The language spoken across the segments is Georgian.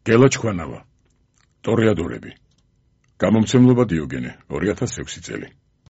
გელა ჩქვანავა, ტორეადორები, გამომცემლობა დიოგენე, 2006 წელი.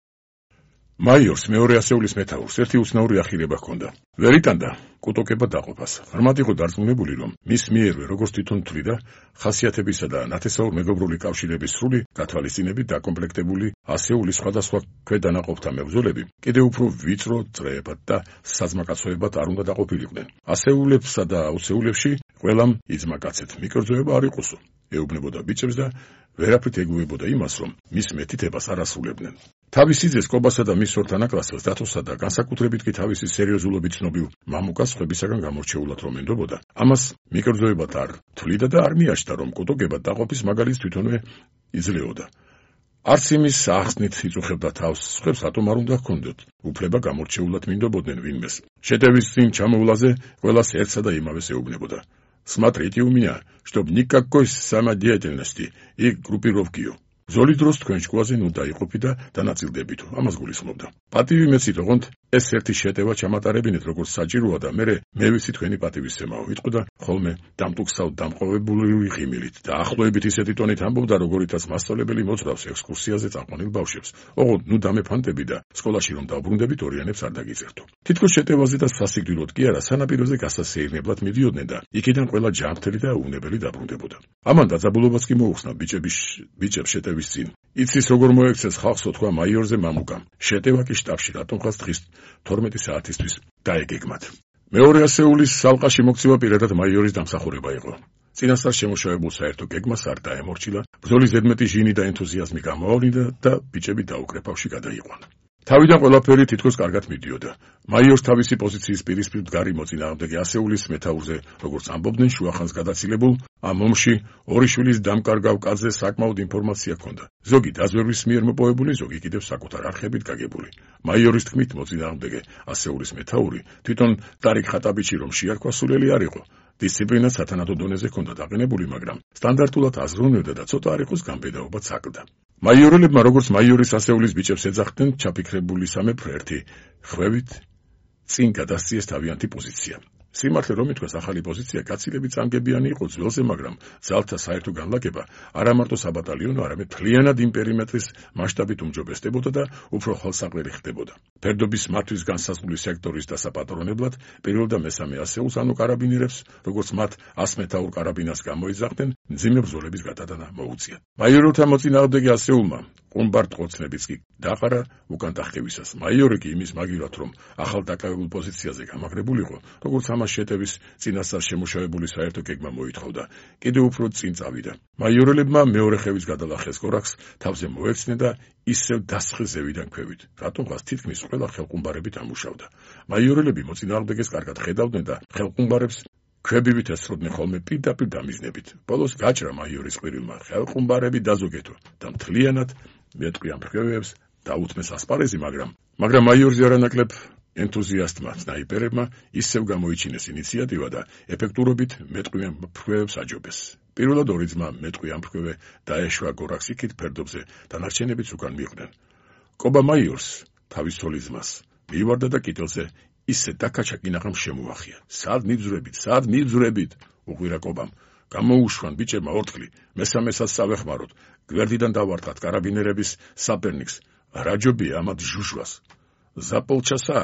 მაიორს მეორე ასეულის მეთაურს ერთი უცნაური ახირება ჰქონდა. ვერ იტანდა კუტოკება დაყოფას. ღრმად იყო დარწმუნებული, რომ მის მიერვე როგორც თვითონ თვლიდა, ხასიათებისა და ნათესაურ მეგობრული კავშირების სრული გათვალისწინებით დაკომპლექტებული ასეულის სხვადასხვა ქვედანაყოფთა მებრძოლები კიდევ უფრო ვიწრო წრეებად და საძმაკაცოებად არ უნდა დაყოფილიყვნენ. ასეულებსა და აუცეულებში ყველამ იძმაკაცეთ მიკერძოება არ იყოსო. ეუბნებოდა ბიჭებს და ვერაფრით ეგუებოდა იმას, რომ მის მეთითებას არ ასრულებდნენ. თავის სიძეს კობასა და მის ორ თანაკლასელს დათოსა და განსაკუთრებით კი თავისი სერიოზულობით ცნობილ მამუკას ხვებისაგან გამორჩეულად რომ ენდობოდა, ამას მიკერძოებად არ თვლიდა და არ მიაჩნდა, რომ კუტოკება დაყოფის მაგალითს თვითონვე იძლეოდა. არც იმის ახსნით იწუხებდა თავს, სხვებს რატომ არ უნდა ჰქონდოთ უფლება გამორჩეულად მინდობოდნენ ვინმეს. შეტევის წინ ჩამოვლაზე ყველას ერთსა და იმავეს ეუბნებოდა. Смотрите у меня, чтоб никакой самодеятельности и группировки. ზოლის დროს თქვენ შუაზე ნუ დაიყოფი და დანაწილდებით, ამას გულისხმობდა. პატივი მეცით, ოღონდ ეს ერთი შეტევა ჩამატარებინეთ, როგორც საჭიროა და მე ვიცი თქვენი პატივისცემაო. იტყოდა ხოლმე დამტუქსავ დამყოვებული ღიმილით და ახლოებით ისეთი ტონით ამბობდა, როგორითაც მასწავლებელი მოძრავს ექსკურსიაზე წაყვანილ ბავშვებს. ოღონდ ნუ დამეფანტები და სკოლაში რომ დავბრუნდებით, ორიანებს არ დაგიწერთო. თითქოს შეტევაზე და სასიკვდილოდ კი არა, სანაპიროზე გასასეირნებლად მიდიოდნენ და იქიდან ყველა ჯანმრთელი და უვნებელი დაბრუნდებოდა. ამან დაძაბულობაც კი მოუხსნა ბიჭებს შეტევის წინ. იცის როგორ მოექცეს ხალხსო, თქვა მაიორზე მამუკამ. შეტევა კი შტაბში რატომღაც დღის 12 საათისთვის დაეგეგმათ. მეორე ასეულის სალყაში მოქცევა პირადად მაიორის დამსახურება იყო. წინასწარ შემოშავებულ საერთო გეგმას არ დაემორჩილა, ბრძოლის ზედმეტი ჟინი და ენთუზიაზმი გამოავლინდა და ბიჭები დაუკრეფავში გადაიყვანა. თავიდან ყველაფერი თითქოს კარგად მიდიოდა. მაიორს თავისი პოზიციის პირისპირ მდგარი მოწინააღმდეგე ასეულის მეთაურზე, როგორც ამბობდნენ, შუახანს გადაცილებულ ამ ომში ორი შვილის დამკარგავ კაცზე საკმაოდ ინფორმაცია ჰქონდა. ზოგი დაზვერვის მიერ მოპოვებული, ზოგი კიდევ საკუთარ არხებით გაგებული. მაიორის თქმით, მოწინააღმდეგე ასეულის მეთაური თვითონ ტარიკ ხატაბიჩი რომ შეარქვა სულელი არ იყო. დისციპლინაც სათანადო დონეზე ჰქონდა დაყენებული, მაგრამ სტანდარტულად აზროვნებდა და ცოტა არ იყოს გამბედაობაც აკლდა. მაიორელებმა როგორც მაიორის ასეულის ბიჭებს ეძახდნენ, ჩაფიქრებული სამეფო ერთი ხვევით წინ გადასციეს თავიანთი პოზიცია. სიმართლე რომ ითქვას, ახალი პოზიცია გაცილებით წამგებიანი იყო ძველზე, მაგრამ ძალთა საერთო განლაგება არა მარტო საბატალიონო, არამედ მთლიანად იმ პერიმეტრის მასშტაბით უმჯობესდებოდა და უფრო ხელსაყრელი ხდებოდა. ფერდობის მართვის განსაზღვრული სექტორის დასაპატრონებლად პირველ და მესამე ასეულს, ანუ კარაბინერებს, როგორც მათ 100 მეთაურ კარაბინას გამოიძახდნენ, მძიმე ბრძოლების გადატანა მოუწიათ. მაიორთა მოწინააღმდეგე ასეულმა ყუმბარდ ყოცნებიც კი დაყარა უკან დახევისას. მაიორი კი იმის მაგივრად, რომ ახალ დაკავებულ პოზიციაზე გამაგრებულიყო, როგორც ამას შეტევის წინასწარ შემოშავებული საერთო გეგმა მოითხოვდა, კიდევ უფრო წინ წავიდა. მაიორელებმა მეორე ხევის გადალახეს კორაქს თავზე მოექცნენ და ისევ დასხეს ზევიდან ქვევით, რატომღაც თითქმის ყველა ხელყუმბარებით ამუშავდა. მაიორელები მოწინააღმდეგეს კარგად ხედავდნენ და ხელყუმბარებს ქვებივით ესწროდნენ ხოლმე პირდაპირ დამიზნებით. ბოლოს გაჭრა მაიორის ყვირილმა ხელყუმბარები დაზოგეთო და მთლიანად მეტყვი ამ ფრქვევებს დაუთმეს ასპარეზი, მაგრამ მაიორზე არანაკლებ ენთუზიასტმა სნაიპერებმა ისევ გამოიჩინეს ინიციატივა და ეფექტურობით მეტყვი ამ ფრქვევებს აჯობეს. პირველად ორი ძმა მეტყვი ამ ფრქვევე დაეშვა გორაქს იქით ფერდობზე, დანარჩენებიც უკან მიყვნენ. კობა მაიორს თავის ცოლის ძმას მიივარდა და კიტელზე ისე დაკაჩაკინაღამ შემოახია. სად მიბძვრებით? უყვირა კობამ. გამოუშვან ბიჭებმა ორთქლი, მესამესაც წავეხმაროთ, გვერდიდან დავარტყათ კარაბინერების საპერნიკს. რა ჯობია ამათ ჟუჟვას? За полчаса.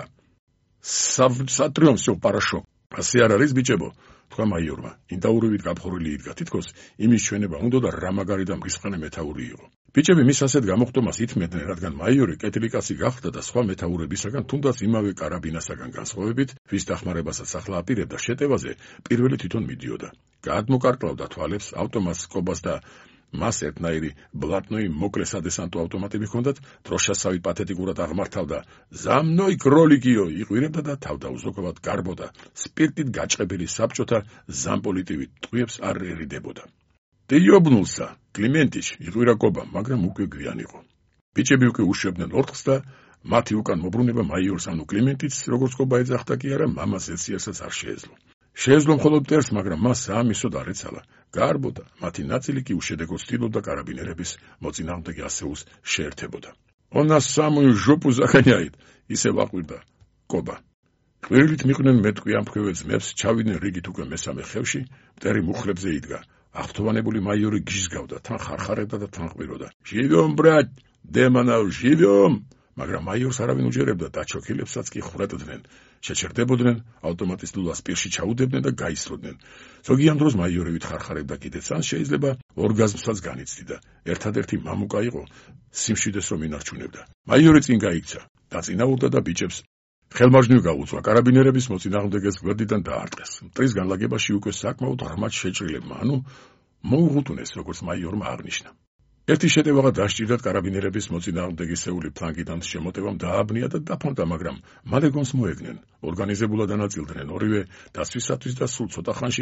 Სატრიუმ всё хорошо. ასე არ არის ბიჭებო, თქვა მაიორმა. ინდაურივით გაფხურილი იდგა, თითქოს იმის ჩვენება უნდა და რა მაგარი და მრისხანე მეთაური იყო. ბიჭები მის ასეთ გამოხდომას ითმედნენ, რადგან მაიორი კეთილი კაცი გახდა და სხვა მეთაურებისაგან, თუნდაც იმავე კარაბინასაგან განსხვავებით, ვის დახმარებასაც ახლა აპირებდა შეტევაზე, პირველი თვითონ მიდიოდა. გადმოკარკლავდა თვალებს, ავტომატს, კობას და მას ერთნაირი ბლატნოი მოკლე სადესანტო ავტომატები ჰქონდათ, დროშასავით პათეტიკურად აღმართავდა. "За мной, кроликио!" იყვირებდა და თავდაუზოგავად გარბოდა. სპირტით გაჭყებილი საბჭოთა ზამპოლიტივით ტყვიებს არ ერიდებოდა. "Ты ёбнулся, Климентич!" იყვირა კობა, მაგრამ უკვე გვიან იყო. ბიჭები უკვე უშვებდნენ ორთქლს და მათი უკან მობრუნება მაიორს ანუ კლიმენტიც, როგორც კობა ეძახდა კი არა, მამას ეციასაც არ შეეძლო. შეეძლო მხოლოდ მტერს, მაგრამ მას ამისოდ არ ეცალა. გარბოდა, მათი ნაწილი კი უშედეგოდ ცდილობდა კარაბინერების მოწინააღმდეგე ასეულს შეერთებოდა. "Он нас самую жопу загоняет!" ისე ვაყვირდა კობა. ყვირილით მიყვნენ მეტყვი ამფრქვევე ძმებს, ჩავიდნენ რიგით უკვე მესამე ხევში, მტერი მუხრებზე იდგა. აღფრთოვანებული მაიორი გიჟგავდა, თან ხარხარებდა და თან ყვიროდა. "ჟივიომ, ბრატ, დემანავ, ჟივიომ!" მაგრამ მაიორს არავინ უჯერებდა, დაჩოქილებსაც კი ხრეტდნენ. შეჩერდებოდნენ, ავტომატის ლულას პირში ჩაუდებდნენ და გაისროდნენ. ზოგი ამ დროს მაიორი ვითხარხარებდა კიდეც, ან შეიძლება ორგაზმსაც განიცდიდა. ერთადერთი მამუკა იყო, სიმშვიდეს რომ ინარჩუნებდა. მაიორი წინ გაიქცა, დაწინაურდა და ბიჭებს ხელმარჯვნივ გაუწვა, კარაბინერების მოწინააღმდეგეს გვერდიდან დაარტყეს. მტრის განლაგებაში უკვე საკმაოდ ღრმად შეჭრილებმა, ანუ მოუღუტუნეს, როგორც მაიორმა აღნიშნა. ერთი შეტევაღა დასჭირდათ კარაბინერების მოწინააღმდეგისეული ფლანგიდან შემოტევამ დააბნია და დაფონდა, მაგრამ მალე გონს მოეგნენ. ორგანიზებულად ანაწილდნენ ორივე დაცვისათვის და სულ ცოტა ხანში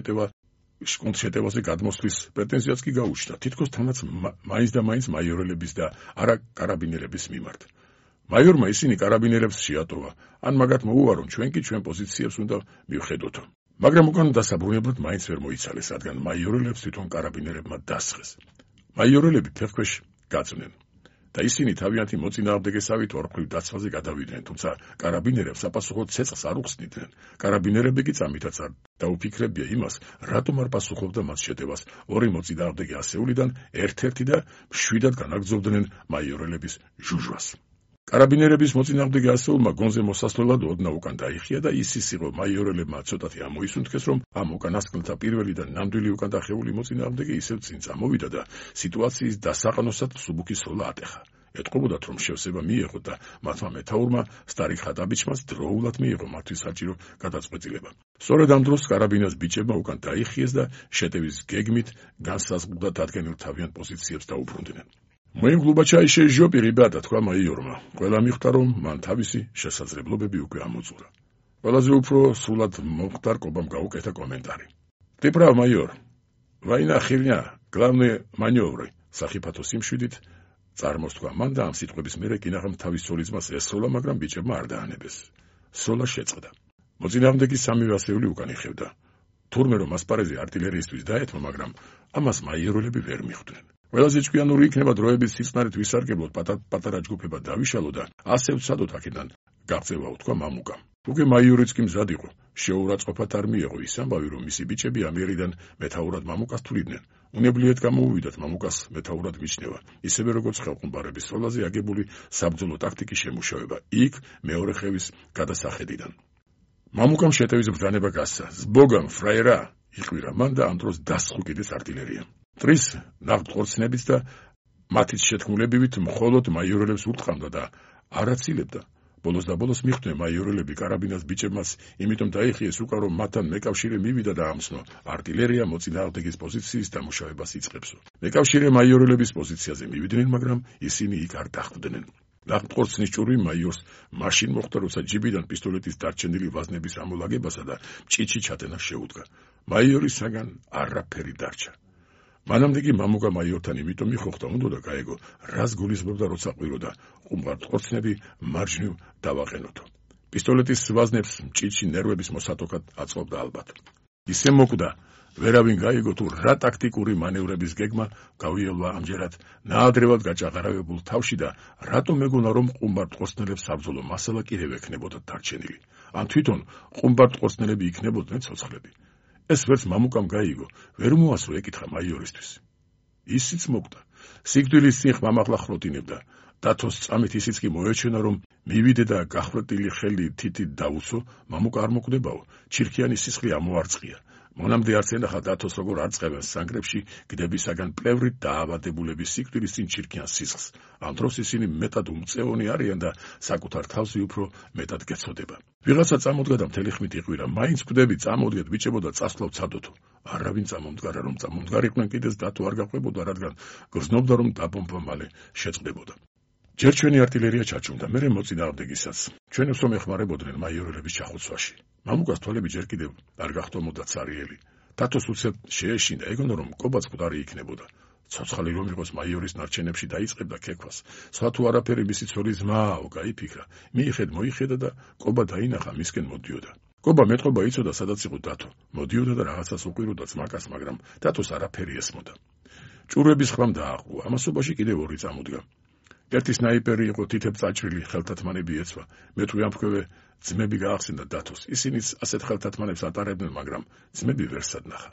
კონტრშეტევაზე გადმოსვლის პრეტენზიაც კი გაუჩნდა, თითქოს თანაც მაინც და მაინც მაიორელების და არა კარაბინერების მიმართ. მაიორმა ისინი კარაბინერებს შეატოვა, ან მაგათ მოუვარონ, ჩვენ კი ჩვენ პოზიციებს უნდა მივხედოთო. მაგრამ უკან დასაბრუნებლად მაინც ვერ მოიცალეს, რადგან მაიორელებს თვითონ კარაბინერებმა დასხეს. მაიორელები ფეხქვეშ გაწვნენ და ისინი თავიანთი მოწინააღმდეგესავით ორფრთხილ დაცვაზე გადავიდნენ, თუმცა კარაბინერებს საპასუხოდ ცეცხლს არ უხსნიდნენ. კარაბინერები კი წამითაც არ დაუფიქრებია იმას, რატომ არ პასუხობდა მათ შეტევას ორი მოწინააღმდეგე ასეულიდან ერთ-ერთი და მშვიდად განაგრძობდნენ მაიორელების ჟუჟვას. კარაბინერების მოწინააღმდეგე ასეულმა გონზე მოსასვლელად ოდნავ უკან დაიხია და ის იყო მაიორელებმა ცოტათი ამოისუნთქეს, რომ ამ უკანასკნელთა პირველი და ნამდვილი უკან დახეული მოწინააღმდეგე ისევ წინ წამოვიდა და სიტუაციის დასაყენოსად მსუბუქი სროლა ატეხა. ეტყობოდათ, რომ შევსება მიიღო და მათმა მეთაურმა სტარი ხატაბიჩმას დროულად მიიღო მათთვის საჭირო გადაწყვეტილება. სწორედ ამ დროს კარაბინას ბიჭებმა უკან დაიხიეს და შეტევის გეგმით განსაზღვრულად ადგენილ თავიანთ პოზიციებს დაუბრუნდნენ. "Мы глубочайшие жопы, ребята", თქვა მაიორმა. ყველა მიხვდა, რომ მან თავისი შესაძლებლობები უკვე ამოწურა. ყველაზე უფრო სრულად მომხდარ კობამ გაუკეთა კომენტარი. "Ты прав, майор. Война херня, главное маневры", სახიფათო სიმშვიდით წარმოსთქვა მან და ამ სიტყვების მერე კინაღამ თავის სოლიზმას ესროლა, მაგრამ ბიჭებმა არ დაანებეს. სროლა შეწყდა. მოწინააღმდეგის სამივე ასეული უკან იხევდა. თურმე რომ ასპარეზი არტილერიისთვის დაეთმო, მაგრამ ამას მაიორელები ვერ მიხვდნენ. ყველაზე ჭკვიანური იქნება დროების სისხნარით ვისარგებლოთ, პატარა ჯგუფება დავიშალო და ასე ვცადოთ აქედან გაღწევა, თქვა მამუკამ. უკვე მაიორიც კი მზად იყო. შეურაცხყოფათ არ მიეღო ის ამბავი, რომ მისი ბიჭები ამიერიდან მეთაურად მამუკას თვლიდნენ. უნებლიეთ გამოუვიდათ მამუკას მეთაურად მიჩნევა, ისევე როგორც ხელყუმბარების სროლაზე აგებული საბრძოლო ტაქტიკის შემუშავება, იქ მეორე ხევის გადასახედიდან. მამუკამ შეტევის ბრძანება გასცა. "ზბოგამ, ფრაიერა", იყვირა მან და ამ დროს დასხო კიდეც არტილერია. მტრის ნაღდყორცნებით და მათით შეთქმულებივით მხოლოდ მაიორელებს ურტყამდა და არ აცილებდა. ბოლოს და ბოლოს მიხვდნენ მაიორელები კარაბინას ბიჭებმაც, იმიტომ დაიხიეს უკან, რომ მათთან მეკავშირე მივიდა და ამცნო. არტილერია მოწინააღმდეგის პოზიციის დამუშავებას იწყებსო. მეკავშირე მაიორელების პოზიციაზე მივიდნენ, მაგრამ ისინი იქ არ დახვდნენ. ნაღდყორცნის ჭურვი მაიორს მაშინ მოხვდა, როცა ჯიბიდან პისტოლეტის დარჩენილი ვაზნების ამოლაგებასა და მჭიდში ჩატენას შეუდგა. მაიორისაგან არაფერი დარჩა. მანამდე კი მამუკა მაიორთან იმიტომ მიხოხდა, უნდა გაეგო, რას გულისხმობდა, როცა ყვიროდა, ყუმბარდყორცნები მარჯვნივ დავაყენოთო. პისტოლეტის ვაზნებს მჭიდში ნერვების მოსატოქად აწყობდა ალბათ. ისე მოკვდა, ვერავინ გაიგო თუ რა ტაქტიკური მანევრების გეგმა გავიელვა ამჯერად ნაადრევად გაჭაღარავებულ თავში და რატომ ეგონა, რომ ყუმბარდყორცნელებს საბრძოლო მასალა კიდევ ექნებოდათ დარჩენილი. ან თვითონ ყუმბარდყორცნელები იქნებოდნენ ცოცხლები. ეს ვერც მამუკამ გაიგო, ვერ მოასრო ეკითხა მაიორისთვის. ისიც მოკვდა. სიკვდილის წინ ხმამაღლა ხროტინებდა. დათოს წამით ისიც კი მოეჩვენა, რომ მივიდე და გახვრეტილი ხელი თითით დაუცო, მამუკა არ მოკვდებაო, ჩირქიანი სისხლი ამოარწყია. მონამდე არც ენახა დათოს როგორ არწყებენ სანგრებში გდებისაგან პლევრით დაავადებულების სიკვდილის წინ ჩირქიან სისხლს. ამ დროს ისინი მეტად უმწეონი არიან და საკუთარ თავზე უფრო მეტად გეცოდება. ვიღაცა წამოდგა და მთელი ხმით იყვირა, მაინც გვდები, წამოდგეთ ბიჭებო და წასვლავ ცადოთო. არავინ წამომდგარა, რომ წამომდგარიყვნენ კიდეც დათო არ გაყვებოდა, რადგან გრძნობდა, რომ დაბომბვა მალე შეწყდებოდა. ჯერ ჩვენი არტილერია ჩაჩუმდა, მერე მოწინააღმდეგისაც. ჩვენებს რომ ეხმარებოდნენ მაიორელების ჩახოცვაში. მამუკას თვალები ჯერ კიდევ არ გახტომოდა цаრიელი. დათოს უცებ შეეშინდა, ეგონა რომ კობაც მკვდარი იქნებოდა. ცოცხალი რომ იყოს მაიორის ნარჩენებში დაიწყებდა ქექვას. სხვა თუ არაფერი მისი ცოლის ძმაო, გაიფიქრა. მოიხედა და კობა დაინახა, მისკენ მოდიოდა. კობა მეტყობა იცოდა, სადაც იყო დათო. მოდიოდა და რაღაცას უყვიროდა ძმაკას, მაგრამ დათოს არაფერი ესმოდა. ჭურვების ხმამ დააყრუა. ამასობაში კიდევ ორი წამოდგა. ერთი სნაიპერი იყო, თითებ წაჭრილი ხელთათმანები ეცვა. მე თუ ამქვევე ძმები გაახსენდა დათოს. ისინიც ასეთ ხელთათმანებს ატარებდნენ, მაგრამ ძმები ვერ სადნახა.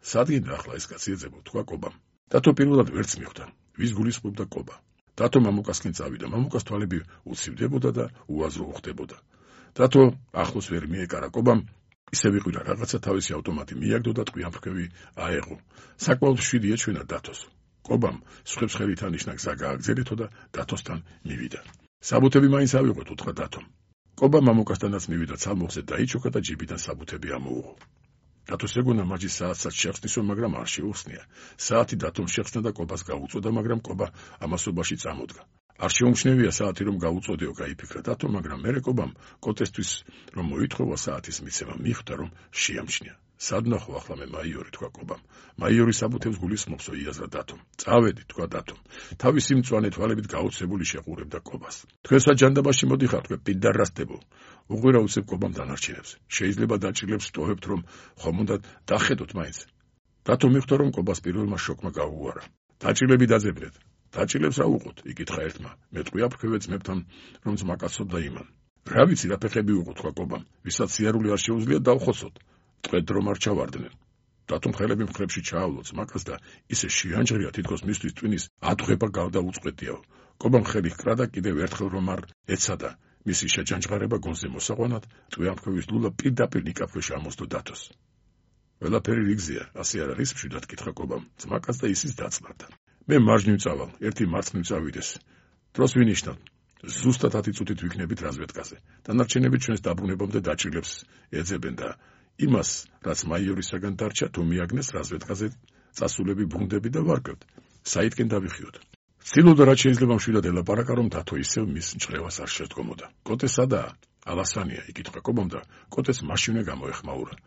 სადგინდა ახლა ეს კაცი ეძებო, თქვა კობამ. დათო პირველად ვერც მიხვდა, ვის გულისხმობდა კობა. დათო მამუკასკენ წავიდა, მამუკას თვალები უცივდებოდა და უაზრო უხდებოდა. დათო ახლოს ვერ მიეკარა კობამ, ისე ვიყურა რაღაცა თავისი ავტომატი მიაგდო და ტყვიამფრქვევი აეღო. საკმაოდ შვიდი ეჩვენა დათოს. კობამ სხვებს ხელით ანიშნა გზა გააგზავნეთო და დათოსთან მივიდა. საბუთები მაინც ავიღოთ, უთხრა დათომ. კობა მამუკასთანაც მივიდა, ცალმოხზე დაიჩოქა და ჯიბიდან საბუთები ამოუღო. დათოს ეგონა მაჯის საათსაც შეხსნისო, მაგრამ არ შეუხსნია. საათი დათომ შეხსნა და კობას გაუწოდა, მაგრამ კობა ამასობაში წამოდგა. არ შეუმჩნევია საათი რომ გაუწოდეო, გაიფიქრა დათო, მაგრამ მერე კობამ კოტესთვის რომ მოითხოვა საათის მიცემა, მიხვდა რომ შეამჩნია. სადნახო ახლა მე მაიორი, თქვა კობამ. მაიორი საბუთებს გულისხმობსო, იაზრა დათომ. წავედი, თქვა დათომ. თავისი მწვანე თვალებით გაოცებული შეყურებდა კობას. თქვენსა ჯანდაბაში მოდიხარ, თქვენ პიდარასდებო. უღვირა უცებ კობამ დანარჩენებს. შეიძლება დაჭრილებს ტოვებთ, რომ ხომ უნდა დახედოთ მაინც. დათო მიხვდა რომ კობას პირველმა შოკმა გაუუარა. დაჭრილები დაძებნეთ. დაჭილებს რა უყოთ, იკითხა ერთმა. მე ტყვიაფრქვევე ძმებთან, რომ ძმაკაცობდა იმან. რა ვიცი, რა ფეხები უყოთ, თქვა კობამ. ვისაც სიარული არ შეუძლია დავხოცოთ. ტყვედ რომ არ ჩავარდნენ. დათომ ხელები მხრებში ჩაავლო ძმაკას და ისე შეანჯღრია, თითქოს მისთვის ტვინის ატყვება გავდაუწყვეტიაო. კობამ ხელი ჰკრა და კიდევ ერთხელ რომ არ ეცადა მისი შეჯანჯღარება გონზე მოსაყვანად, ტყვიამფრქვევის ლულა პირდაპირ ნიკაპში ამოსდო დათოს. ყველაფერი რიგზეა, ასე არ არის, მშვიდად კითხა კობამ. ძმაკაც და ისიც დაწნარდა. მე მარჯვნივ წავალ, ერთი მარცხნივ წავიდეს. დროს ვინიშნავ. ზუსტად 10 წუთით ვიქნებით რაზვედკაზე. დანარჩენები ჩვენს დაბრუნებამდე დაჭრილებს ეძებენ და იმას, რაც მაიორისაგან დარჩა, თუ მიაგნეს რაზვედკაზე წასულები ბრუნდები და ვარკვევთ. საითკენ დავიხიოთ. ცდილობდა რაც შეიძლება მშვიდად ელაპარაკა, რომ დათო ისევ მის ჭრევას არ შედგომოდა. კოტე სადაა? ალასანია, იკითხა კობამ და კოტეს მაშინვე გამოეხმაურა.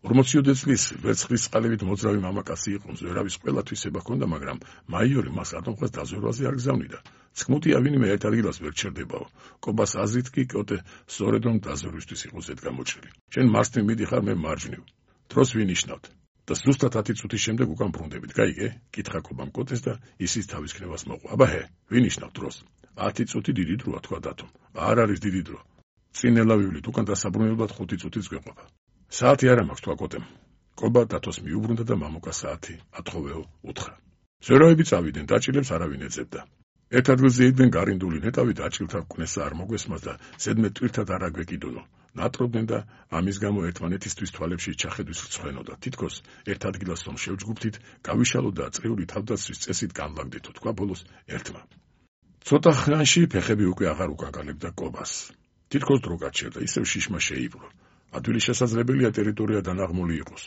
40 წლის ვერცხლის წყალებით მოძრავი მამაკაცი იყო, მზვერავის ყველათვის ება ჰქონდა, მაგრამ მაიორი მას ატომხას დაზვერვაზე არ გზავნიდა. ცქმუტია ვინმე ერთ ადგილას ვერ ჩერდებაო. კობას აზრით კი კოტე სწორედ რომ დაზვერვისთვის იყო ზედ გამოჩრილი. შენ მარცხნივ მიდიხარ, მე მარჯვნივ. დროს ვინიშნავთ და ზუსტად 10 წუთის შემდეგ უკან ბრუნდებით. გაიგე? კითხა კობამ კოტეს და ისიც თავის ქნევას მოყვა. აბა ჰე, ვინიშნავთ დროს. 10 წუთი დიდი დროა, თქვა დათომ. არ არის დიდი დრო. წინელა ვივლით, უკან დასაბრუნებლად 5 წუთიც გვეყოფა. საათი არა მაქვს, თქვა კოტემ. კობა დათოს მიუბრუნდა და მამუკა საათი ათხოვეო უთხრა. ზვერავები წავიდნენ, დაჭილებს არავინ ეძებდა. ერთ ადგილზე იდგნენ გარინდული ნეტავი, დაჭილთა კვნესა არ მოგესმას და ზედმე ტვირთად არ აგვეკიდონო. ნატრობდნენ და ამის გამო ერთმანეთისთვის თვალებში ჩახედვის რცხვენოდა. თითქოს ერთ ადგილას რომ შევჯგუფთით, გავიშალოთ და წრიული თავდაცვის წესით განვლაგდეთო, თქვა ბოლოს ერთმა. ცოტა ხანში ფეხები უკვე აღარ უკანკალებდა კობას. თითქოს დრო გაჩერდა, ისევ შიშმა შეიპყრო. ადვილი შესაძლებელია ტერიტორია დანაღმული იყოს.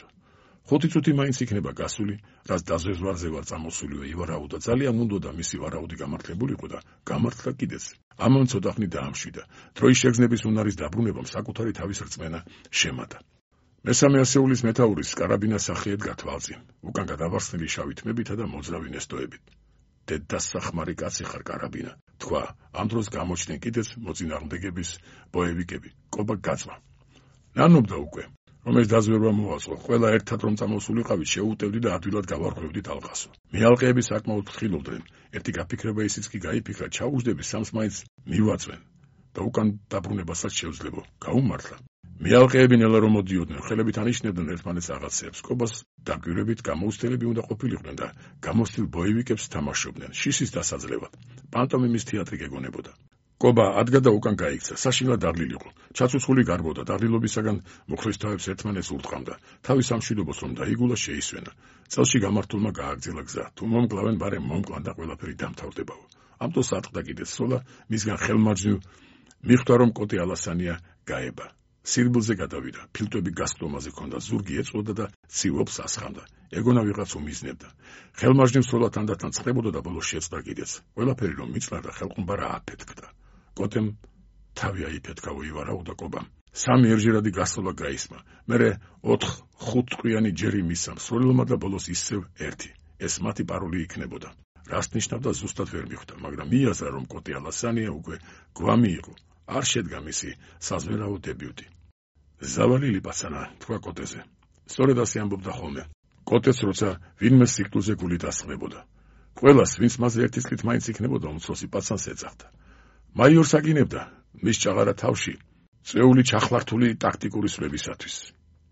5 წუთი მაინც იქნება გასული, რაც დაზვერვაზე ვარ წამოსულივე ივარაუდა. ძალიან უნდოდა მისი ვარაუდი გამართლებულიყო და გამართლა კიდეც. ამან ცოტა ხნით დაამშვიდა. დროის შეგრძნების უნარის დაბრუნებამ საკუთარი თავის რწმენა შემატა. მესამე ასეულის მეთაურის კარაბინა სახიეთ გათვალწინ, უკან გადავარსნილი შავი თმებითა და მოძრავი ნესტოებით. დედასახმარი კაცი ხარ კარაბინა, თქვა. ამ დროს გამოჩნდნენ კიდეც მოწინააღმდეგების ბოევიკები. კობა გაწვა. ნანობდა უკვე, რომ ეს დაზვერვა მოაწყო. ყველა ერთად რომ წამოსულიყავით, შეუტევდი და ადვილად გავარღვევდით ალყასო. მიალყეები საკმაოდ ფრთხილობდნენ. ერთი გაფიქრება ისიც კი გაიფიქრა, ჩაუждები სამს მაინც მივაწვენ და უკან დაბრუნებასაც შევძლებო. გაუმართლა. მიალყეები ნელა რომ მოდიოდნენ, ხელებით ანიშნებდნენ ერთმანეთს რაღაცეებს. კობას დაკვირვებით გამოუცდელები უნდა ყოფილიყვნენ და გამოსtildeულ ბოევიკებს თამაშობდნენ. შიშის დასაძლევად. პანტომიმის თეატრი გეგონებოდა. კობა ადგა და უკან გაიქცა. საშინლად დაღლილიყო. ჩაცუცხული გარბოდა, დაღლილობისაგან მუხლისთავებს ერთმანეთს ურტყამდა. თავის სამშვიდობოს რომ დაიგულა, შეისვენა. წელში გამართულმა გააგრძელა გზა. თუ მომკლავენ, ბარემ მომკლან და ყველაფერი დამთავრდებაო. ამ დროს ატყდა კიდეც სოლა, მისგან ხელმარჯვნივ მიხვდა რომ კოტე ალასანია გაება. სირბილზე გადავიდა. ფილტვები გასკდომაზე ჰქონდა, ზურგი ეწოდა და ცივლობს ასხამდა. ეგონა ვიღაც უმიზნებდა. ხელმარჯვნივ სოლა თანდათან ცხდებოდა და ბოლოს შეწყდა კიდეც. ყველაფერი რომ მიწლარდა, ხელყუმბა რა აფეთქდა. კოტემ თავი აიფეთქა, უივარაუდა კობამ. 3 ერჯერადი გასწვლა გაისმა. მერე 4-5 ტყვიანი ჯერი მისცა მსროლელმა და ბოლოს ისევ ერთი. ეს მათი პაროლი იქნებოდა. რას ნიშნავდა ზუსტად ვერ მიხვდა, მაგრამ მიაზრა რომ კოტე ალასანია უკვე გვამი იყო. არ შედგა მისი საზვერაო დებიუტი. ზავალილი პაცანა, თქვა კოტეზე. სწორედ ასე ამბობდა ხოლმე. კოტეც როცა ვინმე სიკვდილზე გულით ასხმებოდა. ყველას, ვინც მასზე ერთი წლით მაინც იქნებოდა, უმცროსი პაცანს ეძახდა. მაიორს აგინებდა, მის ჭაღარა თავში, წეული ჩახლართული ტაქტიკური სვლებისათვის.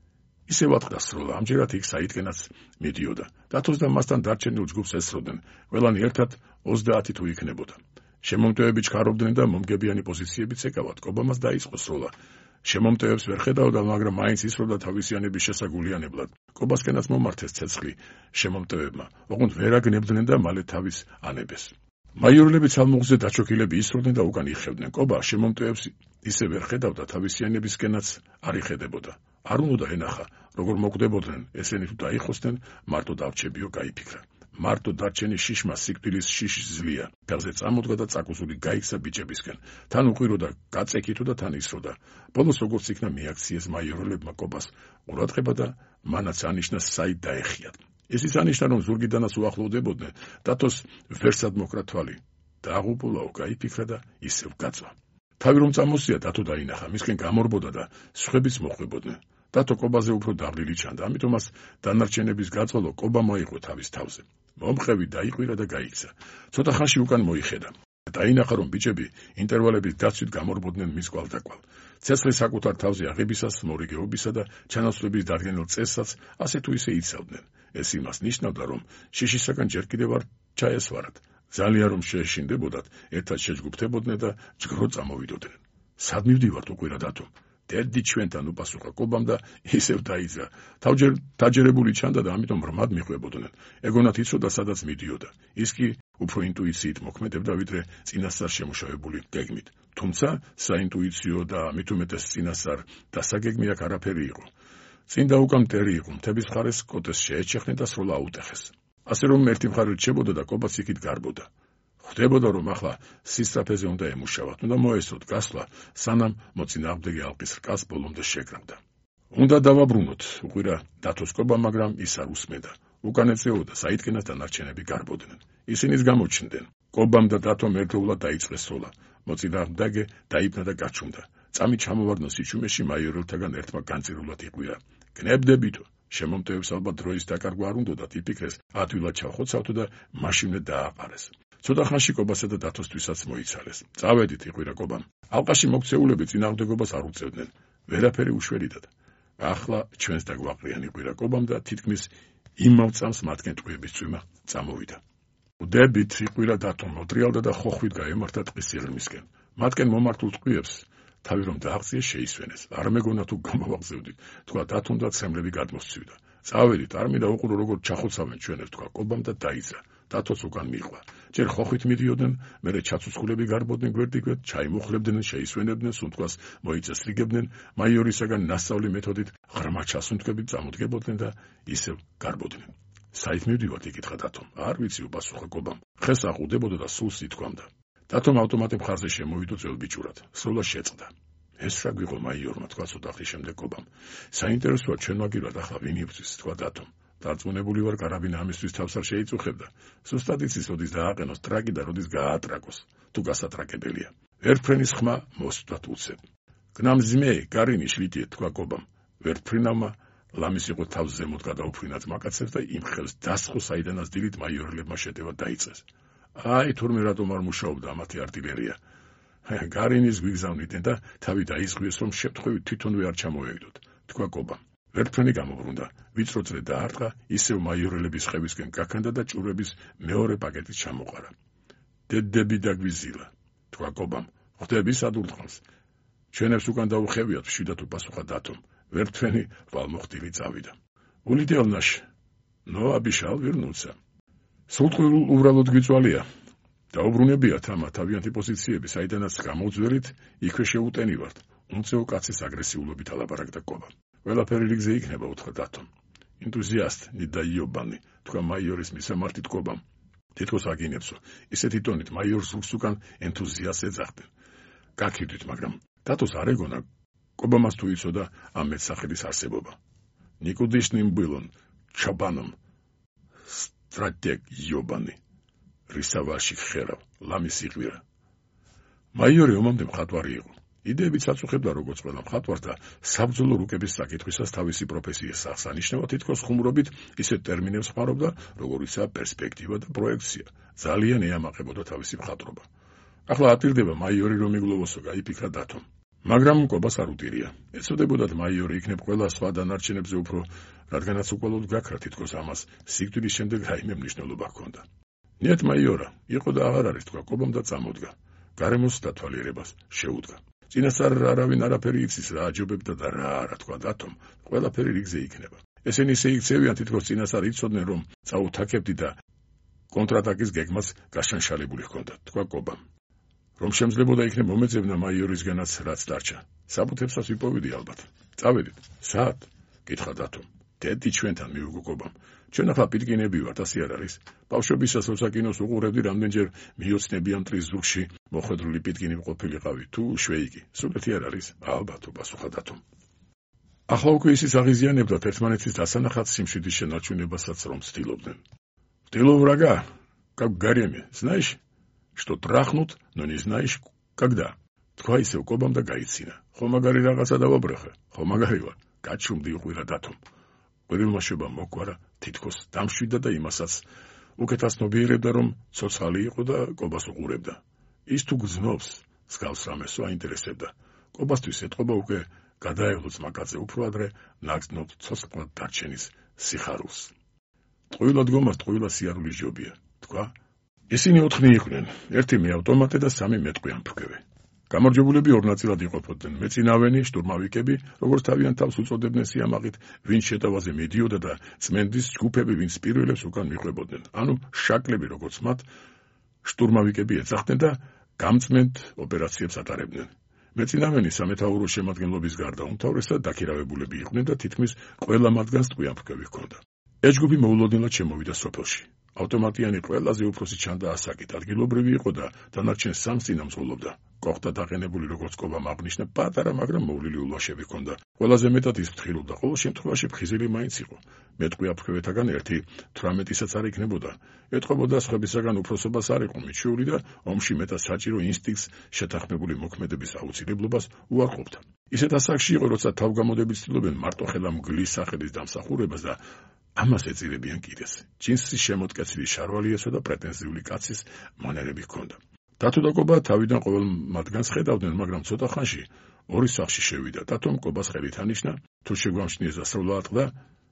ისევ ატყდა სროლა, ამჯერად იქ საიდკენაც მიდიოდა. დათოს და მასთან დარჩენილ ჯგუფს ესროდნენ, ყველანი ერთად 30 თუ იქნებოდა. შემომტევები ჩქარობდნენ და მომგებიანი პოზიციებიც ეკავათ. კობამას დაიწყო სროლა. შემომტევებს ვერ ხედავდა, მაგრამ მაინც ისროდა თავისიანების შესაგულიანებლად. კობასკენაც მომართეს ცეცხლი შემომტევებმა, ოღონდ ვერ აგნებდნენ და მალე თავის ანებეს. მაიორლები ცალმუხზე დაჩოქილები ისროდნენ და უკან იხევდნენ. კობა შემომტევებს ისე ვერ ხედავდა, თავისიანებისკენაც არ იხედებოდა. არ უნდა ენახა, როგორ მოკვდებოდნენ, ესენი თუ დაიხოსდნენ, მარტო დარჩებიო გაიფიქრა. მარტო დარჩენი შიშმა სიკვდილის შიში ძლია. ფეხზე წამოდგა და წაკუსული გაიქცა ბიჭებისკენ. თან უყიროდა, გაწეკითო და თან ისროდა. ბოლოს როგორც იქნა მიაქციეს მაიორლებმა კობას ყურადღება და მანაც ანიშნა საით დაეხიათ. ესიც ანიშნა, რომ ზურგიდანაც უახლოვდებოდნენ, დათოს ვერსად მოკრა თვალი. დააღუპულაო, გაიფიქრა და ისევ გაწვა. თავი რომ წამოსია, დათო დაინახა, მისკენ გამორბოდა და სხვებიც მოხვდებოდნენ. დათო კობაზე უფრო დაბლილი ჩანდა, ამიტომ მას დანარჩენების გაწვალო კობა მოიყო თავის თავზე. მომყევი დაიყვირა და გაიქცა. ცოტა ხანში უკან მოიხედა. დაინახა, რომ ბიჭები ინტერვალების დაცვით გამორბოდნენ მის კვალდაკვალ. ცეცხლის საკუთარ თავზე აღებისას, მორიგეობისა და ჩანაცვლების დადგენილ წესსაც ასე თუ ისე იცავდნენ. ეს იმას ნიშნავდა, რომ შიშისაგან ჯერ კიდევ არ ჩაესვარათ. ძალიან რომ შეეშინდებოდათ, ერთად შეჯგუფდებოდნენ და ჯგრო წამოვიდოდნენ. სად მივდივართ, უყვირა დათომ. დედი ჩვენთან, უპასუხა კობამ და ისევ დაიძრა. თავჯერ დაჯერებული ჩანდა და ამიტომ რმად მიხვებოდნენ. ეგონათ იცოდა, სადაც მიდიოდა. ის კი უფრო ინტუიციით მოქმედებდა, ვიდრე წინასწარ შემუშავებული გეგმით. თუმცა საინტუიციო და მით უმეტეს წინასწარ დასაგეგმი აქ არაფერი იყო. წინ და უკან მტერი იყო, მთების მხარეს კოტეს შეეჩეხნენ და სროლა აუტეხეს. ასე რომ ერთი მხარე რჩებოდა და კობაც იქით გარბოდა. ხვდებოდა, რომ ახლა სისწრაფეზე უნდა ემუშავათ, უნდა მოესწროთ გასვლა, სანამ მოწინააღმდეგე ალყის რკას ბოლომდე შეკრავდა. უნდა დავაბრუნოთ, უყვირა დათოს კობა, მაგრამ ის არ უსმენდა. უკან ეწეოდა, საიდკენაც დანარჩენები გარბოდნენ. ისინიც გამოჩნდნენ. კობამ და დათომ ერთდროულად დაიწყეს სროლა. მოწინააღმდეგე დაიბნა და გაჩუმდა. წამი ჩამოვარდნა სიჩუმეში მაიორელთაგან ერთმა განწირულად იყვირა. გნებდებითო, შემომტევებს ალბათ დროის დაკარგვა არ უნდათ, იფიქრეს, ათვილად ჩავხოცავთო და მაშინვე დააყარეს. ცოტა ხანში კობასა და დათოსთვისაც მოიცალეს. წავედით, იყვირა კობამ. ალყაში მოქცეულები წინააღმდეგობას არ უწევდნენ. ვერაფერი უშველიდად. ახლა ჩვენს დაგვაყრიან, იყვირა კობამ და თითქმის იმავ წამს მათკენ ტყვიების წვიმა წამოვიდა. უდებით, იყვირა დათომ, მოტრიალდა და ხოხვით გაემართა ტყის სიღრმისკენ. მათკენ მომართულ ტყვიებს თავი რომ დააღწიეს შეისვენეს. არ მეგონა თუ გამოვაღზევდით, თქვა დათომ და ცემლები გადმოსცივდა. წავედით, არ მინდა უყურო როგორ ჩახოცავენ ჩვენებს, თქვა კობამ და დაიძრა. დათოც უკან მიიღვა. ჯერ ხოხვით მიდიოდნენ, მერე ჩაცუცხულები გარბოდნენ გვერდიგვერდ, ჩაიმოხლებდნენ, შეისვენებდნენ, სუნთქვას მოიწესრიგებდნენ, მაიორისაგან ნასწავლი მეთოდით ღრმა ჩასუნთქვებით წამოდგებოდნენ და ისევ გარბოდნენ. საით მივდივართ, იკითხა დათომ. არ ვიცი, უპასუხა კობამ. ხეს აყუდებოდა და სულს ითქვამდა. დათომ ავტომატი მხარზე შემოვიდო ძველბიჭურად. სროლა შეწყდა. ეს რა გვიყო მაიორმა, თქვა ცოტა ხნის შემდეგ კობამ. საინტერესოა ჩვენ ვაგიროთ ახლა ვინ იბრძვის, თქვა დათომ. დარწმუნებული ვარ, კარაბინა ამისთვის თავს არ შეიწუხებდა. სუსტად იცის, როდის დააყენოს ტრაკი და როდის გაატრაკოს, თუ გასატრაკებელია. ერთფრენის ხმა მოსვდათ უცებ. გნამზმე, გარინი შლიდიეთ, თქვა კობამ. ერთფრინავმა ლამის იყო თავს ზემოთ გადაუფრინა ძმაკაცებს და იმ ხელს დასხო, საიდანაც დილით მაიორლებმა შეტევა დაიწყეს. აი, თურმე რატომ არ მუშაობდა ამათი არტილერია. გარინის გვიგზავნიდნენ და თავი დაიზღვიეს, რომ შემთხვევით თვითონვე არ ჩამოევიდოთ, თქვა კობამ. ერთფრენი გამობრუნდა, ვიწრო წრე დაარტყა, ისევ მაიორელების ხევისკენ გაქანდა და ჭურვების მეორე პაკეტით ჩამოყარა. დედები დაგვიზილა, თქვა კობამ. ხვდები სადურთხავს. ჩვენებს უკან დაუხევიათ, მშვიდად უპასუხა დათომ. ერთფრენი ვალმოხტილი წავიდა. ულიდელნაშ, ნო აბიშალ ვირნუცა. სულტყვილ უბრალოდ გვიწვალია. დაუბრუნებიათ ამა თავიანთი პოზიციები, საიდანაც გამოძველით, იქვე შეუტენივართ. უმცეო კაცის აგრესიულობით ალაპარაკდა კობა. ყველაფერი რიგზე იქნება, უთხრა დათომ. ინტუზიასტ ნიდა იობანი, თქვა მაიორის მისამართით კობამ. თითქოს აგინებსო, ისეთი ტონით მაიორს ზურგს უკან ენთუზიასტს ეძახდნენ. გაქირდით, მაგრამ დათოს არ ეგონა, კობამას თუ იცოდა ამ მეტსახელის არსებობა. ნიკუდიშნიმ ბილონ, ჩაბანომ, სტრატეგ იობანი. რისავაში ხერავ, ლამის იყვირა. მაიორი ომამდე მხატვარი იყო. იდეებიც აწუხებდა როგორც ყველა მხატვარს და საბრძოლო რუკების საკითხვისას თავისი პროფესიის აღსანიშნავად თითქოს ხუმრობით ისეთ ტერმინებს ხმარობდა, როგორიცაა პერსპექტივა და პროექცია. ძალიან ეამაყებოდა თავისი მხატვრობა. ახლა ატირდება მაიორი რომ იგლოვოსო, გაიფიქრა დათომ. მაგრამ კობას არ უტირია. ეცოდებოდათ მაიორი იქნებ ყველა სხვა დანარჩენებზე უფრო, რადგანაც უყოლოდ გაქრა თითქოს ამას სიკვდილის შემდეგ რაიმე მნიშვნელობა ჰქონდა. ნიათ მაიორა, იყო და აღარ არის თქვა კობამ და წამოდგა. გარემოს დათვალიერებას შეუდგა. წინასწარ არავინ არაფერი იცის რა აჯობებდა და რა არა თქვა დათომ, ყველაფერი რიგზე იქნება. ესენი ისე იქცევიან თითქოს წინასწარ იცოდნენ რომ წაუთაკებდი და კონტრატაკის გეგმას გაშანშალებული ჰქონდათ, თქვა კობამ. რომ შემძლებოდა იქნებ მომეძებნა მაიორისგანაც რაც დარჩა. საბუთებსაც ვიპოვიდი ალბათ. წავედით. საათ? კითხა დათომ. დედი ჩვენთან მიუგო კობამ. ჩვენ ახლა პიტკინები ვართ, ასე არ არის? ბავშვობისას როცა კინოს უყურებდი, რამდენჯერ მიოცნები ამ ტრის ზურგში მოხვედრილი პიტკინი ყოფილიყავი, თუ შვეიკი. სულეთი არ არის? ალბათ, პასუხა დათომ. ახლა უკვე ისიც აღიზიანებდათ ერთმანეთის დასანახად სიმშვიდის შენარჩუნებასაც რომ ცდილობდნენ. Втыло врага, как в гареме, знаешь, что трахнут, но не знаешь, когда. თქვა ისევ კობამ და გაიცინა. ხომაგარი რაღაცა დავაბრეხე, ხომაგარივა, გაჩუმდი უყვირა დათომ. ყვირილმაშობა მოგვარა, თითქოს დამშვიდა და იმასაც უკეთას ნობიერებდა, რომ ცოცხალი იყო და კობას უყურებდა. ის თუ გზნობს, მსგავს რამეს აინტერესებდა. კობასთვის ეტყობა უკვე გადაევლო ძმაკაცზე უფრო ადრე ნაგზნობ ცოცხლად დარჩენის სიხარულს. ტყუილად გომართ ტყუილა სიარულის ჯობია, თქვა. ისინი 4 იყვნენ, 1 მეავტომატე და 3 მეტყვიან ფრქები. გამარჯვებულები 2 ნაწილად იყოფოდნენ, მეწინავენი, შტურმავიკები, როგორც თავიანთ თავს უწოდებდნენ სიამაყით, ვინც შეტევაზე მიდიოდა და წმენდის ჯგუფები, ვინც პირველებს უკან მიყვებოდნენ. ანუ შაკლები, როგორც მათ, შტურმავიკები ეძახდნენ და გამწმენდ ოპერაციებს ატარებდნენ. მეწინავენი სამეთაურო შემადგენლობის გარდა უმთავრესად დაქირავებულები იყვნენ და თითქმის ყველა მათგანს ტყვიან ფრქები ჰქონდა. ეს ჯგუფი მოულოდნელად შემოვიდა სოფელში. ავტომატიანი ყველაზე უფროსი ჩანდა ასაკით, ადგილობრივი იყო და დანარჩენ 3 წინამძღოლობდა. გოხდა დაყენებული როგორც კობამ აღნიშნა, პატარა, მაგრამ მოვლილი ულვაშები ჰქონდა. ყველაზე მეტად ის ფრთხილობდა, ყოველ შემთხვევაში ფხიზელი მაინც იყო. მეტყვია ფრქებეთაგან ერთი 18-ისაც არ იქნებოდა. ეტყობოდა სხვებისაგან უფროსობას არ იყო მიჩვეული და ომში მეტად საჭირო ინსტინქტს შეთანხმებული მოქმედების აუცილებლობას უარყოფდა. ისეთ ასაკში იყო, როცა თავგამოდებით ცდილობენ მარტოხელა მგლის სახელის დამსახურებას და ამას ეწირებიან კიდეს. ჯინსის შემოტკეცილი შარვალი ესვა და პრეტენზიული კაცის მანერები ჰქონდა. დათო და კობა თავიდან ყოველ მათგანს ხედავდნენ, მაგრამ ცოტა ხანში ორი სახლში შევიდა. დათომ კობას ხელით ანიშნა, თუ შეგვამჩნიეს დასრულდა ატყდა,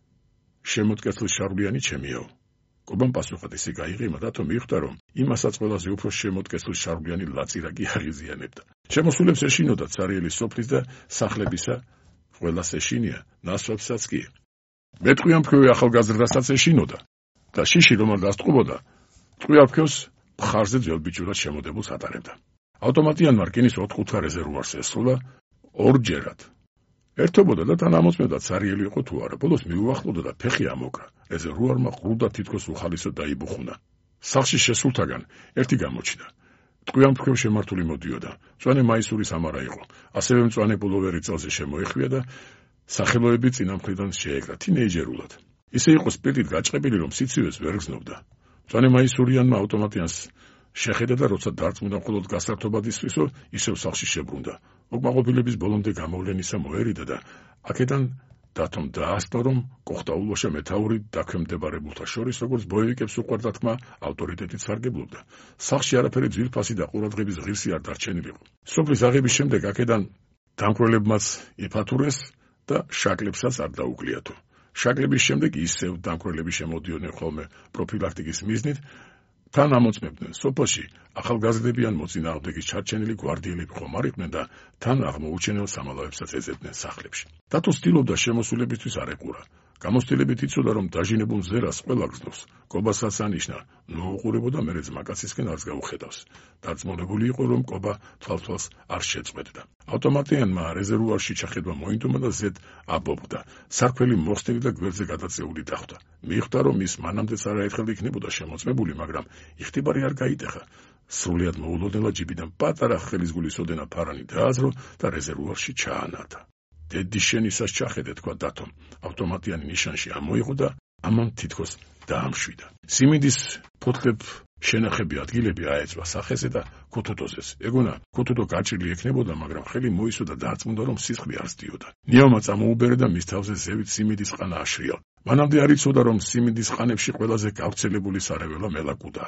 შემოტკეცილი შარვლიანი ჩემიაო. კობამ პასუხად ისე გაიღიმა, დათომ მიხვდა, რომ იმასაც ყველაზე უფრო შემოტკეცილი შარვლიანი ლაწირაკი აღიზიანებდა. შემოსულებს ეშინოდა ცარიელი სოფლის და სახლებისა, ყველას ეშინია, ნასვებსაც კი. მეტყვიან ფრქები ახალგაზრდასაც ეშინოდა და შიში რომ არ დასტყობოდა, ტყვია ფრქებს მხარზე ძველბიჭურად შემოდებულს ატარებდა. ავტომატიანმა რკინის 4-ხუთქა რეზერვუარს ესრულა 2 ჯერად. ერთობოდა და თან ამოწმებდა ცარიელი იყო თუ არა. ბოლოს მიუახლოვდა და ფეხი ამოკრა. რეზერვუარმა ყრუდა თითქოს უხალისოდ დაიბუხუნა. სახლში შესულთაგან ერთი გამოჩნდა. ტყვიან ფრქებს შემართული მოდიოდა. მწვანე მაისურის ამარა იყო. ასევე მწვანე პულოვერი წელზე შემოეხვია და სახელოები წინამხრიდან შეეკრა თინეიჯერულად. ისე იყო სპირტით გაჭყებილი, რომ სიცივეს ვერ გზნობდა. მწვანე მაისურიანმა ავტომატიანს შეხედა და როცა დარწმუნდა მხოლოდ გასართობად ისვისო, ისევ სახლში შებრუნდა. უკმაყოფილების ბოლომდე გამოვლენისა მოერიდა და აქედან დათომ დაასწრო, რომ კოხტა ულვაშა მეთაური დაქვემდებარებულთა შორის, როგორც ბოევიკებს უყვარდა თქმა, ავტორიტეტით სარგებლობდა. სახლში არაფერი ძვირფასი და ყურადღების ღირსი არ დარჩენილიყო. სოფლის აღების შემდეგ აქედან დამკვრელებმაც იფათურეს და შაკლებსაც არ დაუგლიათო. შაკლების შემდეგ ისევ დამკვრელები შემოდიოდნენ ხოლმე პროფილაქტიკის მიზნით, თან ამოწმებდნენ სოფელში ახალგაზრდები ან მოწინააღმდეგის ჩარჩენილი გვარდიელები ხომ არ იყვნენ და თან აღმოუჩენელ სამალავებსაც ეძებდნენ სახლებში. დათო ცდილობდა შემოსულებისთვის არ ეყურა. გამოცდილებით იცოდა, რომ დაჟინებულ ზერას ყველა გზნობს. კობასაც ანიშნა, ნუ უყურებოდა მერე ძმაკაცისკენ არც გაუხედავს. დარწმუნებული იყო, რომ კობა თვალთვალს არ შეწყვეტდა. ავტომატიანმა რეზერვუარში ჩახედვა მოინდომა და ზედ აბობდა. სარქველი მოხსნილი და გვერდზე გადაწეული დახვდა. მიხვდა, რომ ის მანამდეც არაერთხელ იქნებოდა შემოწმებული, მაგრამ იხტიბარი არ გაიტეხა. სრულიად მოულოდნელად ჯიბიდან პატარა ხელისგულის ოდენა ფარანი დააზრო და რეზერვუარში ჩაანარდა. დედის შენისას ჩახედე, თქვა დათომ. ავტომატიანი ნიშანში ამოიღო და ამან თითქოს დაამშვიდა. სიმინდის ფოთლებ შენახები ადგილები აეწვა სახეზე და ქუთუთოზეს. ეგონა ქუთუთო გაჭრილი ექნებოდა, მაგრამ ხელი მოისვა და დარწმუნდა, რომ სისხლი არ სდიოდა. ნიავმა წამოუბერა და მის თავზე ზევით სიმინდის ყანა აშრია. მანამდე არ იცოდა, რომ სიმინდის ყანებში ყველაზე გავრცელებული სარეველა მელაკუდაა.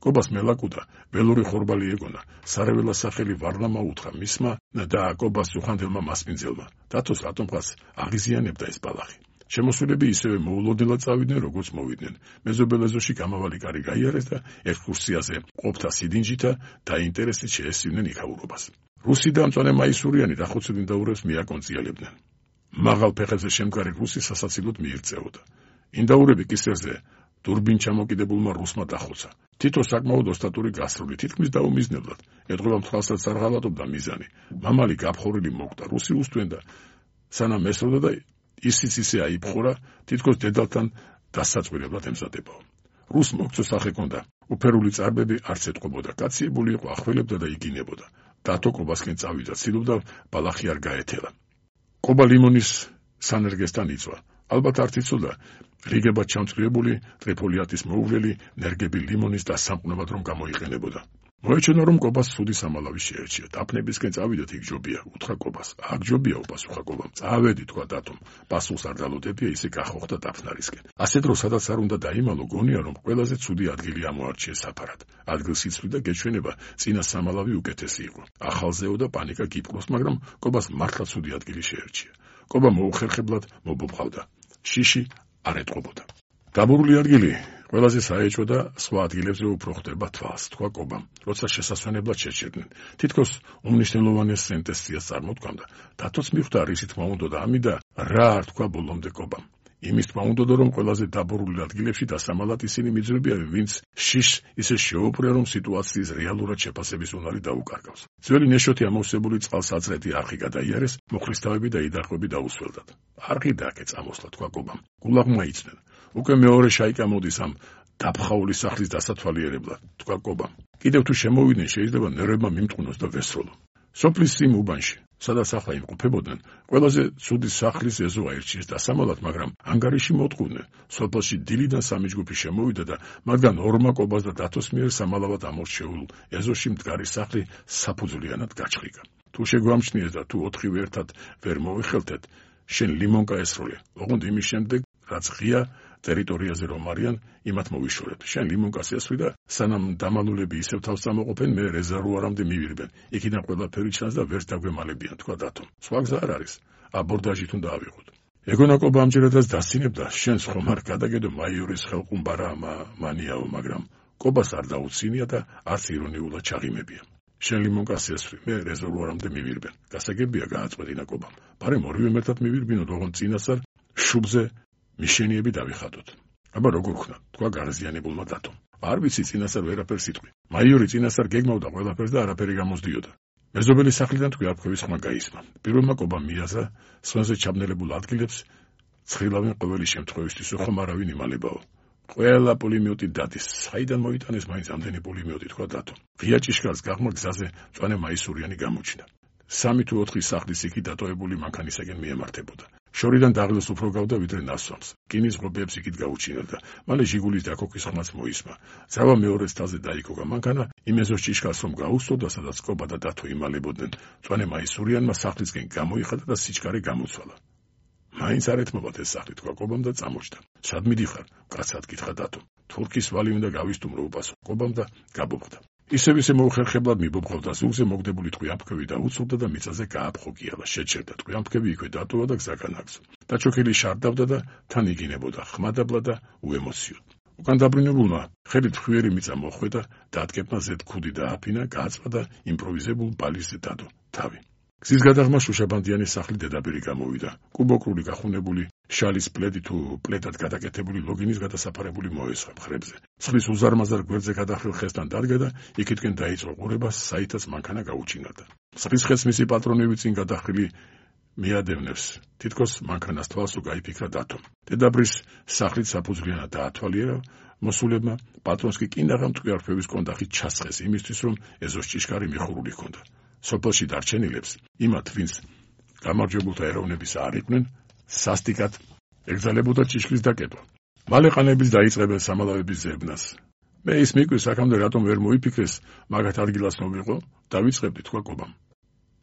კობას მელაკუდა ველური ხორბალი ეგონა, სარეველა სახელი ვარლამა უთხრა მისმა და კობას უხანთელმა მასპინძელმა. დათოს რატომღაც აღიზიანებდა ეს ბალახი. შემოსულები ისევე მოულოდნელად წავიდნენ, როგორც მოვიდნენ. მეზობელეზოში გამავალი კარი გაიარეს და ექსკურსიაზე ყოფთა სიდინჯითა და ინტერესით შეესწრნენ იქაურობას. რუსი და მწვანე მაისურიანი დახოცილ ინდაურებს მიაკონციალებდნენ. მაღალ ფეხებზე შემდგარი რუსი სასაცილოდ მიირწეოდა. ინდაურები კისერზე დურბინ ჩამოკიდებულმა რუსმა დახოცა. თითო საკმაოდ ოსტატური გასრული, თითქმის დაუმიზნებლად. ეტყობა მთლასაც არ ღალატობდა მიზანი. მამალი გაფხორილი მოკვდა, რუსი უსტვენდა, სანამ ესროდა და ისიც ისე აიფხორა, თითქოს დედალთან დასაწყვირებლად ემზადებაო. რუს მოგწო სახე ჰქონდა, უფერული წარბები არც ეტყობოდა, კაციებული იყო, ახველებდა და იგინებოდა. დათო კობასკენ წავიდა, ცდილობდა ბალახი არ გაეთელა. კობა ლიმონის სანერგესთან იწვა. ალბათ არ იცოდა რიგებად ჩამწკრივებული ტრიფოლიატის მოუვლელი ნერგები ლიმონის დასამყნობად რომ გამოიყენებოდა. მოეჩვენა რომ კობას სუდი სამალავი შეერჩია. დაფნებისკენ წავიდეთ, იქ ჯობია, უთხრა კობას. აქ ჯობია, უპასუხა კობამ. წავედი, თქვა დათომ. პასუხს არ დალოდებია, ისე გახოხდა დაფნარისკენ. ასე დრო სადაც არ უნდა დაიმალო, გონია რომ ყველაზე ცუდი ადგილი ამოარჩიეს საფარად. ადგილს იცვლიდა გეჩვენება, წინა სამალავი უკეთესი იყო. ახალზეო და პანიკა გიპყროს, მაგრამ კობას მართლა ცუდი ადგილი შეერჩია. კობა მოუხერხებლად მობობყავდა. შიში არ ეტყობოდა. დაბურული ადგილი ყველაზე საეჭვო და სხვა ადგილებზე უფრო ხდება თვალს, თქვა კობამ, როცა შესასვენებლად შეჭერდნენ. თითქოს უმნიშვნელოვანეს სენტენციას წარმოთქვამდა. დათოც მიხვდა რისი თქმა უნდოდა ამიდა რა არ თქვა ბოლომდე კობამ. იმის თქმა უნდოდა რომ ყველაზე დაბურული ადგილებში დასამალად ისინი მიძვრებიან, ვინც შიშს ისე შეუპრია რომ სიტუაციის რეალურად შეფასების უნარი დაუკარგავს. ძველი ნეშოთი ამოვსებული წყალსაწრეთი არხი გადაიარეს, მოხრისტავები და იდახვები დაუსველდათ. არხი დააკე წამოსლა, თქვა კობამ. გულაღმა იცნენ. უკვე მეორე შაიკა მოდის ამ დაფხაული სახლის დასათვალიერებლად, თქვა კობამ. კიდევ თუ შემოვიდნენ, შეიძლება ნერვებმა მიმტყუნოს და ვესროლო. სოფლის იმ უბანში, სადაც ახლა იმყოფებოდნენ, ყველაზე ცუდი სახლის ეზო აირჩიეს დასამალად, მაგრამ ანგარიში მოტყუდნენ. სოფელში დილიდან სამი ჯგუფი შემოვიდა და მათგან ორმა კობას და დათოს მიერ სამალავად ამორჩეულ ეზოში მდგარი სახლი საფუძვლიანად გაჩხრიკა. თუ შეგვამჩნიეს და თუ ოთხივე ერთად ვერ მოვიხელთეთ, შენ ლიმონკა ესროლე. ოღონდ იმის შემდეგ, რაც ღია ტერიტორიაზე რომ არიან, იმათ მოვიშორეთ. შენ ლიმონკას ესვრი და სანამ დამალულები ისევ თავს წამოყოფენ, მე რეზერვუარამდე მივირბენ. იქიდან ყველაფერი ჩანს და ვერც დაგვემალებიან, თქვა დათომ. სხვა გზა არ არის. აბორდაჟით უნდა ავიღოთ. ეგონა კობა ამჯერადაც დასცინებდა, შენს ხომ არ გადაგედო მაიორის ხელყუმბარა მანიაო, მაგრამ კობას არ დაუცინია და არც ირონიულად ჩაღიმებია. შენ ლიმონკას ესვრი, მე რეზერვუარამდე მივირბენ. გასაგებია, გააწყვეტინა კობამ. პარემ ორივე ერთად მივირბინოთ, ოღონდ წინასწარ შუბზე მიშენიები დავიხატოთ. აბა როგორ ხნა, თქვა გარზიანებულმა დათომ. არ ვიცი, წინასწარ ვერაფერს იტყვი. მაიორი წინასწარ გეგმავდა ყველაფერს და არაფერი გამოსდიოდა. მეზობელი სახლიდან თქუაფრქების ხმა გაისმა. პირველმა კობამ მიაზრა სვენზე ჩაბნელებულ ადგილებს ცხილავენ ყოველი შემთხვევისთვის, ხომ არავინ იმალებაო. ყველა პოლიმიოტი დადის. საიდან მოიტანეს მაინც ამდენი პოლიმიოტი, თქვა დათომ. ღია ჭიშკარს გაღმა გზაზე მწვანე მაისურიანი გამოჩნდა. 3 თუ 4 სახლის იქი დატოვებული მანქანისაგან მიემართებოდა. შორიდან დაღლოს უფრო გავდა ვიდრე ნასვამს. რკინის ღობეებს იქით გაუჩინარდა. მალე ჟიგულის დაქოქის ხმაც მოისმა. ძრავა მეორე თალზე დაიკოგა მანქანა, იმ ეზოს ჭიშკარს რომ გაუსწორდა, სადაც კობა და დათო იმალებოდნენ. მწვანე მაისურიანმა სახლისკენ გამოიხატა და სიჩქარე გამოცვალა. მაინც არ ეთმობათ ეს სახლი, თქვა კობამ და წამოჭდა. სად მიდიხარ? კაცად კითხა დათო. თურქის ვალი უნდა გავისტუმრო, უპასუხა კობამ და გაბობხდა. ისევ მოუხერხებლად მიბობყავდა, ზურგზე მოგდებული ტყვიამფრქვევი დაუცურდა და მიწაზე გააფხოკიალა, შეჩერდა. ტყვიამფრქვევი იქვე დატოვა და გზა განაგზო. დაჩოქილი შარდავდა და თან იგინებოდა, ხმადაბლა და უემოციოდ. უკან დაბრუნებულმა ხელით ხვიერი მიწა მოხვედა, დადგებმა ზედ ქუდი დააფინა, გააწვა და იმპროვიზებულ ბალისზე დადო თავი. გზის გადაღმა შუშაბანდიანის სახლი დედაბერი გამოვიდა. კუბოკრული გახუნებული შალის პლედი თუ პლედად გადაკეთებული ლოგინის გადასაფარებული მოესვა მხრებზე. ცხლის უზარმაზარ გვერდზე გადახრილ ხესთან დადგა და იქითკენ დაიწყო ყურება, საითაც მანქანა გაუჩინარდა. ცხლის ხეს მისი პატრონები წინ გადახრილი მიადევნებს. თითქოს მანქანას თვალს უგაიფიქრა დათომ. დედაბრის სახლით საფუძვლიანად დაათვალიერა, მოსულებმა პატრონს კი კინაღამ ტყვიარფრქვევის კონდახით ჩასხეს იმისთვის, რომ ეზოს ჭიშკარი მიხურული ჰქონდა. სოფელში დარჩენილებს, იმათ, ვინც გამარჯვებულთა ეროვნების არ იყვნენ, სასტიკად ეგზალებოდა ჭიშკრის დაკეტვა. მალე ყანების დაიწყებენ სამალავების ზებნას. მე ის მიკვირს, აქამდე რატომ ვერ მოიფიქრეს, მაგათ ადგილას მომიყო, დავიწყებდი, თქვა კობამ.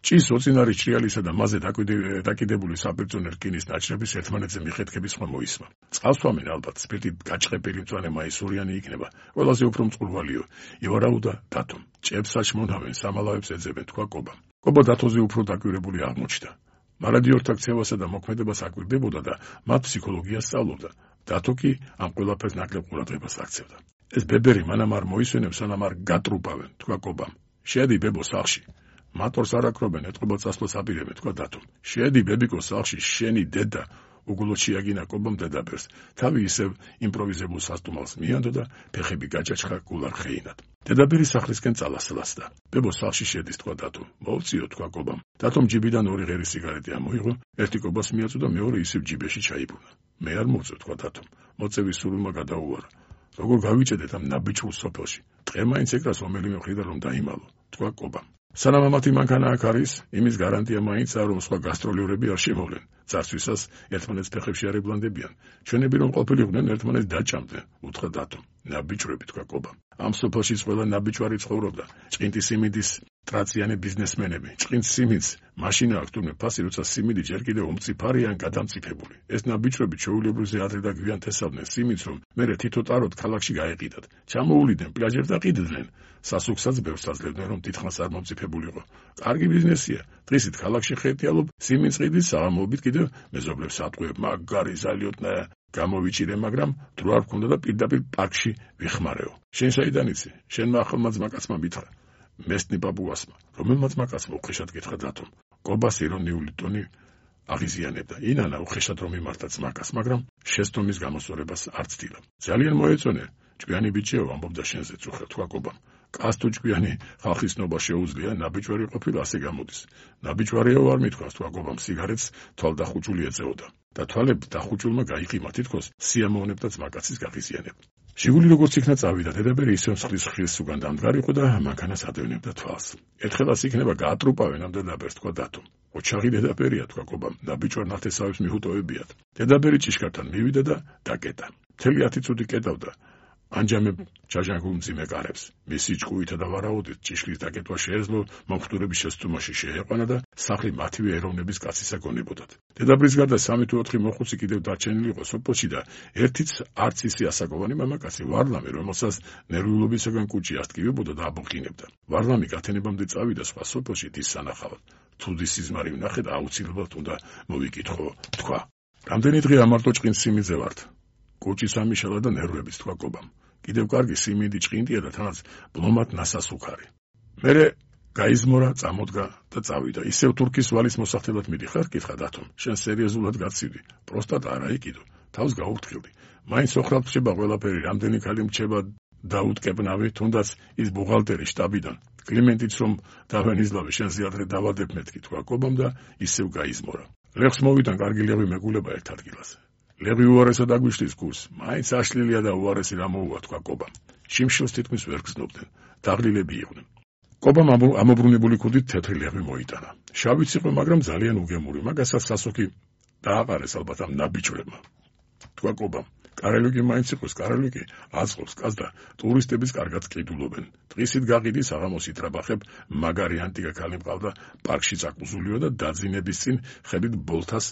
ჭის ოცინარი ჭრიალისა და მასზე დაკიდებული საბერძნო რკინის ნაჭრების ერთმანეთზე მიხეთქები სხვა მოისმა. წყალსვამენ ალბათ, სპირტით გაჭყებილი მწვანე მაისურიანი იქნება, ყველაზე უფრო მწყურვალიო, ივარაუდა დათომ. ჭებს საჭმონავენ, სამალავებს ეძებენ, თქვა კობამ. კობა დათოზე უფრო დაკვირებული აღმოჩნდა. მარადიორთა ქცევასა და მოქმედებას აკვირდებოდა და მათ ფსიქოლოგიას სწავლობდა. დათო კი ამ ყველაფერს ნაკლებ ყურადღებას აქცევდა. ეს ბებერი მანამ არ მოისვენებს, სანამ არ გატრუპავენ, თქვა კობამ. შედი ბებო სახლში. მატორს არ აკრობენ, ეტყობა წასვლას აპირებენ, თქვა დათომ. შედი ბებიკო სახლში, შენი დედა. უგულოდ შეაგინა კობამ დედაბერს. თავი ისევ იმპროვიზებულ სასტუმალს მიანდო და ფეხები გაჭაჭხა გულარ ხეინად. დედაბერი სახლისკენ წალასლასდა. ბებო სახლში შედის, თქვა დათომ. მოვწიო, თქვა კობამ. დათომ ჯიბიდან 2 ღერი სიგარეტი ამოიღო, ერთი კობას მიაწო და მეორე ისევ ჯიბეში ჩაიბრუნა. მე არ მოვწო, თქვა დათომ. მოწევის სრულმა გადაუარა. როგორ გავიჭედეთ ამ ნაბიჯულ სოფელში? დღე მაინც ეკრას რომელიმე მხრიდან რომ დაიმალო, თქვა კობამ. სანამ ამათი მანქანა აქ არის, იმის გარანტია მაინცაა, რომ სხვა გასტროლერები არ შემოვლენ. წარსვისას ერთმანეთს ფეხებში არ ებლანდებიან. ჩვენები რომ ყოფილიყვნენ, ერთმანეთს დაჭამდნენ, უთხრა დათომ. ნაბიჯვრები, თქვა კობამ. ამ სოფელში ყველა ნაბიჯვარი ცხოვრობდა. ჭყინტის სიმინდის ტრაციანი ბიზნესმენები. ჭყინტს სიმინდს მაშინ აქვს თურმე ფასი, როცა სიმინდი ჯერ კიდევ უმწიფარია ან გადამწიფებული. ეს ნაბიჯვრები ჩვეულებრივზე ადრე და გვიან თესავდნენ სიმინდს, რომ მერე თითო ტაროდ ქალაქში გაეყიდათ. ჩამოუვლიდნენ პლაჟებს და ყიდდნენ. სასუქსაც ბევრს აძლევდნენ, რომ თითქმის არ მომწიფებულიყო. კარგი ბიზნესია. დღისით ქალაქში ხეთიალობ სიმინდს ყიდის, საღამოობით კიდევ მეზობლებს ატყუებ, მაგარი ზალიოტნა გამოვიჭირე, მაგრამ დრო არ გქონდა და პირდაპირ პარკში ვიხმარეო. შენ საიდან იცი? შენმა ახალმა ძმაკაცმა მითხრა. მესტნი ბაბუასმა. რომელმა ძმაკაცმა? უხეშად გითხრა დათომ. კობას ირონიული ტონი აღიზიანებდა. ინანა უხეშად რომ იმართა ძმაკას, მაგრამ შესტომის გამოსწორებას არ ცდილა. ძალიან მოეწონე. ჭკვიანი ბიჭიო, ამბობდა შენზე, წუხა, თქვა კობამ. კაც თუ ჭკვიანი ხალხის ნობა შეუძლია, ნაბიჯვარი ყოფილი ასე გამოდის. ნაბიჯვარიო არ მithქვას, თქვა კობამ, სიგარეტს თვალდახუჭული ეწეოდა. და თვალებ დახუჭულმა გაიყიმა, თითქოს სიამოვნებდა ძმაკაცის გაღიზიანება. შიგული როგორც იქნა წავიდა, დედაბერი ისევ მსხლის ხილს უგან დამდგარიყო და მანქანას ადევნებდა თვალს. ერთხელაც იქნება გაატრუპავენ ამ დედაბერს, თქვა დათომ. ოჩაღი დედაბერია, თქვა კობამ, ნაბიჯვარ ნათესავებს მიჰუტოვებიათ. დედაბერი ჭიშკართან მივიდა და დაკეტა. მთელი 10 წუთი კეტავდა. ანჯამებ ჯაჟანგულ მძიმე კარებს. მისი ჭკუითა და ვარაუდით ჭიშკრის დაკეტვა შეეძლო, მომხდურების შესტუმაში შეეყვანა და სახლი მათივე ეროვნების კაცისა გონებოდათ. დედაბრის გარდა 3 თუ 4 მოხუცი კიდევ დარჩენილი იყო სოფელში და ერთიც არც ისე ასაკოვანი მამაკაცი, ვარლამი, რომელსაც ნერვიულობისაგან კუჭი ასტკივებოდა და აბოყინებდა. ვარლამი გათენებამდე წავიდა სხვა სოფელში დის სანახავად. თუ დის სიზმარი ვნახე და აუცილებლად უნდა მოვიკითხო, თქვა. რამდენი დღე ამარტო ჭყინტს სიმინდზე ვართ? კუჭი სამიშალა და ნერვებიც, თქვა კობამ. კიდევ კარგი სიმინდი ჭყინტია და თანაც ბლომად ნასასუქარი. მერე გაიზმორა, წამოდგა და წავიდა. ისევ თურქის ვალის მოსახდელად მიდიხარ, კითხა დათომ. შენ სერიოზულად გაცივდი. პროსტატა არა იყიდო. თავს გაუფრთხილდი. მაინც ოხრალ რჩება ყველაფერი, რამდენი ქალი მრჩება დაუტკებნავი, თუნდაც ის ბუღალტერი შტაბიდან. კლიმენტიც რომ დავენიზლავე, შენზე ადრე დავადებ მეთქი, თქვა კობამ და ისევ გაიზმორა. ლეხს მოვიდან კარგი ლეღვი მეგულება ერთ ადგილას. ლეღვი უარესად აგვიშლის გულს, მაინც აშლილია და უარესი რა მოუვა, თქვა კობამ. შიმშილს თითქმის ვერ გრძნობდნენ, დაღლილები იყვნენ. კობამ ამობრუნებული ქუდით თეთრი ლეღვი მოიტანა. შავიც იყო, მაგრამ ძალიან უგემური, მაგასაც სასუქი დააყარეს ალბათ ამ ნაბიჯვრებმა. თქვა კობამ. კარელიკი მაინც იყოს, კარელიკი აწყობს კაც და ტურისტების კარგად ყიდულობენ. დღისით გაყიდი, საღამოს იტრაბახებ, მაგარი ანტიკა ქალი მყავდა, პარკში წაკუზულიო და დაძინების წინ ხედით ბოლთას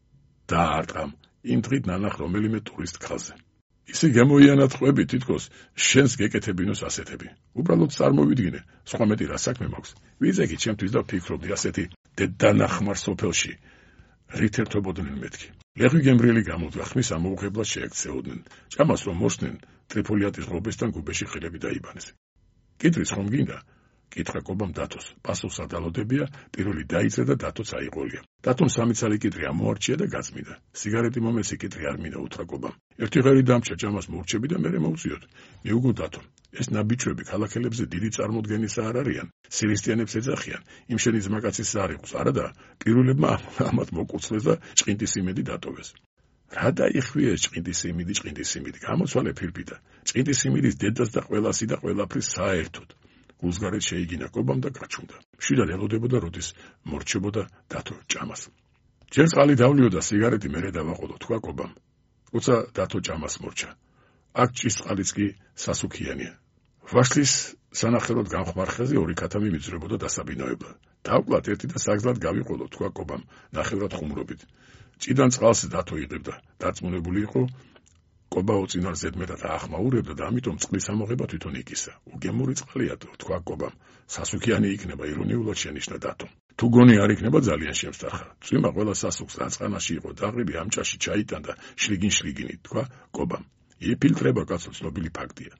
დაარტყამ. იმ დღით ნანახ რომელიმე ტურისტ ქალზე. ისე გამოიანა ტყვები, თითქოს შენს გეკეთებინოს ასეთები. უბრალოდ წარმოვიდგინე, სხვა მეტი რა საქმე მაქვს. ვიზეგი ჩემთვის და ფიქრობდი ასეთი დედანახმარ სოფელში. რით ერთობოდნენ მეთქი. ლეღვი გემრიელი გამოდგა, ხმის ამოუღებლად შეექცეოდნენ. ჭამას რომ მოსდნენ, ტრიფოლიატის ღობესთან გუბეში ხილები დაიბანეს. კიტრის ხომ გინდა? კითხა კობამ დათოს. პასუხს ადალოდებია, პირველი დაიწყე და დათოც აიყოლია. დათომ 3 ცალი კიტრი ამოარჩია და გაწმიდა. სიგარეტი მომეცი, კიტრი არ მინდა, უთხრა კობამ. ერთი ღერი დამჭა, ჭამას მოურჩები და მერე მოვწიოთ. მიუგო დათომ. ეს ნაბიჯვრები ქალაქელებზე დიდი წარმოდგენისა არ არიან. სილისტიანებს ეძახიან, იმ შენი ძმაკაცის არ იყოს, არა და პირველებმა ამათ მოკუცლეს და ჭყინტის სიმინდი დატოვეს. რა დაიხვიეს ჭყინტის სიმინდი, გამოცვალე ფილფიდა. ჭყინტის სიმინდის დედას და ყველასი და ყველაფრის საერთოდ. გულსგარეთ შეიგინა კობამ და გაჩუნდა. მშვიდად ელოდებოდა, როდის მორჩებოდა დათო ჭამას. ჯერ წყალი დავლიოდა, სიგარეტი მერე დავაყოლო, თქვა კობამ. როცა დათო ჭამას მორჩა. აქ ჭის წყალიც კი სასუქიანია. ვაშლის სანახელოდ გამხმარ ხეზე ორი ქათამი მიძრებოდა დასაბინავებლად. დავკლათ ერთი და საგზლად გავიყოლო, თქვა კობამ, ნახევრად ხუმრობით. ჭიდან წყალს დათო იღებდა, დარწმუნებული იყო, კობა უწინარ ზედმეტად აახმაურებდა და ამიტომ წყლის ამოღება თვითონ იკისა. უგემური წყალიათო, თქვა კობამ, სასუქიანი იქნება, ირონიულად შენიშნა დათო. თუ გონი არ იქნება ძალიან შემსტარხა. წვიმა ყველა სასუქს რაწყანაში იყო, დაყრილი ამ ჭაში ჩაიტან და შლიგინ-შლიგინი, თქვა კობამ. იფილტრება კაცო, ცნობილი ფაქტია.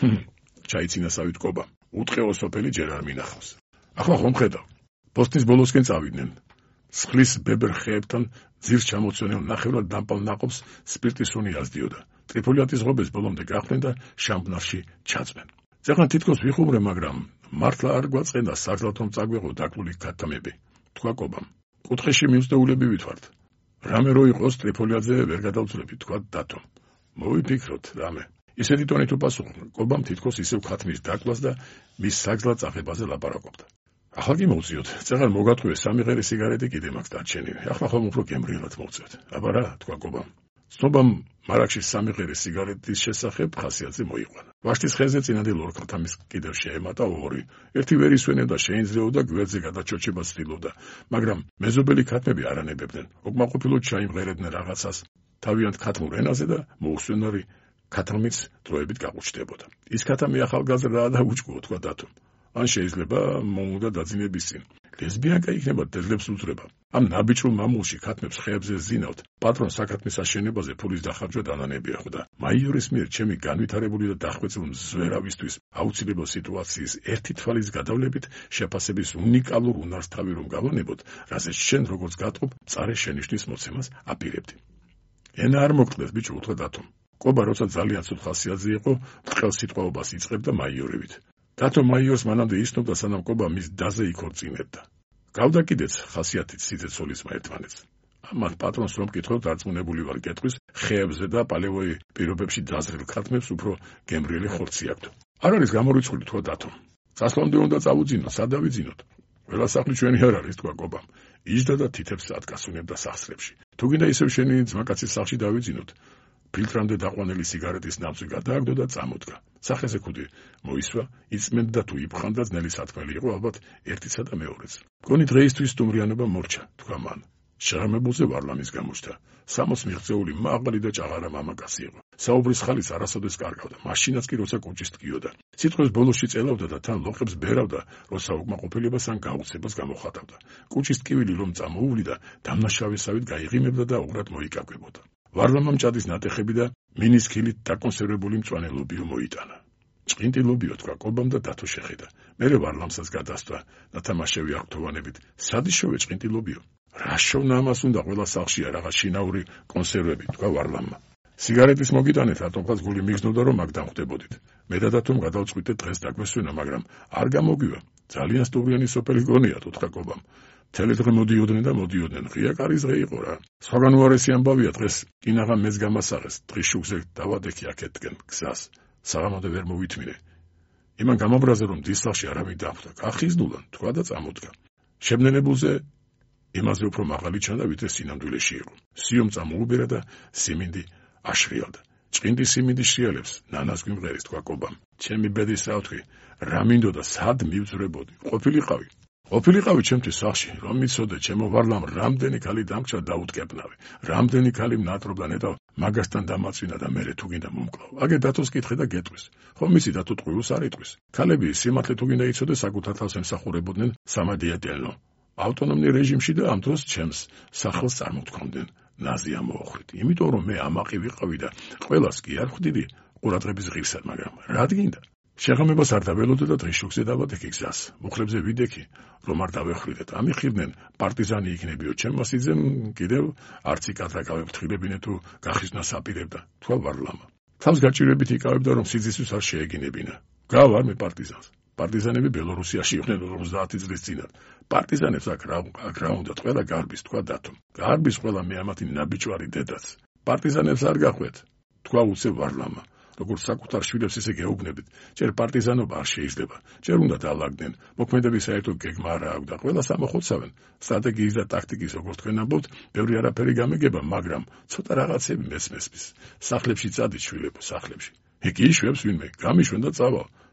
ჩაიცინასავით კობა. უტყეო სოფელი ჯერ არ მინახავს. ახლა ხომ ხედავ. პოსტის ბოლოსკენ წავიდნენ. სხლის ბებერ ხეებთან ძირს ჩამოცვენილ ნახევრად დამპალ ნაყოფს სპირტის უნი აზდიოდა. ტრიფოლიატის ღობეს ბოლომდე გახვდნენ და შამბნარში ჩაწვენ. წეღან თითქოს ვიხუმრე, მაგრამ მართლა არ გვაწყენდა საგზლად რომ წაგვეღო დაკლული ქათამები. თქვა კობამ. კუთხეში მივსდეულები ვითვართ. რამე რო იყოს ტრიფოლიატზე ვერ გადავწლები, თქვა დათომ. მოვიფიქროთ, რამე. ისეთი ტონით უპასუხა, კობამ თითქოს ისევ ქათმის დაკლას და მის საგზლად წაღებაზე ლაპარაკობდა. ახლა კი მოვწიოთ, წეღან მოგატყვიე სამი ღერი სიგარეტი კიდე მაქვს დარჩენილი. ახლა ხომ უფრო გემრიელად მოვწევთ. აბა რა, თქვა კობამ. ცნობამ მარაგში სამი ღერი სიგარეტის შესახებ ხასიათზე მოიყვანა. ვაშლის ხეზე წინანდელ ორ ქათამის კიდევ შეემატა ორი. ერთი ვერ ისვენებდა, შეინძლეოდა, გვერდზე გადაჩოჩება ცდილობდა, მაგრამ მეზობელი ქათმები არ ანებებდნენ. უკმაყოფილოდ ჩაიმღერებდნენ რაღაცას თავიანთ ქათმურ ენაზე და მოუსვენარი ქათამიც დროებით გაყუჩდებოდა. ის ქათამი ახალგაზრდაა და უჭკუო, თქვა დათომ. ან შეიძლება მომუნდა დაძინების წინ. ლესბიანკა იქნება, დედლებს უძრება. ამ ნაბიჯრულ მამულში ქათმებს ხეებზე ზინავთ. პატრონ საქათმის აშენებაზე ფულის დახარჯვა დანანებია ხვდა. მაიორის მიერ ჩემი განვითარებული და დახვეწილ მზვერავისთვის აუცილებელ სიტუაციის ერთი თვალის გადავლებით შეფასების უნიკალურ უნარს თავი რომ გავანებოთ, რასაც შენ როგორც გატყობ, მწარე შენიშვნის მოცემას აპირებდი. ენა არ მოგწყდეს, ბიჭო, უთხრა დათომ. კობა როცა ძალიან ცუდ ხასიათზე იყო, ბრტყელ სიტყვაობას იწყებდა მაიორებით. დათო მაიორს მანამდე ისნობდა, სანამ კობა მის დაზე იქორწინებდა. გავდა კიდეც ხასიათით სიცეცოლისმა ერთმანეთს. ამან პატრონს რომ კითხო, დარწმუნებული ვარ კითხვის, ხეებზე და პალევოი პირობებში დაზრილ ქათმებს უფრო გემრიელი ხორცი აქვთ. არ არის გამორიცხული, თქვა დათომ. წასვლამდე უნდა წავუძინოთ, სად დავიძინოთ? ყველა სახლი ჩვენი არ არის, თქვა კობამ. იჯდა და თითებს ადგასუნებდა სახსრებში. თუ გინდა ისევ შენი ძმაკაცის სახლში დავიძინოთ. ფილტრამდე დაყვანილი სიგარეტის ნავსი გადააგდო და წამოდგა. სახეზე ქუდი მოისვა, იწმენდა და თუ იფხანდა ძნელი სათქმელი იყო, ალბათ ერთისა და მეორეც. გონი დღეისთვის სტუმრიანობა მორჩა, თქვა მან. შეღამებულზე ვარლამის გამოჩნდა. 60 მიღწეული მაღალი და ჭაღარა მამაკაცი იყო. საუბრის ხალიც არასოდეს კარგავდა, მაშინაც კი როცა კუჭის ტკიოდა. სიტყვის ბოლოში წელავდა და თან ლოყებს ბერავდა, როცა უკმაყოფილებას ან გაუცებას გამოხატავდა. კუჭის ტკივილი რომ წამოუვლიდა, დამნაშავესავით გაიღიმებდა და უღრად მოიკარგებოდა. ვარლამამ ჭადის ნატეხები და მინის ხილით დაკონსერვებული მწვანე ლობიო მოიტანა. ჭყინტი ლობიო, თქვა კობამ და დათო შეხედა. მერე ვარლამსაც გადასწვა, ნათამაშევი აღთოვანებით. სადიშოვე ჭყინტი ლობიო? რა შოვნა ამას უნდა ყველა სახლშია რაღაც შინაური კონსერვები, თქვა ვარლამმა. სიგარეტის მოგიტანეთ, რატომღაც გული მიგზნოდა რომ აქ დამხვდებოდით. მე და დათომ გადავწყვიტეთ დღეს დაგვესვენა, მაგრამ არ გამოგივა. ძალიან სტუმრიანი სოფელი გონიათ, უთხრა კობამ. მთელი დღე მოდიოდნენ და მოდიოდნენ, ღია კარის დღე იყო რა. სხვაგან უარესი ამბავია, დღეს კინაღამ მეც გამასაღეს, დღის შუქზე დავადექი აქეთკენ გზას. საღამოდე ვერ მოვითმინე. იმან გამაბრაზე რომ დისლახში არავინ დახვდა, გახიზნულან, თქვა და წამოდგა. შემნენებულზე იმაზე უფრო მაღალი ჩანდა, ვიდრე სინამდვილეში იყო. სიომ წამოუბერა და სიმინდი აშრიალდა. ჭყინტი სიმინდი შრიალებს, ნანას გვიმღერის, თქვა კობამ. ჩემი ბედის ავთქვი, რა მინდოდა, სად მივძვრებოდი? ყოფილიყავი. ყოფილიყავი ჩემთვის სახლში, რომ მიცოდე, ჩემო ვარლამ რამდენი ქალი დამქჩა დაუტკეპნავი, რამდენი ქალი მნატრობდა ნეტავ, მაგასთან დამაწვინა და მერე თუ გინდა მომკლავ. აგე დათოს კითხე და გეტყვის. ხომ მისი დათო ტყუილს არ იტყვის. ქალები სიმართლე თუ გინდა იცოდე, საკუთარ თავს ემსახურებოდნენ სამადიატელნო. ავტონომნი რეჟიმში და ამ დროს ჩემს სახლს წარმოთქვამდნენ. ნაზი ამოახვით. იმიტომ რომ მე ამაყი ვიყავი და ყველას კი არ ხვდიდი ყურადღების ღირსად, მაგრამ რა გინდა? შეღამებას არ დაველოდე და დღის შუქზე დავადექი გზას. მუხლებზე ვიდექი, რომ არ დავეხვიდეთ. ამიხირდნენ პარტიზანი იქნებიო, ჩემ მასიძემ კიდევ არცი კადრაკავებ თხილებინე თუ გახიზნას აპირებდა, თქვა ვარლამა. თავს გაჭირებით იკავებდა, რომ სიძისთვის არ შეეგინებინა. გავარ მე პარტიზანს. პარტიზანები ბელორუსიაში იყვნენ 50 წლის წინათ. პარტიზანებს აქ რა უნდათ, ყველა გარბის, თქვა დათომ. გარბის ყველა მე ამათი ნაბიჯვარი დედაც. პარტიზანებს არ გახვეთ, თქვა უცებ ვარლამა. როგორც საკუთარ შვილებს ისე გეუბნებით, ჯერ პარტიზანობა არ შეიძლება, ჯერ უნდა დაალაგდნენ, მოქმედები საერთოდ გეგმა არ აქვს და ყველა სამოხოცავენ, სტრატეგიის და ტაქტიკის როგორც თქვენ ამბობთ, ბევრი არაფერი გამეგება, მაგრამ ცოტა რაღაცები მესმის. სახლებში წადით შვილებო, სახლებში. კი იშვებს ვინმე, გამიშვენ და წავალ.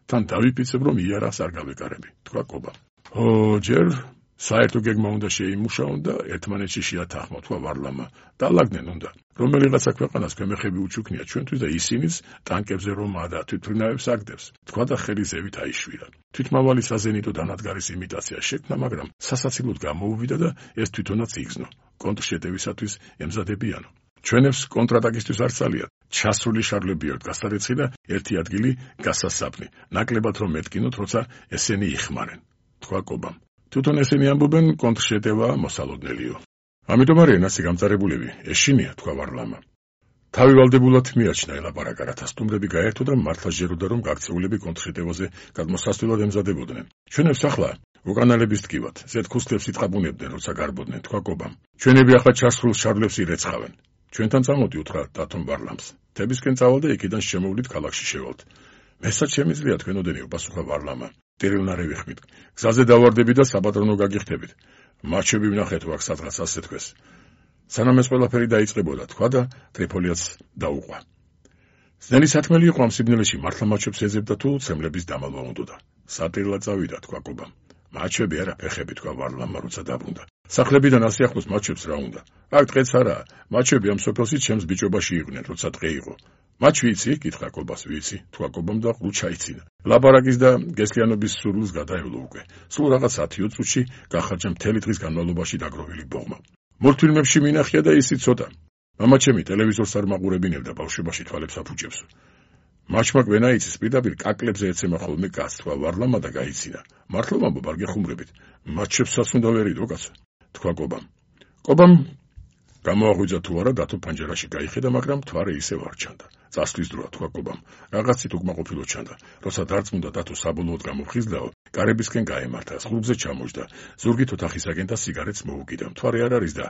თან დავიფიცებ, რომ იარაღს არ გავეკარები, თქვა კობამ. ჯერ საერთო გეგმა უნდა შეიმუშაონ და ერთმანეთში შეათანხმოთ, თქვა ვარლამმა. დაალაგდნენ უნდა. რომელიღაცა ქვეყანას ქვემეხები უჩუქნია ჩვენთვის და ისინიც ტანკებზე რომა და თვითმფრინავებს აგდებს, თქვა და ხელი ზევით აიშვირა. თვითმავალი საზენიტო დანადგარის იმიტაცია შექმნა, მაგრამ სასაცილოდ გამოუვიდა და ეს თვითონაც იგზნო. კონტრშეტევისათვის ემზადებიანო. ჩვენებს კონტრატაკისთვის არ ძალიათ. ჩასრული შარლები აქვს გასარეცხი და ერთი ადგილი გასასაბნი. ნაკლებად რომ მეტკინოთ, როცა ესენი იხმარენ, თქვა კობამ. თვითონ ესენი ამბობენ კონტრშეტევა მოსალოდნელიო. ამიტომ არიან ასე გამწარებულები, ეშინია, თქვა ვარლამმა. თავი ვალდებულად მიაჩნა ელაპარაკა, რათა სტუმრები გაერთო და მართლა ჟეროდა, რომ გაქცეულები კონტრშეტევაზე გადმოსასვლელად ემზადებოდნენ. ჩვენებს ახლა უკანალების ტკივად, ზეთქუსლებს იტყაბუნებდნენ, როცა გარბოდნენ, თქვა კობამ. ჩვენები ახლა ჩასრულ შარლებს ირეცხავენ. ჩვენთან წამოდი, უთხრა დათომ ვარლამს. თებისკენ წავალ და იქიდან შემოვლით ქალაქში შევალთ. მესაც შემიძლია თქვენოდენი, უპასუხა ვარლამმა. ტერილნარევი ხმით. გზაზე დავარდები და საპატრონო გაგიხდებით. მაჩები ვნახეთ აქ სადღაც ასე თქვეს. სანამ ეს ყველაფერი დაიწყებოდა, თქვა და ტრიფოლიაც დაუყვა. ძნელი საქმელი იყო ამ სიბნელეში მართლა მაჩებს ეძებდა თუ ცემლების დამალვა უნდოდა. სატრილად წავიდა, თქვა კობამ. მაჩები არა, ფეხები, თქვა ვარლამმა, როცა დაბრუნდა. სახლებიდან ასე ახლოს მაჩებს რა უნდა? აქ დღეც არაა. მაჩები ამ სოფელში ჩემს ბიჭობაში იყვნენ, როცა დღე იყო. მაჩ ვიცი? კითხა კობას. ვიცი, თქვა კობამ და ყრუ ჩაიცინა. ლაპარაკის და გესლიანობის სურვილს გადაევლო უკვე. სულ რაღაც 10 წუთში გახარჯა მთელი დღის განმავლობაში დაგროვილი ბოღმა. მულტფილმებში მინახია და ისიც ცოტა. მამაჩემი ტელევიზორს არ მაყურებინებდა, ბავშვობაში თვალებს აფუჭებს. მაჩმა გვენა იცის, პირდაპირ კაკლებზე ეცემა ხოლმე კაცს, თქვა ვარლამმა და გაიცინა. მართლა ვამბობ, არ გეხუმრებით. მაჩებსაც უნდა ვერიდო, კაცო, თქვა კობამ. კობამ გამოაღვიძა თუ არა, დათო პანჯერაში გაიხედა, მაგრამ თვარე ისევ არ ჩანდა. წასვლის დროა, თქვა კობამ. რაღაცით უკმაყოფილო ჩანდა. როცა დარწმუნდა დათო საბოლოოდ გამოფხიზლაო, კარებისკენ გაემართა, ზღურბზე ჩამოჯდა, ზურგით ოთახისაკენ და სიგარეტს მოუკიდა. თვარე არ არის და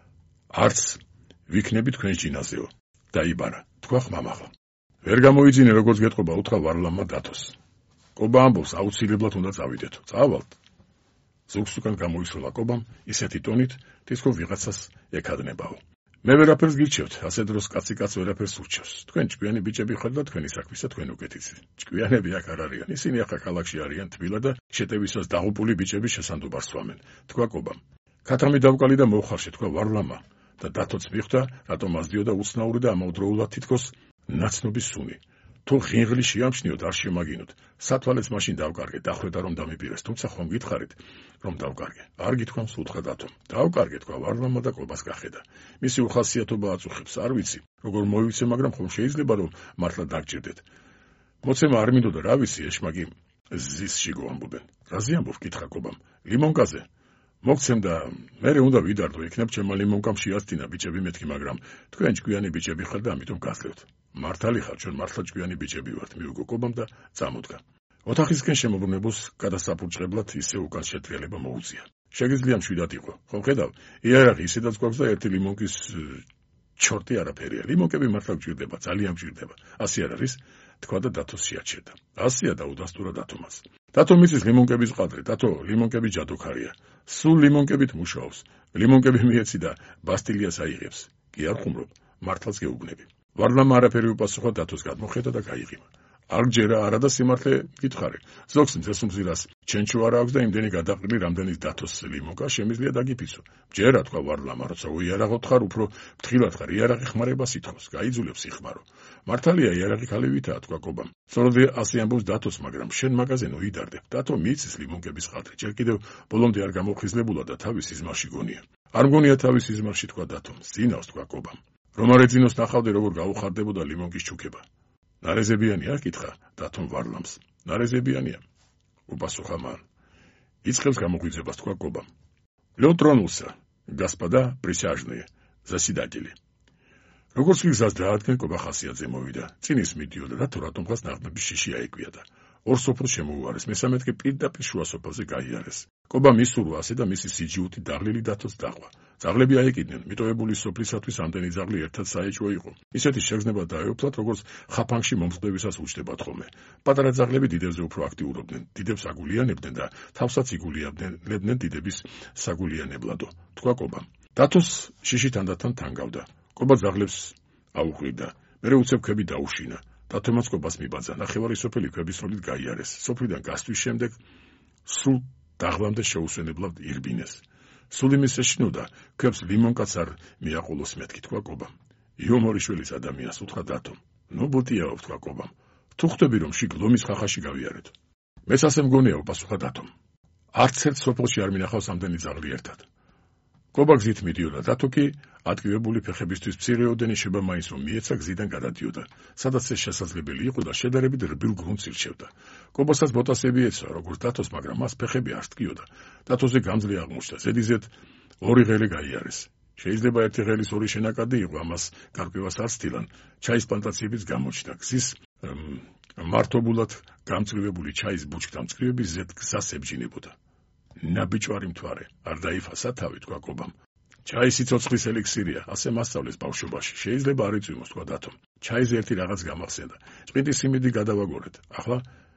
არც ვიქნები თქვენს ჯინაზეო. დაიბარა, თქვა ხმამაღლა. ვერ გამოიძინე, როგორც გეტყობა, უთხრა ვარლამმა დათოს. კობა ამბობს, აუცილებლად უნდა წავიდეთ. წავალთ. ზოგს უკან გამოისროლა კობამ, ისეთი ტონით, თითქოს ვიღაცას ეკადნებაო. მე ვერაფერს გირჩევთ, ასე დროს კაცი კაც ვერაფერს ურჩევს. თქვენ ჭკვიანი ბიჭები ხართ და თქვენი საქმისა თქვენ უკეთიცი. ჭკვიანები აქ არ არიან, ისინი ახლა ქალაქში არიან თბილა და შეტევისას დაღუპული ბიჭები შესანდობარს სვამენ, თქვა კობამ. ქათამი დავკალი და მოხარშე, თქვა ვარლამმა და დათოც მიხვდა, რატომ აზდიოდა უცნაური და ამავდროულად თითქოს ნაცნობის სუნი. თუ ღინღლი შეამჩნიოთ, არ შემაგინოთ. სათვალეც მაშინ დავკარგე, დახვედა რომ დამიპირეს, თუმცა ხომ გითხარით, რომ დავკარგე. არ გითქვამს, უთხრა დათომ. დავკარგე, თქვა ვარლამმა და კობას გახედა. მისი უხასიათობა აწუხებს, არ ვიცი, როგორ მოვიცე, მაგრამ ხომ შეიძლება რომ მართლა დაგჭირდეთ. მოცემა არ მინდოდა, რა ვიცი, ეშმაკი ზისში გვამბობენ. რაზე ამბობ, კითხა კობამ. ლიმონკაზე. მოგცემ და მერე უნდა ვიდარდო, იქნებ ჩემმა ლიმონკამ შეასწინა ბიჭები მეთქი, მაგრამ თქვენ ჭკვიანი ბიჭები ხართ და ამიტომ გასლევთ. მართალი ხარ, ჩვენ მართლა ჭკვიანი ბიჭები ვართ, მიუგო კობამ და წამოდგა. ოთახისკენ შემობრუნებულს გადასაფურჭყებლად ისე უკან შეტრიალება მოუწია. შეგიძლია მშვიდად იყო, ხო ხედავ? იარაღი ისედაც გვაქვს და ერთი ლიმონკის ჩორტი არაფერია. ლიმონკები მართლა გჭირდება, ძალიან გჭირდება. ასე არ არის? თქვა და დათოს შეაჩერდა. ასეა და უდასტურა დათომაც. დათო მიწის ლიმონკების ყადრი, დათო ლიმონკები ჯადოქარია. სულ ლიმონკებით მუშაობს. ლიმონკები მიეცი და ბასტილიას აიღებს. კი არ ხუმრობ, მართლაც გეუბნები. ვარლამმა არაფერი უპასუხა, დათოს გადმოხედა და გაიღიმა. არ გჯერა არა და სიმართლე გითხარი. ზოგს მზესუმზირას ჩენჩო არ აქვს და იმდენი გადაყრილი, რამდენის დათოს ლიმონკა შემიძლია დაგიფიცო. ჯერა, თქვა ვარლამმა, როცა უიარაღოთ ხარ, უფრო ფრთხილად ხარ, იარაღი ხმარებას ითხოვს, გაიძულებს იხმარო. მართალია, იარაღი ქალებითაა, თქვა კობამ. სწორედ ასე ამბობს დათოს, მაგრამ შენ მაღაზიო იდარდებ. დათო მიწის ლიმონკების ყადრი, ჯერ კიდევ ბოლომდე არ გამოხიზლებულა და თავის სიზმარში გონია. არ მგონია თავის სიზმარში, თქვა დათომ. ზინავს, თქვა კობამ. რომ არ ეძინოს ნახავდი, როგორ გაუხარდებოდა ლიმონკის ჩუქება. ნარეზებიანია, კითხა დათომ ვარლამს. ნარეზებიანია, უპასუხა მან. იწყებს გამოგვიძებას, თქვა კობამ. Лед тронулся, господа присяжные, заседатели. როგორც ვიღსაც დაადგენ, კობა ხასიათზე მოვიდა. წინის მიდიოდა და თუ რატომ დღეს ნაღმების შიში აიკვია. ორ სოფელს შემოუარეს, მესამედ კი პირდაპირ შუა სოფელზე გაიარეს. კობა მისურვა ასე და მისი სიჯიუტი დაღლილი დათოს დაყვა. ძაღლები აეკიდნენ, მიტოვებული სოფლისათვის ამდენი ძაღლი ერთად საეჭვო იყო. ისეთი შეგრძნება დაეუფლათ, როგორც ხაფანგში მომხდევისას უჩნდებათ ხოლმე. პატარა ძაღლები დიდებზე უფრო აქტიურობდნენ, დიდებს აგულიანებდნენ და თავსაც იგულიებდნენ დიდების საგულიანებლადო, თქვა კობამ. დათოს შიში თანდათან თანგავდა. კობა ძაღლებს აუყრიდა. მერე უცებ ქვები დაუშინა. დათომაც კობას მიბაძა, ნახევარი სოფელი ქვების როლით გაიარეს. სოფლიდან გასვლის შემდეგ სულ დაღლამდე შეუსვენებლად ირბინეს. სულ იმის ეშინოდა, ქვებს ლიმონკაც არ მიაყოლოს მეთქი, თქვა კობამ. იომორიშვილის ადამიანს უთხრა დათომ. ნუ ბუტიაო, თქვა კობამ. თუ ხვდები რომ შიგ ლომის ხახაში გავიარეთ. მეც ასე მგონიაო, პასუხა დათომ. არც ერთ სოფელში არ მინახავს ამდენი ძაღლი ერთად. კობა გზით მიდიოდა, დათო კი ატკივებული ფეხებისთვის მცირეოდენი შება მაინც რომ მიეცა გზიდან გადადიოდა, სადაც ეს შესაძლებელი იყო და შედარებით რბილ გრუნტს ირჩევდა. კობასაც ბოტასები ეცვა, როგორც დათოს, მაგრამ მას ფეხები არ სტკიოდა. დათოზე გამძლე აღმოჩნდა, ზედიზედ 2 ღელი გაიარეს. შეიძლება ერთი ღელის 2 შენაკადი იყო, ამას გარკვევას არ ცდილან. ჩაის პლანტაციებიც გამოჩნდა. გზის მართობულად გამწვრივებული ჩაის ბუჩქთა მწკრივების ზედ გზას ებჯინებოდა. ნაბიჯვარი მთვარე, არ დაიფასა თავი, თქვა კობამ. ჩაის სიცოცხლის ელიქსირია, ასე მასწავლეს ბავშვობაში. შეიძლება არ იწვიმოს, თქვა დათომ. ჩაიზე ერთი რაღაც გამახსენდა. ჭყინტის სიმინდი გადავაგორეთ. ახლა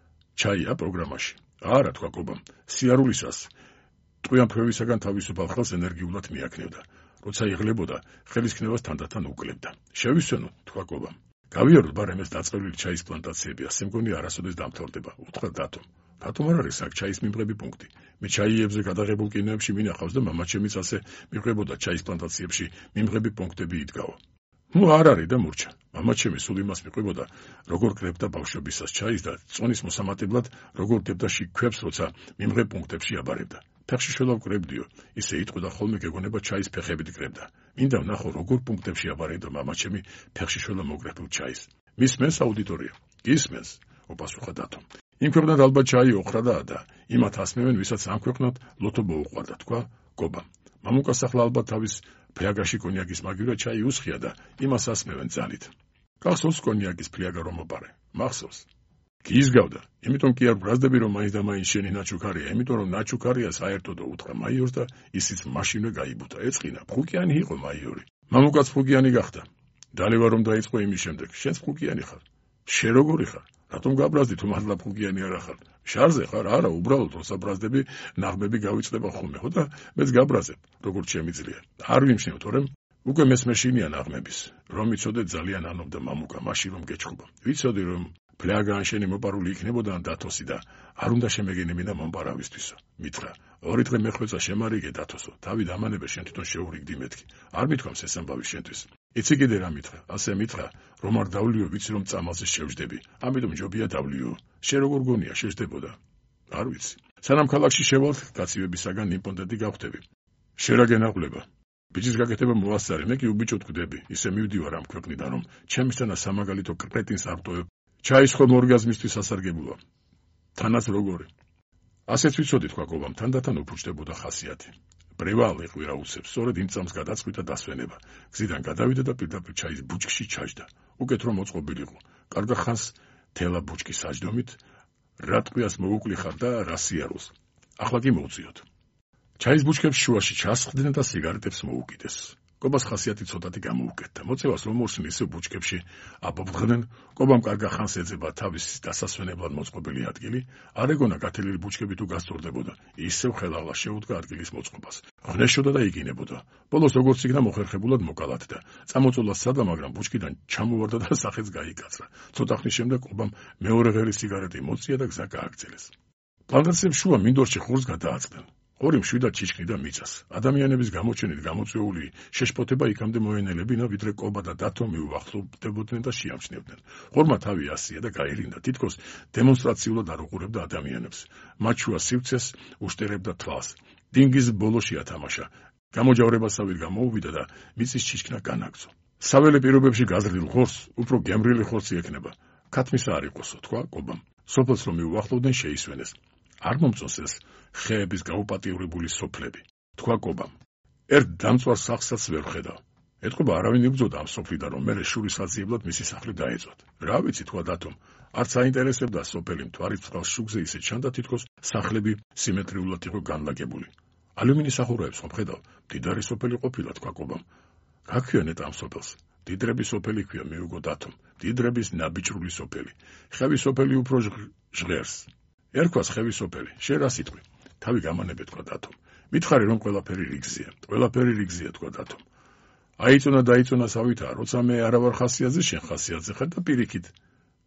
ჩაია პროგრამაში. არა, თქვა კობამ. სიარულისას ტყვიან ფრევისაგან თავისუფალ ხელს ენერგიულად მიაქნევდა. როცა იღლებოდა, ხელის ქნევას თანდათან უკლებდა. შევისვენო, თქვა კობამ. გავიაროთ ბარემეს დაწყევლილი ჩაის პლანტაციები, ასე მგონი არასოდეს დამთავრდება, უთხრა დათომ. რატომ არ არის აქ ჩაის მიმღები პუნქტი? მე ჩაიებზე გადაღებულ კინოებში მინახავს და მამაჩემიც ასე მიყვებოდა ჩაის პლანტაციებში მიმღები პუნქტები იდგაო. ნუ არ არის და მურჩა. მამაჩემი სულ იმას მიყვებოდა, როგორ კრებდა ბავშვობისას ჩაის და წონის მოსამატებლად როგორ დებდა შიგ ქვებს, როცა მიმღებ პუნქტებში აბარებდა. ფეხში შველავ კრებდიო, ისე იტყოდა ხოლმე გეგონება ჩაის ფეხებით კრებდა. მინდა ვნახო როგორ პუნქტებში აბარებდა მამაჩემი ფეხში შველავ მოკრებულ ჩაის. მისმენს აუდიტორია? გისმენს, ოპასუხა დათომ. იმ ქვეყნად ალბათ ჩაი ოხრადაა და იმათ ასმევენ, ვისაც ამ ქვეყნად ლოთო მოუყვარდა, თქვა კობამ. მამუკას ახლა ალბათ თავის ფლიაგაში კონიაკის მაგივრა ჩაი უსხია და იმას ასმევენ ძალით. გახსოვს კონიაკის ფლიაგა რომ მოპარე? მახსოვს. გიზგავდა, იმიტომ კი არ ბრაზდები რომ მაინც და მაინც შენი ნაჩუქარია, იმიტომ რომ ნაჩუქარია საერთოდო, უთხრა მაიორს და ისიც მაშინვე გაიბუთა. ეწყინა, ფხუკიანი იყო მაიორი. მამუკაც ფხუკიანი გახდა. დალევა რომ დაიწყო იმის შემდეგ, შენც ფხუკიანი ხარ. შენ როგორი ხარ? რატომ გაბრაზდი თუ მართლა ფხუკიანი არ ხარ? შარზე ხარ? არა, უბრალოდ როცა ბრაზდები, ნაღმები გავიწდება ხოლმე, ხო და მეც გაბრაზებ, როგორც შემიძლია. არ ვიმჩნევ, თორემ უკვე მესმეშინია ნაღმების. რომ იცოდე ძალიან ანობდა მამუკა, მაშინ რომ გეჩხუბა. ვიცოდი რომ ფლიაგა ან შენი მოპარული იქნებოდა ან დათოსი და არ უნდა შემეგენებინა მომპარავისთვისო. მითხრა, 2 დღე მეხვეწა შემარიგე დათოსო, თავი დამანებე შენ თვითონ შეურიგდი მეთქი. არ მithქვამს ეს ამბავი შენთვის. იცი კიდე რა მითხრა? ასე მითხრა, რომ არ დავლიო, ვიცი რომ წამალზე შევждები. ამიტომ ჯობია დავლიო. შენ როგორ გონია შეждდებოდა? არ ვიცი. სანამ ქალაქში შევალთ, გაცივებისაგან იმპონტენტი გავხდები. შენ რა გენაღვლება? ბიჭის გაკეთება მოასწარე, მე კი უბიჭოდ გვდები. ისე მივდივარ ამ ქვეყნიდან, რომ ჩემისთანა სამაგალითო კრეტინს არ ვტოვებ. ჩაის ხომ ორგაზმისთვის ასარგებულა. თანაც როგორი. ასეც ვიცოდი, თქვა კობამ, თანდათან უფუჭდებოდა ხასიათი. ბრევალ იყვირა უცებს, სწორედ იმ წამს გადაწყვიტა დასვენება. გზიდან გადავიდა და პირდაპირ ჩაის ბუჩქში ჩაჯდა. უკეთ რომ მოწყობილიყო. კარგა ხანს თელა ბუჩქის საჯდომით რა ტყვიას მოუკლი ხარ და რა სიარულს. ახლა კი მოვწიოთ. ჩაის ბუჩქებს შუაში ჩასხდნენ და სიგარეტებს მოუკიდეს. კობას ხასიათი ცოტათი გამოუკეთდა. მოწევას რომ მოსმენ ისე ბუჩქებში აბობდნენ, კობამ კარგა ხანს ეძება თავის დასასვენებლად მოწყობილი ადგილი, არ ეგონა გათელილი ბუჩქები თუ გასწორდებოდა, ისევ ხელალა შეუდგა ადგილის მოწყობას. ღნეშოდა და იგინებოდა. ბოლოს როგორც იქნა მოხერხებულად მოკალათ და წამოწოლა სადა, მაგრამ ბუჩქიდან ჩამოვარდა და სახეც გაიკაცრა. ცოტა ხნის შემდეგ კობამ მეორე ღერის სიგარეტი მოწია და გზა გააგრძელეს. პლანტაციებს შუა მინდორში ხურს გადააწყდნენ. ორი მშვიდად ჩიჩქნი და მიწას. ადამიანების გამოჩენით გამოწვეული შეშფოთება იქამდე მოენელებინა, ვიდრე კობა და დათო მიუახლოვდებოდნენ და შეამჩნევდნენ. ხორმა თავი ასია და გაერინდა, თითქოს დემონსტრაციულად არ უყურებდა ადამიანებს. მათ შუა სივრცეს უშტერებდა თვალს. დინგის ბოლოში ათამაშა. გამოჯავრებასავით გამოუვიდა და მიწის ჩიჩქნა განაგრძო. საველე პირობებში გაზრდილ ხორცს უფრო გემრიელი ხორცი ექნება. ქათმისა არ იყოსო, თქვა კობამ. სოფელს რომ მიუახლოვდნენ, შეისვენეს. არ მომწონს ეს ხეების გაუპატიურებული სოფლები, თქვა კობამ. ერთ დამწვარ სახლსაც ვერ ხედავ. ეთყობა არავინ იბრძოდა ამ სოფლიდან, რომ მერე შურის ხაზიებლად მისი სახლი დაეწვათ. რა ვიცი, თქვა დათომ. არც აინტერესებდა სოფელი, მთვარის წყალს შუქზე ისე ჩანდა, თითქოს სახლები სიმეტრიულად იყო განლაგებული. ალუმინის სახურავებს ხომ ხედავ? მდიდარი სოფელი ყოფილა, თქვა კობამ. გაქვიანეთ ამ სოფელს. დიდრების სოფელი ქვია, მიუგო დათომ. დიდრების ნაბიჯრული სოფელი. ხევის სოფელი უფრო ჟღერს. ერქვას ხევის სოფელი. შენ რა სიტყვი? თავი გამანებე, თქვა დათომ. მითხარი რომ ყველაფერი რიგზია. ყველაფერი რიგზია, თქვა დათომ. აიწონა დაიწონა სავითაა, როცა მე არა ვარ ხასიათზე, შენ ხასიათზე ხარ და პირიქით.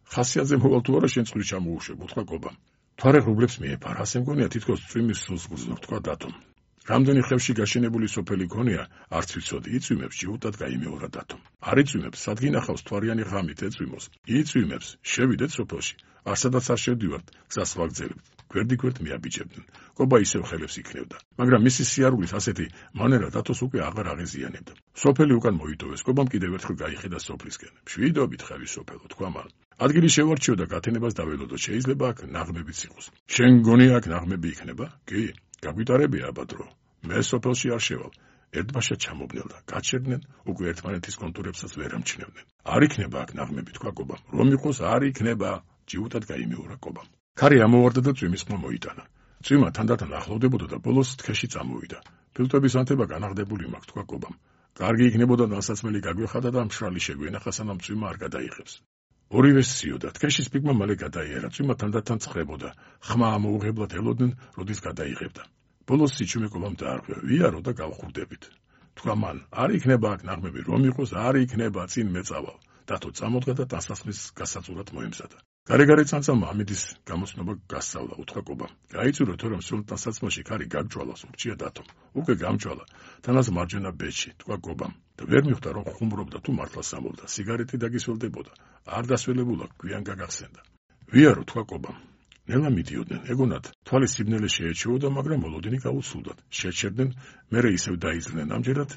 ხასიათზე მოვალ თუ არა შენ წვრი ჩამოუშვებ, უთხრა კობამ. თვარე ღრუბლებს მიეფარ, ასე მგონია თითქოს წვიმის სულს გრძნო, თქვა დათომ. რამდენი ხევში გაშენებული სოფელი გონია, არც ვიცოდი, იწვიმებს ჯიუტად გაიმეორა დათომ. არ იწვიმებს, სადგინახავს თვარიანი ღამით ეწვიმოს. იწვიმებს, შევიდეთ სოფელში. არსადაც არ შევდივართ, გზას ვაგრძელებთ. გვერდიგვერდ მიაბიჯებდნენ. კობა ისევ ხელებს იქნევდა, მაგრამ მისი სიარულის ასეთი მანერა დათოს უკვე აღარ აღეზიანებდა. სოფელი უკან მოიტოვეს, კობამ კიდევ ერთხელ გაიხედა სოფლისკენ. მშვიდობით ხევი სოფელო, თქვა მან. ადგილი შევარჩიო და გათენებას დაველოდო, შეიძლება აქ ნაღმებიც იყოს. შენ გონი აქ ნაღმები იქნება? კი, გაგვიტარებია აბადრო. მე სოფელში არ შევალ. ერთბაშად ჩამობნელდა, გაჩერდნენ, უკვე ერთმანეთის კონტურებსაც ვერ ამჩნევდნენ. არ იქნება აქ ნაღმები, თქვა კობამ. რომ იყოს, არ იქნება, ჯიუტად გაიმეორა კობამ. ქარი ამოვარდა და წვიმის ხმა მოიტანა. წვიმა თანდათან ახლოვდებოდა და ბოლოს თქეში წამოვიდა. ფილტვების ანთება განაღდებული მაქვს, თქვა კობამ. კარგი იქნებოდა დასაცმელი გაგვეხადა და მშრალი შეგვენახა, სანამ წვიმა არ გადაიღებს. ორივე სიოდა, თქეშის პიკმა მალე გადაიარა, წვიმა თანდათან ცხრებოდა, ხმა ამოუღებლად ელოდნენ, როდის გადაიღებდა. ბოლოს სიჩუმე კობამ დაარღვია, ვიარო და გავხურდებით. თქვა მან, არ იქნება აქ ნაღმები, რომ იყოს, არ იქნება, წინ მეწავალ. დათო წამოდგა და დასასხმის გასაწურად მოემზადა. გარე-გარე წამწამმა ამიდის გამოსნობა გასწავლა, უთხრა კობამ. გაიწურო თორემ სულ დასაცმელში ქარი გაგჯვალას, ურჩია დათომ. უკვე გამჯვალა, თანაც მარჯვენა ბეჭი, თქვა კობამ. და ვერ მიხვდა, რომ ხუმრობდა თუ მართლა სამოვდა, სიგარეტი დაგისველდებოდა, არ დასველებულა, გვიან გაგახსენდა. ვიარო, თქვა კობამ. ნელა მიდიოდნენ, ეგონათ, თვალის სიბნელე შეეჩეოდა, მაგრამ მოლოდინი გაუცულდათ. შეჩერდნენ, მერე ისევ დაიძრნენ, ამჯერად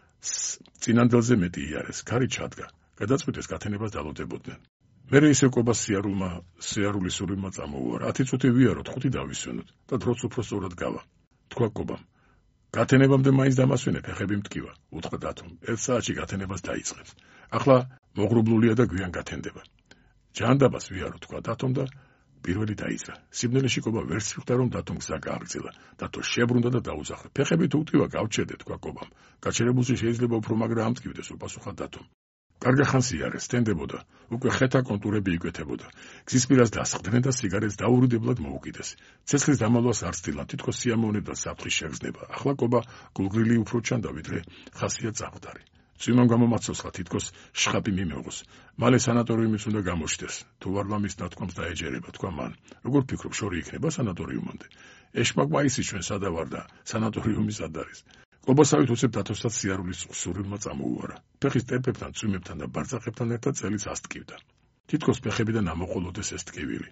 წინანდელზე მეტი იარეს, ქარი ჩადგა. გადაწყვიტეს გათენებას დალოდებოდნენ. მერე ისევ კობას სიარული სურვილმა წამოუარა. 10 წუთი ვიაროთ, 5 დავისვენოთ და დროც უფრო სწორად გავა. თქვა კობამ. გათენებამდე მაინც დამასვენე, ფეხები მტკივა, უთხრა დათომ. 1 საათში გათენებას დაიწყებს. ახლა მოღრუბლულია და გვიან გათენდება. ჯანდაბას ვიარო, თქვა დათომ და პირველი დაიძრა. სიბნელეში კობა ვერც ხვდა, რომ დათომ გზა გააგრძელა. დათო შებრუნდა და დაუძახა. ფეხები თუ მტკივა, გავჩერდე, თქვა კობამ. გაჩერებულში შეიძლება უფრო მაგრა ამტკივდეს, უპასუხა დათომ. კარგა ხანს იარეს, ტენდებოდა, უკვე ხეთა კონტურები იკვეთებოდა. გზის პირას დასხდნენ და სიგარეტს დაურიდებლად მოუკიდეს. ცეცხლის დამალვას არ ცდილა, თითქოს სიამოვნებდა საფრთხის შეგრძნება. ახლა კობა გულგრილი უფრო ჩანდა, ვიდრე ხასიათს აღდარი. წვიმამ გამომაცოცხლა, თითქოს შხაპი მიმეღოს. მალე სანატორიუმიც უნდა გამოჩნდეს. თუ ვარმა მის ნათქვამს დაეჯერება, თქვა მან. როგორ ფიქრობ, შორი იქნება სანატორიუმამდე? ეშმაკმა ისი ჩვენ სადა ვარ და სანატორიუმის სად არის? კობასავით უცებ დათოსაც სიარულის სურვილმა წამოუარა. ფეხის ტერფებთან, წვიმებთან და ბარწახებთან ერთად წელიც ასტკივდა. თითქოს ფეხებიდან ამოყოლოდეს ეს ტკივილი.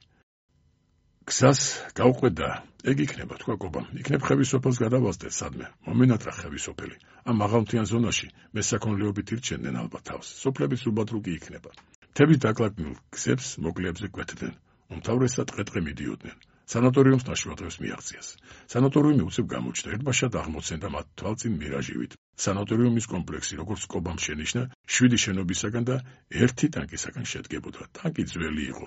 გზას გავყვედა, ეგ იქნება, თქვა კობამ. იქნებ ხევის სოფელს გადავასდეთ სადმე, მომენატრა ხევის სოფელი. ამ მაღალმთიან ზონაში მესაქონლეობით ირჩენდნენ ალბათ თავს. სოფლების უბადრუგი იქნება. მთების დაკლაკნილ გზებს მოკლეებზე კვეთდნენ. უმთავრესად ყეტყე მიდიოდნენ. სანატორიუმს ნაშრომებს მიაღწიეს. სანატორიუმი უცებ გამოჩნდა, ერთბაშად აღმოცენდა მათ თვალწინ მირაჟივით. სანატორიუმის კომპლექსი, როგორც კობამ შენიშნა, 7 შენობისაგან და 1 ტანკისაგან შედგებოდა. ტანკი ძველი იყო,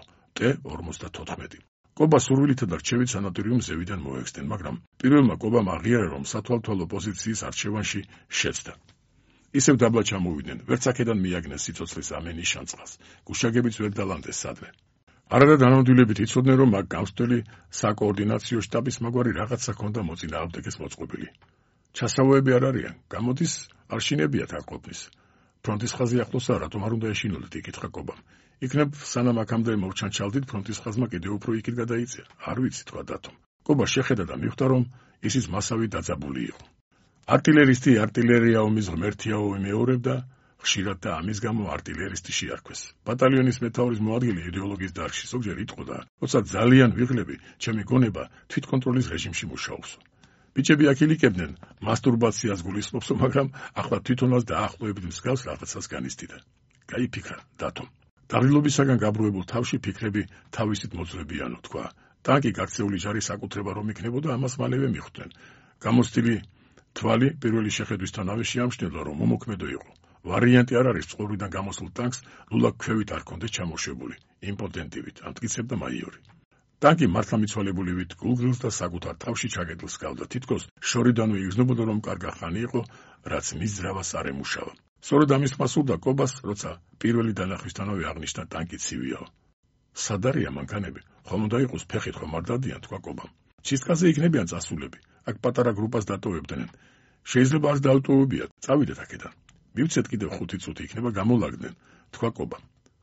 T-54. კობა სურვილითა და რჩევით სანატორიუმს ზევიდან მოეხსნენ, მაგრამ პირველმა კობამ აღიარა, რომ სათვალთვალო პოზიციის არჩევანში შეცდა. ისევ დაბლა ჩამოვიდნენ, ვერც აქედან მიაგნეს სიცოცხლის ამენის შანწყას. გუშაგებიც ვერ დალანდეს სადმე. არადა დანამდვილებით იცოდნენ, რომ აქ გამსვლელი საკოორდინაციო შტაბის მაგვარი რაღაცა ჰქონდა მოწინააღმდეგეს მოწყობილი. ჩასავოები არ არიან, გამოდის არ შინებიათ აქ ყოფნის. ფრონტის ხაზი ახლოსაა, რატომ არ უნდა ეშინოდეთ, იკითხა კობამ. იქნებ სანამ აქამდე მოვჩანჩალდით, ფრონტის ხაზმა კიდევ უფრო იქით გადაიწია. არ ვიცი, თქვა დათომ. კობა შეხედა და მიხვდა, რომ ისიც მასავით დაძაბული იყო. არტილერისტი არტილერია ომის ღმერთია უმეორებდა, ხშირად და ამის გამო არტილერისტი შეარქვეს. ბატალიონის მეთაურის მოადგილე იდეოლოგიის დარგში ზოგჯერ იტყოდა, როცა ძალიან ვიღლები, ჩემი გონება თვითკონტროლის რეჟიმში მუშაობსო. ბიჭები აქ ილიკებდნენ, მასტურბაციას გულისხმობსო, მაგრამ ახლა თვითონაც დაახლოებით მსგავს რაღაცას განიცდიდა. გაიფიქრა დათომ. დაღილობისაგან გაბრუებულ თავში ფიქრები თავისით მოძლებიანო, თქვა. ტანკი გაქცეული ჯარის საკუთრება რომ იქნებოდა, ამას მალევე მიხვდნენ. გამოცდილი თვალი პირველი შეხედვისთანავე შეამჩნევდა, რომ მომოქმედო იყო. ვარიანტი არ არის წყოვრიდან გამოსულ ტანკს ლულა ქვევით არ კონდეს ჩამოშვებული, იმპოტენტივით, ამტკიცებდა მაიორი. ტანკი მართლა მიცვალებულივით გულგრილს და საკუთარ თავში ჩაგედლს გავდა, თითქოს შორიდანვე იგრძნობოდა, რომ კარგა ხანი იყო, რაც მის ძრავას არ ემუშავა. სწორედ ამის მასურდა კობას, როცა პირველი დანახვისთანავე აღნიშნა ტანკი ცივიაო. სად არიან მანქანები? ხომ უნდა იყოს ფეხით ხომ არ დადიან, თქვა კობამ. ჩისტკაზე იქნებიან წასულები, აქ პატარა გრუპას დატოვებდნენ. შეიძლება არც დაუტოვებიათ, წავიდეთ აქედან. მივცეთ კიდევ 5 წუთი იქნება გამოლაგდნენ, თქვა კობამ.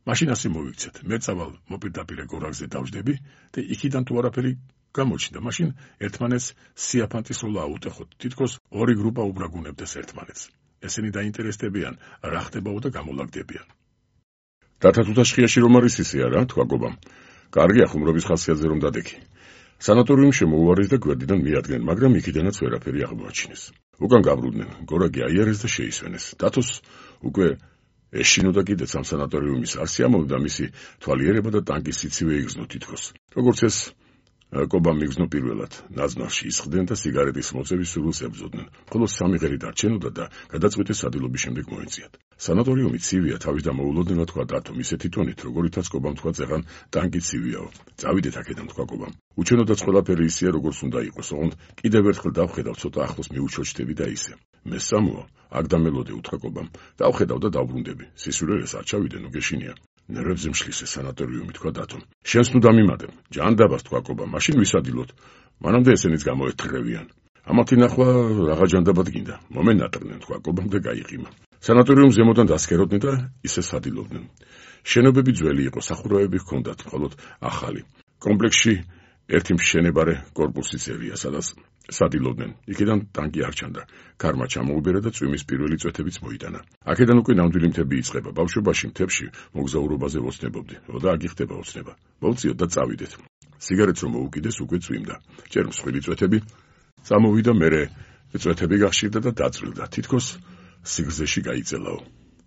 მაშინ ასე მოვიქცეთ. მე წავალ მოპირდაპირე გორაკზე დავждები და იქიდან თუ არაფერი გამოჩნდა, მაშინ ერთმანეთს სიაფანტისროლა აუტეხოთ. თითქოს ორი გრუპა უბრაგუნებდეს ერთმანეთს. ესენი დაინტერესდებიან, რა ხდებაო და გამოლაგდებიან. რათა თუთაშხიაში რომ არის ისე არა, თქვა გობამ. კარგია ხუმრობის ხასიათზე რომ დადექი. სანატორიუმში მოუვარეს და გვერდიდან მიადგნენ, მაგრამ იქიდანაც ვერაფერი აღმოაჩინეს. უკან გაბრუნდნენ, გორაკი აიარეს და შეისვენეს. დათოს უკვე ეშინოდა კიდეც ამ სანატორიუმის არსი ამოვიდა მისი თვალიერება და ტანკის სიცივე იგრძნო თითქოს. როგორც ეს კობამ იგრძნო პირველად, ნაზნავში ისხდნენ და სიგარეტის მოწევის სურვილს ებრძოდნენ. მხოლოდ 3 ღერი დარჩენოდა და გადაწყვიტეს სადილობის შემდეგ მოეწიათ. სანატორიუმი ცივია, თავის და მოულოდნელა თქვა დათომ, ისეთი ტონით, როგორითაც კობამ თქვა ზეღან ტანკი ცივიაო. წავიდეთ აქედან, თქვა კობამ. უჩვენოდაც ყველაფერი ისეა, როგორც უნდა იყოს, ოღონდ კიდევ ერთხელ დავხედავ, ცოტა ახლოს მიუჩოჩდები და ისე. მე სამოა, აქ დამელოდე, უთხრა კობამ. დავხედავ და დავბრუნდები. სისულელეს არ ჩავიდე, ნუ გეშინია. ნერვებზე მშლისე სანატორიუმი, თქვა დათომ. შენს ნუ დამიმატებ. ჯანდაბას, თქვა კობამ. მაშინ ვისადილოთ. მანამდე ესენიც გამოეთრევიან. ამათი ნახვა რაღა ჯანდაბად გინდა. მომენატრნენ, თქვა კობამ და გაიყიმა. სანატორიუმ ზემოდან დასქეროდნენ და ისე სადილობდნენ. შენობები ძველი იყო, სახურავები ჰქონდათ, მხოლოდ ახალი. კომპლექსში ერთი მშენებარე კორპუსიც ევია, სადაც სადილობდნენ. იქიდან ტანკი არ ჩანდა. ქარმა ჩამოუბერა და წვიმის პირველი წვეთებიც მოიტანა. აქედან უკვე ნამდვილი მთები იწყება. ბავშვობაში მთებში მოგზაურობაზე ვოცნებობდი. და აქ ხდება ოცნება. მოვწიოთ და წავიდეთ. სიგარეტს რომ მოუკიდეს, უკვე წვიმდა. ჯერ მსხვილი წვეთები წამოვიდა, მერე წვეთები გახშირდა და დაწვრილდა. თითქოს სიგრძეში გაიწელაო.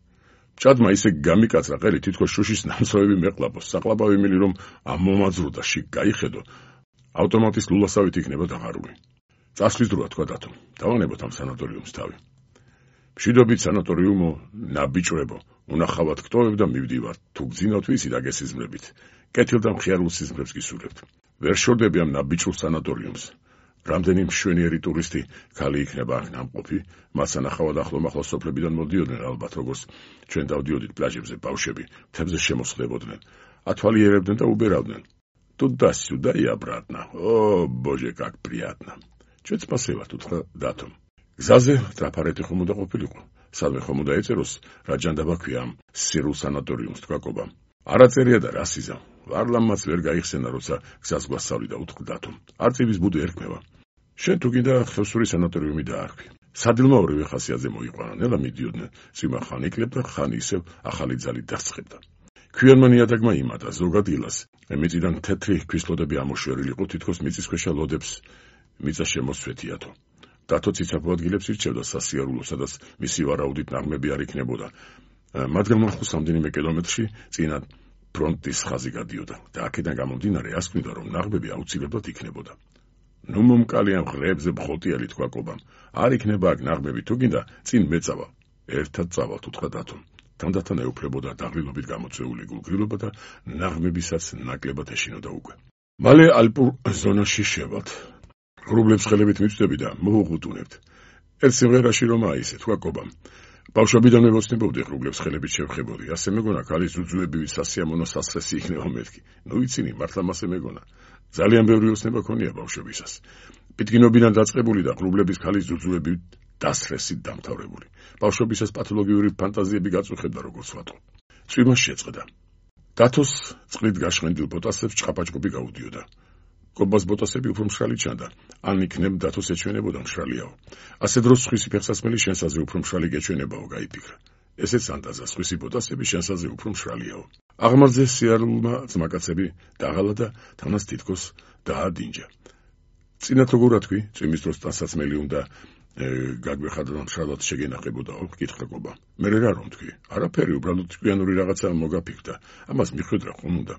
ჭადმა ისე გამიკაცრა ყელი, თითქოს შუშის ნამსხვრევები მეყლაპოს. საყლაპავი მილი რომ ამომაძროდა, შიგ გაიხედო, ავტომატის ლულასავით იქნება დაღარული. წასვლის დროა, თქვა დათომ. დავანებოთ ამ სანატორიუმს თავი. მშვიდობით სანატორიუმო, ნაბიჭრებო, უნახავად გტოვებ და მივდივარ. თუ გძინავთ ვიცი და გესიზმრებით. კეთილ და მხიარულ სიზმრებს გისურვებთ. ვერ შორდები ამ ნაბიჭრულ სანატორიუმს. რამდენი მშვენიერი ტურისტი ქალი იქნება აქ ნამყოფი, მას ანახავად ახლომახლა სოფლებიდან მოდიოდნენ, ალბათ როგორც ჩვენ დავდიოდით პლაჟებზე ბავშვები, მთებზე შემოსხდებოდნენ, ათვალიერებდნენ და უბერავდნენ. Туда-сюда и обратно. О, боже, как приятно. Ჩვენ სპასებად, უთხრა დათომ. გზაზე ტრაფარეთი ხომ უნდა ყოფილიყო. სადმე ხომ უნდა ეწეროს, რა ჯანდაბა ქვია ამ სირულ სანატორიუმს, თქვა კობამ. არა წერია და რა სიზა. ვარლამაც ვერ გაიხსენა, როცა გზას გვასწავლიდა, უთხრა დათომ. არწივის ბუდე ერქმევა. შენ თუ გინდა ხევსური სანატორიუმი დაარქვი. სადილმა ორივე ხასიათზე მოიყვანა, ნელა მიდიოდნენ, წვიმა ხან იკლებდა, ხან ისევ ახალი ძალით დასწყებდა. ქვიანმა ნიადაგმა იმატა, ზოგად ილას. მიწიდან თეთრი ქვისლოდები ამოშვერილიყო, თითქოს მიწისქვეშა ლოდებს მიწა შემოსვეთიათო. დათო ციცაბო ადგილებს ირჩევდა სასიარულო, სადაც მისი ვარაუდით ნაღმები არ იქნებოდა. მათგან მომხუს რამდენიმე კილომეტრში წინა ფრონტის ხაზი გადიოდა და აქედან გამომდინარე ასკვნიდა, რომ ნაღმები აუცილებლად იქნებოდა. ნუ მომკალი ამ ღრებზე ბხოტიალი, თქვა კობამ. არ იქნება აქ ნაღმები, თუ გინდა წინ მეწავა. ერთად წავალთ, უთხრა დათომ. თანდათან ეუფლებოდა დაღლილობით გამოწვეული გულგრილობა და ნაღმებისაც ნაკლებად ეშინოდა უკვე. მალე ალპურ ზონაში შევალთ. ღრუბლებს ხელებით მივწვდები და მოვუღუტუნებთ. ერთ სიმღერაში რომაა ისე, თქვა კობამ. ბავშვობიდან მევოცნებობდი ღრუბლებს ხელებით შევხებოდი. ასე მეგონა, ქალის ძუძუები სასიამოვნო სასწრესი იქნება მეთქი. ნუ იცინი, მართლა მასე მეგონა. ძალიან ბევრი ოცნება ქონია ბავშვობისას. პიტკინობიდან დაწყებული და ღრუბლების ქალის ძუძუები დასრესით დამთავრებული. ბავშვობისას პათოლოგიური ფანტაზიები გაწუხებდა, როგორც ვატყობ. წვიმა შეწყდა. დათოს წყლით გაშხენდილ ბოტასებს ჭყაპაჭყობი გაუდიოდა. კობას ბოტასები უფრო მშრალი ჩანდა. ან იქნებ დათოს ეჩვენებოდა მშრალიაო. ასე დროს სხვისი ფეხსაცმელი შენსაზე უფრო მშრალი გეჩვენებაო, გაიფიქრა. ესეც ანტაზა, სხვისი ბოტასები შენსაზე უფრო მშრალიაო. აღმართზე სიარულმა ძმაკაცები დაღალა და თანაც თითქოს დაადინჯა. წინათ როგორ თქვი, წვიმის დროს ტანსაცმელი უნდა გაგვეხადა და მშრალად შეგენახებოდაო, გითხრა კობა. მე რა რომ თქვი? არაფერი, უბრალოდ ჭკვიანური რაღაცა მოგაფიქრდა. ამას მიხვედრა ხომ უნდა.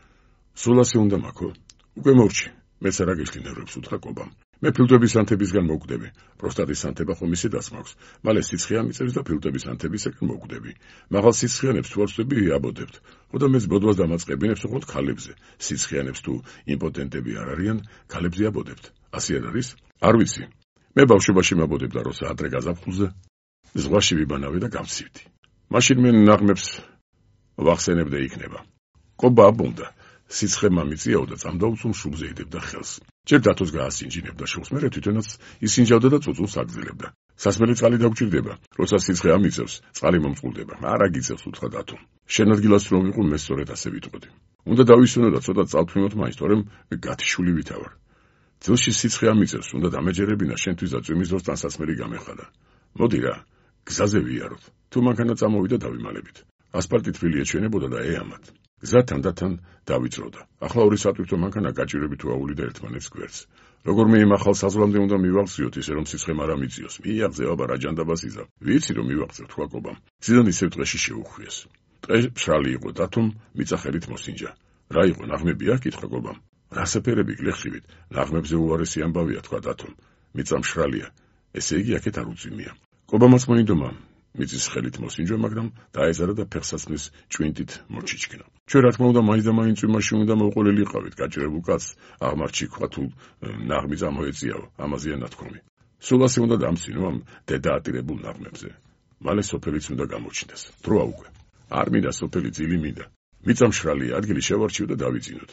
სულ ასე უნდა მაქო? უკვე მოვჭი. მეც არა გიშლი ნერვებს, უთხრა კობამ. მე ფილტვების ანთებისგან მოვკვდები. პროსტატის ანთება ხომ ისედაც მაქვს. მალე სიცხე ამიწერს და ფილტვების ანთებისგან მოვკვდები. მაღალ სიცხეანებს თუ არ ვწვდები, აბოდებთ. ხოდა მეც ბოდვას დამაწყებინებს, უყოთ ქალებზე. სიცხეანებს თუ იმპოტენტები არ არიან, ქალებზე აბოდებთ. ასე არ არის? არ ვიცი. მე ბავშვობაში მაბოდებდა, როცა ადრე გაზაფხულზე ზღვაში ვიბანავე და გავცივდი. მაშინ მე ნაღმებს ვახსენებდა იქნება. კობა აბონდა. სიცხე მამიწიაო და წამდაუწუნ შუბზე იდებდა ხელს. ჯერ დათოს გაასინჯინებდა შუბს, მერე თვითონაც ისინჯავდა და წუწულს აგზელებდა. სასმელი წყალი დაგჭირდება, როცა სიცხე ამიწევს, წყალი მომწყულდება. არა გიწევს უთხრა დათომ. შენ ადგილას რომ ვიყო, მე სწორედ ასე ვიტყოდი. უნდა დავისვენო და ცოტა წავთვლინოთ მაინც, თორემ გათიშული ვითავარ. ძილში სიცხე ამიწევს, უნდა დამეჯერებინა შენთვის და წვიმის დროს ტანსაცმელი გამეხადა. მოდი რა, გზაზე ვიაროთ. თუ მანქანა წამოვიდა დავიმალებით. ასფალტი თბილი ეჩვენებოდა და ეამათ. გზა თანდათან დავიწროდა. ახლა ორი სატვირთო მანქანა გაჭირებით უაულიდა ერთმანეთს გვერდს. როგორმე იმ ახალ საზღვრამდე უნდა მივაღწიოთ, ისე რომ სიცხე არ ამიწიოს. მიაღწევ აბა რა ჯანდაბას იზავ. ვიცი რომ მივაღწევ, თქვა კობამ. გზიდან ისევ ტყეში შეუხვიეს. ტყე მშრალი იყო, დათომ მიწა ხელით მოსინჯა. რა იყო, ნაღმები არ კითხა კობამ. რასაფერები გლეხშივით, ნაღმებზე უარესი ამბავია, თქვა დათომ. მიწა მშრალია, ესე იგი აქეთ არ უძიმია. კობამაც მოინდომა მიწის ხელით მოსინჯვა, მაგრამ დაეზარა და ფეხსაცმლის ჭვინტით მოჩიჩქნა. ჩვენ რა თქმა უნდა მაინც და მაინც წვიმაში უნდა მოვყოლილიყავით, გაჭირებულ კაცს აღმართში ქვა თუ ნაღმი წამოეწიაო, ამაზეა ნათქვამი. სულ ასე უნდა დამცინო ამ დედაატირებულ ნაღმებზე. მალე სოფელიც უნდა გამოჩნდეს. დროა უკვე. არ მინდა სოფელი ძილი მინდა. მიწა მშრალია, ადგილი შევარჩიო და დავიძინოთ.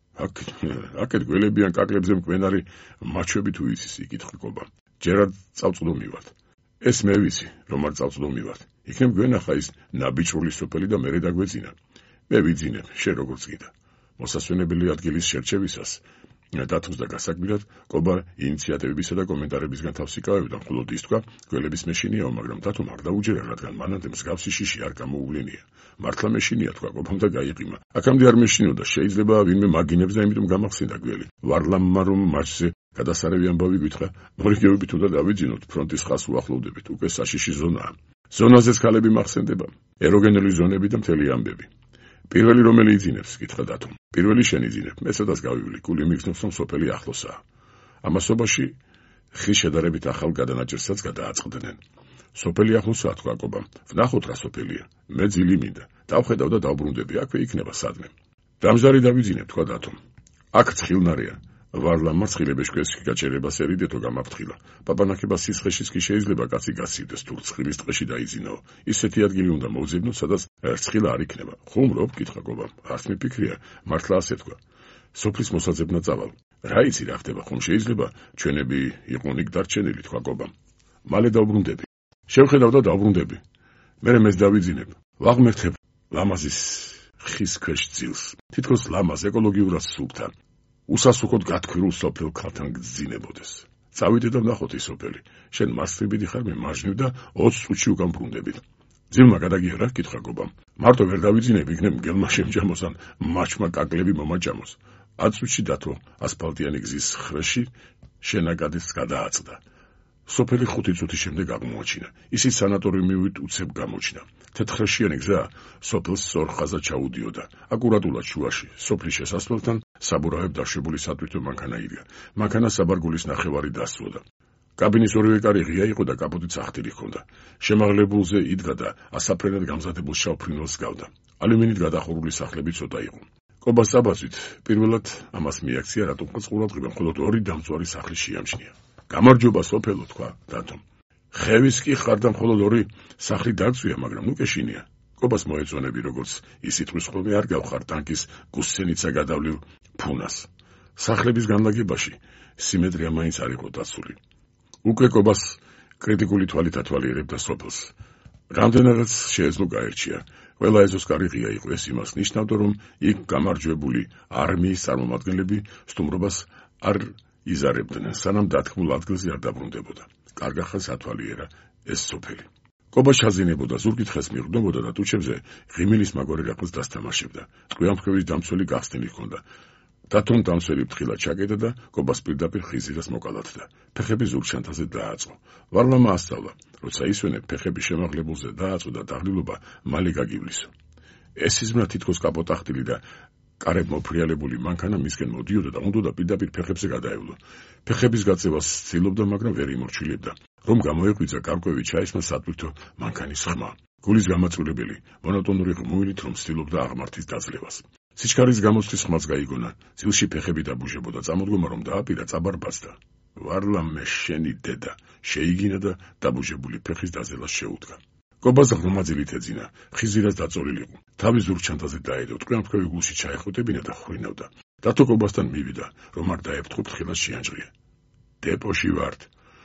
აქეთ გველებიან კაკლებზე მკვენარი მაჩვები თუ იცის, იკითხა კობამ. ჯერად წავწდო მივართ. ეს მე ვიცი, რომ არ წავწდო მივართ. იქნებ გვენახა ის ნაბიჭრული სოფელი და მერე დაგვეძინა. მე ვიძინებ, შენ როგორც გინდა. მოსასვენებელი ადგილის შერჩევისას დათოს და გასაგმირად კობა ინიციატივებისა და კომენტარებისგან თავს იკავებდა, მხოლოდ ის თქვა, გველების მეშინიაო, მაგრამ დათომ არ დაუჯერა, რადგან მანამდე მსგავსი შიში არ გამოუვლენია. მართლა მეშინია, თქვა კობამ და გაიყიმა. აქამდე არ მეშინოდა, შეიძლება ვინმე მაგინებს და იმიტომ გამახსენდა გველი. ვარლამმა რომ მარჩზე გადასარევი ამბავი გითხრა, მორიგეობით უნდა დავიძინოთ, ფრონტის ხაზს უახლოვდებით, უკვე საშიში ზონაა. ზონაზეც ქალები მახსენდება, ეროგენული ზონები და მთელი ამბები. პირველი რომელი იძინებს, კითხა დათომ. პირველი შენ იძინებ, მეცადაც გავივლი, გული მიგრძნობს, რომ სოფელი ახლოსაა. ამასობაში ხის შედარებით ახალ გადანაჭერსაც გადააწყდნენ. სოფელი ახლოსაა, თქვა კობამ. ვნახოთ რა სოფელია. მე ძილი მინდა. დავხედავ და დავბრუნდები, აქვე იქნება სადმე. დამჟარი დავიძინებ, თქვა დათომ. აქ ცხილნარია. ვარლამმა ცხილებეშკესში გაჭერებას ერიდეთო გამაფრთხილა. პაპანაკება სისხეშიც კი შეიძლება კაცი გასცივდეს, თუ ცხილის ტყეში დაიძინაო. ისეთი ადგილი უნდა მოვძებნოთ, სადაც ცხილა არ იქნება. ხუმრობ, კითხა კობამ. არც მიფიქრია, მართლა ასე თქვა. სოფლის მოსაძებნად წავალ. რა იცი რა ხდება, ხომ შეიძლება ჩვენები იყვნენ იქ დარჩენილი, თქვა კობამ. მალე დავბრუნდები. შევხედავ და დავბრუნდები. მე მეს დავიძინებ. ვაღმერთებ ლამაზის ხის ქვეშ ძილს. თითქოს ლამაზ ეკოლოგიურად სულთან. უსასუქოდ გათქვირულ სოფელ ქალთან გძინებოდეს. წავიდე და ვნახოთ ის სოფელი. შენ მასწრებიდი ხარ, მე მარჯვნივ და 20 წუთში უკან ბრუნდებით. ძილმა გადაგიარა, კითხა კობამ. მარტო ვერ დავიძინებ, იქნებ მგელმა შემჯამოს ან მაჩმა კაკლები მომაჯამოს. 10 წუთში დათო ასფალტიანი გზის ხრეში შენაკადის გადააწდა. სოფელი 5 წუთის შემდეგ აღმოაჩინა. ისიც სანატორიუმივით უცებ გამოჩნდა. თეთრხეშიანი გზა სოფელს სწორ ხაზად ჩაუდიოდა. აკურატულად შუაში, სოფლის შესასვლელთან საბურავებ დაშვებული სატვირთო მანქანა იდგა. მანქანა საბარგულის ნახევარი დასწვოდა. კაბინის ორივე კარი ღია იყო და კაპოტიც ახტილი ჰქონდა. შემაღლებულზე იდგა და ასაფრენად გამზადებულ შავ ფრინველს გავდა. ალუმინით გადახურული სახლები ცოტა იყო. კობას საბაზვით პირველად ამას მიაქცია, რატომღაც ყურადღება მხოლოდ 2 დამწვარი სახლი შეამჩნია. გამარჯობა სოფელო, თქვა დათომ. ხევის კი ხარ და მხოლოდ 2 სახლი დაგწვია, მაგრამ ნუ კეშინია. კობას მოეწონები, როგორც ის სიტყვის ხოლმე არ გავხარ ტანკის გუსცენიცა გადავლილ ფუნას. სახლების განლაგებაში სიმეტრია მაინც არ იყო დაცული. უკვე კობას კრიტიკული თვალით ათვალიერებდა სოფელს. რამდენადაც შეეძლო გაერჩია. ყველა ეზოს კარი ღია იყო, ეს იმას ნიშნავდა, რომ იქ გამარჯვებული არმიის წარმომადგენლები სტუმრობას არ იზარებდნენ, სანამ დათქმულ ადგილზე არ დაბრუნდებოდა. კარგახანს ათვალიერა ეს სოფელი. კობა ჩაზინებოდა, ზურგით ხეს მიღვდებოდა და ტუჩებზე ღიმილის მაგვარი რაყას დასთამაშებდა. ტყვიამფრქვევის დამცველი გახსნილი ჰქონდა. დათომ დამცველი ფრთხილად ჩაკეტა და კობას პირდაპირ ხიზილას მოკალათდა. ფეხები ზურგჩანთაზე დააწყო. ვარლამმა ასწავლა, როცა ისვენებ ფეხები შემაღლებულზე დააწყო და დაღლილობა მალე გაგივლისო. ეს იზმნა თითქოს კაპოტახტილი და კარებ მოფრიალებული მანქანა მისგან მოდიოდა და უნდა პირდაპირ ფეხებზე გადაევლო. ფეხების გაწევას ცდილობდა, მაგრამ ვერ იმორჩილებდა. რომ გამოეღვიძა გარკვევი ჩაისმა სატვირთო მანქანის ხმა. გულის გამაწურებელი, მონოტონური ღმულით რომ ცდილობდა აღმართის დაძლევას. სიჩქარის გამოცდის ხმაც გაიგონა, ძილში ფეხები დაბუჟებოდა, წამოდგომა რომ დააპირა წაბარბაცდა. ვარლამე შენი დედა, შეიგინა და დაბუჟებული ფეხის დაზელას შეუდგა. კობას ღრმაძილით ეძინა, ხიზირას დაწოლილიყო. თავის ზურგჩანთაზე დაედო, ტყვიამფრქვევი გულში ჩაეხუტებინა და ხვინავდა. დათო კობასთან მივიდა, რომ არ დაეფრთხო ფრთხილად შეანჯღია. დეპოში ვართ.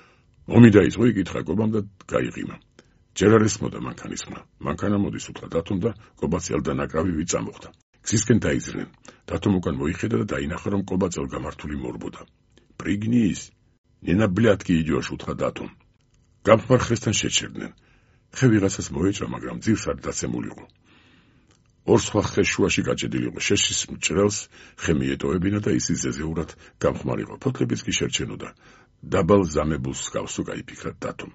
ომი დაიწყო, იკითხა კობამ და გაიღიმა. ჯერ არ ესმოდა მანქანის ხმა. მანქანა მოდის უთხრა დათომ და კობა წელდანაკრავი ვით წამოხდა. გზისკენ დაიძრნენ. დათომ უკან მოიხედა და დაინახა, რომ კობა წელგამართული მორბოდა. პრიგნის, ნენა ბლядკი идёшь, უთხრა დათომ. გამხმარ ხესთან შეჩერდნენ. ხე ვიღაცას მოეჭრა, მაგრამ ძირს არ დაცემულიყო. ორ სხვა ხე შუაში გაჭედილიყო. შეშის მჭრელს ხე მიეტოვებინა და ისი ზეზეურად გამხმარიყო. ფოთლებიც კი შერჩენოდა. დაბალ ზამებულს გავს, გაიფიქრა დათომ.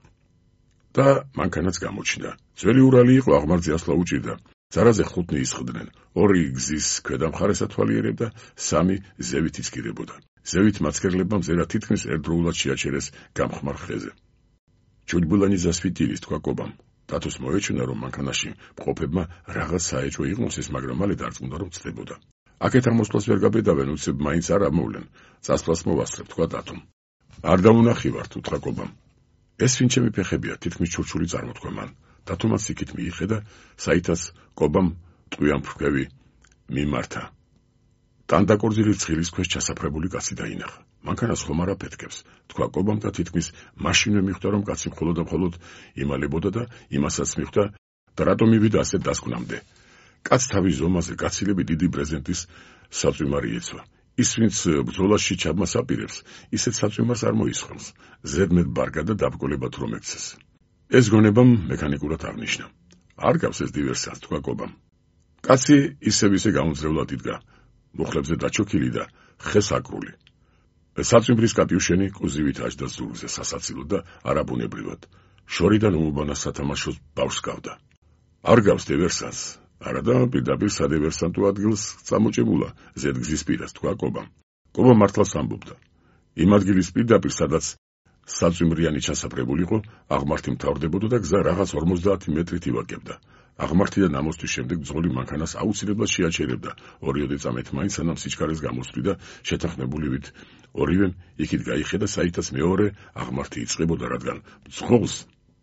და მანქანაც გამოჩნდა. ძველი ურალი იყო, აღმართზე ასვლა უჭირდა. ზარაზე 5 ისხდნენ. 2 გზის ქვედა მხარეს ათვალიერებდა, 3 ზევით იცქირებოდა. ზევით მაცქერლებმა მზერა თითქმის ერთდროულად შეაჩერეს გამხმარ ხეზე. ჯუდბულანი ზასვიტილის, თქვა კობამ. დათოს მოეჩვენა, რომ მანქანაში მყოფებმა რაღაც საეჭვო იყნოსეს, მაგრამ მალე დარწმუნდა, რომ ცდებოდა. აქეთ ამოსვლას ვერ გაბედავენ, უცებ მაინც არ ამოვლენ. წასვლას მოვასწრებ, თქვა დათომ. არ დავუნახივართ, უთხრა კობამ. ეს ვინ ჩემი ფეხებია, თითქმის ჩურჩული წარმოთქვა მან. დათომაც იქით მიიხედა, საითაც კობამ ტყვიამფრქვევი მიმართა. ტანდაკორძილი რცხილის ქვეშ ჩასაფრებული კაცი დაინახა. მანქანას ხომ არ აფეთქებს, თქვა კობამ და თითქმის მაშინვე მიხვდა, რომ კაცი მხოლოდ და მხოლოდ იმალებოდა და იმასაც მიხვდა, და რატომ მივიდა ასეთ დასკვნამდე. კაც თავის ზომაზე გაცილებით დიდი ბრეზენტის საწვიმარი ეცვა. ის, ვინც ბრძოლაში ჩაბმას აპირებს, ისეთ საწვიმარს არ მოისხამს. ზედმეტ ბარგად და დაბრკოლებად რომ ექცეს. ეს გონებამ მექანიკურად აღნიშნა. არ გავს ეს დივერსანტს, თქვა კობამ. კაცი ისე გაუნձრევლად იდგა, მუხლებზე დაჩოქილი და ხეს აკრული. საწვიმრის კატიუშენი კუზივით აჯდა ზურგზე სასაცილოდ და არაბუნებრივად. შორიდან უმუბანა სათამაშოს ბავშვს გავდა. არ გავს დივერსანტს. არა და პირდაპირ სადივერსანტო ადგილს წამოჭებულა, ზედგზის პირას, თქვა კობამ. კობა მართლაც ამბობდა. იმ ადგილის პირდაპირ, სადაც საწვიმრიანი ჩასაფრებულიყო, აღმართი მთავრდებოდა და გზა რაღაც 50 მეტრით ივაკებდა. აღმართიდან ამოსთვის შემდეგ ძღოლი მანქანას აუცილებლად შეაჩერებდა 2 წამით მაინც, სანამ სიჩქარეს გამოსვლი და შეთანხმებულივით ორივემ იქით გაიხედა, საითაც მეორე აღმართი იწყებოდა, რადგან ძღოლს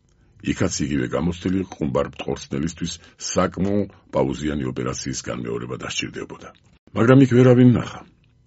იქაც იგივე გამოცდილი ყუმბარ მტყორცნელისთვის საკმაო პაუზიანი ოპერაციის განმეორება დასჭირდებოდა. მაგრამ იქ ვერავინ ნახა.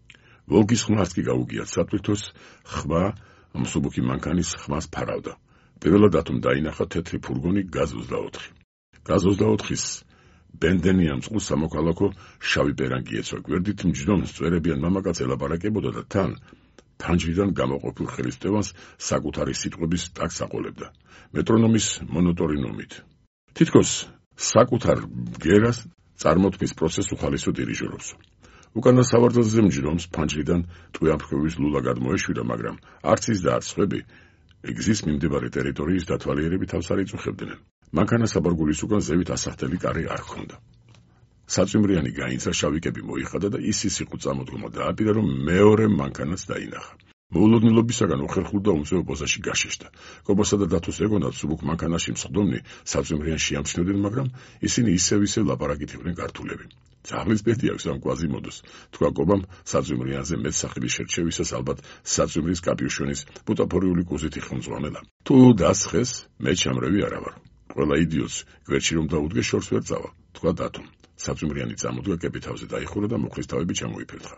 ვოლგის ხმას კი გაუგიათ სატვირთოს ხმა მსუბუქი მანქანის ხმას ფარავდა. პირველად დათომ დაინახა თეთრი ფურგონი გაზ-24. გაზ-24-ის ბენდენიან წყულს სამოქალაქო შავი პერანგი ეცვა. გვერდით მჯდომ სწვერებიან მამაკაც ელაპარაკებოდა და თან ფანჯრიდან გამოყოფილ ხელისტევანს საკუთარი სიტყვების ტაკს აყოლებდა. მეტრონომის მონოტორინომით. თითქოს საკუთარ ბგერას წარმოთქმის პროცესს უხალისო დირიჟორობს. უკანა სავარძელზე მჯდომს ფანჯრიდან ტყვიამფრქვევის ლულა გადმოეშვირა, მაგრამ არც ის და არც სხვები გზის მიმდებარე ტერიტორიის დათვალიერებით თავს არ იწუხებდნენ. მანქანა საბარგულის უკან ზევით ასახდელი კარი არ ჰქონდა. საწვიმრიანი გაინცა, შავი კეპი მოიხადა და ის იყო წამოდგომა დააპირა, რომ მეორე მანქანაც დაინახა. მოულოდნელობისაგან უხერხულდა უმწვევ პოზაში გაშეშდა. კობასა და დათოს ეგონათ მსუბუქ მანქანაში მსხდომნი საწვიმრიანს შეამჩნევდნენ, მაგრამ ისინი ისევ ლაპარაკით იყვნენ გართულები. ძაღლის პეტი აქვს ამ კვაზიმოდოს, თქვა კობამ საწვიმრიანზე მეც სახელი შერჩევისას, ალბათ საწვიმრის კაპიუშონის ბუტაფორიული კუზით იხმძღვანელა. თუ დასხეს, მე ჩამრევი არა ვარ. ყველა იდიოტს გვერდში რომ დაუდგე, შორს ვერ წავა, თქვა დათომ. საწვიმრიანი წამოდგა, კეპი თავზე დაიხურა და მუხლის თავები ჩამოიფერხა.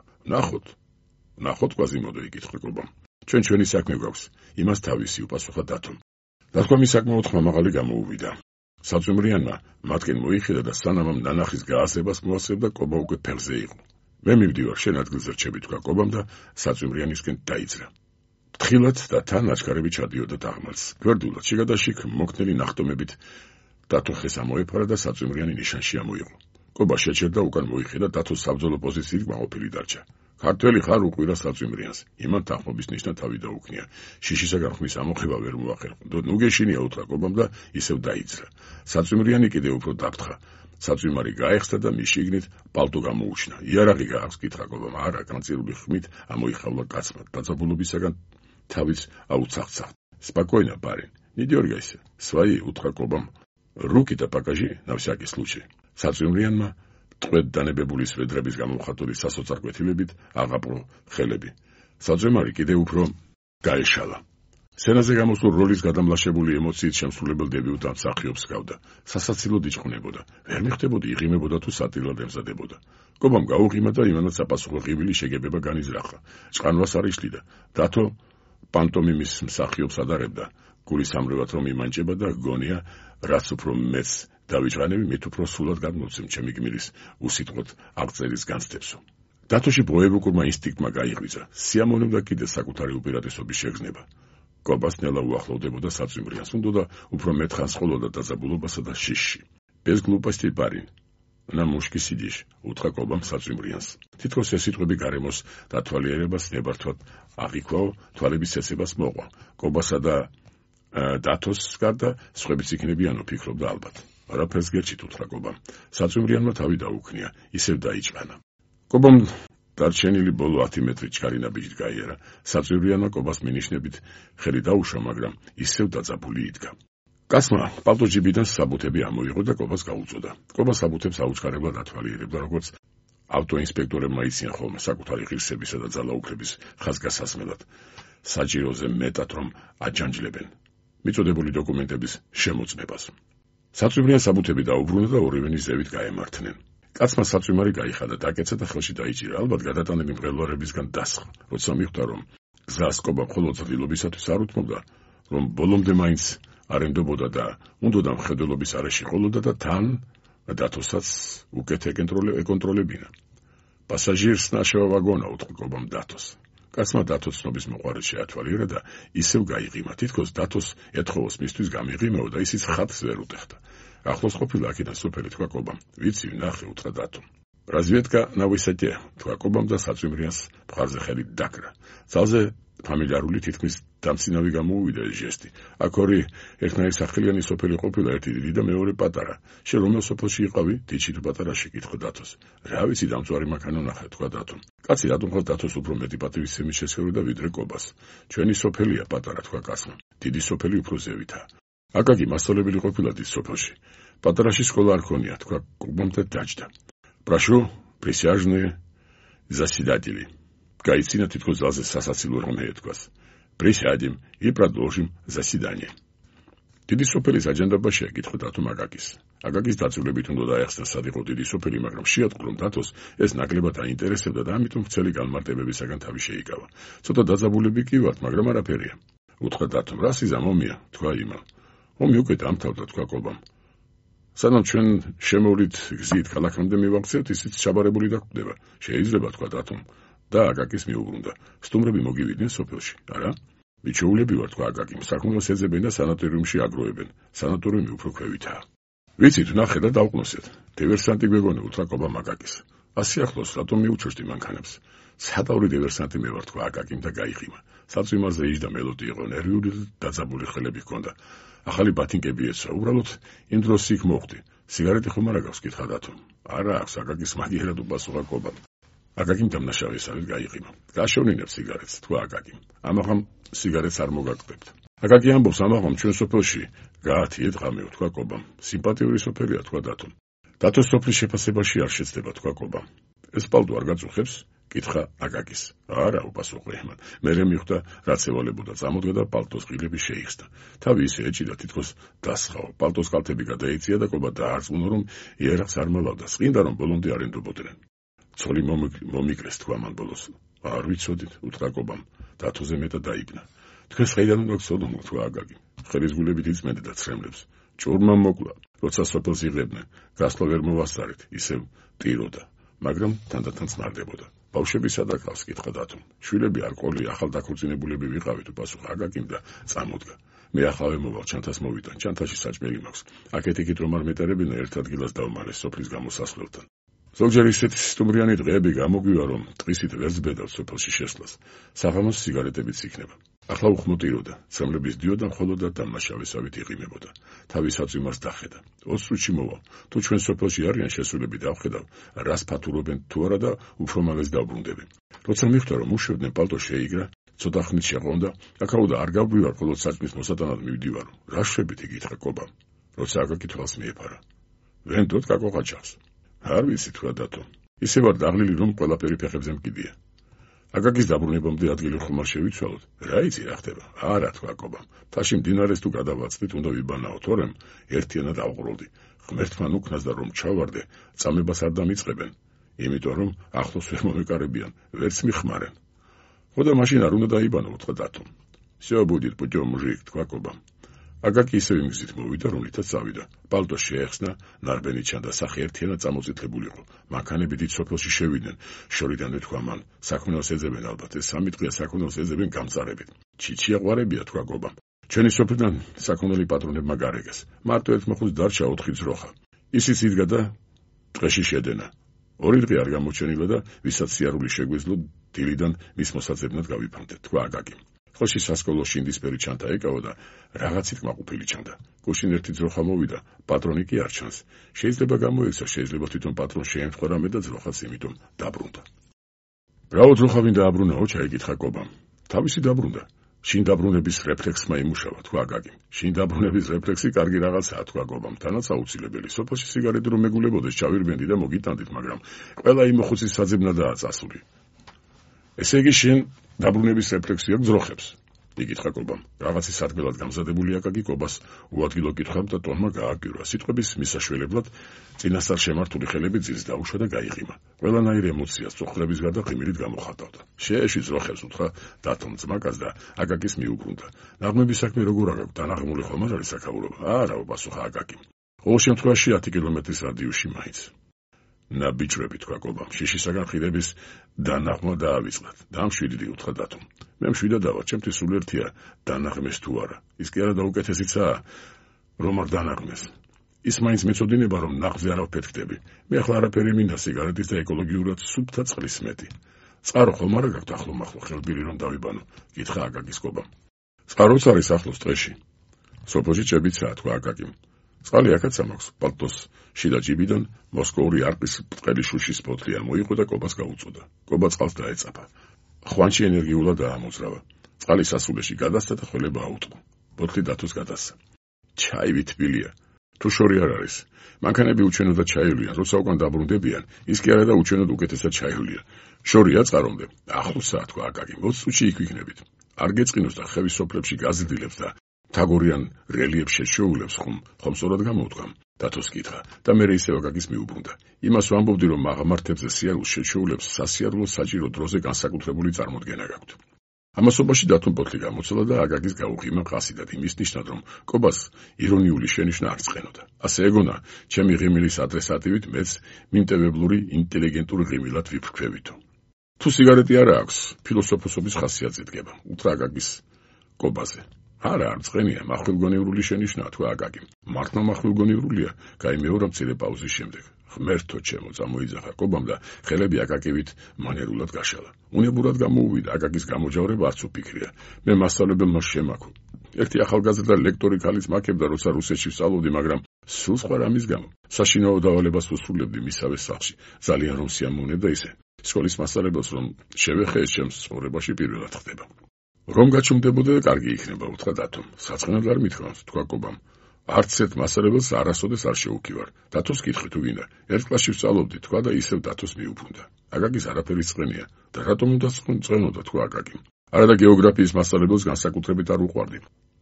ნახოთ კვაზიმოდო, იკითხა კობამ. ჩვენი საქმე გვაქვს, იმას თავისი, უპასუხა დათომ. დათქვამი საკმაოდ ხმამაღალი გამოუვიდა. საწვიმრიანმა მათკენ მოიხედა და სანამ ამ ნანახის გააზრებას მოასწრებდა, კობა უკვე ფეხზე იყო. მე მივდივარ, შენ ადგილზე რჩები, თქვა კობამ და საწვიმრიანისკენ დაიძრა. თხილად და თან აჩქარები ჩადიოდა დაღმართს. გვერდულად შეგადაშიქ მოქნელი ნახტომებით დათო ხეს ამოეფარა და საწვიმრიანი ნიშანში ამოიღო. კობა შეჩერდა, უკან მოიხედა, დათოს საბრძოლო პოზიციით მაყოფილი დარჩა. ქართველი ხარ, უყვირა საწვიმრიანს. იმან თანხმობის ნიშნა თავი დაუქნია. შიშისაგან ხმის ამოხება ვერ მოახერხა. ნუ გეშინია, უთხრა კობამ და ისევ დაიძრა. საწვიმრიანი კიდევ უფრო დაფრთხა. საწვიმარი გაეხსნა და მის შიგნით პალტო გამოუჩნა. იარაღი გააქვს, კითხა კობამ. არა, განწირული ხმით ამოიხავლა კაცმა. დაძაბულობისაგან თავის აუცახცახ. Спокойно, парень. Не дергайся. Свои, უთხრა კობამ. Руки და покажи, на всякий случай. საწვიმრიანმა ტყვედ დანებებული სვედრების გამომხატული სასოწარკვეთილებით აღაპრო ხელები. საწვიმარი კიდევ უფრო გაეშალა. სცენაზე გამოსულ როლის გადამლაშებული ემოციით შემსრულებელ დებიუტანტს მსახიობს ჰგავდა. სასაცილოდ იჭყვნებოდა. ვერ მიხდებოდი, იღიმებოდა თუ სატილად ემზადებოდა. კობამ გაუღიმა და იმანაც საპასუხო ღივილი შეგებება განიზრახა. ჭყანვას არ იშლიდა. დათო პანტომიმის მსახიობს ადარებდა, გულისამრევად რომ იმანჭება და გონია, რაც უფრო მეც დავიჭრანები, მით უფრო სულად გადმოვცემ ჩემი გმირის უსიტყვოდ აღწერის განცდებსო. დათოში ბოევიკურმა ინსტინქტმა გაიღვიძა, სიამოვნებდა და კიდე საკუთარი უპირატესობის შეგრძნება. კობას ნელა უახლოვდებოდა საწვიმრიანს, უნდა უფრო მეტ ხანს ხოვდა დაძაბულობასა და შიშში. Без глупостей, парень. На мушке сидишь, უთხრა კობამ საწვიმრიანს. თითქოს ეს სიტყვები გარემოს დათვალიერებას ნებართვად აღიქვაო, თვალების წესებას მოყვა. კობასა და დათოს გარდა სხვებიც იქნებიანო, ფიქრობდა ალბათ. არაფერს გერჩით, უთხრა კობამ. საწვიმრიანმა თავი დაუქნია, ისევ დაიჭყანა. კობამ დარჩენილი ბოლო 10 მეტრი ჩქარინაბიჯით გაიარა. საწვიმრიანმა კობას მინიშნებით ხელი დაუშვა, მაგრამ ისევ დაძაბული იდგა. კაცმა პალტოჯიბიდან საბუთები ამოიღო და კობას გაუწოდა. კობა საბუთებს აუჩქარებლად ათვალიერებდა, როგორც ავტოინსპექტორებმა იციან ხოლმე საკუთარი ღირსებისა და ძალაუფლების ხაზგასასმელად. საჭიროზე მეტად რომ აჯანჯლებენ მიწოდებული დოკუმენტების შემოწმებას. საწვიმრიან საბუთები დაუბრუნა და ორივენი ზევით გაემართნენ. კაცმა საწვიმარი გაიხადა, დაკეცა და ხელში დაიჭირა, ალბათ გადატანილი მღელვარებისგან დასხა, როცა მიხვდა რომ გზას კობა მხოლოდ ძლობისათვის არ უთმობდა, რომ ბოლომდე მაინც არენდობოდა და უნდა მხედველობის არეში ყოლოდა და თან დათოსაც უკეთ ეკონტროლებინა. პასაჟირს ნაშევა ვაგონა, უთხრა კობამ დათოს. კაცმა დათოს ცნობის მოყვარეს შეათვალიერა და ისევ გაიღიმა. თითქოს დათოს ეთხოვოს მისთვის გამიღიმეო და ისიც ხატს ვერ უტეხდა. ახლოს ყოფილა აქედან სოფელი, თქვა კობამ. ვიცი, ნახე, უთხრა დათო. Разведка на высоте, თქვა კობამ და საწვიმრიანს მხარზე ხელი დაკრა. ძალზე ფამილიარული თითქმის დამცინავი გამოუვიდა ეს ჟესტი. აქ ორი ერთნაირი სახელიანი სოფელი ყოფილა, ერთი დიდი და მეორე პატარა. შენ რომელ სოფელში იყავი? დიდში თუ პატარაში, კითხო დათოს. რა ვიცი, დამწვარი მაქანო ნახე, თქვა დათომ. კაცი რატომ ხარ დათოს უფრო მეტი პატივისცემის შესწავლიდა ვიდრე კობას? ჩვენი სოფელია პატარა, თქვა კაცმა. დიდი сопели უფრო ზევითაა. აკაკი მასწავლებელი ყოფილა დიდ სოფელში. პატარაში სკოლა არ ქონია, თქვა კობამ და დაჯდა. Прошу, присяжные заседатели. Гаицина титко залзе სასაცილო რამე ეთქვას. Присядем и продолжим заседание. დიდი სოფელის აჯანდაბაში ეკითხა დათომ აკაკის. აკაკის დაწვრილებით უნდა დაეხსნა სად იყო დიდი სოფელი, მაგრამ შეატყო რომ დათოს ეს ნაკლებად აინტერესებდა და ამიტომ ვრცელი განმარტებებისაგან თავი შეიკავა. ცოტა დაძაბულები კი ვართ, მაგრამ არაფერია. უთხრა დათომ, რა სიზა მომია, თქვა იმა. ომი უკვე დამთავრდა, თქვა კობამ. სანამ ჩვენ შემოვლით გზით ქალაქამდე მივახცევთ, ისიც ჩაბარებული დაგვდება. შეიძლება, თქვა დათომ და აკაკის მიუბრუნდა. სტუმრები მოგივიდნენ სოფელში, არა? მიჩოულები ვარ, თქვა აკაკი, საქმეს ეძებენ და სანატორიუმში აგროვებენ. სანატორიუმი უფრო ქვევითაა. ვიცით, ნახე და დავყნოსეთ. დივერსანტი გვეგონა, უთხრა კობამ აკაკის. ასე ახლოს, რატომ მიუჩვენდი მანქანებს? სადავრი დივერსანტი მე ვარ, თქვა აკაკიმ და გაიღიმა. საწვიმარზე იჯდა მელოდი იყო, ნერვიული და დაძაბული ხელები ჰქონდა. ახალი ბათინკები ეცა, უბრალოდ იმ დროს იქ მოხვდი. სიგარეტი ხომ არ აქვს, კითხა დათომ. არა აქვს, აკაკის მაგიერად უპასუხა კობამ. აკაკიმ დამნაშავესავით გაიღიმა. გაშოვნინებ სიგარეტს, თქვა აკაკიმ. ამაღამ სიგარეტს არ მოგაკლებთ. აკაკი ამბობს, ამაღამ ჩვენ სოფელში გაათიეთ ღამეო, თქვა კობამ. სიმპათიური სოფელია, თქვა დათომ. დათოს სოფლის შეფასებაში არ შეცდება, თქვა კობამ. ეს პალტო არ გაწუხებს? კითხა აკაკის. არა, უპასუხა ემან. მერე მიხვდა, რაც ევალებოდა, წამოდგა და პალტოს ღილები შეიხსნა. თავი ისე ეჭიდა, თითქოს დასხავა. პალტოს კალთები გადაეცია და კობა დაარწმუნა, რომ იარაღს არ მალავდა. წინდა რომ ბოლომდე არ ენდობოდნენ. ცოლი მომიკრეს, თქვა მან ბოლოს. არ ვიცოდით, უთხრა კობამ. დათოზე მეტად დაიბნა. თქვენ საიდან უნდა გცოდო, თქვა აკაკი. ხელის გულებით იწმენდა და ცრემლებს. ჭურმა მოკლა, როცა სოფელს იღებდნენ, გასვლა ვერ მოვასწარეთ, ისევ ტიროდა, მაგრამ თანდათან წნარდებოდა. ბავშვები სადა ყავს, კითხა დათომ. შვილები არ ყოლი, ახალ დაქორწინებულები ვიყავით, უპასუხა აკაკიმ და წამოდგა. მე ახავე მოვალ, ჩანთას მოვიტან, ჩანთაში საჭმელი მაქვს. აქეთ-იქით რომ არ მეტარებინა, ერთ ადგილას დავმალეს სოფლის გამოსასვლელთან. ზოგჯერ ისეთი სტუმრიანი დღეები გამოგვივა, რომ ტყისით ვერც ბედავს სოფელში შესვლას. საღამოს სიგარეტებიც იქნება. ახლა უხმოტიროდა, ცრემლების დიოდა, მხოლოდ და დამნაშავესავით იყიმებოდა. თავის საწვიმარს დახედა. 20 წუთში მოვალ. თუ ჩვენ სოფელში არიან შესულები, დავხედავ, რას ფათურობენ თუ არა და უფრო მალეს დავბრუნდები. როცა მიხვდა, რომ უშვებდნენ, პალტო შეიგრა, ცოტა ხნით შეყონდა, აკაუდა არ გავგვივარ, მხოლოდ საჭმლის მოსატანად მივდივარ. რა შვებით, იკითხა კობამ. როცა აკაკი თვალს მიეფარა. ვენდოთ კაკო ყაჩაღს. არ ვიცი, თქვა დათომ. ისე ვარ დაღლილი, რომ ყველაფერი ფეხებზე მკიდია. აკაკის დაბრუნებამდე ადგილი ხომარ შევიცვალოთ. რა იცი რა ხდება? არა, თქვა კობამ. თაში მდინარეს თუ გადავაცდით, უნდა ვიბანაო, თორემ ერთიანად ავყროლდი. ღმერთთან უკნას და რომ ჩავარდე, წამებას არ დამიწყებენ. იმიტომ რომ ახლოს ვერ მომეკარებიან, ვერც მიხმარენ. ხო და მაშინ არ უნდა დაიბანო, უთხრა დათომ. Всё будет путём, мужик, თქვა კობამ. აკაკი ისევ იმ გზით მოვიდა, რომლითაც წავიდა. პალტო შეეხსნა, ნარბენი ჩანდა, სახე ერთიანად წამოწითლებული იყო. მანქანები დიდ სოფელში შევიდნენ. შორიდანვე თქვა მან, საქმნელს ეძებენ ალბათ, ეს 3 დღეა საქმნელს ეძებენ გამწარებით. ჩიჩია ყვარებია, თქვა კობამ. ჩვენი სოფლიდან საქმნელი პატრონებმა გარეგეს. მარტო ერთ მოხუც დარჩა 4 ძროხა. ისიც იდგა და დღეში შედენა. 2 დღე არ გამოჩენილა და ვისაც სიარული შეგვეძლო, დილიდან მის მოსაძებნად გავიფრთხეთ, თქვა აკაკი. ხელში სასკოლო შინდისფერი ჩანთა ეკავა და რაღაცით კმაყოფილი ჩანდა. გუშინ ერთი ძროხა მოვიდა, პატრონი კი არ ჩანს. შეიძლება გამოიქცა, შეიძლება თვითონ პატრონს შეემთხვა რამე და ძროხაც იმიტომ დაბრუნდა. ბრაო ძროხა ვინ დააბრუნაო, ჩაიკითხა კობამ. თავისი დაბრუნდა. შინ დაბრუნების რეფლექსმა იმუშავა, თქვა აკაკი. შინ დაბრუნების რეფლექსი კარგი რაღაცაა, თქვა კობამ. თანაც აუცილებელი. სოფელში სიგარეტი რომ მეგულებოდეს, ჩავირბენდი და მოგიტანდით, მაგრამ ყველა იმ მოხუცის საძებნადაა წასული. ესე იგი შენ დაბრუნების რეფლექსი აქვს ძროხებს. იკითხა კობამ. რაღაცის ადგილად გამზადებული აკაკი კობას უადგილო კითხავდა და ტონმა გააგირვა. სიტყვების მისაშველებლად წინასწარ შემართული ხელები ძილს დაუშვა და გაიღიმა. ყველანაირ ემოციას წოხრების გარდა ყიმილით გამოხატავდა. შეეში ძროხებს უთხრა დათომ ძმაკას და აკაკის მიუბრუნდა. ნაღმების საქმე როგორ აგაქვს? დანაღმული ხომ არ არის საქაურობა? არაო, პასუხა აკაკი. ყოველ შემთხვევაში 10 კილომეტრის რადიუსში მაინც. ნაბიჯრები, თქვა კობამ. შიშისაგან ხიდების დანაღმა დაავიწყდათ. დამშვიდი, უთხრა დათომ. მე მშვიდა დავარ, ჩემთვის სულ ერთია დანაღმეს თუ არა. ის კი არა დაუკეთესიცაა, რომ არ დანაღმეს. ის მაინც მეწოდინება, რომ ნაღზე არ ვფეთქდები. მე ახლა არაფერი მინდა სიგარეტის და ეკოლოგიურად სუფთა წყლის მეტი. წყარო ხომ არა გაქვთ ახლო-მახლო ხელბილი რომ დავიბანო? კითხა აკაკის კობამ. წყაროც არის ახლოს ტყეში. სოფელში ჭებიცაა, თქვა აკაკი. წყალი აქაც ამაქვს, პალტოს შიდა ჯიბიდან მოსკოვური არყის ბრტყელი შუშის ბოთლი ამოიღო და კობას გაუწოდა. კობა წყალს დაეწაფა. ხვანჩი ენერგიულად დაამოძრავა. წყალი სასულეში გადასცა და ხველება აუტყო. ბოთლი დათოს გადასცა. ჩაივი თბილია. თუ შორი არ არის. მანქანები უჩვენოდ ჩაივლიან, როცა უკან დაბრუნდებიან, ის კი არა და უჩვენოდ უკეთესად ჩაივლიან. შორია წყარომდე. ახლოსაა, თქვა აკაკი. 20 წუთში იქ ვიქნებით. არ გეწყინოს და ხევის სოფლებში გაზრდილებს და თაგორიან რელიეფს შეჩეულებს ხომ სწორად გამოვთქვამ. დათოს კითხა და მე ისევ აკაკის მიუბრუნდა. იმას ვამბობდი, რომ მაღამართებზე სიარულს შეჩეულებს სასიარულო საჭირო დროზე განსაკუთრებული წარმოდგენა გაქვთ. ამასობაში დათომ ბოთლი გამოცელა და აკაკის გაუღიმა ყასიდად იმის ნიშნად, რომ კობას ირონიული შენიშვნა არ წყენოდა. ასე ეგონა, ჩემი ღიმილის ადრესატივით მეც მიმტევებლური ინტელიგენტური ღიმილად ვიფრქვევითო. თუ სიგარეტი არა აქვს, ფილოსოფოსობის ხასიათზე დგება, უთხრა აკაკის კობაზე. არა, არ წყენია, მახვილგონივრული შენიშვნაა, თქვა აკაკი. მართლა მახვილგონივრულია, გაიმეორა მცირე პაუზის შემდეგ. ღმერთო ჩემო, წამოიძახა კობამ და ხელები აკაკივით მანერულად გაშალა. უნებურად გამოუვიდა აკაკის გამოჯავრება არც უფიქრია. მე მასწავლებელმა შემაქო. ერთი ახალგაზრდა ლექტორი ქალიც მაქებდა, როცა რუსეთში ვსწავლობდი, მაგრამ სულ სხვა რამის გამო. საშინაო დავალებას ვუსრულებდი მისავე სახლში. ძალიან რომ სიამოვნებდა ისე. სკოლის მასწავლებელს რომ შევეხე, ჩემს ცხოვრებაში პირველად ხდება. რომ გაჩუმდებოდა და კარგი იქნება, უთხრა დათომ. საწყენად არ მithქვამს, თქვა კობამ. არც ერთ მასწავლებელს არასოდეს არ შეუქივარ. დათოს კითხე თუ გინდა. ერთ კლასში ვსწავლობდი, თქვა და ისევ დათოს მიუბრუნდა. აკაკის არაფერი წყენია და რატომ უნდა წყენოდა, თქვა აკაკი. არა და გეოგრაფიის მასწავლებელს განსაკუთრებით არ უყვარდი.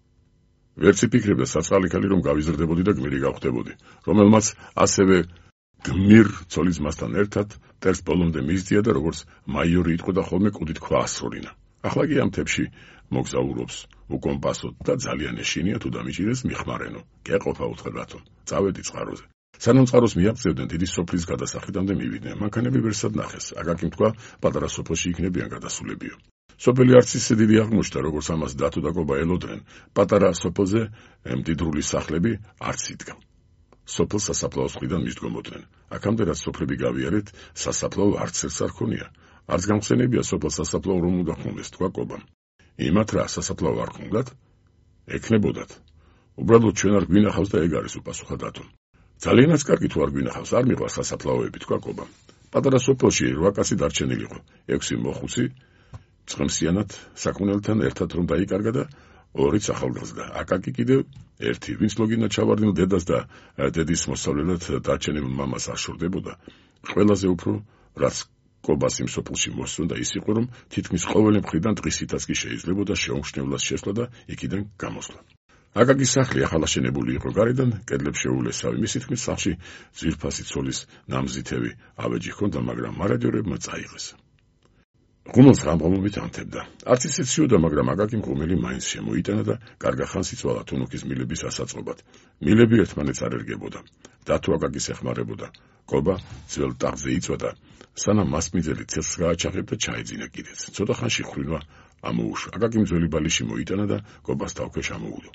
ვერც იფიქრებდა საწყალი ქალი რომ გავიზრდებოდი და გმირი გავხდებოდი, რომელმაც ასევე გმირ ცოლისმასთან ერთად ტერს ბოლომდე მისდია და როგორც მაიორი იტყოდა ხოლმე კუდით ქვა ასროლინა. ახლა კი ამ თებში მოგზაურობს უკომპასოდ და ძალიან ეშინია თუ დამიჭირეს მიხმარენო. გეყოფა, უთხრა დათომ. წავედი წყაროზე. სანამ წყაროს მიაღწევდნენ, დიდი სოფლის გადასახედამდე მივიდნენ. მანქანები ვერსად ნახეს. აკაკიმ თქვა, პატარა სოფელში იქნებიან გადასულებიო. სოფელი არც ისე დიდი აღმოჩნდა, როგორც ამას დათო და კობა ელოდნენ. პატარა სოფელზე მდიდრული სახლები არც იდგა. სოფელს სასაფლაოს მხრიდან მისდგომოდნენ. აქამდე რაც სოფლები გავიარეთ, სასაფლაო არც ერთს არ ქონია. არც გამხსენებია სოფელ სასაფლაო რომ უნდა ხონდეს, თქვა კობამ. იმათ რა სასაფლაო არ ხონდათ? ექნებოდათ. უბრალოდ ჩვენ არ გვინახავს და ეგ არის, უპასუხა დათომ. ძალიანაც კარგი თუ არ გვინახავს, არ მიყვარს სასაფლაოები, თქვა კობამ. პატარა სოფელში 8 კაცი დარჩენილიყო, 6 მოხუცი წყემსიანად საქმნელთან ერთად რომ დაიკარგა და 2 ახალგაზრდა. აკაკი კიდევ 1, ვინც ლოგინა ჩავარდნილ დედას და დედის მოსწავლებლად დარჩენილ მამას არ შორდებოდა. ყველაზე უფრო რაც კობას იმ სოფელში მოსწონდა ის იყო, რომ თითქმის ყოველი მხრიდან ტყისითაც კი შეიძლებოდა შეუმჩნევლად შესვლა და იქიდან გამოსვლა. აკაკის სახლი ახალაშენებული იყო გარედან, კედლებს შეულესავი. მისი თქმით სახლში ძვირფასი ცოლის ნამზითევი ავეჯი ჰქონდა, მაგრამ მარადიორებმა წაიღეს. ღუმელს ღამღამობით ანთებდა. არც ისე ციოდა, მაგრამ აკაკიმ ღუმელი მაინც შემოიტანა და კარგა ხანს იცვალა თუნუქის მილების ასაწყობად. მილები ერთმანეთს არ ერგებოდა. დათო აკაკის ეხმარებოდა. კობა ძველ ტახტზე იწვა და სანამ მასმიძელი ცეცხლს გააჩაღებდა, ჩაეძინა კიდეც. ცოტა ხანში ხრინვა ამოუშვა. აკაკიმ ძველი ბალიში მოიტანა და კობას თავქვეშ ამოუდო.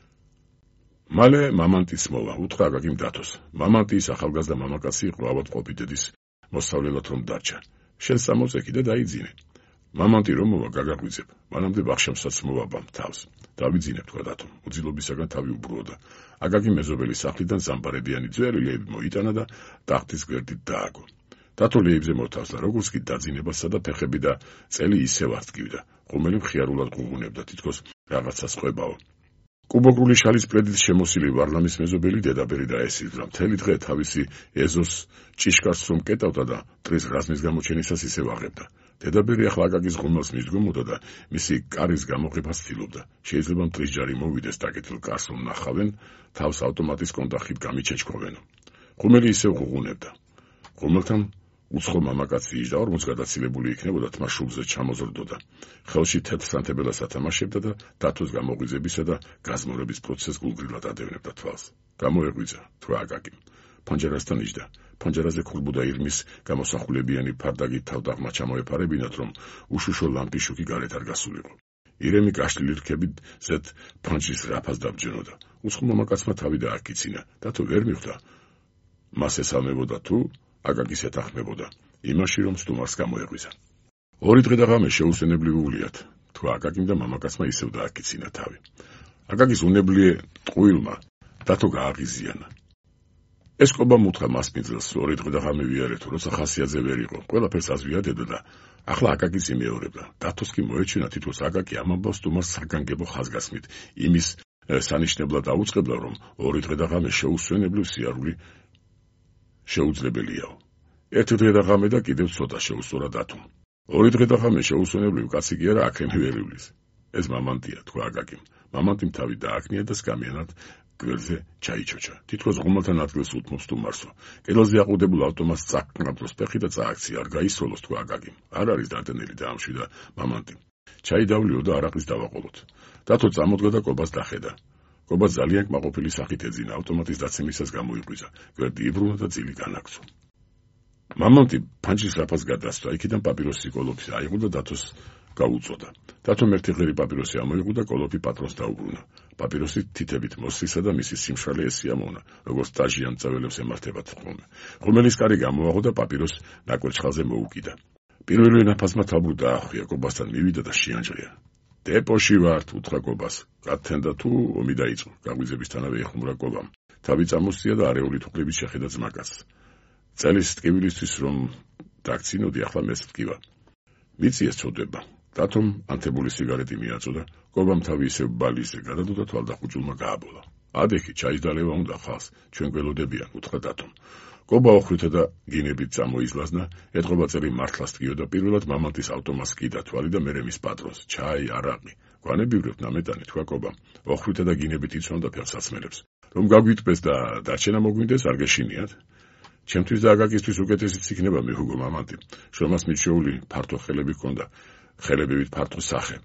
მალე მამანტიც მოვა, უთხრა აკაკიმ დათოს. მამანტის ახალგაზრდა მამაკაცი იყო ავადმყოფი დედის მოსწავლელად რომ დარჩა. შენ სამოცეკი და დაიძინე. მამანტი რომ მოვა გაგაღვიძებ, მანამდე ბახშამსაც მოვაბამ თავს. დავიძინებ, თქვა დათომ. უძილობისაგან თავი უბრუნდა. აკაკი მეზობელი სახლიდან ზამბარებიანი ძველი ლეიბი მოიტანა და ტახტის გვერდით დააგო. დათო ლეიბზე მოთავს და როგორც კი დაძინებასა და ფეხები და წელი ისევ არტკივდა. ღუმელი მხიარულად ყუღუნებდა, თითქოს რაღაცა ხვებაო. კუბოგრული შალის პრედით შემოსილი ვარლამის მეზობელი დედაბერი დაესილდა. მთელი დღე თავისი ეზოს ჭიშკარს რომ კეტავდა და ტრის რაზმის გამოჩენისას ისევ აღებდა. დედაბერი ახლა აკაკის ღუმელს მისდგომოდა და მისი კარის გამოყენებას ცდილობდა. შეიძლება მტრის ჯარი მოვიდეს დაკეტილ კარს რომ ნახავენ, თავს ავტომატის კონტაქტით გამიჩეჩქოვენო. ღუმელი ისევ ყუღუნებდა. ღუმელთან უცხო მამაკაცი იჯდა, ორმოც გადაცილებული იქნებოდა, თმა შუბლზე ჩამოზრდოდა. ხელში თეთრსანთებელას ათამაშებდა და დათოს გამოღვიძებისა და გაზმორების პროცესს გულგრილად ადევნებდა თვალს. გამოეღვიძა, თქვა აკაკიმ. ფანჯარასთან იჯდა. ფანჯარაზე ქურბუდა ირმის გამოსახულებიანი ფარდაგით თავდაღმა ჩამოეფარებინათ, რომ უშუშო ლამპიშუკი გარეთ არ გასულიყო. ირემი გაშლილი რქებით ზედ ფანჯრის რაფას დაბჯენოდა. უცხო მამაკაცმა თავი დააკიცინა. დათო ვერ მიხვდა. მას ესალმებოდა თუ აკაკის ეთანხმებოდა, იმაში რომ სტუმარს გამოეღვიძა. ორი დღე და ღამე შეუსვენებლივი უვლიათ, თქვა აკაკიმ და მამაკაცმა ისევ დააკიცინა თავი. აკაკის უნებლიე ტყუილმა დათო გააღიზიანა. ეს კობა მუთხა მასმიძელს ორი დღე და ღამე ვიარეთო, როცა ხასიათზე ვერ იყო. ყველაფერს აზვიადებდა და ახლა აკაკის იმეორებდა. დათოს კი მოეჩვენა თითქოს აკაკი ამ ამბავს სტუმარს საგანგებო ხაზგასმით, იმის სანიშნებლად აუწყებდა, რომ ორი დღე და ღამე შეუსვენებლივ სიარული შეუძლებელიაო. ერთი დღე და ღამე და კიდევ ცოტა შეუსწორა დათომ. ორი დღე და ღამე შეუსვენებლივ კაცი კი არა, აქემი ვერ ივლის. ეს მამანტია, თქვა აკაკიმ. მამანტიმ თავი დააკნია და სკამიანად გვერდზე ჩაიჩოჩა. თითქოს ღუმელთან ადგილს უთმობს სტუმარსო. კედელზე აყუდებულ ავტომატს წაყნაბდოს ფეხი და წააქცია, არ გაისროლოს, თქვა აკაკიმ. არ არის დარდენილი, დაამშვიდა მამანტიმ. ჩაი დავლიო და არაყის დავაყოლოთ. დათო წამოდგა და კობას დახედა. კობა ძალიან კმაყოფილი სახით ეძინა, ავტომატის დაცემისას გამოიღვიძა. გვერდი იბრუნა და ძილი განაგცო. მამანტი ფანჯრის რაფას გადასცა, იქიდან პაპიროსი კოლოფი აიღო და დათოს გაუწოდა. დათომ ერთი ღერი პაპიროსი ამოიღო და კოლოფი პატრონს დაუბრუნა. პაპიროსი თითებით მოსლისა და მისი სიმშრალე ესიამოვნა, როგორც სტაჟიან წაველებს ემართებათ ხოლმე. ღუმელის კარი გამოაღო და პაპიროს ნაკვერჩხალზე მოუკიდა. პირველი ნაფასმა თაბურ დაახვია, კობასთან მივიდა და შეანჯღია. დეპოში ვართ, უთხრა კობას. გათენდა თუ ომი დაიწყო. გაგვიძებისთანავე ეხუმრა კობამ. თავი წამოსწია და არეული თუკლებით შეხედა ძმაკაცს. წელის ტკივილისთვის რომ დაგცინოდი, ახლა მეც ტკივა. მიწიეს წოდება. დათომ ანთებული სიგარეტი მიაწოდა, კობამ თავი ისევ ბალისზე გადადო და თვალდახუჭულმა გააბოლა. ადექი ჩაის დალევა უნდა ხალს, ჩვენ გველოდებიან, უთხრა დათომ. კობა ოხრითა და გინებით წამოიზლაზნა, ეთყობა წელი მართლას ტკიოდა, პირველად მამანტის ავტომატს კიდა თვალი და მერე მის პატრონს, ჩაი, არაყი. გვანებივრებთ ნამეტანი, თქვა კობა. ოხრითა და გინებით იცვამდა ფეხსაცმელებს. რომ გაგვიტყდეს და დარჩენა მოგვინდეს, არ გეშინიათ? ჩემთვის და აკაკისთვის უკეთესიც იქნება, მეჰუგო მამანტი. შრომას მიჩეული ფართო ხელები ჰქონდა, ხელებივით ფართო სახე.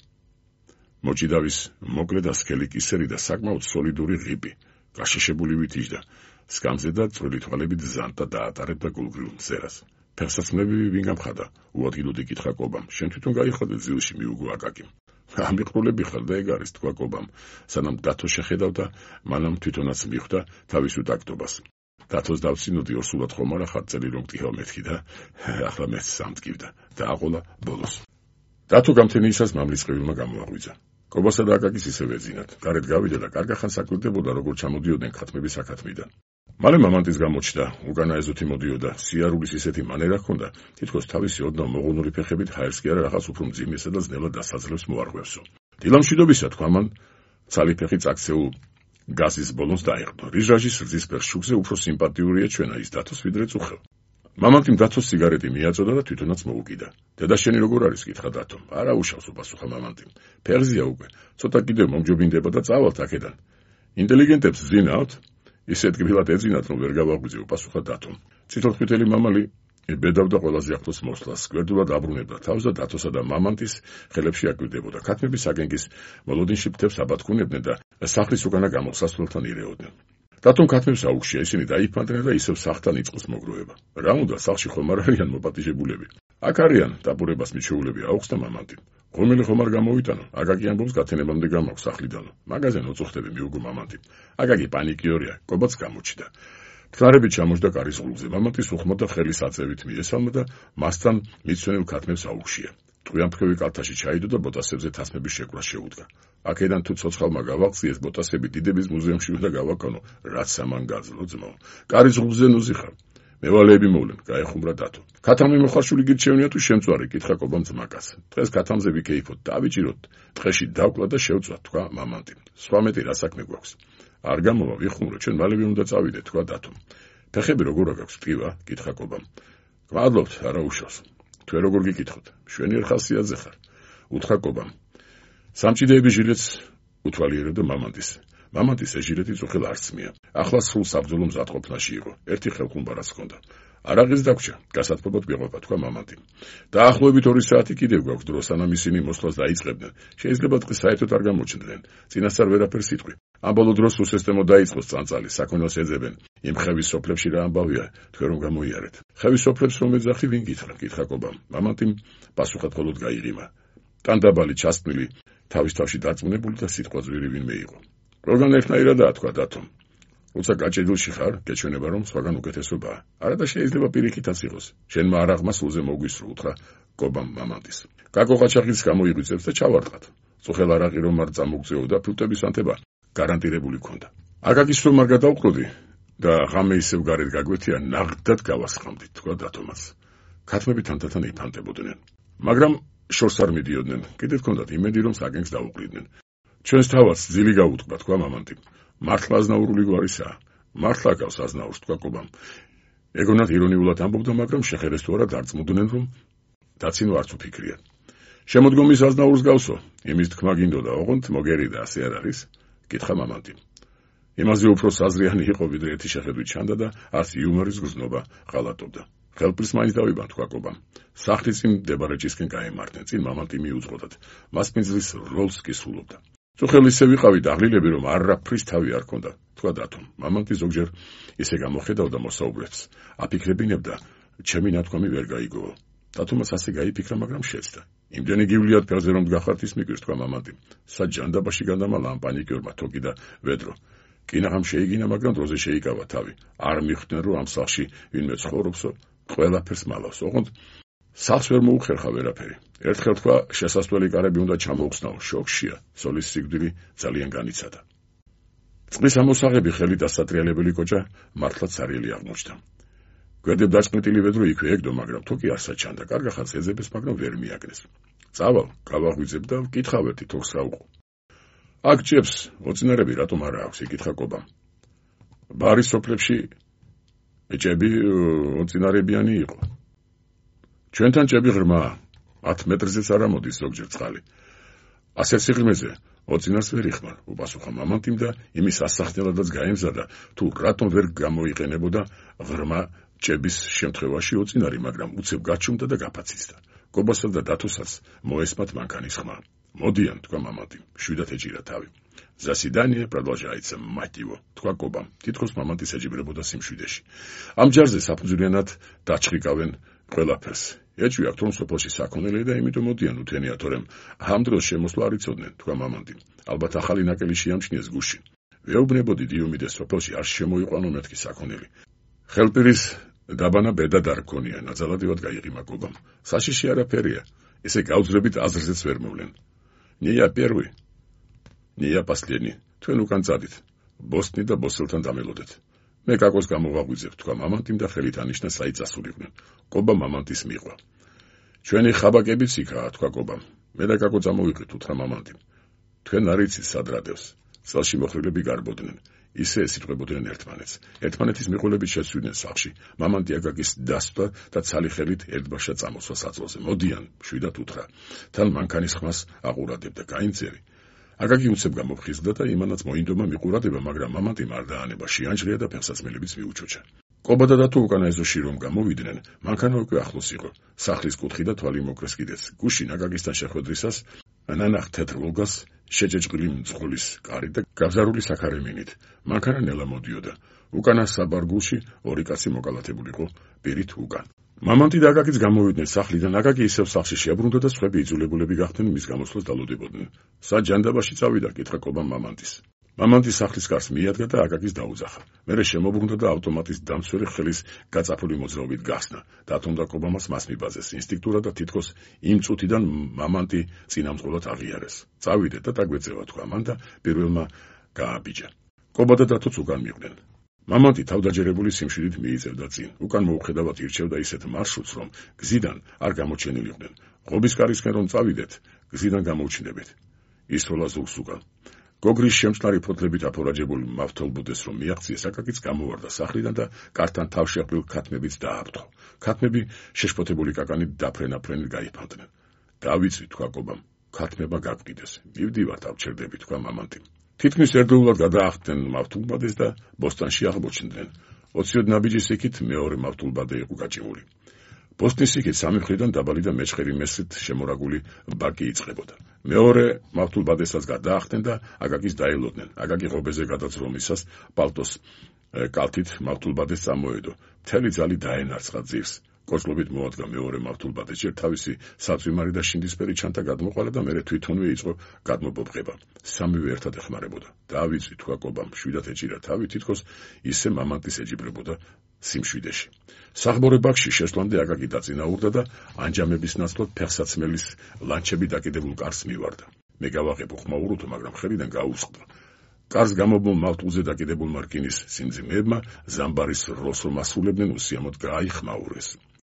მოჭიდავის მოკლე და სქელი კისერი და საკმაოდ სოლიდური ღიპი, გაშეშებული ვიტიჟდა. სკამზე და წვრილი თვალებით ზანტა დაატარებდა გულგრილ მზერას. ფეხსაცმლები ვინ გამხადა? უადგილოდ იკითხა კობამ. შენ თვითონ გაიხადე ძილში, მიუგო აკაკიმ. ამიყრულები ხარ და ეგ არის, თქვა კობამ. სანამ დათო შეხედავდა, მანამ თვითონაც მიხვდა თავის უტაქტობას. დათოს დავცინოდი ორსულად ხომ არა ხარ წელი რომ ტიო მეთქი და ახლა მეც სამტკივდა. დააყოლა ბოლოს. დათო გამთენიისას მამლის ყივილმა გამოაღვიძა. კობასა და აკაკის ისევ ეძინათ. გარეთ გავიდა და კარგა ხანს აკვირდებოდა, როგორ ჩამოდიოდნენ ქათმების საკათმიდან. მალე მამანტის გამოჩნდა, უკანა ეზოთი მოდიოდა, სიარულის ისეთი მანერა ჰქონდა, თითქოს თავისი ოდნავ მოღუნული ფეხებით ჰაერს კი არა რაღაც უფრო მძიმესა და ძნელად დასაძლებს მოარღვევსო. დილამშვიდობისა, თქვა მან, ცალი ფეხი წაქცეულ გაზის ბოლოს დაიყო. რიჟაჟის რძის ფერშუქზე უფრო სიმპათიურია ჩვენა ის დათოს ვიდრე წუხელ. მამანტიმ დათოს სიგარეტი მიაწოდა და თვითონაც მოუკიდა. დედა შენი როგორ არის, კითხა დათომ. არა უშავს, უპასუხა მამანტიმ. ფეხზეა უკვე, ცოტა კიდევ მომჯობინდება და წავალთ აქედან. ინტელიგენტებს ზინავთ? ისეთ კბილად ეძინათ, რომ ვერ გავაღვიძე, უპასუხა დათომ. წითელთმითელი მამალი ბედავდა ყველაზე ახლოს მოსვლას, გვერდულად აბრუნებდა თავს და დათოსა და მამანტის ხელებში აკვირდებოდა. ქათმები საგენგის მოლოდინში ფრთებს აბატქუნებდნენ და სახლის უკანა გამოსასვლელთან ირეოდნენ. დათომ ქათმებს აუგშია, ისინი დაიფანტნენ და ისევ სახლთან იწყოს მოგროვება. რა უნდა, სახლში ხომ არ არიან მოპატიჟებულები? აქ არიან, დაბურებას მიჩვეულები აუხს და მამანტიმ. ღომელი ხომ არ გამოვიტანო? აკაკი ამბობს გათენებამდე გამაქვს სახლიდანო. მაგაზენ ოწუხდები მიუგო მამანტიმ. აკაკი პანიკიორია, კობაც გამოჩნდა. ფთნარებით ჩამოჯდა კარის ღრუბლზე. მამანტის უხმოდა ხელის აწევით მიესალმა და მასთან მიცვენილ ქათმებს აუგშია. ტყვიანთქვევი კალთაში ჩაიდო და ბოტასებზე თასმების შეკვრას შეუდგა. აქედან თუ ცოცხალმა გავაღწიეს, ბოტასები დიდების მუზეუმში უნდა გავაკონო, რაც სამანგაძლო ძმო. კარის ღრუბლზე ნუზიხარ. მევალეები მოვლენ, გაეხუმრა დათო. ქათამი მოხარშული გირჩევნია თუ შემწვარი, კითხა კობამ ძმაკაც. დღეს ქათამზე ვიქეიფოთ, დავიჭიროთ, ტყეში დავკლა და შევწვათ, თქვა მამანტიმ. სხვა მეტი რა საქმე გვაქვს? არ გამოვა, ვიხუმრო, ჩვენ მალევე უნდა წავიდეთ, თქვა დათომ. ფეხები როგორ აქვს, ტკივა? კითხა კობამ. გმადლობთ, არა უშავს. თქვენ როგორ გიკითხოთ? მშვენიერ ხასიათზე ხარ, უთხრა კობამ. სამჭიდეების ჟილეტს უთვალიერებდა მამანტის. მამანტის ეს ჟილეტი წუხელ არცმია. ახლა სულ საბრძოლო მზადყოფნაში იყო. ერთი ხელხუმბარაც ჰქონდა. არაღის დაგვრჩა, გასათბობოდ გვეყოფა, თქვა მამანტიმ. დაახლოებით 2 საათი კიდევ გვაქვს დრო, სანამ ისინი მოსვლას დაიწყებდნენ. შეიძლება დღეს საერთოდ არ გამოჩნდნენ. წინასწარ ვერაფერს იტყვი. ამ ბოლო დროს უსისტემო დაიწყოს წანწალი, საქონელს ეძებენ. იმ ხევის სოფლებში რა ამბავია, თქვენ რომ გამოიარეთ. ხევის სოფლებს რომ ეძახი, ვინ გითხრა? კითხა კობამ. მამანტიმ პასუხად მხოლოდ გაიღიმა. ტანდაბალი ჩასწმილი, თავის თავში დარწმუნებული და სიტყვა ძვირი ვინმე იყო. ყველგან ერთნაირადაა, თქვა დათომ. როცა გაჭედილში ხარ, გეჩვენება რომ სხვაგან უკეთესობაა. არა და შეიძლება პირიქითაც იყოს. შენმა არაღმა სულზე მოგვისრო, უთხრა კობამ მამანტის. კაკო ყაჩაღიც გამოიღვიძებს და ჩავარტყათ. წუხელ არაღი რომ არ წამოგწეოდა, ფილტვების ანთება გარანტირებული ქონდა. აკაკის რომ არ გადავყროდი და ღამე ისევ გარეთ გაგვეთია, ნაღდად გავასხამდით, თქვა დათომაც. ქათმები თანდათან იფანტებოდნენ. მაგრამ შორს არ მიდიოდნენ. კიდევ ჰქონდათ იმედი რომ საგენგს დაუყრიდნენ. ჩვენს თავად ძილი გაუტყდა, თქვა მამანტიმ. მართლა აზნაურული გვარისაა. მართლა გავს აზნაურს, თქვა კობამ. ეგონათ ირონიულად ამბობდა, მაგრამ შეხერეს თუ არა დარწმუნდნენ რომ დაცინო არც უფიქრია. შემოდგომის აზნაურს გავსო, იმის თქმა გინდოდა, ოღონდ მოგერი და ასე არ არის? კითხა მამანტიმ. იმაზე უფრო საზრიანი იყო, ვიდრე ერთი შეხედვით ჩანდა და არც იუმორის გრძნობა ღალატობდა. ხელფრის მაინც დავიბან, თქვა კობამ. სახლის წინ მდებარე ჭისკენ გაემართნენ, წინ მამანტიმი უძღოდათ. მას პინძლის როლს კი სულობდა. წუხელ ისე ვიყავი დაღლილები, რომ არაფრის თავი არ ქონდა, თქვა დათომ. მამანტი ზოგჯერ ისე გამოხედავდა მოსაუბრებს, აფიქრებინებდა, ჩემი ნათქვამი ვერ გაიგოო. დათომას ასე გაიფიქრა, მაგრამ შეცდა. იმდენი გივლიათ ფერზე რომ დგახართ ის მიგვირს, თქვა მამანტიმ. საჯანდაბაში გადამალა ამ პანიკიორმა თოკი და ვედრო. კინაღამ შეიგინა, მაგრამ დროზე შეიკავა თავი. არ მიხვდნენ რომ ამ სახლში ვინმე ცხოვრობსო, ყველაფერს მალავს, ოღონდ სახლს ვერ მოუხერხა ვერაფერი. ერთხელ თქვა, შესასვლელი კარები უნდა ჩამოუხსნაო, შოქშია, სოლის სიკვდილი ძალიან განიცადა. წყლის ამოსაღები ხელით დასატრიალებელი კოჭა მართლაც სარიელი აღმოჩნდა. გვერდებ დაწყმეტილი ვედრო იქვე ეგდო, მაგრამ თოკი არ საჩანდა. კარგახაც ეძებეს, მაგრამ ვერ მიაკრეს. წავალ, გავაღვიძებ და ვკითხავ ერთი თოქს რა უყო. აქ ჭებს, ოცნარები რატომ არა აქვს, იკითხა კობამ. ბარის სოფლებში ჭები ოცნარებიანი იყო. ჩვენთან ჭები ღრმაა, 10 მეტრზეც არ ამოდის ზოგჯერ წყალი. ასეთ სიღრმეზე ოცნარს ვერ იხმარ, უპასუხა მამანტიმ და იმის ასახნელადაც გაემზადა, თუ რატომ ვერ გამოიყენებოდა ღრმა ჭების შემთხვევაში ოცნარი, მაგრამ უცებ გაჩუმდა და გაფაციცდა. კობასა და დათოსაც მოესმათ მანქანის ხმა. მოდიან, თქვა მამანტიმ, შვიდად ეჭირა თავი. Заседание продолжается, мать его, თქვა კობამ. თითქოს მამანტის ეჯიბრებოდა სიმშვიდეში. ამ ჯარზე საფუძვლიანად დაჩხიკავენ ყველაფერს. ეჭვი აქვთ რომ სოფელში საქონელი და იმიტომ მოდიან უთენია, თორემ ამ დროს შემოსვლა არ იცოდნენ, თქვა მამანტიმ. ალბათ ახალი ნაკელი შეამჩნიეს გუშინ. ვეუბნებოდი დიუმიდეს სოფელში არ შემოიყვანო მეთქი საქონელი. ხელპირის დაბანა ბედად არ გქონია, ნაძალადივად გაიღიმა კობამ. საშიში არაფერია, ესე გავძრებით აზრზეც ვერ მოვლენ. ნია პირველი, ნია последний. თქვენ უკან წადით. ბოსტნი და ბოსელთან დამელოდეთ. მე კაკოს გამოვაღვიძებ, თქვა მამანტიმ და ხელით ანიშნა საიტასულიყვნენ. კობა მამანტის მიყვა. ჩვენი ხაბაკებიც იქაა, თქვა კობამ. მე და კაკო წამოვიყრით, უთხრა მამანტიმ. თქვენ არ იცით სადრადევს. წელში მოხრილები გარბოდნენ. ისე ესიტყვებოდნენ ერთმანეთს. ერთმანეთის მიყოლებით შეცვლიდნენ სახლში. მამანტი აკაკის დასტვა და ცალი ხელით ერთბაშა წამოსვა საწოლზე. მოდიან, შვიდად უთხრა. თან მანქანის ხმას აყურადებდა, გაიმწერი. აკაკი უცებ გამოფხიზლდა და იმანაც მოინდომა მიყურადება, მაგრამ მამანტიმ არ დაანება, შეანჯრია და ფეხსაცმელებიც მიუჩოჩა. კობა და დათო უკანა ეზოში რომ გამოვიდნენ, მანქანა უკვე ახლოს იყო. სახლის კუთხი და თვალი მოკრეს კიდეც. გუშინ აკაკისთან შეხვედრისას ნანახ თეთრ ვოლგას შეჭეჭყილი მძღოლის კარი და გაბზარული საქარე მინით. მანქანა ნელა მოდიოდა. უკანა საბარგულში ორი კაცი მოკალათებულიყო პირით უკან. მამანტი და აკაკიც გამოვიდნენ სახლიდან. აკაკი ისევ სახლში შეაბრუნდა და სხვები იძულებულები გახდნენ მის გამოსვლას დალოდებოდნენ. საჯანდაბაში წავიდა, კითხა კობამ მამანტის. მამანტი სახლის კარს მიადგა და აკაკის დაუძახა. მერე შემოbrunდა და ავტომატის დამცველი ხელის გაწაფული მოძრაობით გახსნა. დათომ და კობამას მას მიბაძეს ინსტინქტურად და თითქოს იმ წუთიდან მამანტი წინამძღოლად აღიარეს. წავიდეთ და დაგვეწევა თქვა მან და პირველმა გააბიჯა. კობა და დათოც უკან მიყვნენ. მამანტი თავდაჯერებული სიმშვიდით მიიწევდა წინ. უკან მოუხედავად ირჩევდა ისეთ მარშრუტს, რომ გზიდან არ გამოჩენილიყვნენ. ღობის კარისკენ რომ წავიდეთ, გზიდან გამოუჩნდებით. ისროლა ზურგს უკან. გოგრის შემწყნარი ფოთლებით აფორაჯებული მავთოლბუდეს რომ მიაღწიეს, აკაკიც გამოვარდა სახლიდან და კართან თავშეყრილ ქათმებით დააფრთხო. ქათმები შეშფოთებული კაკანით დაფრენაფრენით გაიფანტნენ. დავიწვი, თქვა კობამ. ქათმება გაგვყიდეს. მივდივართ, ავჩერდები, თქვა მამანტიმ. თითქმის ერთდროულად გადაახდნენ მავთულბადეს და ბოსტანში აღმოჩნდნენ. 20 ნაბიჯის იქით მეორე მავთულბადე იყო გაჭიმული. ბოსტნის იქით სამი მხრიდან დაბალი და მეჩხერი მესრით შემორაგული ბაკი იწყებოდა. მეორე მავთულბადესაც გადაახდნენ და აკაკის დაელოდნენ. აკაკი ღობეზე გადაწრომისას პალტოს კალთით მავთულბადეს წამოედო. მთელი ძალი დაენარცხა ძირს. კოჭლობით მოადგა მეორე მავთულბადეს. ჯერ თავისი საწვიმარი და შინდისფერი ჩანთა გადმოყარა და მერე თვითონვე იწყო გადმობობღება. სამივე ერთად ეხმარებოდა. დავიწვი, თქვა კობამ, შვიდად ეჭირა თავი, თითქოს ისე მამანტის ეჯიბრებოდა სიმშვიდეში. სახბორე ბაქში შესვლამდე აკაკი დაწინაურდა და ანჯამების ნაცვლად ფეხსაცმელის ლანჩები დაკიდებულ კარს მივარდა. მე გავაღებ უხმაურუთო, მაგრამ ხელიდან გაუსყდა. კარს გამობულ მავთულზე დაკიდებულმა რკინის სიმძიმეებმა ზამბარის როლს რომ ასრულებდნენ, უსიამოდ გააიხმაურეს.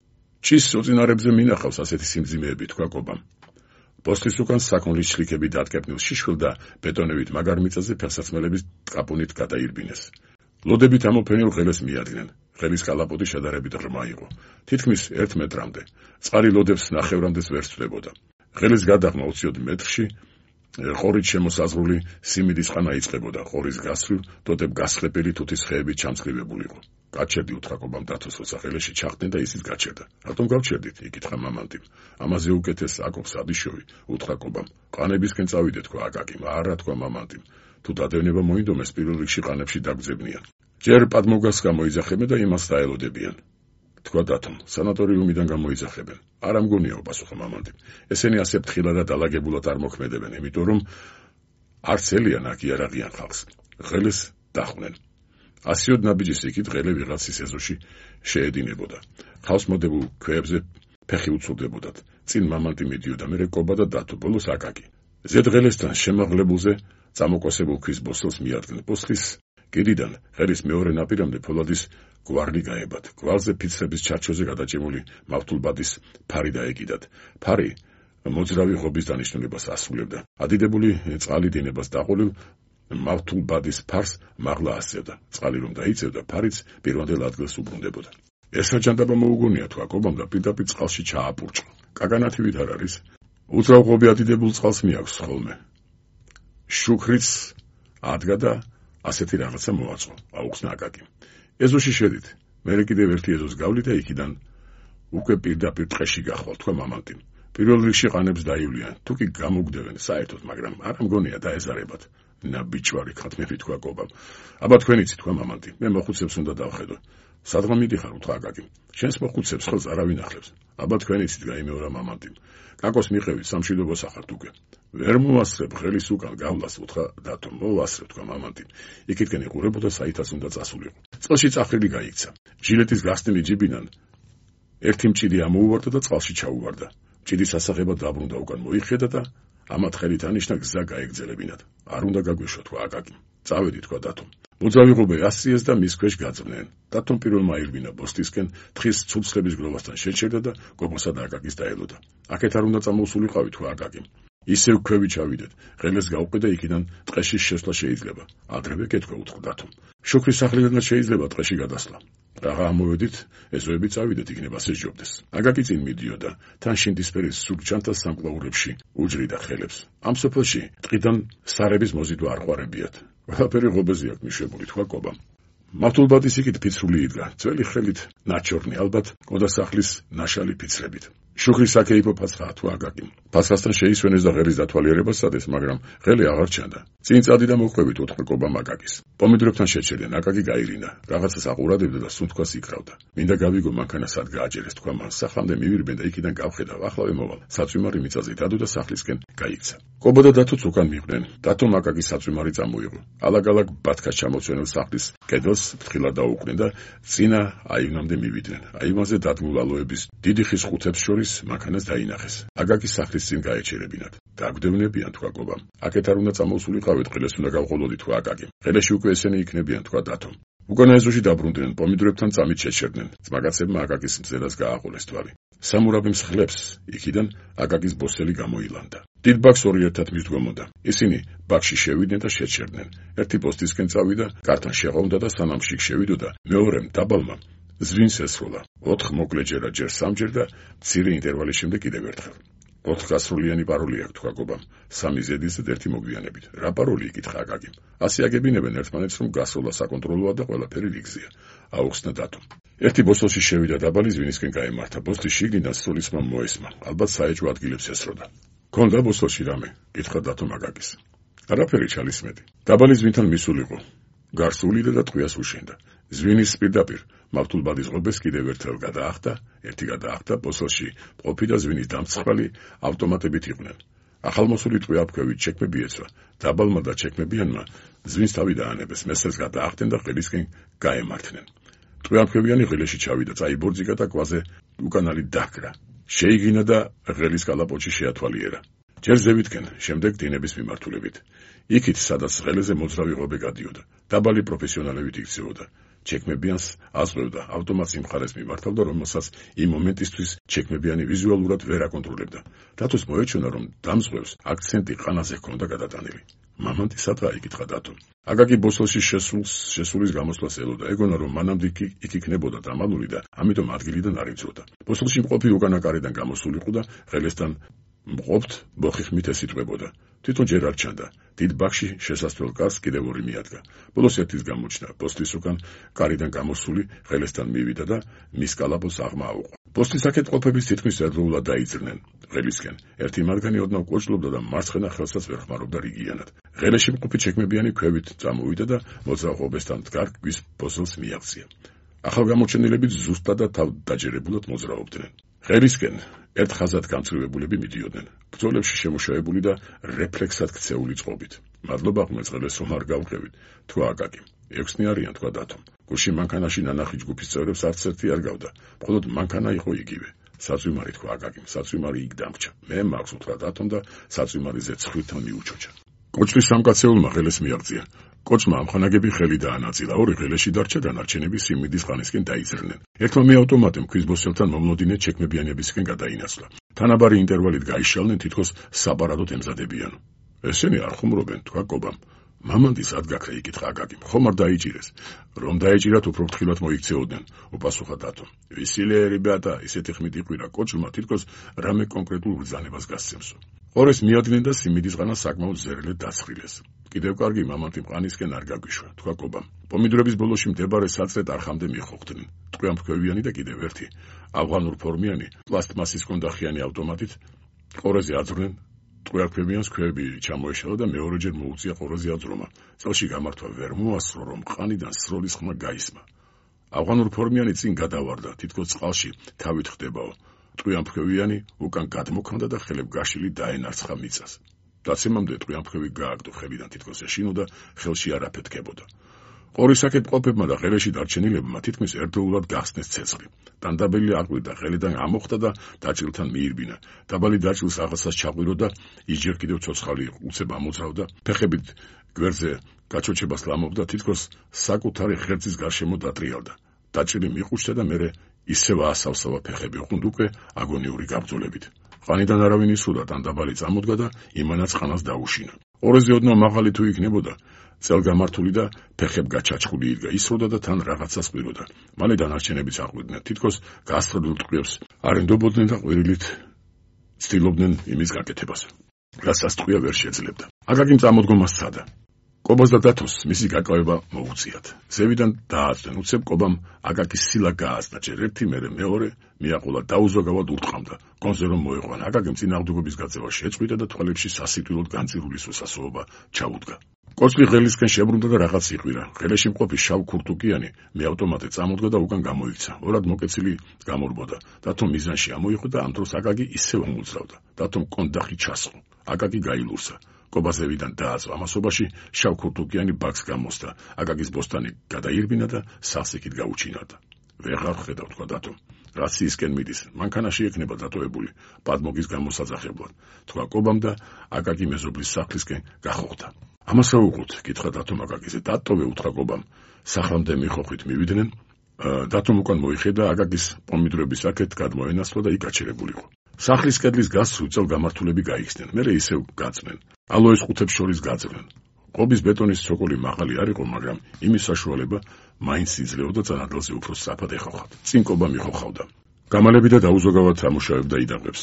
ჩის სოწინარებზე მინახავს ასეთი სიმძიმეები, თქვა კობამ. პოსტის უკან საქონლის შლიქები დატკეპნილ შიშვილ და ბეტონებით მაგარ მიწაზე ფეხსაცმელების ტყაპუნით გადაირბინეს. ლოდებით ამოფენილ ღელეს მიადგნენ. ღელის კალაპოტი შედარებით ღრმა იყო. თითქმის 1 მეტრამდე. წყალი ლოდებს ნახევრამდეც ვერ სწვლებოდა. ღელის გადაღმა 20 მეტრში ყორით შემოსაზღვრული სიმინდის ყანა იწყებოდა. ყორის გასწვრივ ტოტებ გასხლეპილი თუთის ხეები ჩამწკრივებულიყო. გაჩერდი, უთხრა კობამ დათოს, როცა ღელეში ჩახდნენ და ისიც გაჩერდა. რატომ გავჩერდით? იკითხა მამანტიმ. ამაზე უკეთეს აკობს ადიშოვი, უთხრა კობამ. ყანებისკენ წავიდეთ, თქვა აკაკიმ. არა, თქვა მამანტიმ. თუ დადევნება მოინდომეს, პირველ რიგში ყანებში დაგძებნიან. ჯერ პადმოგას გამოიძახებენ და იმას დაელოდებიან. თქვა დათომ. სანატორიუმიდან გამოიძახებენ. არა მგონიაო, პასუხა მამანტიმ. ესენი ასე ფრთხილად და დალაგებულად არ მოქმედებენ, იმიტომ რომ არც ელიან აქ იარაღიან ხალხს. ღელეს დახვნენ. 100 ნაბიჯის იქით ღელე ვიღაცის ეზოში შეედინებოდა. ხავს მოდებულ ქვებზე ფეხი უცურდებოდათ. წინ მამანტი მიდიოდა, მერე კობა და დათო, ბოლოს აკაკი. ზედ ღელესთან შემაღლებულზე წამოკვასებულ ქვის ბოსტელს მიადგნენ. ბოსტლის კიდიდან ღელის მეორე ნაპირამდე ფოლადის გვარლი გაებად. გვალზე ფიცრების ჩარჩოზე გადაჭიმული მავთულბადის ფარი დაეკიდათ. ფარი მოძრავი ღობის დანიშნულებას ასრულებდა. ადიდებული წყალი დინებას დაყოლილ მავთულბადის ფარს მაღლა ასწევდა. წყალი რომ დაიწევდა, ფარიც პირვანდელ ადგილს უბრუნდებოდა. ეს საჯანდაბა მოუგონია, თქვა კობამ და პირდაპირ წყალში ჩააპურჭყა. კაკანათივით არ არის. უძრავ ღობე ადიდებულ წყალს მიაქვს ხოლმე. შუქრიც ადგა და ასეთი რაღაცა მოაწყო, აუხსნა აკაკი. ეზოში შედით. მერე კიდევ ერთი ეზოს გავლით და იქიდან უკვე პირდაპირ ტყეში გახვალ, თქვა მამანტიმ. პირველ რიგში ყანებს დაივლიან, თუ კი გამოგდებენ საერთოდ, მაგრამ არა მგონია დაეზარებათ. ნაბიჯვარი ქათმები, თქვა კობამ. აბა თქვენ იცით, თქვა მამანტიმ. მე მოხუცებს უნდა დავხედო. სადღა მიდიხარ, უთხრა აკაკი. შენს მოხუცებს ხელს არავინ ახლებს. აბა თქვენ იცით, გაიმეორა მამანტიმ. კაკოს მიყევით, სამშვიდობოს ახართ უკვე. ვერ მოვასწრებ ღელის უკან გავლას, უთხრა დათო. მოვასწრებ, თქვა მამანტიმ. იქითკენ იყურებოდა, საითაც უნდა წასულიყო. წყალში წახრილი გაიქცა. ჟილეტის გასტნილი ჯიბინან ერთი მჭიდი ამოუვარდა და წყალში ჩაუვარდა. მჭიდის ასაღება დაბრუნდა, უკან მოიხედა და ამათ ხელით ანიშნა გზა გაეგრძელებინათ. არ უნდა გაგვეშვა, თქვა აკაკი. წავედი, თქვა დათომ. მოძრავი ღობე ასწიეს და მის ქვეშ გაძვრნენ. დათომ პირველმა აირბინა ბოსტისკენ, თხის ცუცხლების გროვასთან შეჩერდა და კობოსა და აკაკის დაელოდა. აქეთ არ უნდა წამოსულიყავი, თქვა აკაკი. ისევ ქვევი ჩავიდეთ. ღელეს გავყიდე და იქიდან ტყეში შესვლა შეიძლება. ადრევე კეთქვა, უთხრა დათომ. შუქრის სახლიდანაც შეიძლება ტყეში გადასვლა. რაღა ამოვედით, ეზოები წავიდეთ, იქნება სეჯობდეს. აკაკი წინ მიდიოდა, თან შინდისფერის სულ ჩანთას სამკლაურებში უჯრიდა ხელებს. ამ სოფელში ტყიდან სარების მოზიდვა არ ყვარებიათ. ყველაფერი ღობეზე აქვს მიშვებული, თქვა კობამ. მავთულბადის იქით ფიცრული იდგა, ძველი ხელით ნაჩორნი, ალბათ კოდასახლის ნაშალი ფიცრებით. შუქრის საქეიფო ფაცხაა თუ აკაკიმ. ფასხასთან შეისვენეს და ღერის დათვალიერებას სცადეს, მაგრამ ღელი აღარ ჩანდა. წინ წადი და მოხვევით უთხრა კობამ აკაკის. პომიდრებთან შეჩერდნენ, აკაკი გაირინა, რაღაცას აყურადებდა და სუნთქვას იკრავდა. მინდა გავიგო მანქანა სად გააჯერეს, თქვა მან. სახლამდე მივირბენ და იქიდან გავხედავ, ახლავე მოვალ. საწვიმარი მიწაზე დადო და სახლისკენ გაიქცა. კობა და დათოც უკან მიყვნენ. დათომ აკაკის საწვიმარი წამოიღო. ალაგ-ალაგ ბათქას ჩამოცვენილ სახლის კედელს ფრთხილად დაუყდნენ და წინა აივნამდე მივიდნენ. აივანზე დადგმულ ალოების დიდი ხის ხუთებს შორის მანქანას დაინახეს. აკაკის სახლის წინ გაეჩერებინათ. დაგვდევნებიან, თქვა კობამ. აქეთ არ უნდა წამოსულიყავით, ყელეს უნდა გავყოლოდი, თქვა აკაკი. ყელეში უკვე ესენი იქნებიან, თქვა დათომ. უკანა ეზოში დაბრუნდნენ, პომიდრებთან წამით შეჩერდნენ. ძმაკაცებმა აკაკის მზედას გააყოლეს თვალი. სამურავი მსხლებს, იქიდან აკაკის ბოსელი გამოილანდა. დიდ ბაქს ორი ერთად მისდგომოდა. ისინი ბაქში შევიდნენ და შეჩერდნენ. ერთი პოსტისკენ წავიდა, კართან შეღონდა და სანამ შიგ შევიდოდა, მეორემ დაბალმა ზვინს ესროლა. 4 მოკლეჯერა ჯერ სამჯერ და მცირე ინტერვალის შემდეგ კიდევ ერთხელ. 4 გასროლიანი პაროლი აქვს, თქვა კობამ. 3 ზედის და 1 მოგვიანებით. რა პაროლი იკითხა აკაკიმ. ასე აგებინებენ ერთმანეთს, რომ გასროლა საკონტროლოა და ყველაფერი რიგზეა. აუხსნა დათომ. ერთი ბოსელში შევიდა დაბალი ზვინისკენ გაემართა. ბოსტის შიგნიდან სულისმა მოესმა. ალბათ საეჭვო ადგილებს ესროდა. ქონდა ბოსელში რამე? კითხა დათომ აკაკის. არაფერი ჩალისმედი. დაბალი ზვინთან მისულიყო. გარსულიდა და ტყვიას უშენდა. ზვინის პირდაპირ მავთულბადის ღობეს კიდევ ერთხელ გადაახდა, ბოსელში ყოფი და ზვინის დამცხვალი ავტომატებით იყვნენ. ახალმოსული ტყვიაფქვევით შექმები ეცვა. დაბალმა და შექმებიანმა ზვინს თავი დაანებეს, მესერს გადაახდნენ და ყელისკენ გაემართნენ. ტყვიაფქვევიანი ღილეში ჩავიდა, წაიბორძიგა და კვაზე უკანალი დაჰკრა. შეიგინა და ღელის კალაპოტში შეათვალიერა. ჯერ ზევითკენ, შემდეგ დინების მიმართულებით. იქით, სადაც ღელეზე მოძრავი ღობე გადიოდა. დაბალი პროფესიონალებით იქცეოდა. ჩექმებიანს აზღვევდა, ავტომატს იმ მხარეს მიმართავდა, რომელსაც იმ მომენტისთვის ჩექმებიანი ვიზუალურად ვერ აკონტროლებდა. დათოს მოეჩვენა, რომ დამზღვევს აქცენტი ყანაზე ჰქონდა გადატანილი. მამანტი სადღა იკითხა დათომ. აკაკი ბოსელში შესulis გამოსვლას ელოდა, ეგონა რომ მანამდე იქ იქნებოდა დამალული და ამიტომ ადგილიდან არ იცოდა. ბოსელში მყოფი უკანა კარიდან გამოსულიყო და ღელესთან მყოფთ ბოხი ხმით ესიტყვებოდა. თვითონ ჯერ არ ჩანდა. დიდ ბაქში შესასვლელ კარს კიდევ ორი მიადგა. ბოლოს ერთის გამოჩნდა. პოსტის უკან კარიდან გამოსული ღელესთან მივიდა და მის კალაპოს აღმა აუყო. პოსტის აქეთ ყოფების თითქმის ერთდროულად დაიძრნენ ღელისკენ. ერთი მათგანი ოდნავ კოჭლობდა და მარცხენა ხელსაც ვერ ხმარობდა რიგიანად. ღელეში მყოფი ჩექმებიანი ქვევით წამოვიდა და მოძრავ ღობესთან მდგარ გვის ბოსელს მიაღწია. ახალგამოჩენილები ზუსტად და თავდაჯერებულად მოძრაობდნენ. ღერისკენ ერთ ხაზად გამწვევებულები მიდიოდნენ. ბრძოლებში შემუშავებული და რეფლექსად ქცეული წყობით. მადლობა ღმერთს, რომ არ გავყევით, თქვა აკაკი. 6 არიან, თქვა დათომ. გულში მანქანაში ნანახი ჯგუფის წევრებს არც ერთი არ გავდა. მხოლოდ მანქანა იყო იგივე. საწვიმარი, თქვა აკაკი. საწვიმარი იქ დამრჩა. მე მაქვს, უთხრა დათომ და საწვიმაριზე ცხრილთან მიუჩოჩა. კოჭლის სამკაცეულმა ღელეს მიაღწია. კოჭმა ამხანაგები ხელი დაანაწილა, ორი ღელეში დარჩა, დანარჩენები სიმინდის ხანისკენ დაიძრნენ. ერთმა მეავტომატემ ქვის ბოსელთან მომლოდინეთ ჩექმებიანებისკენ გადაინაცვლა. თანაბარი ინტერვალით გაიშალნენ, თითქოს საპარადოდ ემზადებიან. ესენი არ ხუმრობენ, თქვა კობამ. მამანტი სად გაქრა, იკითხა აკაკიმ. ხომ არ დაიჭირეს? რომ დაეჭირათ, უფრო ფრთხილად მოიქცეოდნენ, უპასუხა დათომ. ვისილე რიბატა, ისეთი ხმით იყვირა კოჭმა, თითქოს რამე კონკრეტულ ბრძანებას გასცემსო. ყორეს მიადგნენ და სიმინდის ყანა საკმაოდ ზერელედ დასხრილეს. კიდევ კარგი, მამანტი მყანისკენ არ გაგვიშვა, თქვა კობამ. პომიდრების ბოლოში მდებარე საწრეთ არხამდე მიხოხდნენ. ტყვიამფქვევიანი და კიდევ ერთი ავღანურ ფორმიანი პლასტმასის კონდახიანი ავტომატით ყორეზე აძრნენ. ტყვიამფქვევიანს ქვევები ჩამოეშალა და მეორეჯერ მოუწია ყორეზე აძრომა. წელში გამართვა ვერ მოასწრო, რომ ყანიდან სროლის ხმა გაისმა. ავღანურ ფორმიანი წინ გადავარდა, თითქოს წყალში თავით ხდებაო. ტყვიამფქვევიანი უკან გადმოქონდა და ხელებ გაშლილი დაენარცხა მიწას. დაცემამდე ტყვიამფქვევი გააგდო ხელიდან, თითქოს ეშინო და ხელში არაფეთქებოდა. ყორის აქეთ მყოფებმა და ღელეში დარჩენილებმა თითქმის ერთდროულად გახსნეს ცეცხლი. დანდაბელი აკვირდა, ღელიდან ამოხდა და დაჭრილთან მიირბინა. დაბალი დაჭრილს რაღაცას ჩაყვირო და ის ჯერ კიდევ ცოცხალი იყო, უცებ ამოძრავდა, ფეხებით გვერდზე გაჩოჩებას ლამობდა, თითქოს საკუთარი ღერძის გარშემო დატრიალდა. დაჭრილი მიყუშდა და მერე ისევ ასავსავა ფეხები უყუნდა უკვე აგონიური გაბრძოლებით. ყანიდან არავინ ისროდა, დანდაბალი წამოდგა და იმანაც ყანას დაუშინა. ყორეზე ოდნავ მაღალი თუ იქნებოდა, წელგამართული და ფეხებ გაჩაჩხული იდგა, ისროდა და თან რაღაცას ყვიროდა. მალე დანარჩენებიც აყვირდნენ, თითქოს გასწრებულ ტყვიებს არ ენდობოდნენ და ყვირილით ცდილობდნენ იმის გაკეთებას, რასაც ტყვია ვერ შეძლებდა. აკაკიმ წამოდგომა სცადა. კობას და დათოს მისი გაკავება მოუწიათ. ზევიდან დააწვენ, უცებ კობამ აკაკის სილა გააცდა, ჯერ ერთი, მერე მეორე, მიაყოლა დაუზოგავად ურტყამდა. კონზე რომ მოეყვანა, აკაკემ წინააღმდეგობის გაწევა შეწყვიტა და თვალებში სასიკვდილოდ განწირული სუსასოობა ჩაუდგა. კოწლი ღელისკენ შებრუნდა და რაღაც იყვირა. ღელეში მყოფი შავ ქურთუკიანი მეავტომატე წამოდგა და უკან გამოიქცა. ორად მოკეცილი გამორბოდა. დათომ მიზანში ამოიღო და ამ დროს აკაკი ისევ მოძრავდა. დათომ კონდახი ჩასხო. აკაკი გაილურსა. კობაზევიდან დააწვა. ამასობაში შავ ქურთუკიანი ბაქს გამოსდა. აკაკის ბოსტანი გადაირბინა და სასიკით გაუჩინარდა. ვეღარ ხედავ, თქვა დათომ. რაც ისკენ მიდის, მანქანაში ექნება დატოვებული, პადმოგის გამოსაძახებლად. თქვა კობამ და აკაკი მეზობლის სახლისკენ გახოხდა. ამას რა უყურთ? კითხა დათომ აკაკიზე. დატოვე, უთხრა კობამ. სახლამდე მიხოხით მივიდნენ. დათომ უკან მოიხედა, აკაკის პომიდრების აქეთ გადმოენასლა და იქ გაჩერებულიყო. სახლის კედლის გასწვრივ უწელ გამართულები გაიხსნენ, მერე ისევ გაწვნენ. ალოეს ყუთებს შორის გაძვრნენ. ყობის ბეტონის ცოკოლი მაღალი არ იყო, მაგრამ იმის საშუალება მაინც იძლეოდა წანადელზე უფრო სწრაფად ეხოხათ. წინ კობა მიხოხავდა. გამალები და დაუზოგავად ამუშავებდა იდაღებს.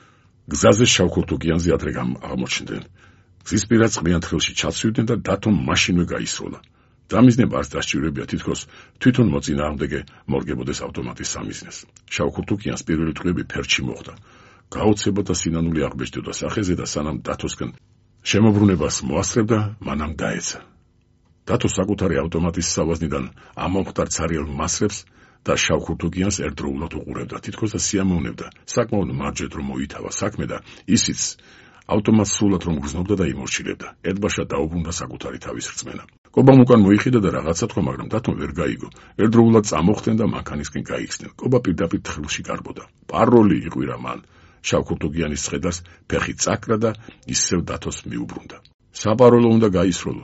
გზაზე შავ ქურთუკიანზე ადრე აღმოჩნდნენ. გზის პირა წყლიან თხრილში ჩაცვიდნენ და დათომ მაშინვე გაისროლა. დამიზნება არც დასჭირებია, თითქოს თვითონ მოწინააღმდეგე მორგებოდეს ავტომატის სამიზნეს. შავ ქურთუკიანს პირველი ტყვიები ფერჩი მოხდა. გაოცება და სინანული აღბეჭდოდა სახეზე და სანამ დათოსკენ შემოbrunებას მოასწრებდა, მანამ დაეცა. დათო საკუთარი ავტომატის სავაზნიდან ამომხდარ ცარიელ მასრებს და შავ ქურთუკიანს ერთდროულად უყურებდა, თითქოს და სიამოვნებდა. საკმაოდ მარჯვედ რომ მოითავა საქმე და ისიც ავტომატს სრულად რომ გრძნობდა და იმორჩილებდა. ერთბაშად დაუბრუნდა საკუთარი თავის რწმენა. კობამ უკან მოიხიდა და რაღაცა თქვა, მაგრამ დათომ ვერ გაიგო. ერთდროულად წამოხდნენ და მანქანისკენ გაიხსნენ. კობა პირდაპირ თხრილში გარბოდა. პაროლი იყვირა მან. შავ ქურთუკიანის ცხედას ფეხი წაკრა და ისევ დათოს მიუბრუნდა. საპაროლო უნდა გაისროლო.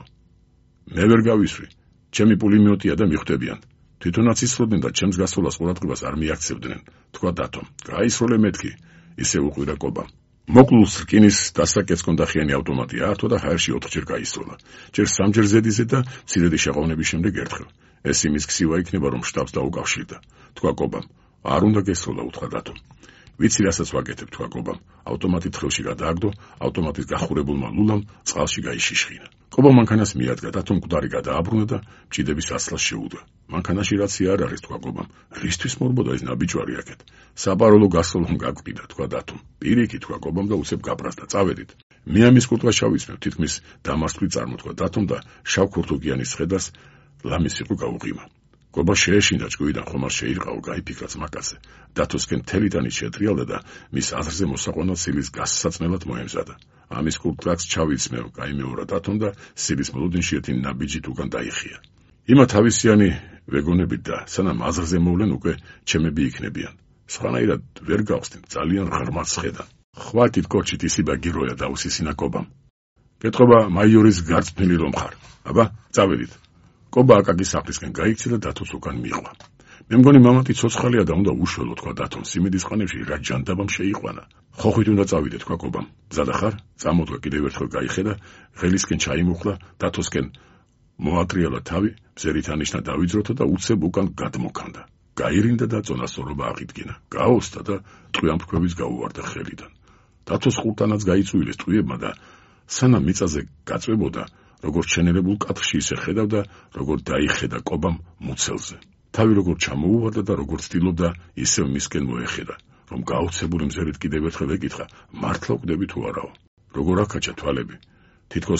მე ვერ გავისვრი. ჩემი პულიმეტია და მიხვდებიან. თვითონაც ისროდნენ და ჩემს გასროლას ყურადღებას არ მიაქცევდნენ, თქვა დათომ. გაისროლე მეთქი, ისევ უყვირა კობამ. მოკლულს რკინის დასაკეცკონდახიანი ავტომატი აართვა და ჰაერში 4-ჯერ გაისროლა. ჯერ 3-ჯერ ზედიზე და მცირედი შეყოვნების შემდეგ ერთხელ. ეს იმის ქსივა იქნება, რომ შტაბს დაუკავშირდა, თქვა კობამ. არ უნდა გესროლა, უთხრა დათომ. ვიცი, რასაც ვაკეთებ, თქვა კობამ. ავტომატი თხრილში გადააგდო, ავტომატის გახურებულმა ლულამ წყალში გაიშიშხინა. კობა მანქანას მიადგა, დათომ მკვდარი გადააბრუნა და მჭიდების ასლას შეუდგა. მანქანაში რაცია არ არის, თქვა კობამ. რისთვის მორბოდა ეს ნაბიჯვარი აქეთ? საპაროლო გასროლო გაგვყიდა, თქვა დათომ. პირიქით, თქვა კობამ და უცებ გაბრაზდა. წავედით. მე ამის კურტყას შავიცმევ, თითქმის დამარცხლი წარმოთქვა დათომ და შავ ქურთუკიანის ცხედას ლამის იყო გაუღიმა. კობა შეეშინდა ჭკუიდან, ხომ არ შეირყაო, გაიფიქრა ძმაკაცზე. დათოსკენ თელიტანი შეტრიალდა და მის აზრზე მოსაყვანად სილის გასაცმელად მოემზადა. ამის კურტყას ჩავიცმევ, გაიმეორა დათომ და სილის მოლოდინში ერთი ნაბიჯით უკან დაიხია. იმა თავისიანი ვეგონებით და სანამ აზრზე მოვლენ უკვე ჩემები იქნებიან. სხვანაირად ვერ გავხსნით, ძალიან ღრმად სხედან. ხვატით კოჩით ისიბა გიროია დაუსისინა კობამ. კეთობა მაიორის გარწმილი რომ ხარ. აბა, წავედით. კობა აკაკის საფრისკენ გაიქცა და დათოს უკან მიყვა. მე მგონი მამათი ცოცხალია და უნდა უშველო, თქვა დათომ. სიმინდის ყანებში რა ჯანდაბამ შეიყვანა. ხოხვით უნდა წავიდე, თქვა კობამ. მზადა ხარ? წამოდგა, კიდევ ერთხელ გაიხედა, ღელისკენ ჩაიმუხლა, დათოსკენ მოატრიალა თავი, მზერით ანიშნა დავიძროთა და უცებ უკან გადმოქანდა. გაირინდა და წონასწორობა აღიდგინა. გაოსდა და ტყვიამფრქვევიც გაუვარდა ხელიდან. დათოს ხურთანაც გაიწვიეს ტყვიებმა და სანამ მიწაზე გაწვებოდა, როგორც შენერებულ კათხში ისე ხედავდა, როგორ დაიხედა კობამ მუცელზე. თავი როგორ ჩამოუვარდა და როგორ ცდილობდა ისევ მისკენ მოეხედა, რომ გაოცებული მზერით კიდევ ერთხელ ეკითხა, მართლა ვკვდები თუ არაო? როგორ აქაჩა თვალები? თითქოს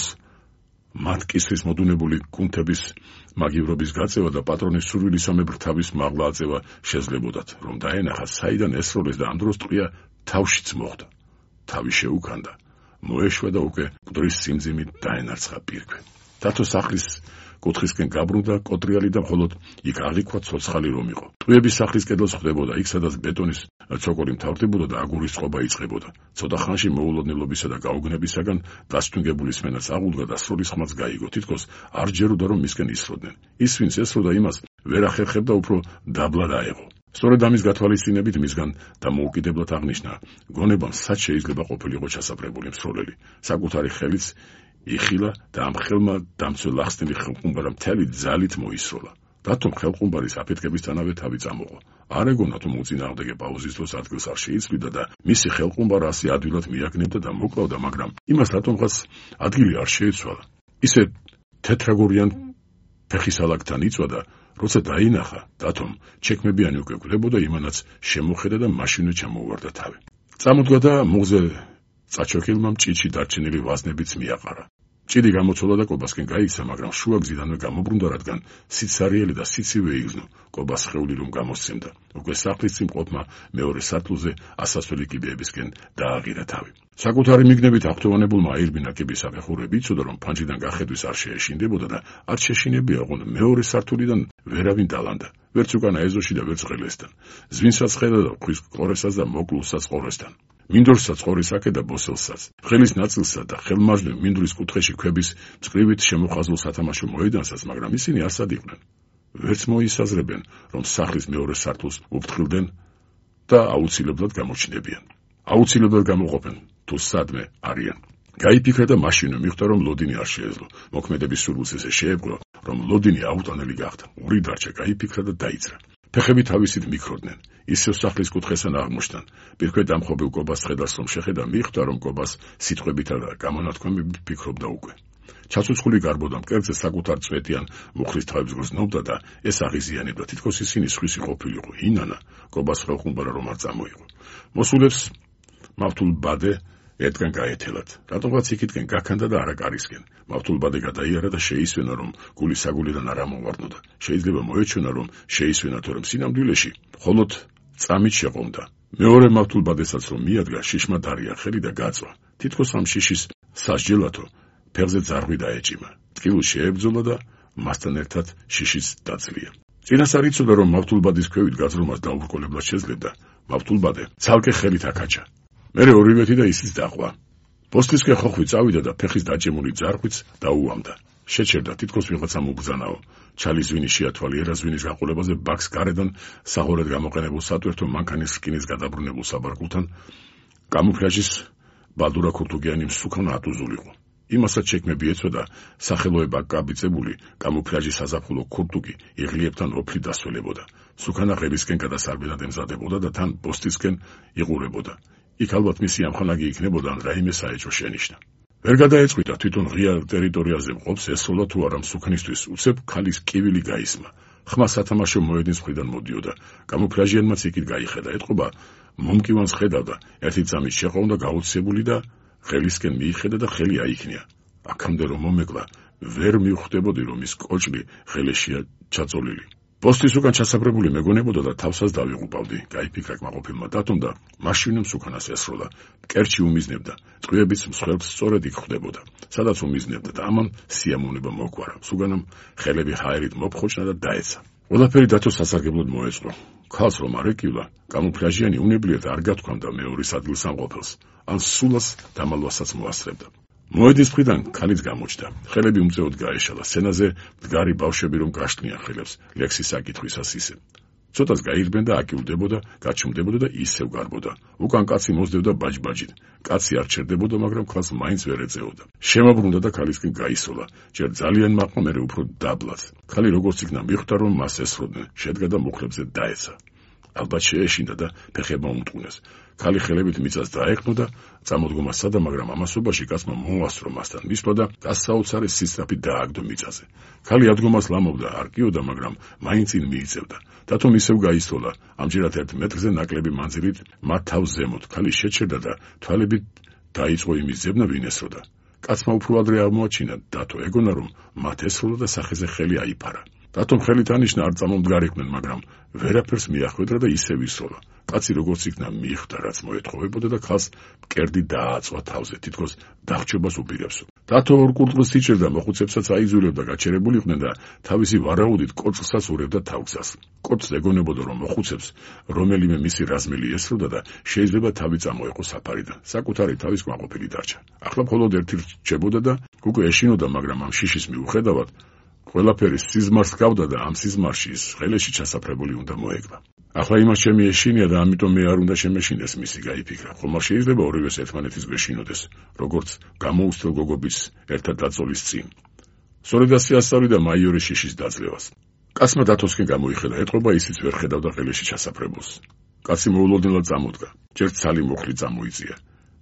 მათ კისრის მოდუნებული კუნთების მაგივრობის გაწევა და პატრონის სურვილისამებრ თავის მაღლა აწევა შეძლებოდათ, რომ დაენახა საიდან ესროლეს და ამ დროს ტყვია თავშიც მოხდა. თავი შეუქანდა, მოეშვა და უკვე მკვდრის სიმძიმით დაენარცხა პირქვე. დათო სახლის კუთხისკენ გაბრუნდა, კოტრიალი და მხოლოდ იქ აღიქვა ცოცხალი რომ იყო. ტყვიების სახლის კედელს ხვდებოდა, იქ სადაც ბეტონის ცოკოლი მთავრდებოდა და აგურის წყობა იწყებოდა. ცოტა ხანში მოულოდნელობისა და გაუგნებისაგან დასტუნგებული სმენაც აღუდგა და სროლის ხმაც გაიგო. თითქოს არ ჯეროდა რომ მისკენ ისროდნენ. ის ვინც ესროდა იმას ვერ ახერხებდა, უფრო დაბლა დაეღო. სწორედ ამის გათვალისწინებით მისგან დამოუკიდებლად აღნიშნა, გონებამ სად შეიძლება ყოფილიყო ჩასაფრებული მსროლელი. საკუთარი ხელით იხილა და ამ ხელმა დამცველ ახსნილი ხელყუმბარა მთელი ძალით მოისროლა. დათომ ხელყუმბარის აფეთქებისთანავე თავი წამოყო. არ ეგონა თუ მოწინააღმდეგე პაუზის დროს ადგილს არ შეიცვლიდა და მისი ხელყუმბარა ასე ადვილად მიაგნებდა და მოკლავდა, მაგრამ იმას რატომღაც ადგილი არ შეეცვალა. ისე თეთრაგურიან ფეხისალაკთან იწვა და როცა დაინახა, დათომ ჩექმებიანი უკვე გვლებოდა იმანაც შემოხედა და მაშინვე ჩამოუვარდა თავი. წამოდგა და მუხზე წაჩოქილმა მჭიდში დარჩენილი ვაზნებიც მიაყარა. ჭიდი გამოცოლა და კობასკენ გაიქცა, მაგრამ შუა გზიდანვე გამობრუნდა, რადგან სიცარიელი და სიცივე იგრძნო კობას სხეული რომ გამოსცემდა. უკვე სახლის წინ მყოფმა მეორე სართულზე ასასვლელი კიბეებისკენ დააღირა თავი. საკუთარი მიგნებით აღფრთოვანებულმა აირბინაკების საფეხურები იცოდა, რომ ფანჯრიდან გახედვის არ შეეშინდებოდა და არ შეშინებია, ოღონდ მეორე სართულიდან ვერავინ დალანდა, ვერც უკანა ეზოში და ვერც ყელესთან. ზვინსაც ხედა და ხვის ყორესაც და მოკლულსაც ყორესთან. მინდორსაც ყორის აკე და ბოსელსაც, ხელის ნაწილსა და ხელმარჯვნივ მინდვრის კუთხეში ქვების წკრივით შემოხაზულ სათამაშო მოედანსაც, მაგრამ ისინი არსად იყვნენ. ვერც მოისაზრებენ, რომ სახლის მეორე სართულს უფრთხილდნენ და აუცილებლად გამოჩნდებიან. აუცილებლად გამოყოფენ, თუ სადმე არიან. გაიფიქრა და მაშინვე მიხვდა, რომ ლოდინი არ შეეძლო. მოქმედების სურვილს ესე შეეპყრო, რომ ლოდინი აუტანელი გახდა. ური დარჩა, გაიფიქრა და დაიძრა. ფეხები თავისით მიქროდნენ. ისევ სახლის კუთხესთან აღმოჩნდნენ. პირქვე დამხობილ კობას ხედავს რომ შეხედა, მიხვდა, რომ კობას სიტყვებითა და გამონათქვამებით ფიქრობდა უკვე. ჩაცოცხული გარბოდა მკერდზე საკუთარ წვეტიან მუხლის თავებს გრძნობდა და ეს აღიზიანებდა, თითქოს ისინი სხვისი ყოფილიყო. ინანა კობას ხელხუმბარა რომ არ წამოიღო. მოსულებს მავთულ ბადე ერთგან გაეთელათ. რატომღაც იქითკენ გაქანდა და არა კარისკენ. მავთულ ბადე გადაიარა და შეისვენა, რომ გული საგულიდან არ ამოვარდნოდა. შეიძლება მოეჩვენა, რომ შეისვენა, თორემ სინამდვილეში მხოლოდ წამით შეყომდა. მეორე მავთულ ბადესაც რომ მიადგა, შიშმა დარია ხელი და გაწვა. თითქოს ამ შიშის სასჯელათო ფეხზე ძარღვი დაეჭიმა. ტკივილ შეებძოლა და მასთან ერთად შიშიც დაძლია. წინასწარ იცოდა, რომ მავთულ ბადის ქვევით გაძრომას დაუბრკოლებლად შეძლებდა. მავთულ ბადე ცალკე ხელით აკაჩა. მერე ორივეთი და ისიც დაყვა. პოსტისკენ ხოხვი წავიდა და ფეხის დაჭემული ძარღვიც დაუამდა. შეჩერდა, თითქოს ვიღაცამ უბრძანაო. ჩალის ვინის შეათვალიერა ზვინის გაყოლებაზე ბაქს გარედან საღორად გამოყენებულ სატვერთო მანქანის რკინის გადაბრუნებულ საბარგულთან კამუფლაჟის ბალდურა ქურთუგიანი მსუქანა ატუზულიყო. იმასაც შექმები ეცოდა სახელოება კაბიცებული კამუფლაჟის საზაფხულო ქურთუგი იღლიებთან ოფლი დასველებოდა. სუქანა ღერისკენ გადასარბენად ემზადებოდა და თან პოსტისკენ იყურებოდა. იქ ალბათ მისი ამხანაგი იქნებოდა ან რაიმე საეჭვო შენიშნა. ვერ გადაეწყვიტა თვითონ ღია ტერიტორიაზე მყოფს ესროლა თუ არა მსუქნისთვის, უცებ ქალის კივილი გაისმა. ხმა სათამაშო მოედნის მხრიდან მოდიოდა. კამუფლაჟიანმაც იქით გაიხედა, ეთყობა მომკივანს ხედავდა, ერთი წამით შეყრონდა გაუცებული და ხელისკენ მიიხედა და ხელი აიქნია. აქამდე რომ მომეკლა, ვერ მივხვდებოდი, რომ ის კოჭლი ხელეშია ჩაწოლილი. პოსტის უკან ჩასაბრებული მეგონებოდა და თავსაც დავიღუპავდი. გაიფიქრა კმაყოფილმა დათომ და მაშინვე მსუქანას ესროლა. მკერდში უმიზნებდა, წყვილებიც მსხვერპლს სწორედ იქ ხვდებოდა. სადაც უმიზნებდა და ამან სიამოვნება მოგვარა. სუგანამ ხელები ჰაერით მოფხოჭნა და დაეცა. ყველაფერი დათოს სასარგებლოდ მოეწყო. ქალს რომ არ ეკივლა, კამუფლაჟიანი უნებლიეთ არ გათქვამდა მეორის ადგილსამყოფელს, ან სულას დამალვასაც მოასწრებდა. მოედის მხრიდან ქალიც გამოჩნდა. ხელები უმწეოდ გაეშალა. სცენაზე მდგარი ბავშვები რომ გაშლიან ხელებს, ლექსის საკითხვისას ისე. ცოტას გაირბენდა, აკივლდებოდა, გაჩუმდებოდა და ისევ გარბოდა. უკან კაცი მოსდევდა ბაჯბაჯით. კაცი არ ჩერდებოდა, მაგრამ ქალს მაინც ვერ ეწეოდა. შემოbrunდა და ქალისკენ გაისოლა. ჯერ ძალიან მაყმა, მერე უფრო დაბლად. ქალი როგორც იქნა მიხვდა, რომ მას ესროდნენ. შედგა და მუხლებზე დაეცა. ალბათ შეეშინდა და ფეხებმა უმტყუნეს. ქალი ხელებით მიწას დაეყნო და წამოდგომა სცადა, მაგრამ ამასობაში კაცმა მოასწრო მასთან მისვლა და გასაოცარი სისწრაფით დააგდო მიწაზე. ქალი ადგომას ლამობდა, არ კიოდა, მაგრამ მაინც წინ მიიწევდა. დათომ ისევ გაისროლა, ამჯერად 1 მეტრზე ნაკლები მანძილით მათ თავს ზემოთ. ქალი შეჩერდა და თვალებით დაიწყო იმის ძებნა, ვინ ესროდა. კაცმა უფრო ადრე აღმოაჩინა, დათო ეგონა, რომ მათ ესროლა და სახეზე ხელი აიფარა. დათომ ხელით ანიშნა, არ წამომდგარიყვნენ, მაგრამ ვერაფერს მიახვედრა და ისევ ისროლა. კაცი როგორც იქნა მიხვდა, რაც მოეთხოვებოდა და ქალს მკერდი დააწვა თავზე, თითქოს დახჭებას უპირებსო. დათო ორ კურდღელს იჭერდა, მოხუცებსაც აიზულებდა, გაჩერებულიყვნენ და თავისი ვარაუდით კოწლსაც ურევდა თავგზას. კოწლს ეგონებოდა, რომ მოხუცებს რომელიმე მისი რაზმელი ესროდა და შეიძლება თავი წამოეყო საფარიდან. საკუთარი თავის კმაყოფილი დარჩა. ახლა მხოლოდ ერთი რჩებოდა და უკვე ეშინოდა, მაგრამ ამ შიშის მიუხედავად ყველაფერი სიზმარს გავდა და ამ სიზმარში ხელეში ჩასაფრებული უნდა მოეკლა. ახლა იმას ჩემი ეშინია და ამიტომ მე არ უნდა შემეშინდეს, მისი გაიფიქრა. ხომ არ შეიძლება ორივეს ერთმანეთის გვეშინოდეს, როგორც გამოუცდელ გოგობის ერთად დაწოლის წინ. სწორედ ასე ასწავლიდა მაიორი შიშის დაძლევას. კაცმა დათოსკენ გამოიხედა, ეთყობა ისიც ვერ ხედავდა ხელეში ჩასაფრებულს. კაცი მოულოდნელად წამოდგა, ჯერ ცალი მუხლი წამოიწია.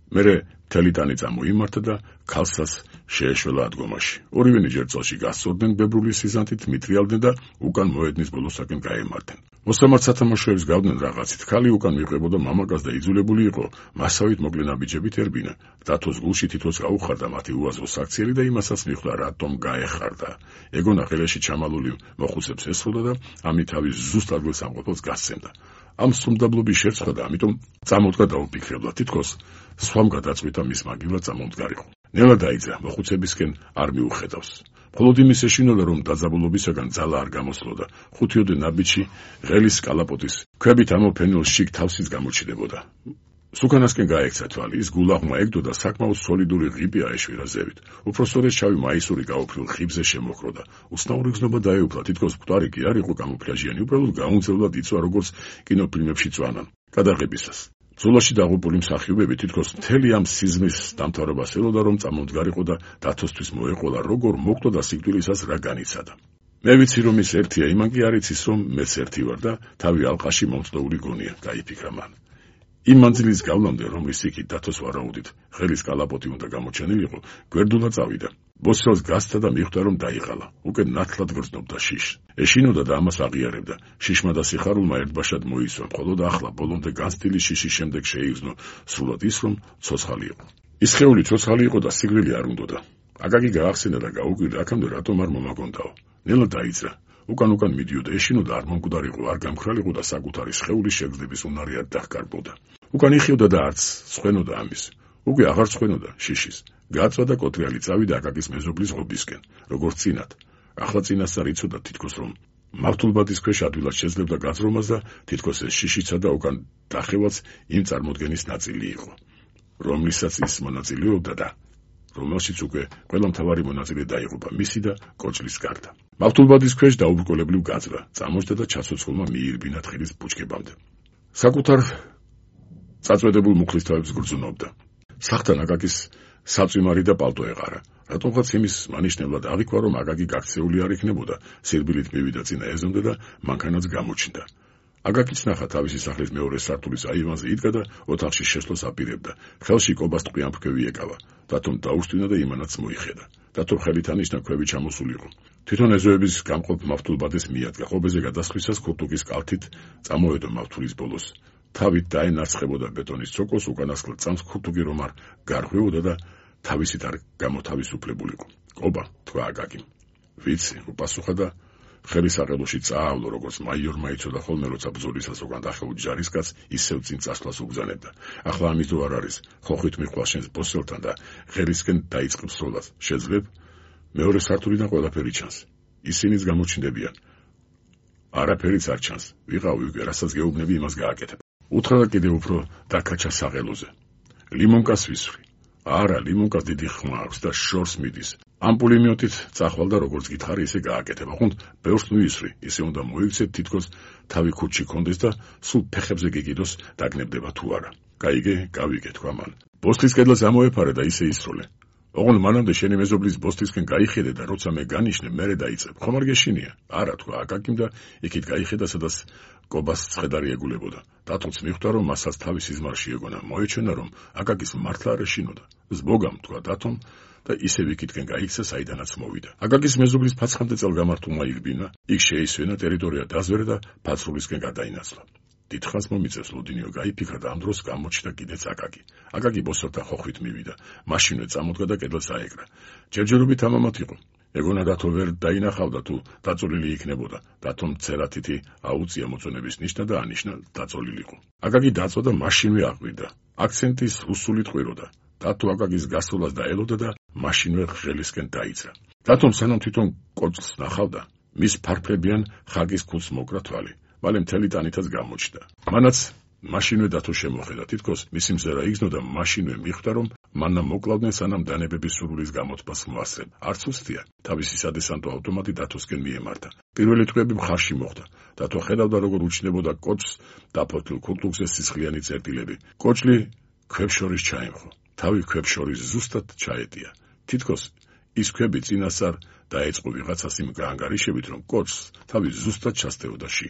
მერე მთელი ტანი წამოიმართა და ქალსაც შეეშველა ადგომაში. ორივენი ჯერ წელში გასწორდნენ ბებრული სიზანტით, მიტრიალდნენ და უკან მოედნის ბოლოსაკენ გაემარდნენ. მოსამართ სათამაშოებს გავდნენ რაღაცით. ქალი უკან მიყვებოდა მამაკაც და იძულებული იყო მასავით მოკლე ნაბიჯებით ერბინა. დათოს გულში თითოს გაუხარდა მათი უაზრო საქციელი და იმასაც მიხვდა რატომ გაეხარდა. ეგონა ხელში ჩამალული მოხუცებს ესროდა და ამით თავის ზუსტ ადგილს ამყოფელს გასცემდა. ამ სრუმდაბლობის შერწყვა და ამიტომ წამოდგა დაუფიქრებლა თითქოს სხვამ გადაწყვიტა მის მაგივრად წამომდგარიყო. ნელა დაიძრა, მოხუცებისკენ არ მიუხედავს. მხოლოდ იმის ეშინოდა, რომ დაძაბულობისაგან ძალა არ გამოსვლოდა. ხუთიოდე ნაბიჯი ღელის კალაპოტის ქვებით ამოფენილ შიგ თავსიც გამოჩნდებოდა. სუკანასკენ გაექცა თვალი, ის გულაღმა ეგდო და საკმაოდ სოლიდური ღიბი აეშვირა ზევით. უпроსტოდ შავი მაისური გაუფრილ ხიბზე შემოხროდა. უცნაური გზნობა დაეუფლა, თითქოს მკვდარი კი არ იყო კამუფლაჟიანი, უბრალოდ გაუნცელებლად იწვა, როგორც კინოფილმებში წვანან. გადაღებისას ბრძოლაში დაღუპული მსახიობები თითქოს მთელი ამ სიზმრის დამთავრებას ელოდა, რომ წამომდგარიყო და დათოსთვის მოეყოლა, როგორ მოკვდა და სიკვდილისას რა განიცადა. მე ვიცი, რომ ის ერთია, იმან კი არ იცის, რომ მეც ერთი ვარ და თავი ალყაში მომწდეული გონია, გაიფიქრა მან. იმ მანძილის გავლამდე, რომლის იქით დათოს ვარაუდით ღელის კალაპოტი უნდა გამოჩენილიყო, გვერდულად წავიდა. ბოსროს გასცა და მიხვდა, რომ დაიღალა. უკვე ნათლად გრძნობდა შიშს. ეშინოდა და ამას აღიარებდა. შიშმა და სიხარულმა ერთბაშად მოისვა, მხოლოდ ახლა ბოლომდე განცდილი შიშის შემდეგ შეიგრძნო სრულად ის, რომ ცოცხალი იყო. ის სხეული ცოცხალი იყო და სიკვდილი არ უნდოდა. აკაკი გაახსენა და გაუკვირდა, აქამდე რატომ არ მომაგონდაო. ნელა დაიძრა. უკან მიდიოდა, ეშინოდა, არ მომკვდარიყო, არ გამქრალიყო და საკუთარი სხეულის შეგრძნების უნარი არ დახკარბოდა. უკან იხიოდა და არც სხვენოდა ამის. უკვე აღარ სხვენოდა შიშის. გაწვა და კოტრიალი წავიდა აკაკის მეზობლის ღობისკენ, როგორც წინათ. ახლა წინასწარ იცოდა თითქოს, რომ მავთულბადის ქვეშ ადვილად შეძლებდა გაძრომას და თითქოს ეს შიშიცა და უკან დახევაც იმ წარმოდგენის ნაწილი იყო, რომლისაც ის მონაწილეობდა და რომელშიც უკვე ყველა მთავარი მონაწილე დაიღუპა მისი და კოჭლის გარდა. მავთულბადის ქვეშ დაუბრკოლებლივ გაძრა, წამოჯდა და ჩაცოცხლმა მიირბინა თხილის ბუჩქებამდე. საკუთარ წაწვედებულ მუხლის თავებს გრძნობდა. სახთან აკაკის საწვიმარი და პალტო ეყარა. რატომღაც იმის მანიშნებლად აღიქვა, რომ აკაკი გაქცეული არ იქნებოდა, სირბილით მივიდა წინა ეზომდა და მანქანაც გამოჩნდა. აკაკიც ნახა თავისი სახლის მეორე სართულის აივანზე იდგა და ოთახში შეშლოს აპირებდა. ხელში კობას ტყვიამფრქვევი ეკავა. დათომ დაუსტვინა და იმანაც მოიხედა. დათომ ხელით ანიშნა ქვევი ჩამოსულიყო. თვითონ ეზოების გამყოფ მავთულბადეს მიადგა. ხობეზე გადასხვისას ქურთუკის კალთით წამოედო მავთულის ბოლოს. თავით დაენარცხებოდა ბეტონის ცოკოლს, უკანასკნელ წამს ქურთუკი რომ არ გარღვეოდა და თავისით არ გამოთავისუფლებულიყო. კობა, თქვა აკაკიმ. ვიცი, უპასუხა და ხელის აყელოში წაავლო, როგორც მაიორმა იცოდა ხოლმე, როცა ბრძოლისას უკან დახეულ ჯარისკაც ისევ წინ წასვლას უგზავნებდა. ახლა ამის დრო არ არის, ხოხით მიხვალ შენს ბოსელთან და ღერისკენ დაიწყებ სროლას. შეძლებ? მეორე სართულიდან ყველაფერი ჩანს. ისინიც გამოჩნდებიან. არაფერიც არ ჩანს. ვიყავი უკვე, რასაც გეუბნები, იმას გააკეთებ. უთხრა და კიდევ უფრო დაკაჩა საღელოზე. ლიმონკას ვისვრი. არა, ლიმონკას დიდი ხმა აქვს და შორს მიდის. ამ პულიმეტით წახვალდა, როგორც გითხარი, ისე გააკეთებ. ოღონდ ბევრს მივისვრი, ისე უნდა მოიქცეთ, თითქოს თავი ქუჩში კონდეს და სულ ფეხებზე გიგიდოს, დაგნებდება თუ არა. გაიგე, გავიგე, თქვა მან. ბოსტის კედელს ამოეფარე და ისე ისროლე. ოღონდ მანამდე შენი მეზობლის ბოსტისკენ გაიხედე და როცა მე განიშნე, მერე დაიწყებ. ხომ არ გეშინია? არა, თქვა აკაკიმ და იქით გაიხედა, სადაც კობას ცხედარი ეგულებოდა. დათოც მიხვდა, რომ მასაც თავის სიზმარში ეგონა. მოეჩვენა, რომ აკაკის მართლა არ ეშინოდა. ზბოგამ, თქვა დათომ და ისევ იქითკენ გაიქცა, საიდანაც მოვიდა. აკაკის მეზობლის ფაცხამდე წელგამართულმა ირბინა, იქ შეისვენა, ტერიტორია დაზვერა და ფაცრულისკენ გადაინაცვლა. დიდხანს მომიწევს ლოდინიო, გაიფიქრა და ამ დროს გამოჩნდა კიდეც აკაკი. აკაკი ბოსელთან ხოხვით მივიდა. მაშინვე წამოდგა და კედელს აეკრა. ჯერჯერობით ამამად იყო. ეგონა დათო ვერ დაინახავდა თუ დაწოლილი იქნებოდა. დათომ ცერათითი აუწია მოწონების ნიშნა და ანიშნა დაწოლილიყო. აკაკი დაწვა და მაშინვე აყვირდა. აქცენტის რუსული ტყვიროდა. დათო აკაკის გასვლას დაელოდა და მაშინვე ღელისკენ დაიძრა. დათომ სანამ თვითონ კოჭლს ნახავდა, მის ფარფლებიან ხაგის ქუდს მოკრა თვალი. მალე მთელი ტანითაც გამოჩნდა. მანაც მაშინვე დათო შემოხედა, თითქოს მისი მზერა იგრძნო და მაშინვე მიხვდა, რომ მანna მოკლავდნენ, სანამ დანებების სურვილის გამოთბას მოასწრებ. არც უცდია, თავისი სადესანტო ავტომატი დათოსკენ მიემართა. პირველი თვეები მხარში მოხვდა. დათო ხედავდა, როგორ უჩნდებოდა კოჭს დაფოთლილ ქურთუკზე სისხლიანი წერტილები. კოჭლი ქვებს შორის ჩაემხო. თავი ქვებს შორის ზუსტად ჩაეტია. თითქოს ის ქვები წინასწარ დაეწყო ვიღაცას იმ გაანგარიშებით, რომ კოჭს თავი ზუსტად ჩასდეოდა შიგ.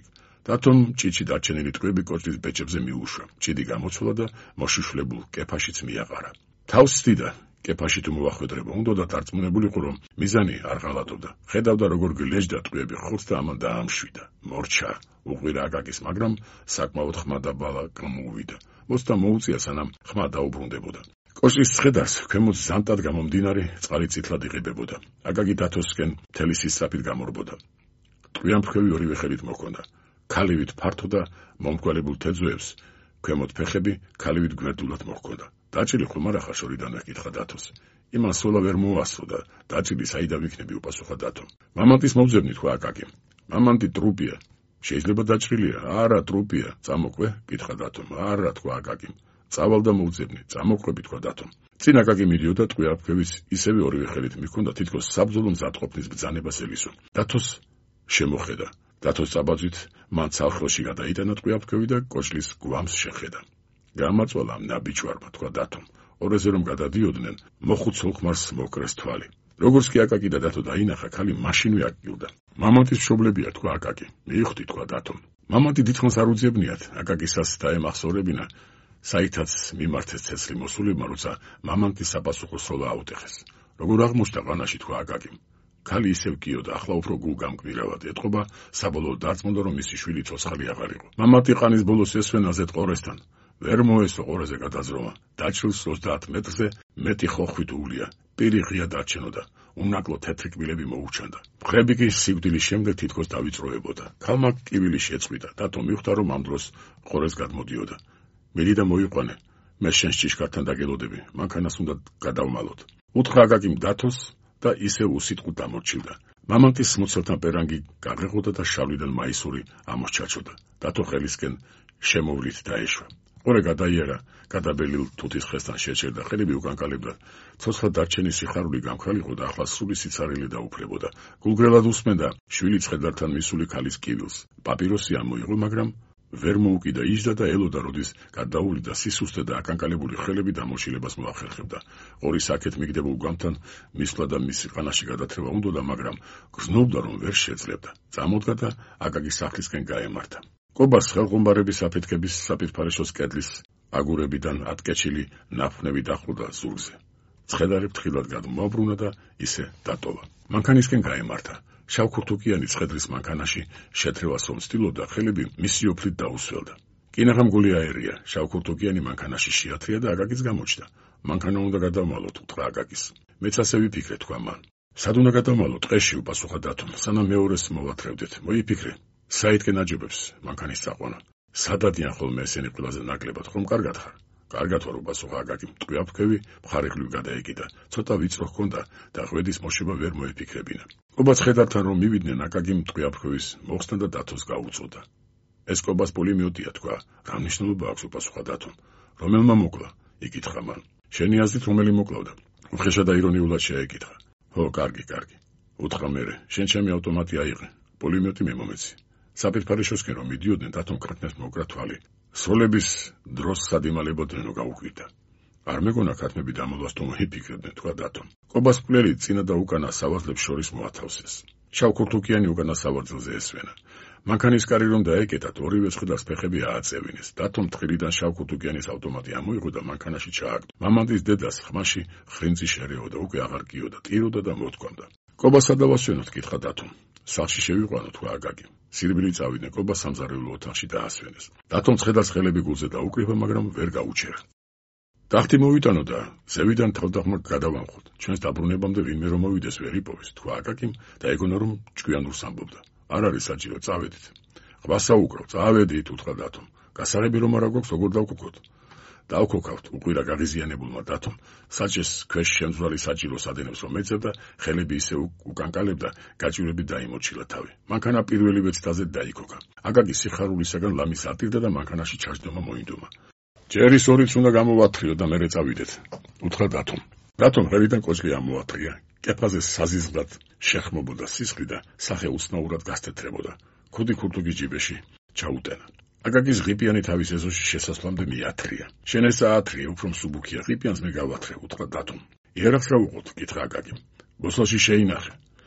დათომ ჭიჭი დარჩენილი ტყვიები კოჭლის ბეჭებზე მიუშვა. ჭიდი გამოცვალა და მოშიშვლებულ კეფაშიც მიაყარა. თავს ცდიდა. კეფაში თუ მოახვედრება უნდა და დარწმუნებულიყო, რომ მიზანი არ ღალატობდა. ხედავდა როგორ გლეჯდა ტყვიები ხორცს და ამან დაამშვიდა. მორჩა, უყვირა აკაკის, მაგრამ საკმაოდ ხმა და ბალა გამოუვიდა. მოცდა მოუწია, სანამ ხმა დაუბრუნდებოდა. კოჭლის ცხედარს ქვემოთ ზანტად გამომდინარე წყალი წითლად იღებებოდა. აკაკი დათოსკენ მთელი სისწრაფით გამორბოდა. ტყვიამფრქვევი ორივე ხელით მოჰქონდა. ქალივით ფართო და მომრგვალებულ თეძვებს ქვემოთ ფეხები ქალივით გვერდულად მოჰქონდა. დაჭილი ხომ არა ხარ შორიდანვე კითხა დათოს. იმან სულა ვერ მოასწრო და დაჭილი საიდან ვიქნები უპასუხა დათომ. მამანტის მომძებნი თქვა აკაკი. მამანტი ტრუპია. შეიძლება დაჭრილია? არა, ტრუპია. წამოყვე? კითხა დათომ. არა, თქვა აკაკი. წავალ და მოვძებნი. წამოყვები, თქვა დათომ. წინ აკაკი მიდიოდა ტყვიამფრქვევის ისევე ორივე ხელით მიჰქონდა თითქოს საბრძოლო მზადყოფნის ბრძანებას ელისო. დათოს შემოხედა. დათოს წაბაძვით მან ცალხელში გადაიტანა ტყვიამფრქვევი და კოჭლის გვამს შეხედა. გამაწვალა ნაბიჯვარმა, თქვა დათომ. ორეზე რომ გადადიოდნენ, მოხუცულ ხმარს მოკრეს თვალი. როგორც კი აკაკი და დათო დაინახა, ქალი მაშინვე აკილდა. მამანტის მშობლებია, თქვა აკაკი. მიხვდი, თქვა დათომ. მამანტი დიდხანს არ უძებნიათ, აკაკისას დაემახსოვრებინა, საითაც მიმართეს ცეცხლი მოსულებმა, როცა მამანტის საპასუხო სროლა აუტეხეს. როგორ აღმოჩნდა ყანაში, თქვა აკაკი. ქალი ისევ გიოდა, ახლა უფრო გულგამკვირავად ეტყობა, საბოლოოდ დარწმუნდა, რომ მისი შვილი ცოცხალი აღარ იყო. მამანტი ყანის ბოლოს ესვენაზე ყორესთან. ვერ მოესვა ყორეზე გადაზრომა. დაჭრილს 30 მეტრზე მეტი ხოხვით უვლია. პირი ღია დარჩენოდა. უნაკლო თეთრი კბილები მოუჩანდა. მხრები კი სიკვდილის შემდეგ თითქოს დავიწროებოდა. ქალმა კიბილი შეწყვიტა. დათო მიხვდა, რომ ამ დროს ყორეს გადმოდიოდა. მიდი და მოიყვანე. მე შენს ჭიშკართან დაგელოდები. მანქანას უნდა გადავმალოთ. უთხრა აკაკიმ დათოს და ისევ უსიტყვოდ დამორჩილდა. მამანტის მუცელთან პერანგი გაღეღოდა და შავლიდან მაისური ამოსჩაჩოდა. დათო ხელისკენ შემოვლით დაეშვა. ყორე გადაიერა, გადაბელილ თუთის ხესთან შეჩერდა, ხელები უკანკალებდა. ცოცხლად დარჩენი სიხარული გამქრალიყო და ახლა სრული სიცარიელი დაუფლებოდა. გულგრელად უსმენდა შვილი ცხედართან მისული ქალის კივილს. პაპიროსი ამოიღო, მაგრამ ვერ მოუკიდა, იჯდა და ელოდა, როდის გადაუვლიდა სისუსტე და აკანკალებული ხელები დამოშილებას მოახერხებდა. ყორის აქეთ მიგდებულ გვამთან მისვლა და მისი ყანაში გადათრევა უნდოდა, მაგრამ გრძნობდა, რომ ვერ შეძლებდა. წამოდგა და აკაკის სახლისკენ გაემართა. კობას ხელყუმბარების აფეთქების საფირფარეშოს კედლის აგურებიდან ატკეჩილი ნაფხნები დახურდა ზურგზე. ცხედარი ფრთხილად გადმოაბრუნა და ისე დატოვა. მანქანისკენ გაემართა. შავქურთუკიანი ცხედრის მანქანაში შეთრევას რომ ცდილობდა, ხელები მისი ოფლით დაუსველდა. კინაღამ გული აერია, შავქურთუკიანი მანქანაში შეათრია და აკაკიც გამოჩნდა. მანქანა უნდა გადავმალოთ, უთხრა აკაკის. მეც ასე ვიფიქრე, თქვა მან. სად უნდა გადავმალოთ? ტყეში, უპასუხა დათომ. სანამ მეორეს მოვათრევდეთ. მოიფიქრე. საითკენ აჯობებს მანქანის წაყვანა. სადადიან ხოლმე ესენი ყველაზე ნაკლებად, ხომ კარგად ხარ? კარგად ვარ, უპასუხა აკაკი. ტყვიამფრქვევი მხარეღლივ გადაეკიდა. ცოტა ვიწრო ჰქონდა და ღვედის მოშება ვერ მოეფიქრებინა. კობას ხედართან რომ მივიდნენ, აკაკიმ ტყვიამფრქვევის მოხსნა და დათოს გაუწოდა. ეს კობას პოლიმიოტია, თქვა. რა მნიშვნელობა აქვს, უპასუხა დათომ. რომელმა მოკლა? იკითხა მან. შენი აზრით რომელი მოკლავდა? უხეშა და ირონიულად შეეკითხა. ხო, კარგი. უთხრა მერე, შენ ჩემი ავტომატი აიღე. პოლიმიოტი მე მომეცი. საფირფარეშოსკენ რომ მიდიოდნენ, დათომ ქართმეს მოკრა თვალი. სროლების დროს სადიმალებოდნენ, რომ გაუკვირდა. არ მეგონა ქართმები დამალვას თუ მოიფიქრებდნენ, თქვა დათომ. კობას მკვლელი წინა და უკანა სავარძლებს შორის მოათავსეს. შავქურთუკიანი უკანა სავარძელზე ესვენა. მანქანის კარი რომ დაეკეტათ, ორივე ცხედარს ფეხები ააწევინეს. დათომ თხილიდან შავქურთუკიანის ავტომატი ამოიღო და მანქანაში ჩააგდო. მამანტის დედას ხმაში ხრინძი შერეოდა, უკვე აღარ გიოდა, ტიროდა და მოთქვამდა. კობას სადავასვენოთ, კითხა დათომ. სახლში შევიყვანო, თქვა აკაკი. სირბილი წავიდნენ, კობა სამზარეულო ოთახში დაასვენეს. დათომ ცხედარს ხელები გულზე დაუკრიფა, მაგრამ ვერ გაუჩერა. ტახტი მოვიტანო და ზევიდან თავდაღმა გადავამხოთ. ჩვენს დაბრუნებამდე ვინმე რომ მოვიდეს ვერ იპოვეს, თქვა აკაკიმ და ეგონა რომ ჭკვიანურს ამბობდა. არ არის საჭირო, წავედით. ყვას საუკრავ, წავედით, უთხრა დათომ. გასაღები რომ არა გვაქვს, როგორ დავკუქოთ? დავქოქავთ, უყვირა გაღიზიანებულმა დათომ. საჭეს ქვეშ შემძვრალი საჭიროს ადენებს რომ ეძებდა, ხელები ისე უკანკალებდა, გაჭირვებით დაიმორჩილა თავი. მანქანა პირველივე ცდაზე დაიქოქა. აკაკი სიხარულისაგან ლამის ატირდა და მანქანაში ჩაჯდომა მოინდომა. ჯერის ორიც უნდა გამოვათრიო და მერე წავიდეთ, უთხრა დათომ. დათომ ხელიდან კოჭლი ამოათრია. კეფაზე საზიზღად შეხმობოდა სისხლი და სახე უცნაურად გასთეთრებოდა. ქუდი ქურთუგის ჯიბეში ჩაუტენა. აკაკის ღიპიანი თავის ეზოში შესასვლამდე მიათრია. შენ ეს აათრია, უფრო მსუბუქია, ღიპიანს მე გავათრე, უთხრა დათომ. იარაღს რა უყოთ, კითხა აკაკი. ბოსლოში შეინახე.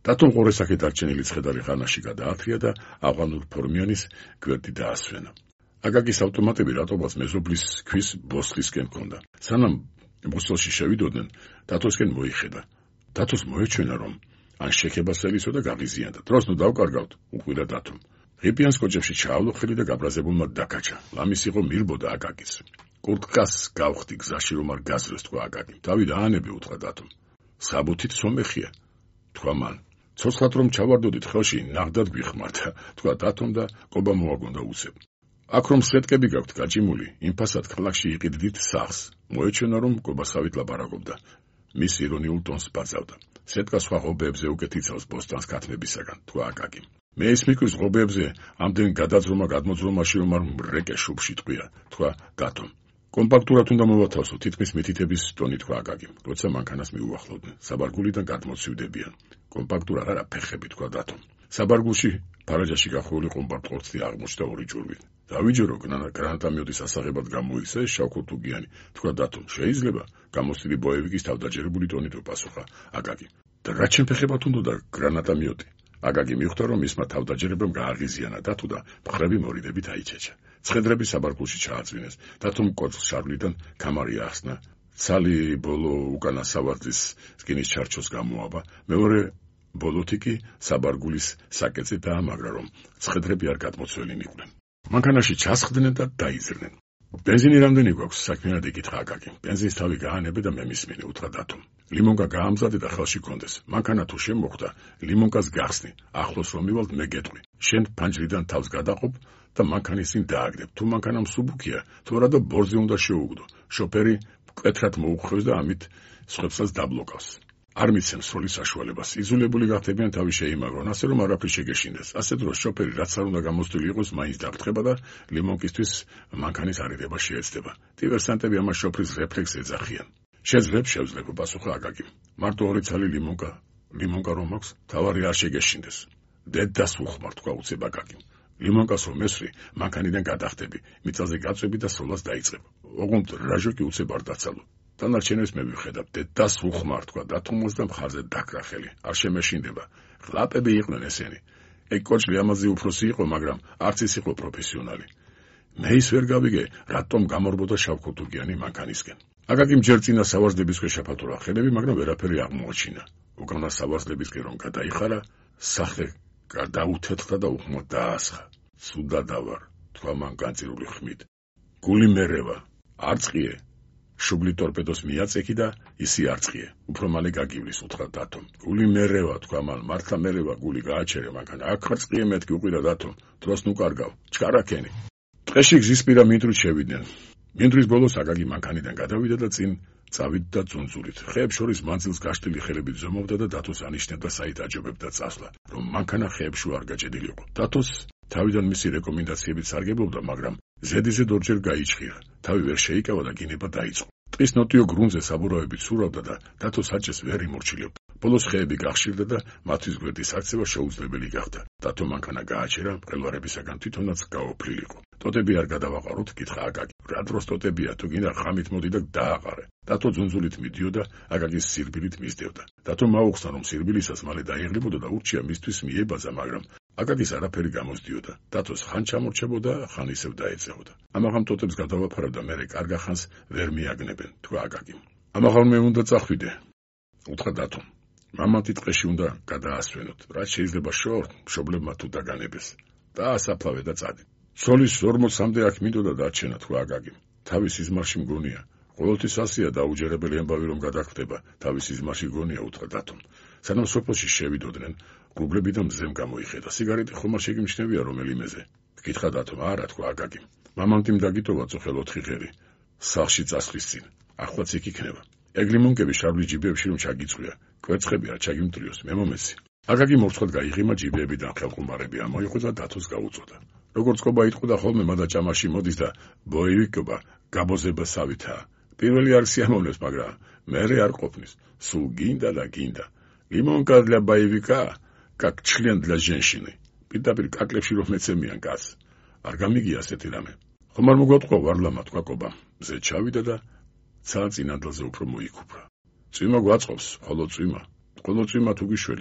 დათომ ყურესაქე დარჩენილი ცხედარი ხანაში გადაათრია და ავღანურ ფორმიანის გვერდი დაასვენა. აკაკის ავტომატები რატომაც მეზობლის ქვის ბოსხისკენ ჰქონდა. სანამ ბოსტელში შევიდოდნენ, დათოსკენ მოიხედა. დათოს მოეჩვენა, რომ ან შექებას ელისო და გაღიზიანდა. დროს ნუ დავკარგავთ, უყვირა დათომ. ღიპიანს კოჭებში ჩაავლო ხელი და გაბრაზებულმა დაკაჩა. ლამის იყო მირბოდა აკაკის. კურტკას გავხდი გზაში რომ არ გაზრეს, თქვა აკაკი. თავი დაანები, უთხრა დათომ. საბუთით სომეხია, თქვა მან. ცოცხლად რომ ჩავარდოდით ხელში, ნაღდად გვიხმართა, თქვა დათომ და ყობა მოაგონდა უცებ. აქ რომ სვეტკები გაქვთ გაჭიმული, იმ ფასად ქალაქში იყიდდით სახს. მოეჩვენა, რომ ყობასავით ლაპარაკობდა. მის ირონიულ ტონს ბაძავდა. სვეტკა სხვა ღობეებზე უკეთ იცავს ბოსტანს ქათმებისაგან, თქვა აკაკი. მე ის მიკვის ღობეებზე ამდენ გადაძრომა გადმოძრომაში რომ არ მრეკე შუბში ტყვია, თქვა დათომ. კომპაქტურად უნდა მოვათავსო, თითქმის მითითების ტონი, თქვა აკაკი. როცა მანქანას მიუახლოვდნენ, საბარგულიდან გადმოცივდებიან. კომპაქტურად არა ფეხები, თქვა დათომ. საბარგულში ფარაჯაში გახურული კომპარტყორცი აღმოჩნდა ორი ჭურვით. დავიჯერო გრანატამიოტის ასაღებად გამოიქცა ეს შავქურთუგიანი, თქვა დათომ. შეიძლება, გამოსილი ბოევიკის თავდაჯერებული ტონით პასუხა აკაკი. და რა ჩემ ფეხებად უნდა გრანატამიოტი? აკაკი მიხვდა, რომ მისმა თავდაჯერებამ გააღიზიანა დათო და მხრები მორიდებით აიჩეჩა. ცხედრები საბარგულში ჩააწვინეს. დათომ კოჭს შარვლიდან კამარი ახსნა. ცალი ბოლო უკანა სავარძის სკინის ჩარჩოს გამოაბა. მეორე ბოლოთი კი საბარგულის საკეცით დაამაგრა, რომ ცხედრები არ გადმოცველინიყვნენ. მანქანაში ჩასხდნენ და დაიძრნენ. ბენზინი რამდენი გვაქვს? საქმიანად იკითხა აკაკი. ბენზინის თავი გაანებე და მე მისმინე, უთხრა დათომ. ლიმონკა გაამზადე და ხელში კონდეს. მანქანა თუ შემოხვდა, ლიმონკას გახსნი. ახლოს რომ მივალთ, მე გეტყვი. შენ ფანჯრიდან თავს გადაყოფ და მანქანის წინ დააგდებ. თუ მანქანა მსუბუქია, თუ არა და ბორზე უნდა შეუგდო. შოფერი მკვეთრად მოუხევს და ამით სხვებსაც დაბლოკავს. არ მიცემს სროლის საშუალებას. იძულებული გახდებიან თავი შეიმაგრონ, ასე რომ არაფერი შეგეშინდეს. ასე დროს შოფერი რაც არ უნდა გამოსდილი იყოს, მაინც დაფრთხება და ლიმონკისთვის მანქანის არიდება შეეცდება. დივერსანტები ამას შოფრის რეფლექსს ეძახიან. შევძლებ, პასუხა აკაკი. მარტო ორი ცალი ლიმონკა რომ აქვს, თავარი არ შეგეშინდეს. დედას უხმარ, თქვა უცებ აკაკი. ლიმონკას რომ ესვრი, მანქანიდან გადახტები, მიწაზე გაწვევი და სროლას დაიწყებ. ოღონდ რაჟოკი უცებ არ დაცალო. დანარჩენებს მე ვიხედავ, დედას უხმარ, თქვა დათომოს და მხარზე დაკრა ხელი. არ შემეშინდება. ხლაპები იყვნენ ესენი. ეგ კოჭლი ამაზე უფროსი იყო, მაგრამ არც ის იყო პროფესიონალი. მე ის ვერ გავიგე, რატომ გამორბოდა შავქურთუგიანი მანქანისკენ. აკაკიმ ჯერ წინა სავარძლების ქვეშ შეფათურა ხელები, მაგრამ ვერაფერი აღმოაჩინა. უკანა სავარძლებისკენ რომ გადაიხარა, სახლე გადაუთეთრა და უხმოდ დაასხა. სუდადა ვარ, თქვა მან განწირული ხმით. გული მერევა, არწყიე. შუბლი ტორპედოს მიაწექი და ისი არწყიე. უფრო მალე გაგივლის, უთხრა დათომ. გული მერევა, თქვა მან, მართლა მერევა, გული გააჩერე მანქანა. აქ ხარწყიე მეთქი, უყვირა დათომ. დროს ნუ კარგავ, ჩქარაქენი. ტყეში გზისპირა მინდვრით შევიდნენ. მინდვრის ბოლოს აკაკი მანქანიდან გადავიდა და წინ წავიდა ძუნძულით. ხეებს შორის მანძილს გაშლილი ხელებით ზომავდა და დათოს ანიშნებდა საით აჯობებდა წასვლა, რომ მანქანა ხეებში არ გაჭედილიყო. დათოს თავიდან მისი რეკომენდაციებით სარგებლობდა, მაგრამ ზედიზედ ორჯერ გაიჩხირა. თავი ვერ შეიკავა და გინება დაიწყო. ტყის ნოტიო გრუნზე საბურავებით სურავდა და დათოს საჭეს ვერ იმორჩილებდა. ბოლოს ხეები გახშირდა და მათთვის გვერდის აქცევა შეუძლებელი გახდა. დათო მანქანა გააჩერა, მყელვარებისაგან თვითონაც გაოფლილიყო. ტოტები არ გადავაყაროთ, კითხა აკაკი. რა დროს ტოტებია, თუ გინდა ხამით მოდი და დააყარე. დათო ძუნძულით მიდიოდა, აკაკის სირბილით მისდევდა. დათო მაუხსნა, რომ სირბილისას მალე დაიღლებოდა და ურჩია მისთვის მიებაზა, მაგრამ აკაკის არაფერი გამოსდიოდა. დათოს ხან ჩამორჩებოდა, ხან ისევ დაეწეოდა. ამაღამ ტოტებს გადავაფარავ და მერე კარგა ხანს ვერ მიაგნებენ, თქვა აკაკი. ამაღამ მე უნდა წახვიდე, უთხრა დათომ. მამათი ტყეში უნდა გადაასვენოთ. რაც შეიძლება შორ, მშობლებმა თუ დაგანებეს. დაასაფლავე და წადი. სოლის 40-მდე აქ მინდოდა დარჩენა, თქვა აკაკი. თავის სიზმარში მგონია. ყოველთვის ასია დაუჯერებელი ამბავი რომ გადაგხვდება, თავის სიზმარში მგონია, უთხრა დათომ. სანამ სოფელში შევიდოდნენ, გრუბლები და მზემ გამოიხედა. სიგარეტი ხომ არ შეგიმჩნევია რომელიმეზე? კითხა დათომ. არა, თქვა აკაკი. მამამთიმ დაგიტოვა წოხელ 4 ღერი. სახლში წასვლის წინ. ახლაც იქ იქნება. ეგ ლიმონკები შარვლი ჯიბეებში რომ ჩაგიწვია. კვერცხები არ ჩაგიმტრიოს, მე მომეცი. აკაკი მორცხად გაიღიმა ჯიბეებიდან ხელყუმარები ამოიღო და დათოს გაუწოდა. როგორც ყობა იტყოდა ხოლმე მადაჭამაში მოდის და ბოევიკობა გაბოზებასავითაა. პირველი არ სიამოვნებს, მაგრამ მერე არ ყოფნის. სულ გინდა და გინდა. ლიმონკა для боевика, как член для женщины. პირდაპირ კაკლებში რომ მეცემიან კაცს. არ გამიგია ასეთი რამე. ხომ არ მოგატყვა ვარლამა, თქვა ყობა. მზე ჩავიდა და ცა წინადელზე უფრო მოიქუფრა. წვიმა გვაწყობს, ხოლო წვიმა თუ გიშველის.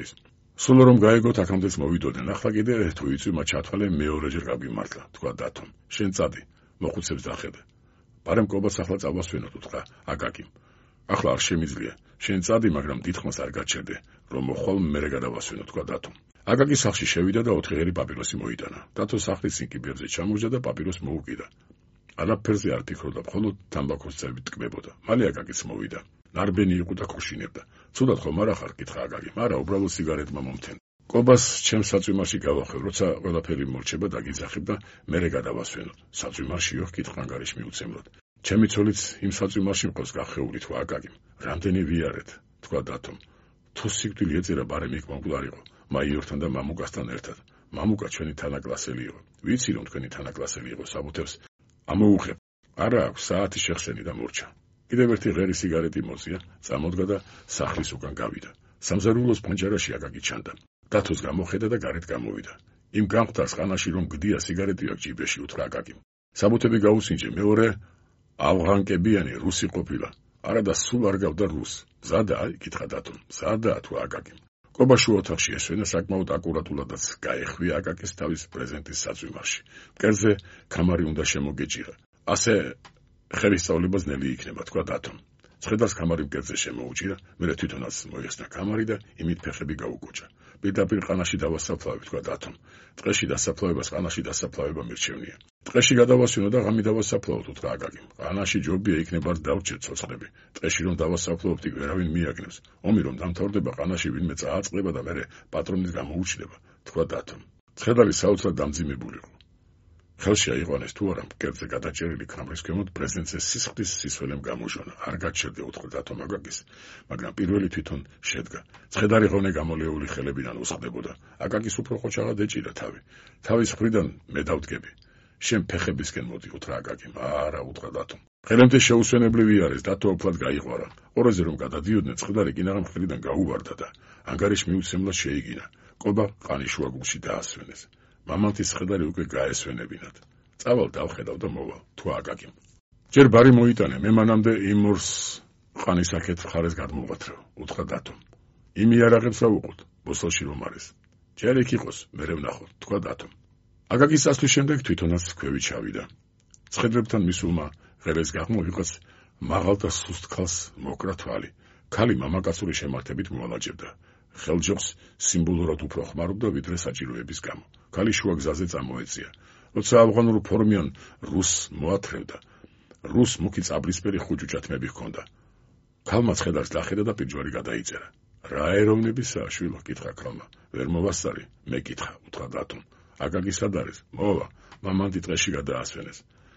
სულ რომ გაიგოთ აქამდეც მოვიდოდნენ, ახლა კიდე თუ იწვი მათ ჩათვალე მეორეჯერ გაგვიმართლა, თქვა დათომ. შენ წადი, მოხუცებს დახედე. ბარემ კობას ახლა წავასვენოთ, უთხრა აკაკიმ. ახლა არ შემიძლია, შენ წადი, მაგრამ დიდხმას არ გაჩერდე, რომ მოხვალ მერე გადავასვენო, თქვა დათომ. აკაკი სახლში შევიდა და 4 ღერი პაპიროსი მოიტანა. დათო სახლის წინ კიბერზე ჩამოჯდა და პაპიროს მოუკიდა. არაფერზე არ ფიქრობდა, მხოლოდ თამბაქოს წევით ტკბებოდა. მალე აკაკიც მოვიდა. ნარბენი იყო და ქოშინებდა. ცუდად ხომ არ ახარ, კითხა აკაკი. არა, უბრალოდ სიგარეტმა მომთენ. კობას ჩემს საწვიმარში გავახევ, როცა ყველაფერი მორჩება დაგიძახებ და მერე გადავასვენოთ. საწვიმარშიო, კითხა ანგარიში მიუცემლად. ჩემი ცოლიც იმ საწვიმარში მყავს გახეული, თქვა აკაკი. რამდენი ვიარეთ, თქვა დათომ. თუ სიკვდილი ეწერა, ბარემ იქ მომკლარიყო, მაიორთან და მამუკასთან ერთად. მამუკა ჩვენი თანაკლასელი იყო. ვიცი რომ თქვენი თანაკლასელი იყო, საბუთებს ამოუღებ. არა აქვს, საათი შეხსენი და მორჩა. კიდევ ერთი ღერი სიგარეტი მოწია, წამოდგა და სახლის უკან გავიდა. სამზარულოს ფანჯარაში აკაკი ჩანდა. დათოს გამოხედა და გარეთ გამოვიდა. იმ გამხდარს ყანაში რომ გდია სიგარეტი აქვს ჯიბეში, უთხრა აკაკი. საბუთები გაუსინჯე, მეორე ავღანკებიანი რუსი ყოფილა. არა და სულ არ გავდა რუს. მზადაა, კითხა დათომ. მზადაა, თქვა აკაკი. კობა შუა ოთახში ესვენა, საკმაოდ აკურატულადაც გაეხვია აკაკის თავის პრეზენტის საწვიმარში. მკერდზე კამარი უნდა შემოგეჭირა. ასე ხელისწავლება ძნელი იქნება, თქვა დათომ. ცხედარს კამარი მკერდზე შემოუჭირა, მერე თვითონაც მოიხსნა კამარი და იმით ფეხები გაუკოჭა. პირდაპირ ყანაში დავასაფლავებ, თქვა დათომ. ტყეში დასაფლავებას ყანაში დასაფლავება მირჩევნია. ტყეში გადავასვენო და ღამი დავასაფლავოთ, უთხრა აკაკი. ყანაში ჯობია იქნება არ დავჭერთ ცოცხლები. ტყეში რომ დავასაფლავოთ, იქ ვერავინ მიაგნებს. ომი რომ დამთავრდება, ყანაში ვინმე წააწყდება და მერე პატრონის გამოუჩნდება, თქვა დათომ. ცხედარი საოცრად დამძიმებული იყო. ხელში აიყვანეს თუ არა მკერდზე გადაჭერილი კამრის ქვემოთ პრეზენტზე სისხლის სისველემ გამოჟონა. არ გაჩერდე, უთხრა დათომ აკაკის, მაგრამ პირველი თვითონ შედგა. ცხედარი ღონე გამოლეული ხელებიდან უსხდებოდა. აკაკის უფრო ყოჩაღად ეჭირა თავი. თავის მხრიდან მე დავდგები. შენ ფეხებისკენ მოდი, უთხრა აკაკი. არა, უთხრა დათომ. ხელემდე შეუსვენებლივი არის, დათო უფლად გაიღვარა. ყორეზე რომ გადადიოდნენ, ცხედარი კინაღამ მხრიდან გაუვარდა და ანგარიში მიუცემლად შეიგინა. კობა ყანის შუა გულში დაასვენეს. მამამთის ცხედარი უკვე გაესვენებინათ. წავალ დავხედავ და მოვალ, თქვა აკაკიმ. ჯერ ბარი მოიტანე, მე მანამდე იმორს ყანის აქეთ მხარეს გადმოვატრევ, უთხრა დათომ. იმი არაღებს რა უყოთ, ბოსალში რომ არის. ჯერ იქ იყოს, მერე ვნახოთ, თქვა დათომ. აკაკის წასვლის შემდეგ თვითონაც ქვევით ჩავიდა. ცხედრებთან მისულმა ღერეს გაღმო ვიღაც მაღალ და სუსტ ქალს მოკრა თვალი. ქალი მამაკაცური შემართებით მოალაჯებდა. ხელჯოხს სიმბოლურად უფრო ხმარობდა ვიდრე საჭიროების გამო. ქალი შუა გზაზე წამოეწია. როცა ავღანურ ფორმიან რუსს მოათრევდა, რუს მუქი წაბლისფერი ხუჭუჭათმები ჰქონდა. ქალმა ცხედარს დახედა და პირჯვარი გადაიწერა. რა ეროვნებისაა, შვილო, კითხა ქალმა. ვერ მოვასწარი, მე კითხა, უთხრა დათომ. აკაკი სად არის? მოვა, მამანტი ტყეში გადაასვენეს.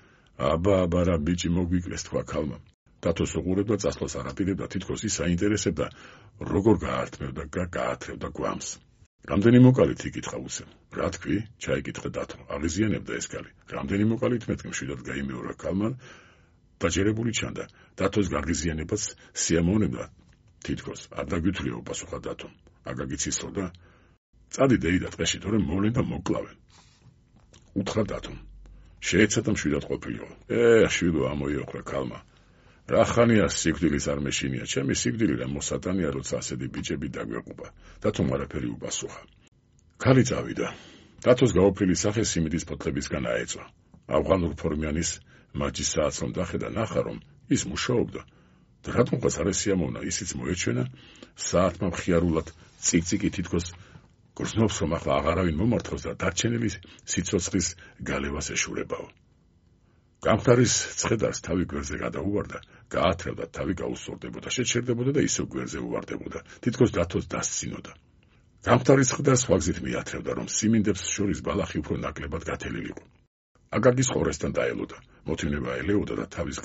აბა რა ბიჭი მოგვიკლეს, თქვა ქალმა. დათოს უყურებდა, წასვლას არ აპირებდა, თითქოს ის აინტერესებდა, როგორ გაათრევდა გვამს. რამდენი მოკალით, იკითხა უსემ. რა თქვი? ჩაიკითხა დათომ. აღიზიანებდა ეს ქალი. რამდენი მოკალით, მეთქი მშვიდად გაიმეორა ქალმა. დაჯერებული ჩანდა. დათოს გაღიზიანებას სიამოვნებდა. თითქოს არ დაგვითვლიო, პასუხა დათომ. აკაკი ცისლობდა. წადი დეიდა ტყეში, თორემ მოვლენ და მოკლავენ. უთხრა დათომ. შეეცადა მშვიდად ყოფილიყო. შვილო, ამოიოხრა ქალმა. რა ხანია სიკვდილის არ მეშინია, ჩემი სიკვდილი რა მოსატანია, როცა ასეთი ბიჭები დაგვეყობა. დათომ არაფერი უპასუხა. ქალი წავიდა. დათოს გაოფრილი სახე სიმინდის ფოთლებისგან აეწვა. ავღანურ ფორმიანის მაჯის საათს რომ დახედა, ნახა რომ ის მუშაობდა. და რატომღაც არ ესიამოვნა, ისიც მოეჩვენა, საათმა მხიარულად წიკწიკი თითქოს გრძნობს, რომ ახლა აღარავინ მომართავს და დარჩენილი სიცოცხლის გალევას ეშურებაო. გამხდარის ცხედარს თავი გვერდზე გადაუვარდა, გაათრევდა, თავი გაუსწორდებოდა, შეჩერდებოდა და ისევ გვერდზე უვარდებოდა, თითქოს დათოს დასცინოდა. გამხდარის ცხედარს სხვაგზით მიათრევდა, რომ სიმინდებს შორის ბალახი უფრო ნაკლებად გათელილიყო. აკაკის ყორესთან დაელოდა, მოთმინება ელეოდა და თავის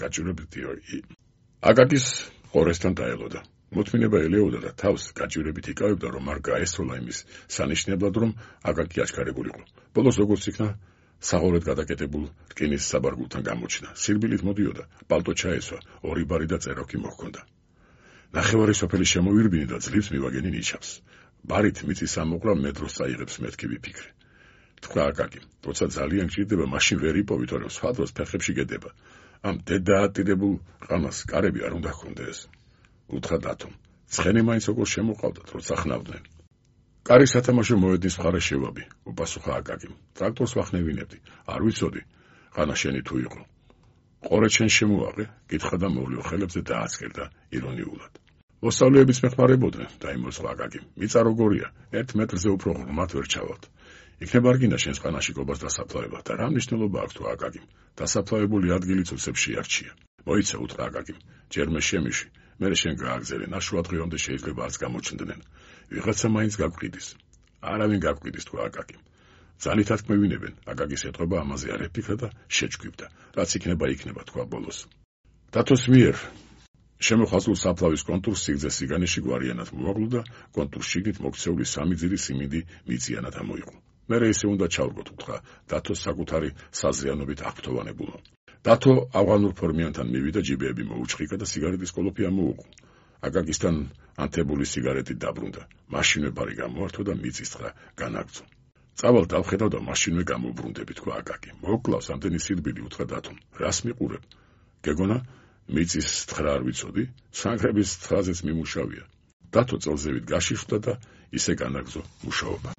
გაჭირებით იკავებდა, რომ არ გაესროლა იმის სანიშნებლად, რომ აკაკი აჩქარებულიყო. ბოლოს როგორც იქნა, საღოლეთ გადაკეტებულ რკინის საბარგულთან გამოჩნდა. სირბილით მოდიოდა, პალტო ჩაესვა, ორი ბარი და წეროქი მოჰქონდა. ნახევარი სოფელი შემოირბინე და ძლივს მივაგენი ნიჩავს. ბარით მიწის ამოყრა მეტროს წაიღებს, მეთქი ვიფიქრე. თქვა აკაკი, როცა ძალიან გჭირდება, მაშინ ვერ იპოვი, თორემ სხვა დროს ფეხებში გედება. ამ დედაატირებულ ყანას კარები არ უნდა ჰქონდეს. უთხრა დათომ. ცხენი მაინც როგორ შემოყავდათ, როცა ხნავდნენ. კარის სათამაშო მოედნის მხარე შევაბი, უპასუხა აკაკიმ. ტრაქტორს ვახნევინებდი, არ ვიცოდი, ყანა შენი თუ იყო. ყორე შენ შემოაღე, კითხა და მოვლო ხელებზე დააცკერდა ირონიულად. მოსწავლეებიც მეხმარებოდნენ, დაიმორცხა აკაკიმ. მიწა როგორია, 1 მეტრზე უფრო ღრმად ვერ ჩავალთ. იქნება არ გინდა შენს ყანაში კობას დასაფლავება და რა მნიშვნელობა აქვს თუ აკაკიმ. დასაფლავებული ადგილი ცუცებ შეარჩია. მოიცა უთხრა აკაკიმ. ჯერმე შემიში, მერე შენ გააგზელე, ნაშუა დღეამდე შეიძლება არც გამოჩნდნენ. ვიღაცა მაინც გაგვყიდის. არავინ გაგვყიდის თქვა აკაკიმ. ძალითაც მევინებენ, აკაკის ეტყობა ამაზე არ ეფიქრა და შეჭკვიბდა. რაც იქნება თქვა ბოლოს. დათოს მიერ შემოხაზულ საფლავის კონტურს სიგრძე სიგანეში გვარიანად მოაკლო და კონტურს შიგნით მოქცეული 3 ძირი სიმინდი მიწიანად ამოიღო. მერე ისე უნდა ჩავდგოთ, უთხრა დათოს საკუთარი საზრიანობით აღფრთოვანებულო. დათო ავღანურ ფორმიანთან მივიდა, ჯიბეები მოუჭრიკა და სიგარეტის კოლოფი ამოუყო. აკაკისთან ანთებული სიგარეტი დაბრუნდა. მაშინვე ბარი გამოართვა და მიწის თხა განაგრძო. წავალ დავხედავ და მაშინვე გამოუბრუნდები, თქვა აკაკი. მოკლავს ამდენი სირბილი, უთხრა დათომ. რას მიყურებ? გეგონა მიწის თხა არ ვიცოდი, სანგრების თხაზეც მიმუშავია. დათო წელზევით გაშიშვდა და ისე განაგრძო მუშაობა.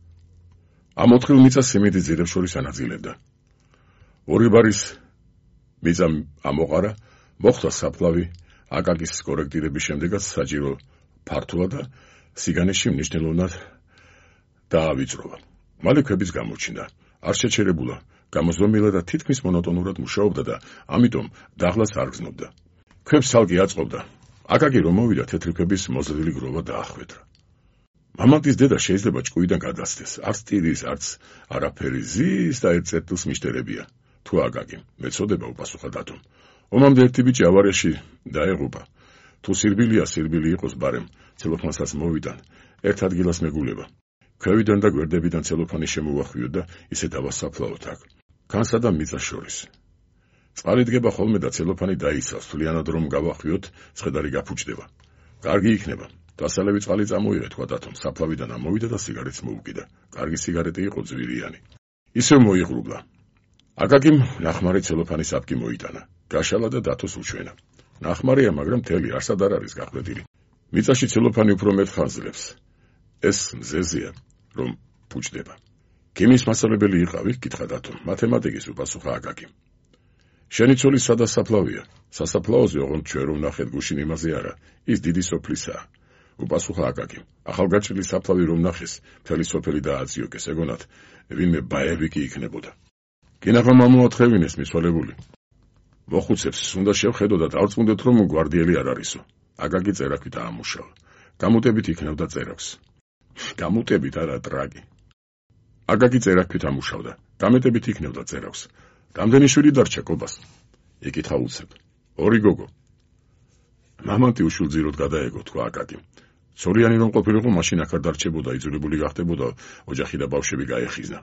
ამ 4 მიწას სიმინდი ძირებს შორის ანაწილებდა. 2 ბარის მიწა ამოყარა, მოხდა საფლავი. აკაკის კორექტირების შემდეგაც საჭირო ფართოა და სიგანეში მნიშვნელოვნად დაავიწროვა. მალე ქვების გამოჩნდა. არ შეჩერებულა, გამოზომილა და თითქმის მონოტონურად მუშაობდა და ამიტომ დაღლას არ გზნობდა. ქვებს ცალკე აწყობდა. აკაკი რომ მოვიდა, თეთრი ქვების მოზრდილი გროვა დაახვედრა. მამაკის დედა შეიძლება ჭკუიდან გადასცეს, არც ტირის, არც არაფერი ზის და ერთ წერტილს მიშტერებია. თუ აკაკიმ, მეწოდება, უპასუხა დათომ. ომამდე ერთი ბიჭი ავარიაში დაეღუპა. თუ სირბილია, სირბილი იყოს ბარემ, ცელოფანსაც მოვიდან, ერთ ადგილას მეგულება. ქვევიდან და გვერდებიდან ცელოფანი შემოვახვიო და ისე დავასაფლავოთ აქ. განსა და მიწას შორის. წყალი დგება ხოლმე და ცელოფანი დაიცავს, თვლიანად რომ გავახვიოთ, ცხედარი გაფუჭდება. კარგი იქნება. დასალევი წყალი წამოიღე, თქვა დათომ. საფლავიდან ამოვიდა და სიგარეტს მოუკიდა. კარგი სიგარეტი იყო, ძვირიანი. ისევ მოიღრუბლა. აკაკიმ ნახმარი ცელოფანის აპკი მოიტანა. გაშალა და დათოს უჩვენა. ნახმარია, მაგრამ მთელი არსად არ არის გახვედილი. მიწაში ცელოფანი უფრო მეტ ხანს ძლებს. ეს მზეზეა, რომ ფუჭდება. ქიმიის მასწავლებელი იყავი? კითხა დათომ. მათემატიკის, უპასუხა აკაკიმ. შენი ცოლი სადასაფლავია. სასაფლაოზე ოღონდ ჩვენ რომ ნახეთ გუშინ იმაზე არა, ის დიდი სოფლისაა. უპასუხა აკაკიმ. ახალგაჭრილი საფლავი რომ ნახეს, მთელი სოფელი დააწიოკეს, ეგონათ ვინმე ბაევი კი იქნებოდა. კინაღამ ამოათხევინეს მიცვალებული. მოხუცებს უნდა შევხედო და დავწმუნდეთ რომ გვარდიელი არ არისო. აკაკი წერაქვით აამუშავა. გამუტებით იქნებდა წერაქვს. გამუტებით არა ტრაგი. აკაკი წერაქვით ამუშავდა. გამეტებით იქნებდა წერაქვს. რამდენი შვილი დარჩა კობას? იკითხა უცებ. 2 გოგო. მამანტი უშულძიროდ გადაეგო, თქვა აკაკი. ცოლიანი რომ ყოფილიყო, მაშინ აქ არ დარჩებოდა, იძულებული გახდებოდა ოჯახი და ბავშვები გაეხიზნა.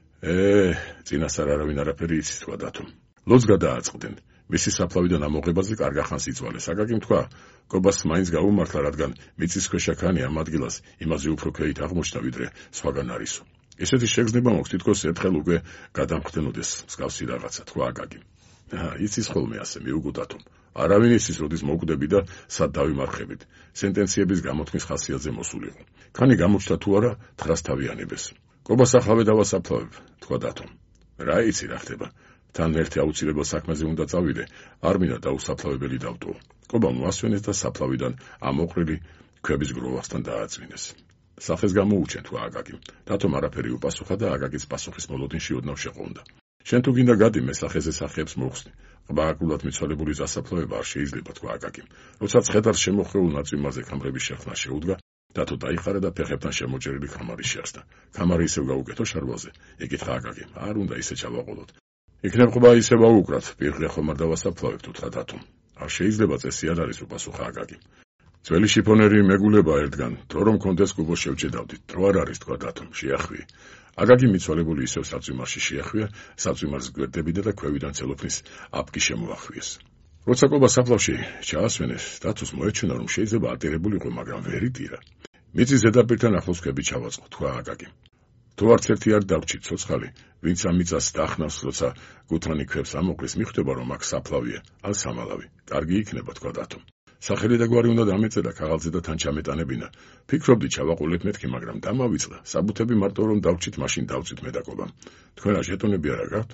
წინასწარ არავინ არაფერი იცის, თქვა დათომ. ლოძს გადააწყდნენ. მისი საფლავიდან ამოღებაზე კარგა ხანს იწვალეს. აკაკიმ თქვა, კობას მაინც გაუმართლა, რადგან მიწის ქვეშა ქანი ამ ადგილას იმაზე უფრო ქვეით აღმოჩნდა, ვიდრე სხვაგან არისო. ესეთი შეგრძნება მოქვს, თითქოს ერთხელ უკვე გადამხდენოდეს მსგავსი რაღაცა, თქვა აკაკიმ. იცის ხოლმე ასე, მიუგო დათომ. არავინ იცის, როდის მოკვდები და სად დავიმარხებით. სენტენციების გამოთქმის ხასიათზე მოსულიყო. ქანი გამოჩნდა თუ არა, თხრას თავიანებეს. კობას ახავე დავასაფლავებ, თქვა დათომ. რა იცი რა ხდება? თან ერთი აუცილებელ საქმეზე უნდა წავიდე, არ მინდა დაუსაფლავებელი დავტოვო. კობა მოასვენეს და საფლავიდან ამოყრილი ქვების გროვასთან დააწვინეს. სახეს გამოუჩენ, თქვა აკაკიმ. დათომ არაფერი უპასუხა და აკაკის პასუხის მოლოდინში ოდნავ შეყონდა. შენ თუ გინდა გადი, მე სახეზე სახეებს მოვხსნი. ყბააკულად მიცვალებული დასაფლავება არ შეიძლება, თქვა აკაკიმ. როცა ცხედარს შემოხეულ ნაწვიმაზე ქამრების შეხნა შეუდგა, დათო დაიხარა და ფეხებთან შემოჭერილი ქამარი შეახსნა. ქამარი ისევ გაუკეთო შარვალზე. ეკითხა აკაკიმ. არ უნდა ისე ჩავაყოლოთ. იქნებ ყბა ისე ვაუკრათ, პირღე ხომ არ დავასაფლავებთ, უთხრა დათომ. არ შეიძლება, წესი არ არის, უპასუხა აკაკიმ. ძველი შიფონერი მეგულება ერთგან, დრო რომ კონდეს კუბოს შევჭედავდით, დრო არ არის, თქვა დათომ. შეახვიე. აკაკი მიცვალებული ისევ საწვიმარში შეახვია, საწვიმარს გვერდებიდან და ქვევიდან ცელოფნის აპკი შემოახვიეს. როცა კობა საფლავში ჩაასვენეს, დათოს მოეჩვენა, რომ შეიძლება ატირებულიყო, მაგრამ ვერ იტირა. მიწის ზედაპირთან ახლოს ქვები ჩავაწყო, თქვა აკაკი. თუ არც ერთი არ დავრჩით ცოცხალი, ვინც ამ მიწას დახნავს, როცა გუთანი ქვებს ამოყრის, მიხვდება, რომ აქ საფლავია, ან სამალავი. კარგი იქნება, თქვა დათომ. სახელი და გვარი უნდა დამეწერა ქაღალდზე და თან ჩამეტანებინა. ფიქრობდი ჩავაყოლეთ მეთქი, მაგრამ დამავიწყდა. საბუთები მარტო რომ დავჭით, მაშინ დავწვით მედაკობამ. თქვენ რა ჟეტონები არა გაქვთ?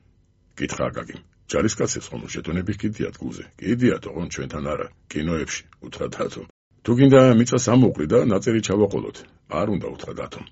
კითხა აკაკიმ. ჯარისკაცებს ხომ ჟეტონები გიდიათ გულზე? გიდიათ, ოღონდ ჩვენთან არა, კინოებში, უთხრა დათომ. თუ გინდა მიწას ამოყრი და ნაწერი ჩავაყოლოთ. არ უნდა, უთხრა დათომ.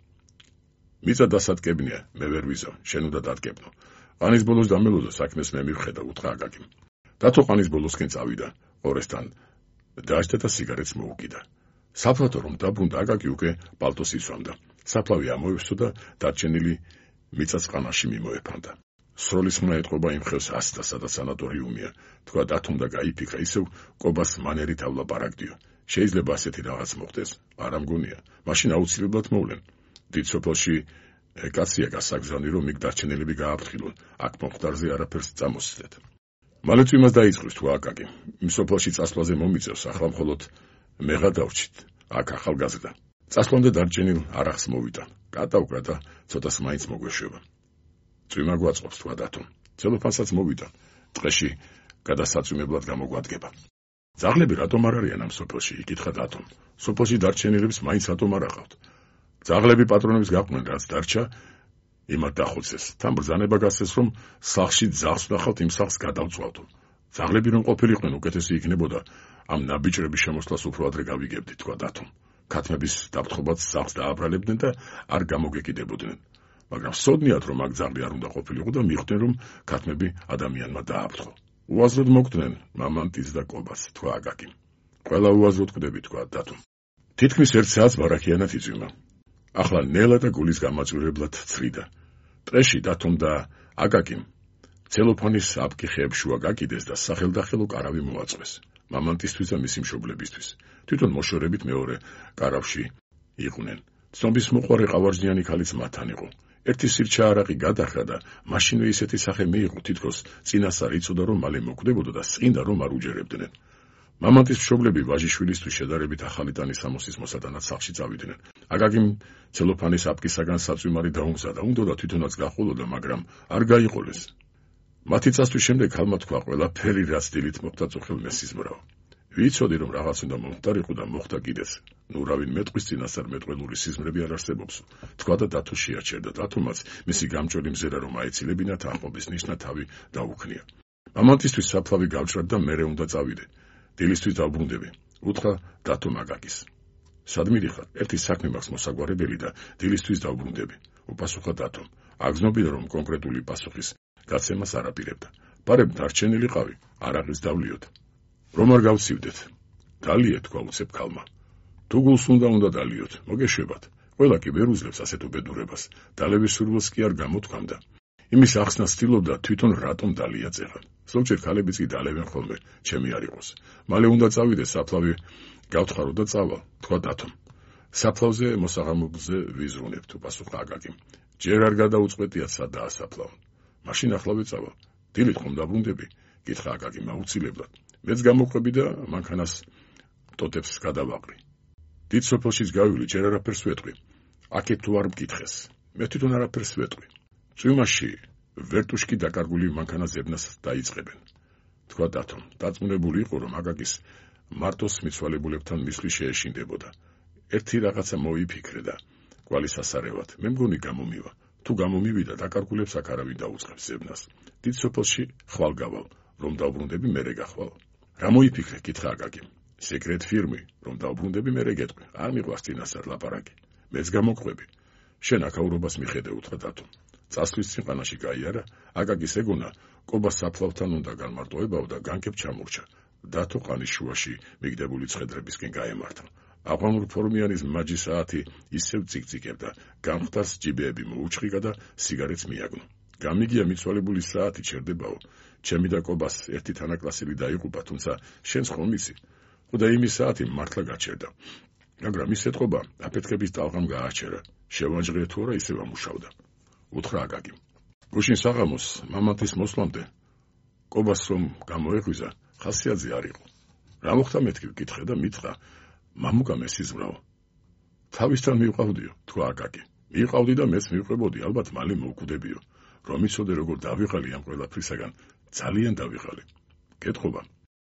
მიწა დასადგებნია, მე ვერ ვიზავ, შენ უნდა დადგებნო. ყანის ბოლოს დამელოდო საქმეს მე მივხედა, უთხრა აკაკიმ. დათო ყანის ბოლოსკენ წავიდა, ყორესთან დააშთა და სიგარეტს მოუკიდა. საფლავთან რომ დაბრუნდა, აკაკი უკვე პალტოს იცვამდა. საფლავი ამოევსო და დარჩენილი მიწას ყანაში მიმოეფანდა. სროლის ხმა ეტყობა იმ ხევს ასდა, სადაც სანატორიუმია, თქვა დათომ და გაიფიქრა, ისევ კობას მანერით ავლაპარაკდიო. შეიძლება ასეთი რაღაც მოხდეს, არა მგონია, მაშინ აუცილებლად მოვლენ. დიდ სოფელში კაცია გასაგზავნი, რომ იქ დარჩენილები გააფრთხილონ, აქ მომხდარზე არაფერს წამოსცდეთ. მალე წვიმას დაიწყვის, თქვა აკაკი. იმ სოფელში წასვლაზე მომიწევს, ახლა მხოლოდ მეღა დავჭით, აქ ახალგაზრდა. წასვლამდე დარჩენილ არახს მოვიტან, გადავკრა და ცოტას მაინც მოგვეშვება. წვიმა გვაწყობს, თქვა დათომ. ცელოფანსაც მოვიტან, ტყეში გადასაწვიმებლად გამოგვადგება. ძაღლები რატომ არ არიან ამ სოფელში? იკითხა დათომ. სოფელში დარჩენილებს მაინც რატომ არ აყავთ? ძაღლები პატრონებს გაყვნენ, რაც დარჩა, იმათ დახოცეს. თან ბრძანება გასცეს, რომ სახლში ძაღლს ვნახავთ, იმ სახლს გადავწვავთო. ძაღლები რომ ყოფილიყვნენ, უკეთესი იქნებოდა, ამ ნაბიჯრების შემოსვლას უფრო ადრე გავიგებდით, თქვა დათომ. ქათმების დაფრთხობაც სახლს დააბრალებდნენ და არ გამოგეკიდებოდნენ. მაგრამ სოდნიათ, რომ აქ ძაღლი არ უნდა ყოფილიყო და მიხვდნენ, რომ ქათმები ადამიანმა დააფრთხო. უაზროდ მოგდნენ მამანტის და კობას, თქვა აკაკიმ. ყველა უაზროდ კვდები, თქვა დათომ. თითქმის 1 საათს ბარაქიანად იწვიმა. ახლა ნელა და გულის გამაწვირებლად ცრიდა. ტყეში დათომ და აკაკიმ ცელოფანის აპკი ხეებს შუა გაკიდეს და სახელდახელო კარავი მოაწყვეს. მამანტისთვის და მისი მშობლებისთვის. თვითონ მოშორებით მეორე კარავში იყვნენ. ცნობის მოყვარე ყავარჯნიანი ქალიც მათთან იყო. ერთი სირჩა არაყი გადახრა და მაშინვე ისეთი სახე მიიღო, თითქოს წინასწარ იცოდა, რომ მალე მოკვდებოდა და სყინდა, რომ არ უჯერებდნენ. მამანტის მშობლები ვაჟიშვილისთვის შედარებით ახალი ტანის სამოსის მოსატანად სახლში წავიდნენ. აკაკიმ ცელოფანის აპკისაგან საწვიმარი დაუმზადა, უნდოდა თვითონაც გაყოლოდა, მაგრამ არ გაიყოლეს. მათი წასვლის შემდეგ ქალმა თქვა, ყველაფერი რაც დილით მოხდა წუხილ მესიზმრაო. ვიცოდი, რომ რაღაც უნდა მომხდარიყო და მოხდა კიდეც. ნუ რავინ მეტყვის წინასწარ მეტყველური სიზმრები არ არსებობს, თქვა და დათო შეაჩერდა. დათომაც მისი გამჭველი მზერა რომ აეცილებინათ ახმობის ნიშნად თავი დაუქნია. მამანტისთვის საფლავი გავჭრად და მერე უნდა წავიდე. დილისთვის დავბრუნდები, უთხრა დათომ აკაკის. სად მიდიხარ? ერთი საქმე მაქვს მოსაგვარებელი და დილისთვის დავბრუნდები, უპასუხა დათომ. აგზნობინა, რომ კონკრეტული პასუხის გაცემას არ აპირებდა. პარებ დარჩენილიყავი, არაღის დავლიოთ. რომ არ გავცივდეთ. დალიე, თქვა უცებ ქალმა. თუ გულს უნდა დალიოთ, მოგეშვებათ. ყველა კი ვერ უძლებს ასეთ უბედურებას. დალევის სურვილს კი არ გამოთქვამდა. იმის ახსნა ცდილობდა, თვითონ რატომ დალია წერან. ზოგჯერ ქალებიც კი დალევენ ხოლმე, ჩემი არ იყოს. მალე უნდა წავიდე საფლავი, გავთხარო და წავალ, თქვა დათომ. საფლავზე მოსაღამოზე ვიზრუნებთ, უპასუხა აკაკიმ. ჯერ არ გადაუწყვეტიათ სადაა საფლავი. მაშინ ახლავე წავალ. დილით ხომ დაბრუნდები? კითხა აკაკიმ აუცილებლად. მეც გამოყვები და მანქანას ტოტებს გადავაყრი. დიდ სოფელშიც გავივლი, ჯერ არაფერს ვეტყვი. აქეთ თუ არ მკითხეს. მე თვითონ არაფერს ვეტყვი. წვიმაში ვერტუშკი დაკარგული მანქანა ზებნას დაიწყებენ. თქვა დათომ. დაწუნებული იყო, რომ აკაკის მარტოს მიცვალებულებთან მისვლა შეეშინდებოდა. ერთი რაღაცა მოიფიქრე და კვალის ასარევად. მე მგონი გამომივა. თუ გამომივიდა, დაკარგულებს აქ არავინ დაუწყებს ზებნას. დიდ სოფელში ხვალ გავალ, რომ დავბრუნდები, მერე გახვალ. რა მოიფიქრე? კითხა აკაკიმ. სეკრეტ ფირმი, რომ დავბრუნდები, მერე გეტყვი. არ მიყვარს წინასწარ ლაპარაკი. მეც გამოყვები. შენ აქაურობას მიხედე, უთხრა დათომ. წასვლის წინყანაში გაიარა, აკაკის ეგონა კობას საფლავთან უნდა განმარტოებაო და განკებ ჩამორჩა. დათო ყანის შუაში მიგდებული ცხედრებისკენ გაემართა. აყვანურ ფორმიანის მაჯი საათი ისევ ციკციკებდა, გამხდარს ჯიბეები მოუჩხიკა და სიგარეტს მიაგნო. გამიგია მიცვალებული საათი ჩერდებაო. ჩემი და კობას ერთი თანაკლასელი დაიღუპა, თუმცა შენს ხომ იცი? და იმის საათი მართლა გაჩერდა. მაგრამ ის ეთყობა აფეთქების ტალღამ გააჩერა. შევანჯღრე თუ არა ისევ ამუშავდა. უთხრა აკაკიმ. გუშინ საღამოს მამათის მოსვლამდე კობას რომ გამოეღვიზა, ხასიათზე არ იყო. რა მოხდა მეთქი ვკითხე და მითხრა, მამუკა მესიზმრაო. თავისთან მივყავდიო, თქვა აკაკი. მივყავდი და მეც მივყვებოდი, ალბათ მალე მოვკვდებიო. რომ იცოდე როგორ დავიღალი ამ ყველაფრისაგან, ძალიან დავიღალი. კეთობა.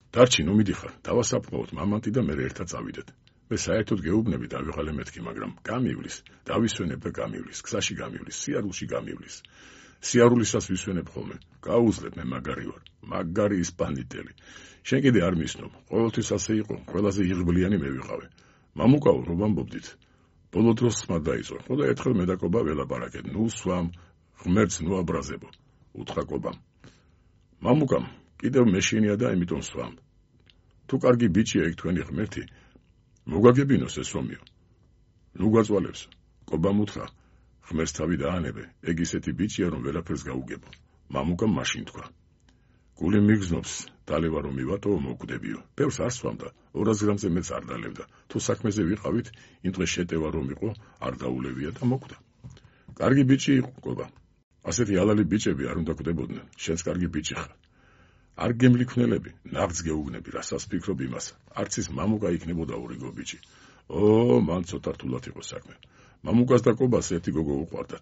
დარჩი, ნუ მიდიხარ, დავასაფლავოთ მამანტი და მე ერთად წავიდეთ. მე საერთოდ გეუბნები დავიღალე მეთქი, მაგრამ გამივლის, დავისვენებ და გამივლის, გზაში გამივლის, სიარულში გამივლის. სიარულისაც ვისვენებ ხოლმე. გაუძლებ, მე მაგარი ვარ, მაგარი ისპანიტელი. შენ კიდე არ მისნობ, ყოველთვის ასე იყო, ყველაზე იღბლიანი მე ვიყავე. მამუკაო, რომ ამბობდით. ბოლო დროს ხმა დაიწყო, ხო და ერთხელ მე და კობა ველაპარაკეთ, ნუ სვამ, ღმერთს ნუ აბრაზებო, უთხრა კობამ. მამუკამ, კიდევ მეშინია და იმიტომ სვამ. თუ კარგი ბიჭია იქ თქვენი ღმერთი, მოგაგებინოს ეს ომიო. ნუ გვაწვალებს, კობამ უთხრა, ღმერთს თავი დაანებე, ეგ ისეთი ბიჭია, რომ ვერაფერს გაუგებო. მამუკამ მაშინ თქვა. გული მიგზნობს, დალევა რომ მივატო, მოგდებიო. ბევრს არ სვამდა, 200 გრამზე მეც არ დალებდა. თუ საქმეზე ვიყავით, იმ დღეს შეტევა რომ იყო, არ დაულევია და მოკვდა. კარგი ბიჭი იყო კობა. ასეთი ალალი ბიჭები არ უნდა კვდებოდნენ, შენც კარგი ბიჭი ხარ. არ გემლიქნელები, ნაღდს გეუბნები, რასაც ფიქრობ იმას. არც ის მამუკა იქნებოდა ორიგო ბიჭი. მან ცოტა რთულად იყო საქმე. მამუკას და კობას ერთი გოგო უყვარდათ.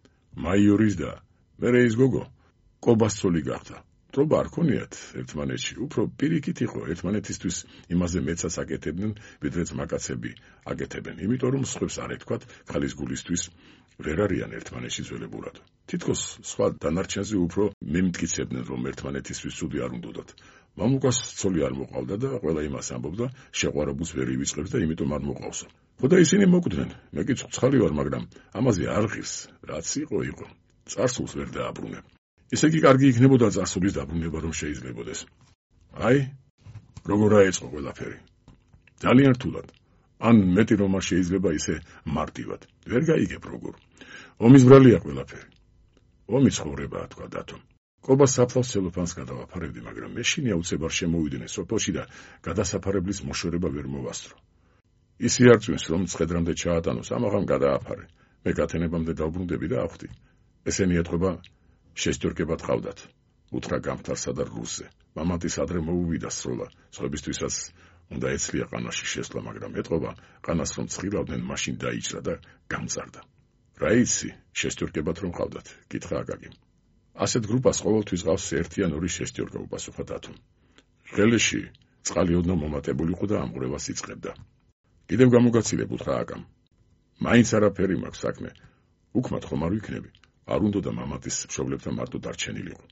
მაიორის და მერე ის გოგო კობას ცოლი გახდა. დროება არ ქონიათ ერთმანეთში, უფრო პირიქით იყო ერთმანეთისთვის იმაზე მეცაც აკეთებდნენ, ვიდრეც მაკაცები აკეთებენ, იმიტომ რომ სხვებს არ ეთქვათ, ქალის გულისთვის ვერ არიან ერთმანეთში ძველებურად. თითქოს სხვა დანარჩენზე უფრო მემტკიცებდნენ, რომ ერთმანეთისთვის ცუდი არ უნდოდათ. მამუკას ცოლი არ მოყავდა და ყველა იმას ამბობდა, შეყვარებულს ვერ ივიწყებს და იმიტომ არ მოყავსო. ხო და ისინი მოკვდნენ, მე კი ცხცხალი ვარ, მაგრამ ამაზე არ ღირს, რაც იყო. წარსულს ვერ დააბრუნებ. ისე კი კარგი იქნებოდა წარსულის დაბრუნება რომ შეიძლებოდეს. აი, როგორ აეწყო ყველაფერი. ძალიან რთულად. ან მეტი რომ არ შეიძლება ისე მარტივად. ვერ გაიგებ როგორ. ომის ბრალია ყველაფერი. ომი ცხოვრებაა, თქვა დათომ. კობას საფლავს ცელოფანს გადავაფარებდი, მაგრამ მეშინი აუცილებლად შემოვიდნენ სოფელში და გადასაფარებლის მოშორება ვერ მოვასწრო. ისი არწვინს რომ ცხედრამდე ჩაატანოს, ამაღამ გადააფარე. მე გათენებამდე დავბრუნდები და ახვდი. ესენი ეთყობა შეესტორკებად ყავდათ. უთხრა გამთარსა და რუსზე. მამანტის ადრე მოუვიდა სროლა, სხვებისთვისაც უნდა ეცლია ყანაში შესვლა, მაგრამ ეთყობა ყანას რომ ცხირავდნენ, მაშინ დაიჭრა და გამწარდა. რა იცი, შეესტორკებად რომ ყავდათ, კითხა აკაკიმ. ასეთ გრუპას ყოველთვის ყავს 1 ან 2 შეესტორკა, უპასუხა დათომ. ღელეში წყალი ოდნავ მომატებული იყო და ამყურებას იწყებდა. კიდევ გამოგაცილებ, უთხრა აკამ. მაინც არაფერი მაქვს საქმე. უკმად ხომ არ ვიქნები. არ უნდა მამატის მშობლებთან მარტო დარჩენილიყო.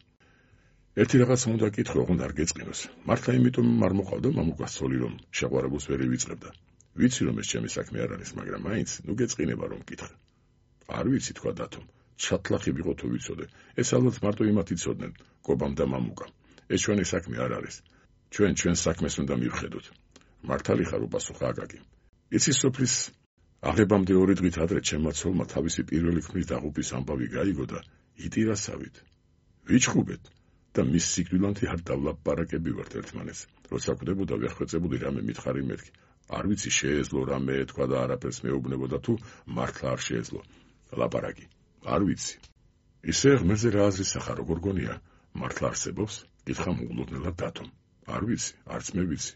ერთი რაღაც უნდა კითხო, ოღონდ არ გეწყინოს. მართლა იმიტომ არ მოყავდა მამუკას ცოლი, რომ შეყვარებულს ვერ ივიწყებდა. ვიცი რომ ეს ჩემი საქმე არ არის, მაგრამ მაინც ნუ გეწყინება რომ კითხე. არ ვიცი, თქვა დათომ. ჩათლახი ვიყო თუ ვიცოდე. ეს ალბათ მარტო იმათ იცოდნენ, კობამ და მამუკამ. ეს ჩვენი საქმე არ არის. ჩვენ საქმეს უნდა მივხედოთ. მართალი ხარ, უპასუხა აკაკი. იცი სოფლის აღებამდე 2 დღით ადრე ჩემმა ცოლმა თავისი პირველი ქმრის დაღუპვის ამბავი გაიგო და იტირასავით. ვიჩხუბეთ და მის სიკვდილანთი არ დავლაპარაკები ვართ ერთმანეთს. როცა კვდებოდა ვეხვეწებული რამე მითხარი მეთქი. არ ვიცი შეეძლო რამე ეთქვა და არაფერს მეუბნებოდა თუ მართლა არ შეეძლო. ლაპარაკი. არ ვიცი. ისე ღმერთზე რა აზრისახა, როგორ გონია, მართლა არსებობს? კითხა მოულოდნელად დათომ. არ ვიცი, არც მე ვიცი.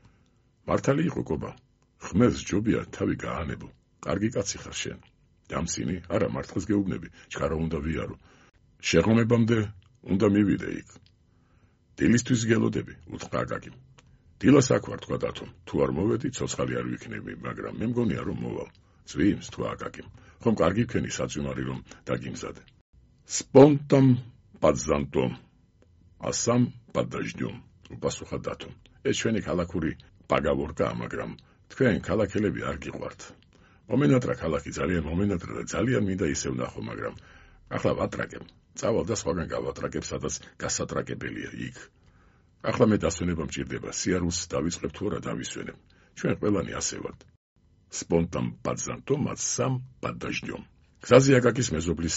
მართალი იყო კობა. ღმერთს ჯობია თავი გაანებო. კარგი კაცი ხარ შენ. დამცინი? არა, მართლაც გეუბნები, ჩქარა უნდა ვიარო. შეღომებამდე უნდა მივიდე იქ. დილისთვის გელოდები, უთხრა აკაკიმ. დილას აქ ვარ, თქვა დათომ. თუ არ მოვედი, ცოცხალი არ ვიქნები, მაგრამ მე მგონია რომ მოვალ. წვიმს, თქვა აკაკიმ. ხომ კარგი ქენი საძვიმარი რომ დაგიმზადე. სპონტამ პადზანტომ, ასამ პადაჟდომ, უპასუხა დათომ. ეს ჩვენი ქალაქური პაგავორკაა, მაგრამ თქვენ ქალაქელები არ გიყვართ. მომენატრა ქალაქი, ძალიან მომენატრა და ძალიან მინდა ისე ვნახო, მაგრამ ახლა ვატრაკებ. წავალ და სხვაგან გავატრაკებ, სადაც გასატრაკებელია იქ. ახლა მე დასვენება მჭირდება, სიარულს დავიწყებ თუ არა დავისვენებ. ჩვენ ყველანი ასე ვართ. სპონტამ პადზანტომ, ასამ პადაჟდომ. გზაზე აკაკის მეზობლის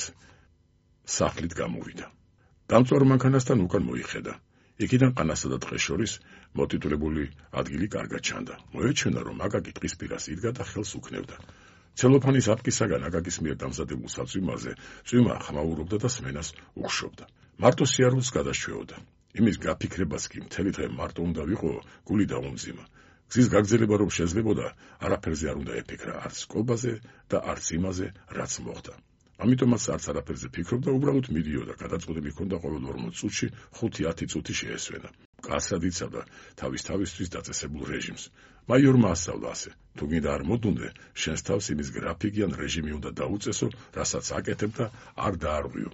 სახლით გამოვიდა. დამწვარ მანქანასთან უკან მოიხედა. იქიდან ყანასა და ტყეს შორის მოტიტულებული ადგილი კარგად ჩანდა. მოეჩვენა, რომ აკაკი ტყის პირას იდგა და ხელს უქნევდა. ცელოფანის აპკისაგან აკაკის მიერ დამზადებულ საწვიმაზე წვიმა ხმაურობდა და სმენას უხშობდა. მარტო სიარულს გადაშჩეოდა. იმის გაფიქრებას კი მთელი დღე მარტო უნდა ვიყო, გული დაუმძიმა. გზის გაგრძელება რომ შეძლებოდა, არაფერზე არ უნდა ეფიქრა, არც კობაზე და არც იმაზე, რაც მოხდა. ამიტომაც არც არაფერზე ფიქრობდა, უბრალოდ მიდიოდა, გადაწყვეტილი ჰქონდა ყოველ 40 წუთში 5-10 წუთი შეესვენა. კაცად იცავდა თავისთვის დაწესებულ რეჟიმს. მაიორმა ასწავლა ასე: თუ გინდა არ მოდუნდე, შენს თავს იმის გრაფიკი ან რეჟიმი უნდა დაუწესო, რასაც აკეთებ და არ დაარღვიო.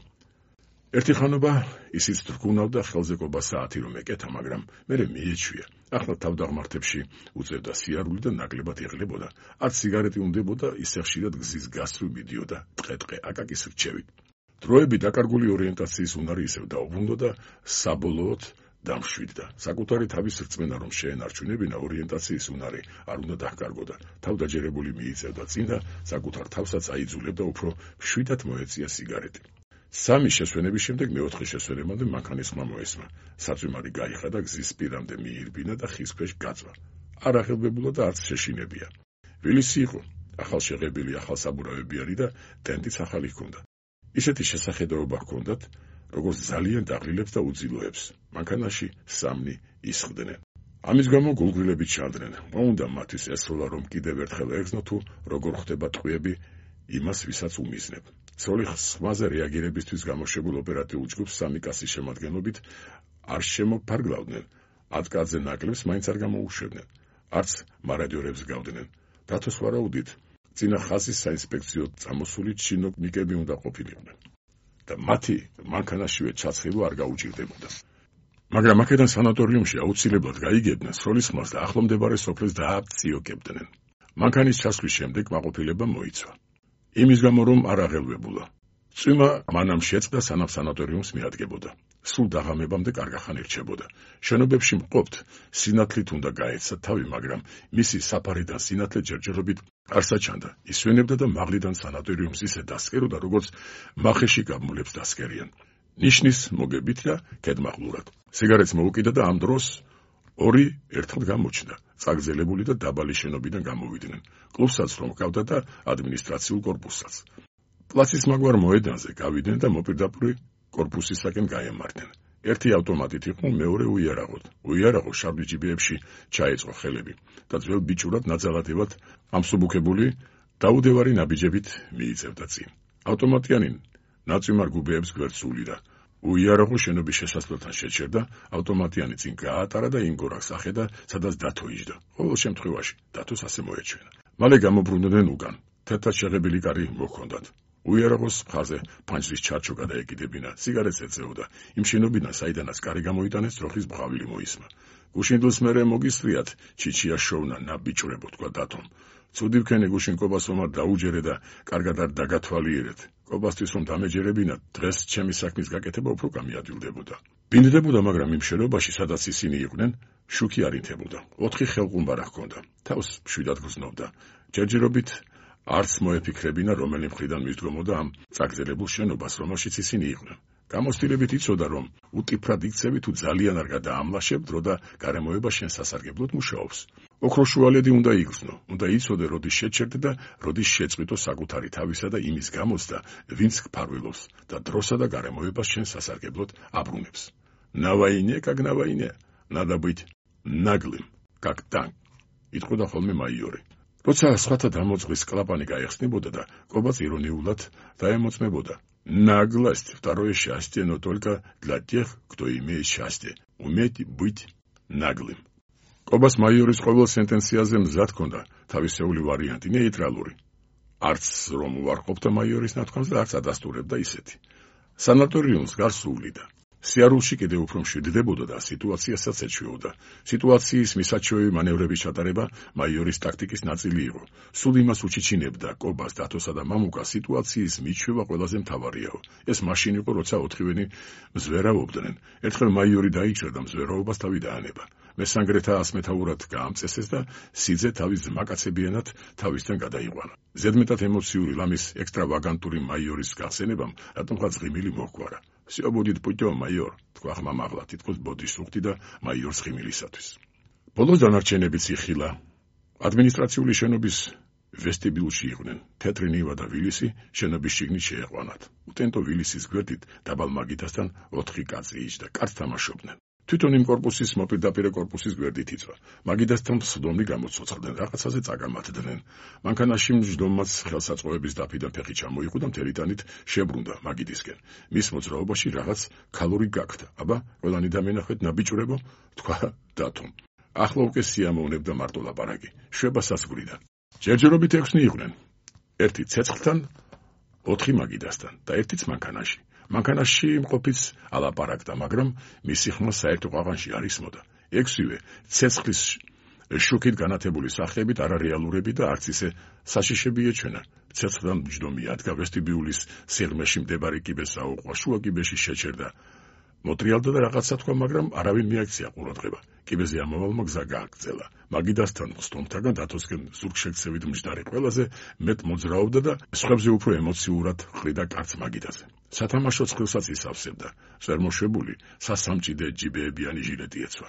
ერთი ხანობა ისიც თრგუნავდა ხელზე ყობა საათი რომ ეკეთა, მაგრამ მერე მიეჩვია. ახლა თავდაღმართებში უწევდა სიარული და ნაკლებად ეღლებოდა. არც სიგარეტი უნდებოდა, ისე ხშირად გზის გასწვრივ მიდიოდა ტყე-ტყე აკაკის რჩევით. დროები დაკარგული ორიენტაციის უნარი ისევ დაუბრუნდა და საბოლოოდ დამშვიდდა. საკუთარი თავის რწმენა რომ შეენარჩუნებინა ორიენტაციის უნარი არ უნდა დაჰკარგოდა. თავდაჯერებული მიიწევდა წინ და საკუთარ თავსაც აიძულებდა უფრო მშვიდად მოეწია სიგარეტი. სამი შესვენების შემდეგ მეოთხე შესვენებამდე მანქანის ხმა მოესმა. საწვიმარი გაიხა და გზის პირამდე მიირბინა და ხის ქვეშ გაწვა. არ აღელვებულა და არც შეშინებია. ვილისი იყო, ახალშეღებილი, ახალსაბურავებიანი და ტენტიც ახალი ჰქონდა. ისეთი შესახედაობა ჰქონდათ, როგორც ძალიან დაღლილებს და უძილოებს. მანქანაში სამნი ისხდნენ. ამის გამო გულგრილებით ჩანდნენ. მოუნდა მათთვის ესროლა რომ კიდევ ერთხელ ეგზნო თუ როგორ ხდება ტყვიები იმას ვისაც უმიზნებ. ცოლის ხმაზე რეაგირებისთვის გამოშვებულ ოპერატიულ ჯგუფს სამი კაცის შემადგენლობით არ შემოფარგლავდნენ. 10 კაცზე ნაკლებს მაინც არ გამოუშვებდნენ. არც მარადიორებს გავდნენ. დათოს ვარაუდით, წინა ხაზის საინსპექციო წამოსული ჩინოვნიკები უნდა ყოფილიყვნენ და მათი მანქანაშივე ჩაცხილვა არ გაუჭირდებოდა. მაგრამ აქედან სანატორიუმში აუცილებლად გაიგებდნენ სროლის ხმას და ახლო მდებარე სოფლებს დააპციოკებდნენ. მანქანის ჩასვლის შემდეგ კმაყოფილება მოიცვა. იმის გამო რომ არ აღელვებულა. წვიმა მანამ შეწყდა სანამ სანატორიუმს მიადგებოდა. სულ დაღამებამდე კარგახანი რჩებოდა. შენობებში მყოფთ სინათლით უნდა გაეცა თავი, მაგრამ მისი საფარიდან სინათლე ჯერჯერობით არ საჩანდა. ისვენებდა და მაღლიდან სანატორიუმს ისე დასკეროდა, როგორც მახეში გამულებს დასკერიან. ნიშნის მოგებით და კედმაღლურად. სიგარეტს მოუკიდა და ამ დროს ორი ერთხელ გამოჩნდა. წაგრძელებული და დაბალი შენობიდან გამოვიდნენ. კლუბსაც რომ ჰყავდა და ადმინისტრაციულ კორპუსსაც. პლაცის მაგვარ მოედანზე გავიდნენ და მოპირდაპირ კორპუსისაკენ გაემარდნენ. ერთი ავტომატით იყო, მეორე უიარაღოდ. უიარაღო შავი ჯიბეებში ჩაეწყო ხელები და ძველ ბიჭურად ნაძალადებად ამსუბუქებული დაუდევარი ნაბიჯებით მიიწევდა წინ. ავტომატიანი ნაწვიმარ გუბეებს გვერდს ულიდა. უიარაღო შენობის შესასვლელთან შეჩერდა, ავტომატიანი წინ გაატარა და იმგორაკს ახედა, სადაც დათო იჯდა. ყოველ შემთხვევაში დათოს ასე მოეჩვენა. მალე გამობრუნდნენ უკან. თეთრად შეღებილი კარი მოჰქონდათ. უიარაღოს მხარზე ფანჯრის ჩარჩო გადაეკიდებინა, სიგარეტს ეწეოდა. იმ შენობიდან, საიდანაც კარი გამოიტანეს, ძროხის ბღავილი მოისმა. გუშინდელს მერე მოგისწრიათ, ჩიჩია შოვნა, ნაბიჭრებო, თქვა დათომ. ცუდი ვქენი გუშინ კობას რომ არ დაუჯერე და კარგად არ დაგათვალიერეთ. კობასთვის რომ დამეჯერებინათ, დღეს ჩემი საქმის გაკეთება უფრო გამიადვილდებოდა. ბინდებოდა, მაგრამ იმ შენობაში, სადაც ისინი იყვნენ, შუქი არ ინთებოდა. 4 ხელყუმბარა ჰქონდა. თავს მშვიდად გრძნობდა. ჯერჯერობით არც მოეფიქრებინა, რომელი მხრიდან მისდგომოდა ამ წაგრძელებულ შენობას, რომელშიც ისინი იყვნენ. გამოცდილებით იცოდა, რომ უტიფრად იქცევი თუ ძალიან არ გადაამლაშებ, დრო და გარემოება შენ სასარგებლოდ მუშაობს. ოქროშუალედი უნდა იგრძნო, უნდა იცოდე, როდის შეჩერდე და როდის შეწყვიტო საკუთარი თავისა და იმის გამოცდა, ვინც გფარველობს და დროსა და გარემოებას შენ სასარგებლოდ აბრუნებს. ნავაინე, კაგ ნავაინე, надо быть наглым, как танк. იტყოდა ხოლმე მაიორი. როცა სხვათა დამოწმის კლაპანი გაიხსნებოდა და კობაც ირონიულად დაემოწმებოდა. Наглость — второе счастье, но только для тех, кто имеет счастье. Уметь быть наглым. კობას მაიორის ყოველ სენტენციაზე მზად ჰქონდა თავისეული ვარიანტი, ნეიტრალური. არც რომ უარყოფდა მაიორის ნათქვამს და არც ადასტურებდა ისეთი. სანატორიუმს გარს უვლიდა. სიარულში კიდევ უფრო მშვიდდებოდა და სიტუაციასაც ეჩვეოდა. სიტუაციის მისაჩვევი მანევრების ჩატარება მაიორის ტაქტიკის ნაწილი იყო. სულ იმას უჩიჩინებდა კობას, დათოსა და მამუკას სიტუაციის მიჩვევა ყველაზე მთავარიაო. ეს მაშინ იყო, როცა ოთხივენი მზვერავობდნენ. ერთხელ მაიორი დაიჭრა და მზვერავობას თავი დაანება. მესანგრეთა ასმეთაურად გაამწესეს და სიძე თავის ძმაკაცებიანად თავისთან გადაიყვანა. ზედმეტად ემოციური ლამის ექსტრავაგანტური მაიორის გახსენებამ რატომღაც ღიმილი მოჰგვარა. Всё будет путём, майор, თქვა ხმა მაღლა, თითქოს ბოდის უხდი და მაიორს ღიმილისათვის. ბოლოს დანარჩენებიც იხილა. ადმინისტრაციული შენობის ვესტიბიულში იყვნენ. თეთრი ნივა და ვილისი შენობის შიგნით შეეყვანათ. უტენტო ვილისის გვერდით დაბალ მაგიდასთან 4 კაცი იჯდა, კარს თამაშობდნენ. თვითონ იმ კორპუსის მოპირდაპირე კორპუსის გვერდით იწვა. მაგიდასთან სხდომი გამოცოცხლდნენ, რაღაცაზე წაგამართდნენ. მანქანაში მჯდომაც ხელსაწყოების დაფიდან ფეხი ჩამოიღო და მთელი ტანით შებრუნდა მაგიდისკენ. მის მოძრაობაში რაღაც ქალური გაქრდა. აბა, ყველანი დამენახეთ ნაბიჭურებო, თქვა დათომ. ახლა უკვე სიამოვნებდა მარტო ლაპარაკი. შვება სასგვრიდან. ჯერჯერობით 6 იყვნენ. ერთი ცეცხლთან, 4 მაგიდასთან და ერთიც მანქანაში. მანქანაში მყოფიც ალაპარაკდა, მაგრამ მისი ხმა საერთო ყაღანში არ ისმოდა. 6-ვე ცეცხლის შუქით განათებული სახეებით არარეალურები და არც ისე საშიშები ეჩვენა. ცეცხლთან მჯდომი ადგა ვესტიბიულის სიღრმეში მდებარე კიბეს აუყვა, შუა კიბეში შეჩერდა. მოტრიალდა და რაღაცა თქვა, მაგრამ არავინ მიაქცია ყურადღება. კიბეზე ამავალმა გზა გააგრძელა. მაგიდასთან ხსტომთაგან დათოსკენ ზურგშექცევით მჯდარი ყველაზე მეტ მოძრაობდა და სხვებზე უფრო ემოციურად ხრიდა კარც მაგიდაზე. სათამაშო ცხილსაც ისავსებდა. ზერმოშვებული სასამჭიდე ჯიბეებიანი ჟილეტი ეცვა.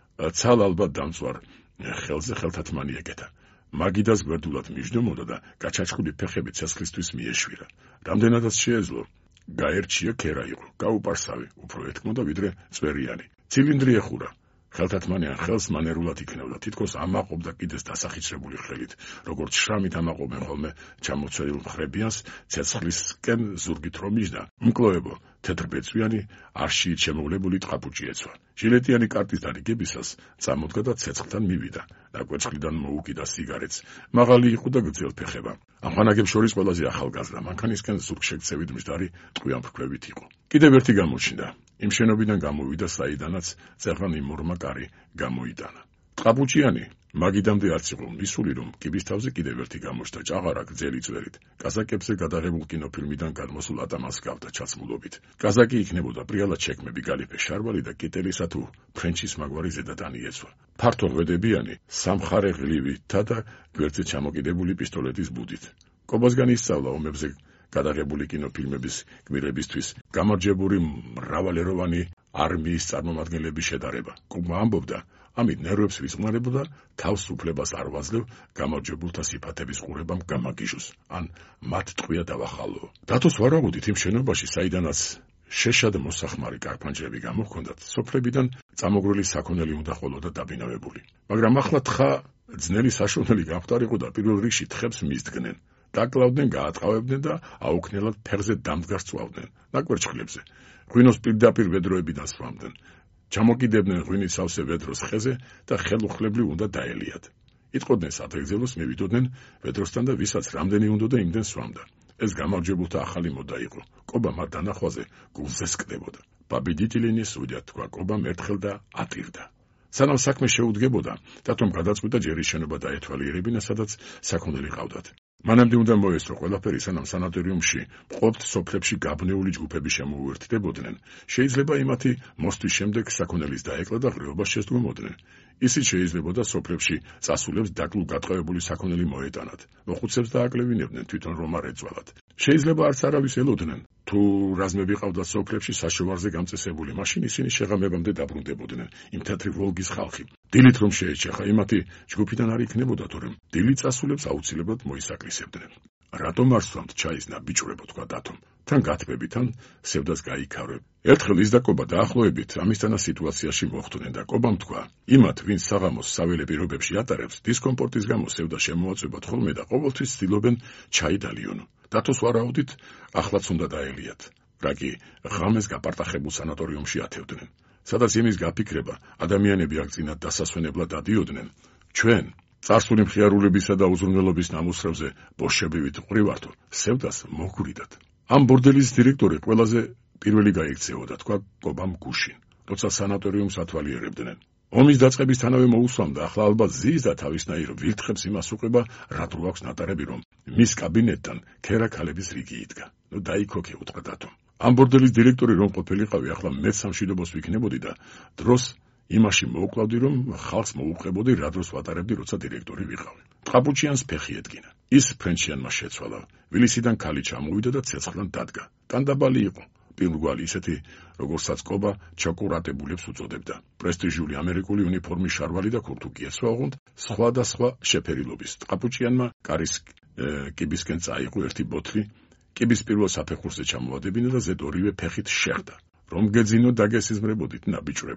ცალ ალბათ დამწვარ ხელზე ხელთათმანი ეკეთა. მაგიდას გვერდულად მიჯდომოდა და გაჩაჩხული ფეხები ცეცხლისთვის მიეშვირა. რამდენადაც შეეძლო, გაერჩია ქერა იყო, გაუპარსავი, უფრო ეთქმოდა ვიდრე წვერიანი. ცილინდრი ეხურა. ხელთათმანიან ხელს მანერულად იქნევდა, თითქოს ამაყობდა კიდეს დასახიჩრებული ხელით, როგორც შრამით ამაყობენ ხოლმე ჩამოცვენილ მხრებიანს, ცეცხლისკენ ზურგით რომ მიჯდა, მკლოებო, თეთრბეწვიანი, არშიით შემოვლებული ტყაპუჭი ეცვა. ჟილეტიანი კარტის დარიგებისას წამოდგა და ცეცხლთან მივიდა. ნაკვეჭლიდან მოუკიდა სიგარეტს. მაღალი იყო და გრძელფეხება. ამ ხანაგებს შორის ყველაზე ახალგაზრდა, მანქანისკენ ზურგშექცევით მჯდარი ტყვიამფრქვევით იყო. კიდევ ერთი გამოჩნდა. იმ შენობიდან გამოვიდა, საიდანაც წერღანი მორმა კარი გამოიტანა. ტყაპუჭიანი მაგიდამდე არც იყო მისული, რომ კიბის თავზე კიდევ ერთი გამოჩნდა, ჭაღარა გრძელი წვერით. კაზაკებზე გადაღებულ კინოფილმიდან გადმოსულ ატამანს გავდა ჩაცმულობით. კაზაკი იქნებოდა პრიალად შექმები გალიფე შარვალი და კიტელისა თუ ფრენჩის მაგვარი ზედატანი ეცვა. ფართო ღვედებიანი, სამხარე ღლივითა და გვერდზე ჩამოკიდებული პისტოლეტის ბუდით. კობასგან ისწავლა ომებზე გადაღებული კინოფილმების გმირებისთვის გამარჯვებული მრავალეროვანი არმიის წარმომადგენლების შედარება. კუბა ამბობდა, ამით ნერვებს ვისხმარებოდა, თავს უფლებას არ ვაძლევ გამარჯვებულთა სიფათების ყურებამ გამაგიჟოს, ან მათ ტყვია დავახალო. დათოს ვარაუდით იმ შენობაში, საიდანაც შეშად მოსახმარი კარფანჯრები გამოჰქონდათ, სოფლებიდან წამოგრული საქონელი უნდა ყოლოდა დაბინავებული. მაგრამ ახლა თხა ძნელი საშონელი გამختارიყო და პირველ რიგში თხებს მისდგნენ. დაკლავდნენ, გაატყავებდნენ და აუქნელად ფერზე დამდგარს წვავდნენ, ნაკვერჩხლებზე. ღვინოს პირდაპირ ვედროებიდან სვამდნენ. ჩამოკიდებდნენ ღვინის სავსე ვედროს ხეზე და ხელუხლებლი უნდა დაელიათ. იტყოდნენ სადღეგრძელოს, მივიდოდნენ ვედროსთან და ვისაც რამდენი უნდოდა იმდენ სვამდა. ეს გამარჯვებულთა ახალი მოდა იყო. კობა მათ დანახვაზე გულზე სკდებოდა. Победители судят, თქვა კობამ ერთხელ და ატირდა. სანამ საქმე შეუდგებოდა, დათომ გადაწყვიტა ჯერის შენობა დაეთვალიერებინა, სადაც საქონელი ყავდათ. მანამდე უნდა მოესწრო ყველაფერი, სანამ სანატორიუმში მყოფთ სოფლებში გაბნეული ჯგუფები შემოუერთდებოდნენ. შეიძლება იმათი მოსთვის შემდეგ საქონელის დაეკლა და ღრეობას შესდგომოდნენ. ისიც შეიძლებოდა სოფლებში წასულებს დაკლუ გატყევებული საქონელი მოეტანათ. მოხუცებს დააკლევინებდნენ თვითონ რომ არ ეწვალათ. შეიძლება არც არავის ელოდნენ. თუ რაზმები ყავდათ სოფლებში საშოვარზე გამწესებული, მაშინ ისინი შეღამებამდე დაბრუნდებოდნენ. იმ თეთრი ვოლგის ხალხი. დილით რომ შეეჩეხა, იმათი ჯგუფიდან არ იქნებოდა, თორემ დილით წასულებს აუცილებლად მოისაკრისებდნენ. რატომ არ სვამთ ჩაის ნაბიჭვრებო, თქვა დათომ. თან გათბებით, თან სევდას გაიქარებ. ერთხელ ის და კობა დაახლოებით ამისთანა სიტუაციაში მოხვდნენ და კობამ თქვა, იმათ, ვინც საღამოს საველე პირობებში ატარებს, დისკომფორტის გამო სევდა შემოაწვევათ ხოლმე და ყოველთვის ცდილობენ ჩაი დალიონო. დათოს ვარაუდით, ახლაც უნდა დაელიათ. რაგი ღამეს გაპარტახებულ სანატორიუმში ათევდნენ. სადაც იმის გაფიქრება, ადამიანები აქ დასასვენებლად დადიოდნენ. ჩვენ წარსული მხიარულებისა და უზრუნველობის ნამუსრებზე ბოშებივით ყრივართო, სევდას მოგვირიდათ. ამ ბორდელის დირექტორი ყველაზე პირველი გაიქცეოდა, თქვა კობამ გუშინ, როცა სანატორიუმს ათვალიერებდნენ. ომის დაწყებისთანავე მოусვამდა, ახლა ალბათ ზის და თავისნაირ ვილთხებს იმას უყვება, რა დრო აქვს ნატარები, რომ მის კაბინეტთან ქერა ქალების რიგი იდგა. ნუ დაიქოქე, უთხრა დათომ. ამ ბორდელის დირექტორი რომ ყოფილიყავი, ახლა მეც სამშვიდობოს ვიქნებოდი და დროს იმაში მოვკლავდი, რომ ხალხს მოუყვებოდი, რა დროს ვატარებდი, როცა დირექტორი ვიყავი. ტყაპუჭიანს ფეხი ედგინა. ის ფრენჩიანმა შეცვალა. ვილისიდან ქალი ჩამოვიდა და ცეცხლთან დადგა. ტანდაბალი იყო. პირმგვალი ისეთი, როგორცაც კობა ჩაკურატებულებს უწოდებდა. პრესტიჟული ამერიკული უნიფორმის შარვალი და ქურთუკი ეცვა, ოღონდ სხვადასხვა შეფერილობის. ტყაპუჭიანმა კარის კიბისკენ წაიღო ერთი ბოთლი, კიბის პირველ საფეხურზე ჩამოადებინა და ზედ ორივე ფეხით შეხვდა. რომ გეძინო, დაგესიზმრებოდით, ნაბიჭვრებო.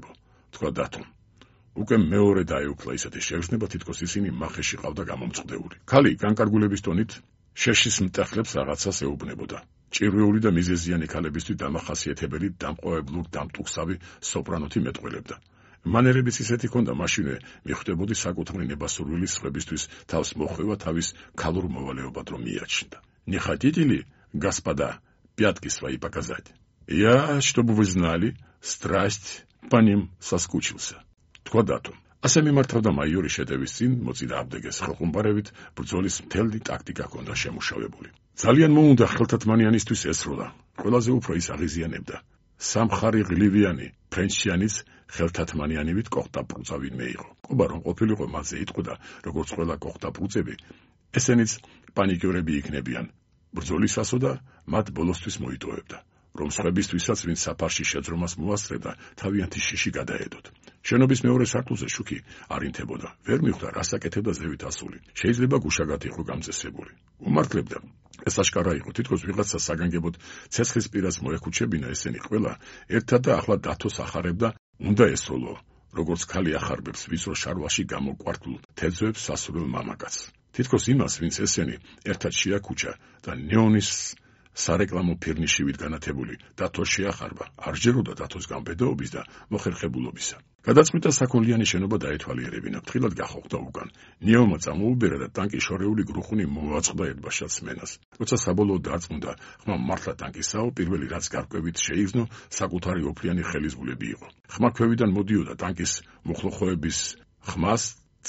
თქვა დათომ. უკვე მეორე დაეუფლა ისეთი შეგრძნება, თითქოს ისინი მახეში ყავდა გამომწყდეული. ქალი განკარგულების ტონით შეშის მტეხლებს რაღაცას ეუბნებოდა. ჭირვეული და მიზეზიანი ქალებისთვის დამახასიათებელი დამყოვებლურ დამტუხსავი სოპრანოთი მეტყველებდა. მანერებიც ისეთი ჰქონდა, მაშინვე მიხვდებოდი საკუთარი ნებასურვილის სხვებისთვის თავს მოხვევა თავის ქალურ მოვალეობად რომ მიაჩნდა. Не хотите ли, господа, пятки свои показать? Я, чтобы вы знали, страсть по ним соскучился. თქვა დათომ. ასე მიმართავდა მაიორი შეტევის წინ მოწიდა აბდეგეს ხელყუმბარებით, ბრძოლის მთელი ტაქტიკა ჰქონდა შემუშავებული. ძალიან მოუნდა ხელთათმანიანისთვის ესროლა. ყველაზე უფრო ის აღიზიანებდა. სამხარი ღლივიანი ფრენჩიანის ხელთათმანიანივით კოხტაპრუწა ვინმე იყო. ყობა რომ ყოფილიყო მასზე იტყოდა, როგორც ყველა კოხტაპრუწები, ესენიც პანიკიორები იქნებიან. ბრძოლისასო და მათ ბოლოსთვის მოიტოვებდა. რომ სხვებისთვისაც ვინც საფარში შეძრომას მოასწრებდა, თავიანთი შიში გადაედოთ. შენობის მეორე სართულზე შუქი არ ინთებოდა. ვერ მიხვდა, რას აკეთებდა ზევით ასული. შეიძლება გუშაგად იყო გამწესებული. უმართლებდა. ეს აშკარა იყო, თითქოს ვიღაცა საგანგებოდ ცეცხლის პირას მოეხუჩებინა ესენი ყველა, ერთად და ახლა დათოს ახარებდა, უნდა ესროლო, როგორც ქალი ახარბებს ვიწრო შარვაში გამოკვართულ თევზებს სასურველ მამაკაცს. თითქოს იმას, ვინც ესენი ერთად შეაქუჩა და ნეონის სარეკლამო ფირნიშივით განათებული დათოს შეახარბა, არ ჯეროდა დათოს გამბედაობის და მოხერხებულობისა. გადაწყვიტა საქონლიანი შენობა დაეთვალიერებინა, ფრთხილად გახოხდა უკან. ნიომმა წამოუბერა და ტანკის შორეული გრუხუნი მოაწყდა ერთბაშად სმენას. როცა საბოლოოდ დარწმუნდა, ხმა მართლა ტანკისაო, პირველი რაც გარკვევით შეიგრძნო, საკუთარი ოფლიანი ხელისბულები იყო. ხმა ქვევიდან მოდიოდა ტანკის მუხლოხოების ხმას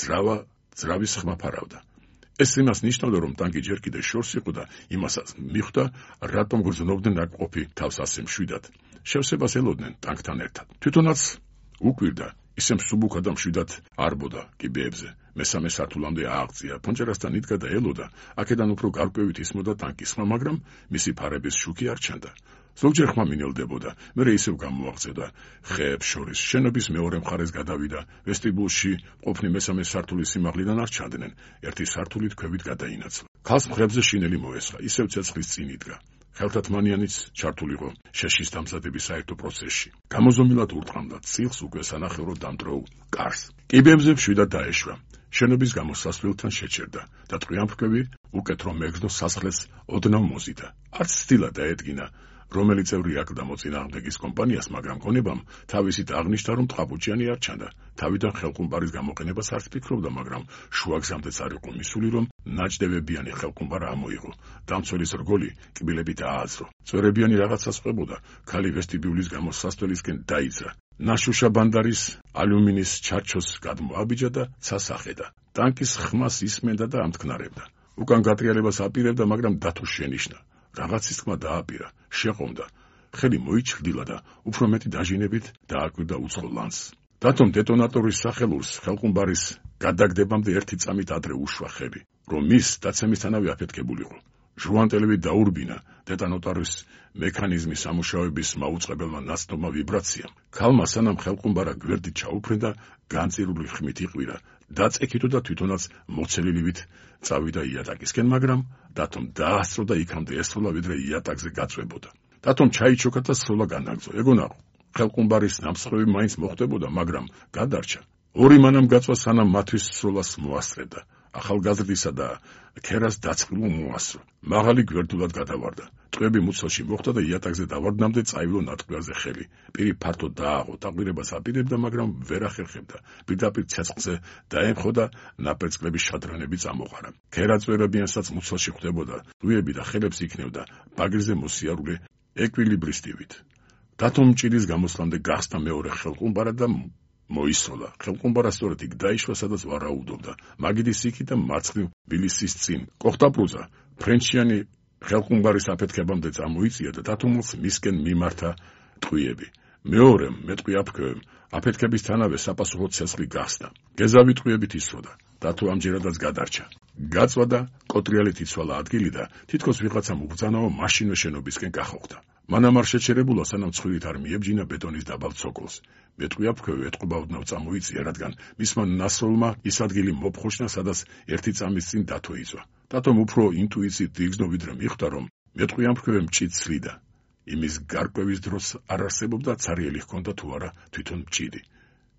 ძრავის ხმა ფარავდა. ეს იმას ნიშნავდა, რომ ტანკი ჯერ კიდე შორს იყო და იმასაც მიხვდა, რატომ გრძნობდნენ ნაკყოფი თავს ასე მშვიდად. შევსებას ელოდნენ ტანკთან ერთად. თვითონაც უკვირდა, ისე მსუბუქა და მშვიდად არბოდა კიბეებზე. მესამე სართულამდე ააღწია, ფონჭერასთან იდგა და ელოდა, აქედან უფრო გარკვევით ისმოდა ტანკის ხმა, მაგრამ მისი ფარების შუქი არ ჩანდა. ზოგჯერ ხმა მინელდებოდა, მერე ისევ გამოაღწევდა ხეებს შორის. შენობის მეორე მხარეს გადავიდა, ვესტიბულში ყოფნი მესამე სართულის სიმაღლიდან არ ჩანდნენ. ერთი სართულით ქვევით გადაინაცვლა. ქალს მხრებზე შინელი მოესხა, ისევ ცეცხლის წინ იდგა. ხელთათმანიანიც ჩართულიყო შეშის დამზადების საერთო პროცესში. გამოზომილად ურტყამდა წილს უკვე სანახევრო დამტროულ კარს. კიბეებზე მშვიდად დაეშვა. შენობის გამოსასვლელთან შეჩერდა და ტყვიამფრქვევი უკეთ რომ მეგრძნო სასხლეს ოდნავ მოზიდა. არც ცდილა დაედგინა, რომელი წევრი აკლდა მოწინააღმდეგის კომპანიას, მაგრამ გონებამ თავისით აღნიშნა, რომ ტყაპუჭიანი არ ჩანდა. თავიდან ხელყუმბარის გამოყენებას არც ფიქრობდა, მაგრამ შუაგზამდეც არ იყო მისული, რომ ნაჭდევებიანი ხელყუმბარა ამოიღო. დამცველის რგოლი კბილებით ააძრო. წვერებიანი რაღაცას ყვებოდა, ქალი ვესტიბიულის გამოსასვლელისკენ დაიძრა. ნაშუშა ბანდარის ალუმინის ჩარჩოს გადმოაბიჯა და ცას ახედა. ტანკის ხმას ისმენდა და ამთქნარებდა. უკან გატრიალებას აპირებდა, მაგრამ დათოს შენიშნა. რაღაცის თქმა დააპირა, შეყომდა. ხელი მოიჩრდილა და უფრო მეტი დაჟინებით დააკვირდა უცხო ლანს. დათომ დეტონატორის სახელურს ხელყუმბარის გადაგდებამდე ერთი წამით ადრე უშვა ხელი, რომ მის დაცემისთანავე აფეთქებულიყო. ჟუანტელები დაურბინა დეტონატორის მექანიზმის სამუშაოების მაუწყებელმა ნაცნობმა ვიბრაციამ. ქალმა სანამ ხელყუმბარა გვერდით ჩაუფრენდა, განწირული ხმით იყვირა, დაწექითო და თვითონაც მოცელილივით წავიდა იატაკისკენ, მაგრამ დათომ დაასწრო და იქამდე ესროლა, ვიდრე იატაკზე გაწვებოდა. დათომ ჩაიჩოქა და სროლა განაგრძო. ეგონა ხელყუმბარის ნამსხვრევი მაინც მოხდებოდა, მაგრამ გადარჩა. ორი მანამ გაწვა, სანამ მათთვის სროლას მოასწრებდა. ახალგაზრდისა და ქერას დაწყვილო მოასწრო. მაღალი გვერდულად გადავარდა. ტყვები მუცელში მოხვდა და იატაკზე დავარდნამდე წაივლო ნატყვიარზე ხელი. პირი ფართო დააღო, დაყვირებას აპირებდა, მაგრამ ვერ ახერხებდა. პირდაპირ ცეცხლზე დაემხო და ნაპერწკლების შადრანები წამოყარა. ქერა წვერებიანსაც მუცელში ხვდებოდა, ტყვიები და ხელებს იქნევდა ბაგირზე მოსიარულე ეკვილიბრისტივით. დათომ ჭირის გამოსვლამდე გახსნა მეორე ხელყუმბარა და მოისროლა. ხელყუმბარა სწორედ იქ დაიშვა, სადაც ვარაუდობდა. მაგიდის იქით და მარცხნივ ბილისის წინ. კოხტაპრუზა ფრენჩიანი ხელყუმბარის აფეთქებამდე წამოიწია და დათომს მისკენ მიმართა ტყვიები. მეორემ მეტყვი აფრქვევემ აფეთქებისთანავე საპასუხო ცეცხლი გახსნა. გეზავი ტყვიებით ისროდა. დათო ამჯერადაც გადარჩა. გაწვა და კოტრიალით იცვალა ადგილი და თითქოს ვიღაცამ უბრძანაო, მაშინვე შენობისკენ გახოხდა. მანამ არ შეჩერებულა, სანამ ცხვირით არ მიებჯინა ბეტონის დაბალ ცოკოლს. მეტყვი აფრქვევი ეტყობა ოდნავ წამოიწია, რადგან მისმა ნასროლმა ის ადგილი მოფხოშნა, სადაც ერთი წამის წინ დათო იწვა. დათომ უფრო ინტუიციით იგრძნო, ვიდრე მიხვდა, რომ მეტყვი აფრქვევი მჭიდს ცლიდა. იმის გარკვევის დროს არ არსებობდა ცარიელი ჰქონდა თუ არა თვითონ მჭიდი.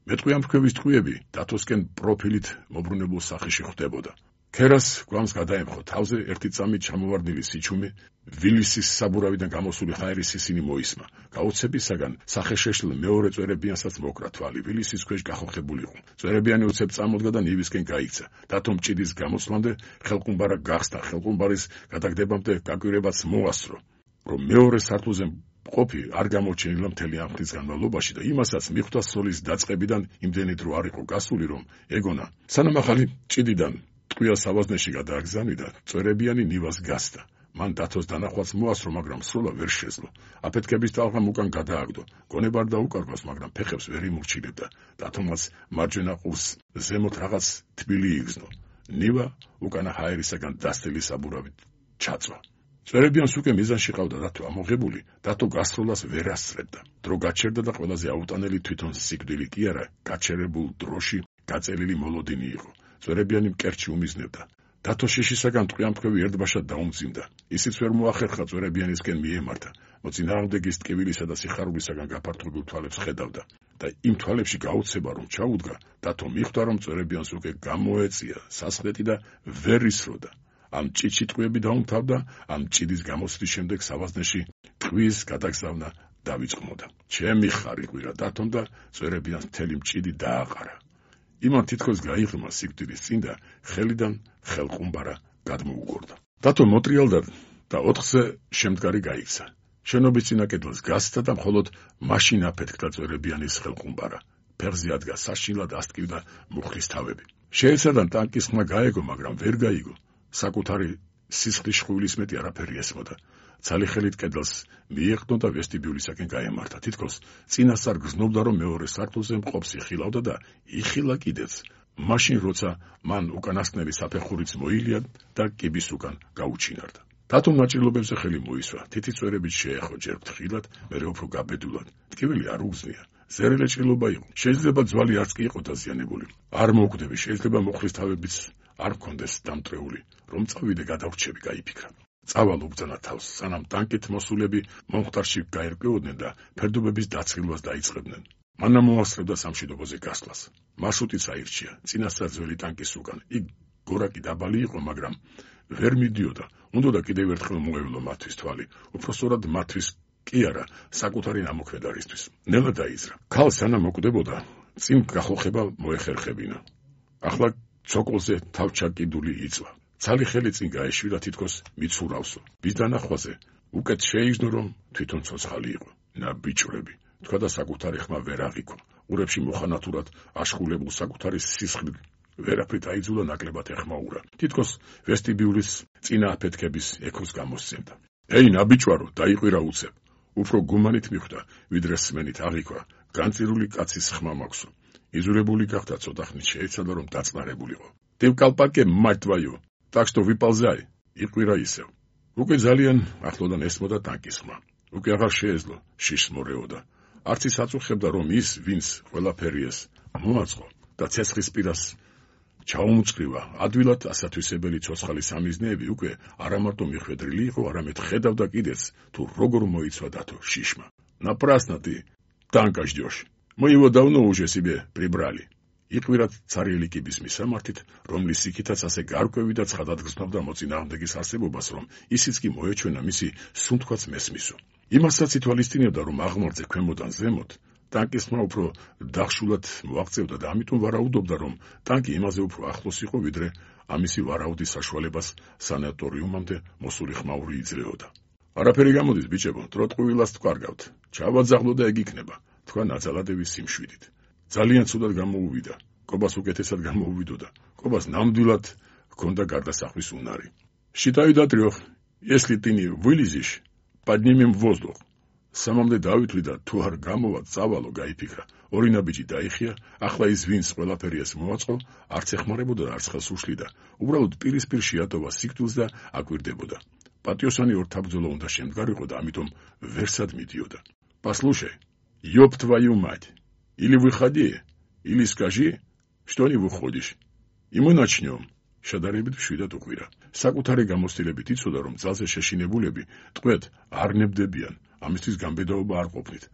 მეტყვი ამ ფქვევის ტყვიები დათოსკენ პროფილით მობრუნებულ სახეში ხვდებოდა. ქერას გვამს გადაემხო თავზე ერთი წამით ჩამოვარდნილი სიჩუმე, ვილისის საბურავიდან გამოსული ჰაერის სისინი მოისმა. გაუცებისაგან სახეშეშლ მეორე წვერებიანსაც მოკრა თვალი, ვილისის ქვეშ გახოხებულიყო. წვერებიანი უცებ წამოდგა და ნივისკენ გაიქცა. დათომ ჭიდის გამოცვლამდე ხელყუმბარა გახსნა, ხელყუმბარის გადაგდებამდე გაკვირებაც მოასწრო, რომ მეორე სართულზე ყოფი არ გამოჩენილა მთელი ამ ხნის განმავლობაში და იმასაც მიხვდა სოლის დაწყებიდან იმდენი დრო არ იყო გასული, რომ ეგონა სანამ ახალი ჭიდიდან ტყვია სავაზნეში გადააგზავნიდა, წვერებიანი ნივას გასდა. მან დათოს დანახვაც მოასრო, მაგრამ სროლა ვერ შეძლო. აფეთქების ტალღამ უკან გადააგდო. გონება არ დაუკარგავს, მაგრამ ფეხებს ვერ იმურჩილებდა. დათომაც მარჯვენა ყურს ზემოთ რაღაც თბილი იგზნო. ნივა უკანა ჰაერისაგან დასტილი საბურავით ჩაწვა. წვერებიანს უკვე მიზანში ყავდა დათო ამოღებული, დათო გასროლას ვერ ასწრებდა. დრო გაჩერდა და ყველაზე აუტანელი თვითონ სიკვდილი კი არა, გაჩერებულ დროში გაწელილი მოლოდინი იყო. წვერებიანი მკერჩი უმიზნებდა. დათო შიშისაგან ტყვიამფქვევი ერთბაშად დაუმძიმდა. ისიც ვერ მოახერხა წვერებიანისკენ მიემართა. მოწინააღმდეგის ტკივილისა და სიხარულისაგან გაფართოებულ თვალებს ხედავდა და იმ თვალებში გაუცება რომ ჩაუდგა, დათო მიხვდა რომ წვერებიანს უკვე გამოეწია სასხლეტი და ვერ ისროდა. ამ ჭიდში ტყვიები დაუმთავდა, ამ ჭიდის გამოსვლის შემდეგ სავაზნეში ტყვის გადაგზავნა დავიწყმოდა. ჩემი ხარი ყვირა დათომ და წვერებიანს მთელი მჭიდი დააყარა. იმან თითქოს გაიღრმა სიკვდილის წინ და ხელიდან ხელყუმბარა გადმოუგორდა. დათო მოტრიალდა და 4-ზე შემდგარი გაიქცა. შენობის წინა კედელს გასცდა და მხოლოდ მაშინ აფეთქდა წვერებიანის ხელყუმბარა. ფეხზე ადგა საშილად ასტკივდა მუხლის თავები. შეეცადა ტანკის ხმა გაეგო, მაგრამ ვერ გაიგო. საკუთარი სისხლის შხულის მეტი არაფერი ესმოდა. ცალი ხელით კედელს მიეყნო და ვესტიბიულისაკენ გაემართა. თითქოს წინასწარ გრძნობდა, რომ მეორე სართულზე მყოფს იხილავდა და იხილა კიდეც. მაშინ როცა მან უკანასკნელი საფეხურიც მოილია და კიბის უკან გაუჩინარდა. დათომ ნაჭრილობებზე ხელი მოისვა. თითი წვერებით შეეხო ჯერ ფრთხილად, მერე უფრო გაბედულად. ტკივილი არ უგზნია. ზერელე ჭრილობა იყო. შეიძლება ძვალი არც კი იყო დაზიანებული. არ მოუკვდები, შეიძლება მოხლის თავებიც არ მქონდეს დამტრეული, რომ წავიდე გადავრჩები, გაიფიქრა. წავალ უბრძანა თავს, სანამ ტანკით მოსულები მომხდარში გაერკვეოდნენ და ფერდობების დაწყილვას დაიწყებდნენ. მან მოასწრებდა სამშვიდობოზე გასვლას. მარშრუტიც აირჩია, წინასწარ ძველი ტანკის უკან. იქ გორაკი დაბალი იყო, მაგრამ ვერ მიდიოდა. უნდა კიდევ ერთხელ მოევლო მათთვის თვალი, უпроსტოდ მათთვის კი არა, საკუთარი ნამოქმედარისთვის. ნელა დაიძრა. ქალს სანამ მოკვდებოდა, წინ გახოხება მოეხერხებინა. ახლა ცოკოლზე თავჩაკიდული იწვა. ცალი ხელი წინ გაეშვირა, თითქოს მიცურავსო. მის დანახვაზე უკეთ შეიგზნო, რომ თვითონ ცოცხალი იყო. ნაბიჭვრები, თქვა და საკუთარი ხმა ვერ აღიქვა. ყურებში მოხანათურად აშხულებულ საკუთარი სისხლით ვერაფრით აიძულა, ნაკლებად ეხმაურა. თითქოს ვესტიბიულის წინა აფეთქების ექოს გამოსცემდა. ეი, ნაბიჭვარო, დაიყვირა უცებ. უფრო გუმანით მიხვდა, ვიდრე სმენით აღიქვა. განწირული კაცის ხმა მაქვსო. იზურებული გახდა, ცოტა ხნით შეეცადა, რომ დაწნარებულიყო. დევკალპაკე მართვაიო, так что выползай, იყვირა ისევ. უკვე ძალიან ახლოდან ესმოდა ტანკის ხმა. უკვე აღარ შეეძლო, შიშს მორეოდა. არც ის აწუხებდა, რომ ის, ვინც ყველაფერი ეს მოაწყო და ცეცხლის პირას ჩაუმწყრივა, ადვილად ასათვისებელი ცოცხალი სამიზნეები უკვე არამარტო მიხვედრილი იყო, არამედ ხედავდა კიდეც, თუ როგორ მოიცვა დათო შიშმა. Напрасно ты, танка ждешь. Мы его давно уже себе прибрали. იყვირა ცარიელი კიბის მისამართით, რომლის სიკითაც ასე გარკვევი და ცხადად გრძნობდა მოწინააღმდეგის არსებობას, რომ ისიც კი მოეჩვენა მისი სუნთქვაც მესმისო. იმასაც ითვალისწინებდა, რომ აღმართზე ქვემოდან ზემოთ ტანკის ხმა უფრო დახშულად მოაღწევდა და ამიტომ ვარაუდობდა, რომ ტანკი იმაზე უფრო ახლოს იყო, ვიდრე ამისი ვარაუდის საშუალებას სანატორიუმამდე მოსული ხმაური იძლეოდა. არაფერი გამოდის, ბიჭებო, დროტყუილას თქვარგავთ. ჩავაძაღლო და ეგ იქნება, თქვა ნაძალადების სიმშვიდით. ძალიან ცუდად გამოუვიდა. კობას უკეთესად გამოუვიდოდა. კობას ნამდვილად ჰქონდა გარდასახვის უნარი. Считаю до 3. Если ты не вылезешь, поднимем в воздух. Самამდე დავითვლი და თუ არ გამოვა, წავალო, გაიფიქრა. ორი ნაბიჯი დაიხია, ახლა ის ვინც ყველაფერი ეს მოაწყო, არც ეხმარებოდა, არც ხელს უშლიდა. უბრალოდ პირისპირ შეატოვა სიკვდილს და აკვირდებოდა. პატიოსანი ორ თაბძოლო უნდა შემდგარიყო და ამიტომ ვერსად მიდიოდა. Послушай, ёб твою мать. Или выходи, или скажи, что не выходишь. И мы начнем. შედარებით მშვიდად უყვირა. საკუთარი გამოცდილებით იცოდა, რომ ძალზე შეშინებულები ტყვედ არ ნებდებიან, ამისთვის გამბედაობა არ ყოფნით.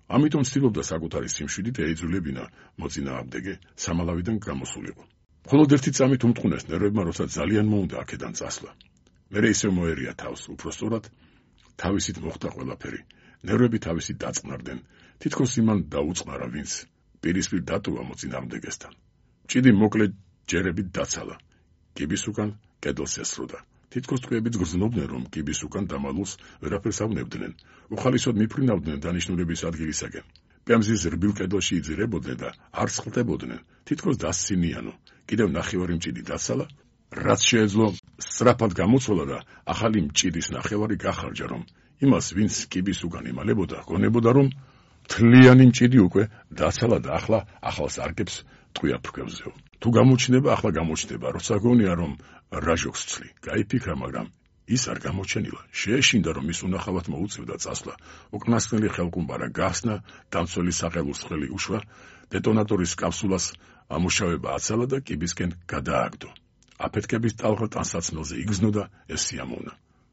ამიტომ ცდილობდა საკუთარი სიმშვიდით ეიძულებინა მოწინააღმდეგე სამალავიდან გამოსულიყო. მხოლოდ ერთი წამით უმტყუნეს ნერვებმა, როცა ძალიან მოუნდა აქედან წასვლა. მერე ისევ მოერია თავს, უფრო სწორად თავისით მოხდა ყველაფერი. ნერვები თავისით დაწყნარდნენ, თითქოს იმან დაუწყნარა, ვინც პირისპირ დატოვა მოწინააღმდეგესთან. მჭიდი მოკლე ჯერებით დაცალა. კიბის უკან კედელს ესროდა. თითქოს ტყვიებიც გრძნობდნენ, რომ კიბის უკან დამალულს ვერაფერს ავნებდნენ. უხალისოდ მიფრინავდნენ დანიშნულების ადგილისაკენ. პემზის რბილ კედელში იძირებოდნენ და არ სხლტებოდნენ. თითქოს დასცინიანო. კიდევ ნახევარი მჭიდი დაცალა, რაც შეეძლო სწრაფად გამოცვალა და ახალი მჭიდის ნახევარი გახარჯა, რომ იმას, ვინც კიბის უკან იმალებოდა, გონებოდა, რომ მთლიანი მჭიდი უკვე დაცალა და ახლა ახალს არგებს ტყვია ფქევზეო. თუ გამოჩნდება, ახლა გამოჩნდება, როცა გონია, რომ რაჟოქს ვცლი, გაიფიქრა, მაგრამ ის არ გამოჩენილა. შეეშინდა, რომ ის უნახავად მოუწევდა წასვლა. უკნასკნელი ხელყუმბარა გახსნა, დამცველი საყელოს ხელი უშვა, დეტონატორის კაფსულას ამუშავება აცალა და კიბისკენ გადააგდო. აფეთქების ტალღა ტანსაცმელზე იგზნო და ეს სიამოვნა.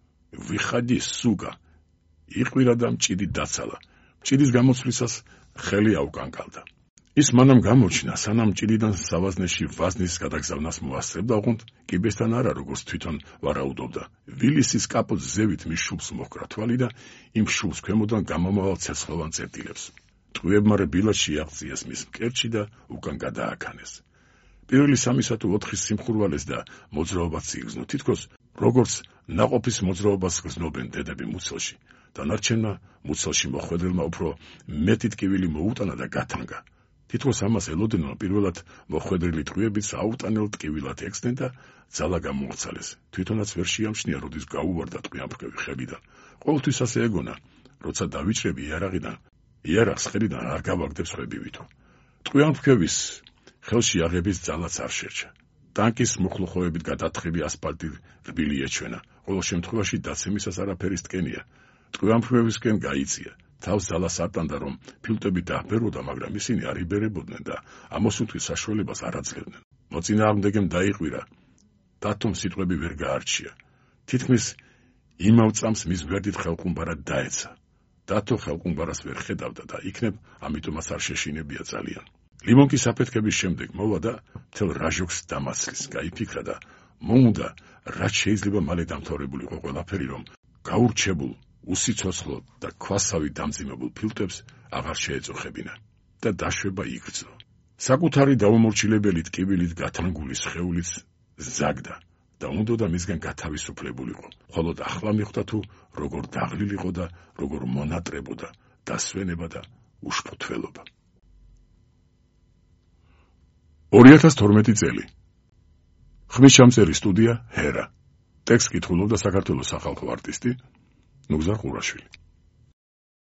ვიხადი სუგა. იყვირა და მჭიდი დაცალა. მჭიდის გამოცვლისას ხელი აუკანკალდა. ის მანამ გამოჩნდა, სანამ მჭიდიდან სავაზნეში ვაზნის გადაგზავნას მოასწრებდა, ოღონდ კიბესთან არა, როგორც თვითონ ვარაუდობდა. ვილისის კაპოს ზევით მის შუბს მოჰკრა თვალი და იმ შუბს ქვემოდან გამომავალ ცეცხლოვან წერტილებს. ტყვიებმა რბილად შეაღწიეს მის მკერდში და უკან გადააქანეს. პირველი 3 თუ 4 სიმხურვალეს და მოძრაობაც იგრძნო, თითქოს როგორც ნაყოფის მოძრაობას გრძნობენ დედები მუცელში. დანარჩენმა მუცელში მოხვედრილმა უფრო მეტი ტკივილი მოუტანა და გათანგა. თითქოს ამას ელოდნენ, რომ პირველად მოხვედრილი ტყვიებიც აუტანელ ტკივილად ექცნენ და ძალა გამოუცალეს. თვითონაც ვერ შეამჩნია, როდის გაუვარდა ტყვიამფრქვევი ხელიდან. ყოველთვის ასე ეგონა, როცა დავიჭრები იარაღიდან, იარაღს ხელიდან არ გავაგდებს ხვებივითო. ტყვიამფრქვევის ხელში აღების ძალაც არ შერჩა. ტანკის მუხლუხოებით გადათხები ასფალტი რბილი ეჩვენა. ყოველ შემთხვევაში დაცემისას არაფერი სტკენია. ტყვიამფრქვევისკენ გაიწია. თავს ძალას არტანდა, რომ ფილტვები დააბეროდა, მაგრამ ისინი არ იბერებოდნენ და ამოსუთვის საშუალებას არ აძლევდნენ. მოწინააღმდეგემ დაიყვირა. დათომ სიტყვები ვერ გაარჩია. თითქმის იმავ წამს მის გვერდით ხელყუმბარა დაეცა. დათო ხელყუმბარას ვერ ხედავდა და იქნებ ამიტომაც არ შეშინებია ძალიან. ლიმონკის აფეთქების შემდეგ მოვა და მთელ რაჟოქს დამაცლის, გაიფიქრა და მოუნდა, რაც შეიძლება მალე დამთავრებულიყო ყველაფერი, რომ გაურჩებულ, უსიცოცხლო და ქვასავი დამძიმებულ ფილტვებს აღარ შეეწოხებინა და დაშვება იგრძნო. საკუთარი დაუმორჩილებელი ტკივილით გათანგული სხეულიც ზაგდა და უნდოდა მისგან გათავისუფლებულიყო. მხოლოდ ახლა მიხვდა თუ როგორ დაღლილიყო და როგორ მონატრებოდა დასვენება და უშფოთველობა. 2012 წელი. ხმისჩამწერი სტუდია ჰერა. ტექსტ კითხულობდა საქართველოს სახალხო არტისტი ნუგზარ ყურაშვილი.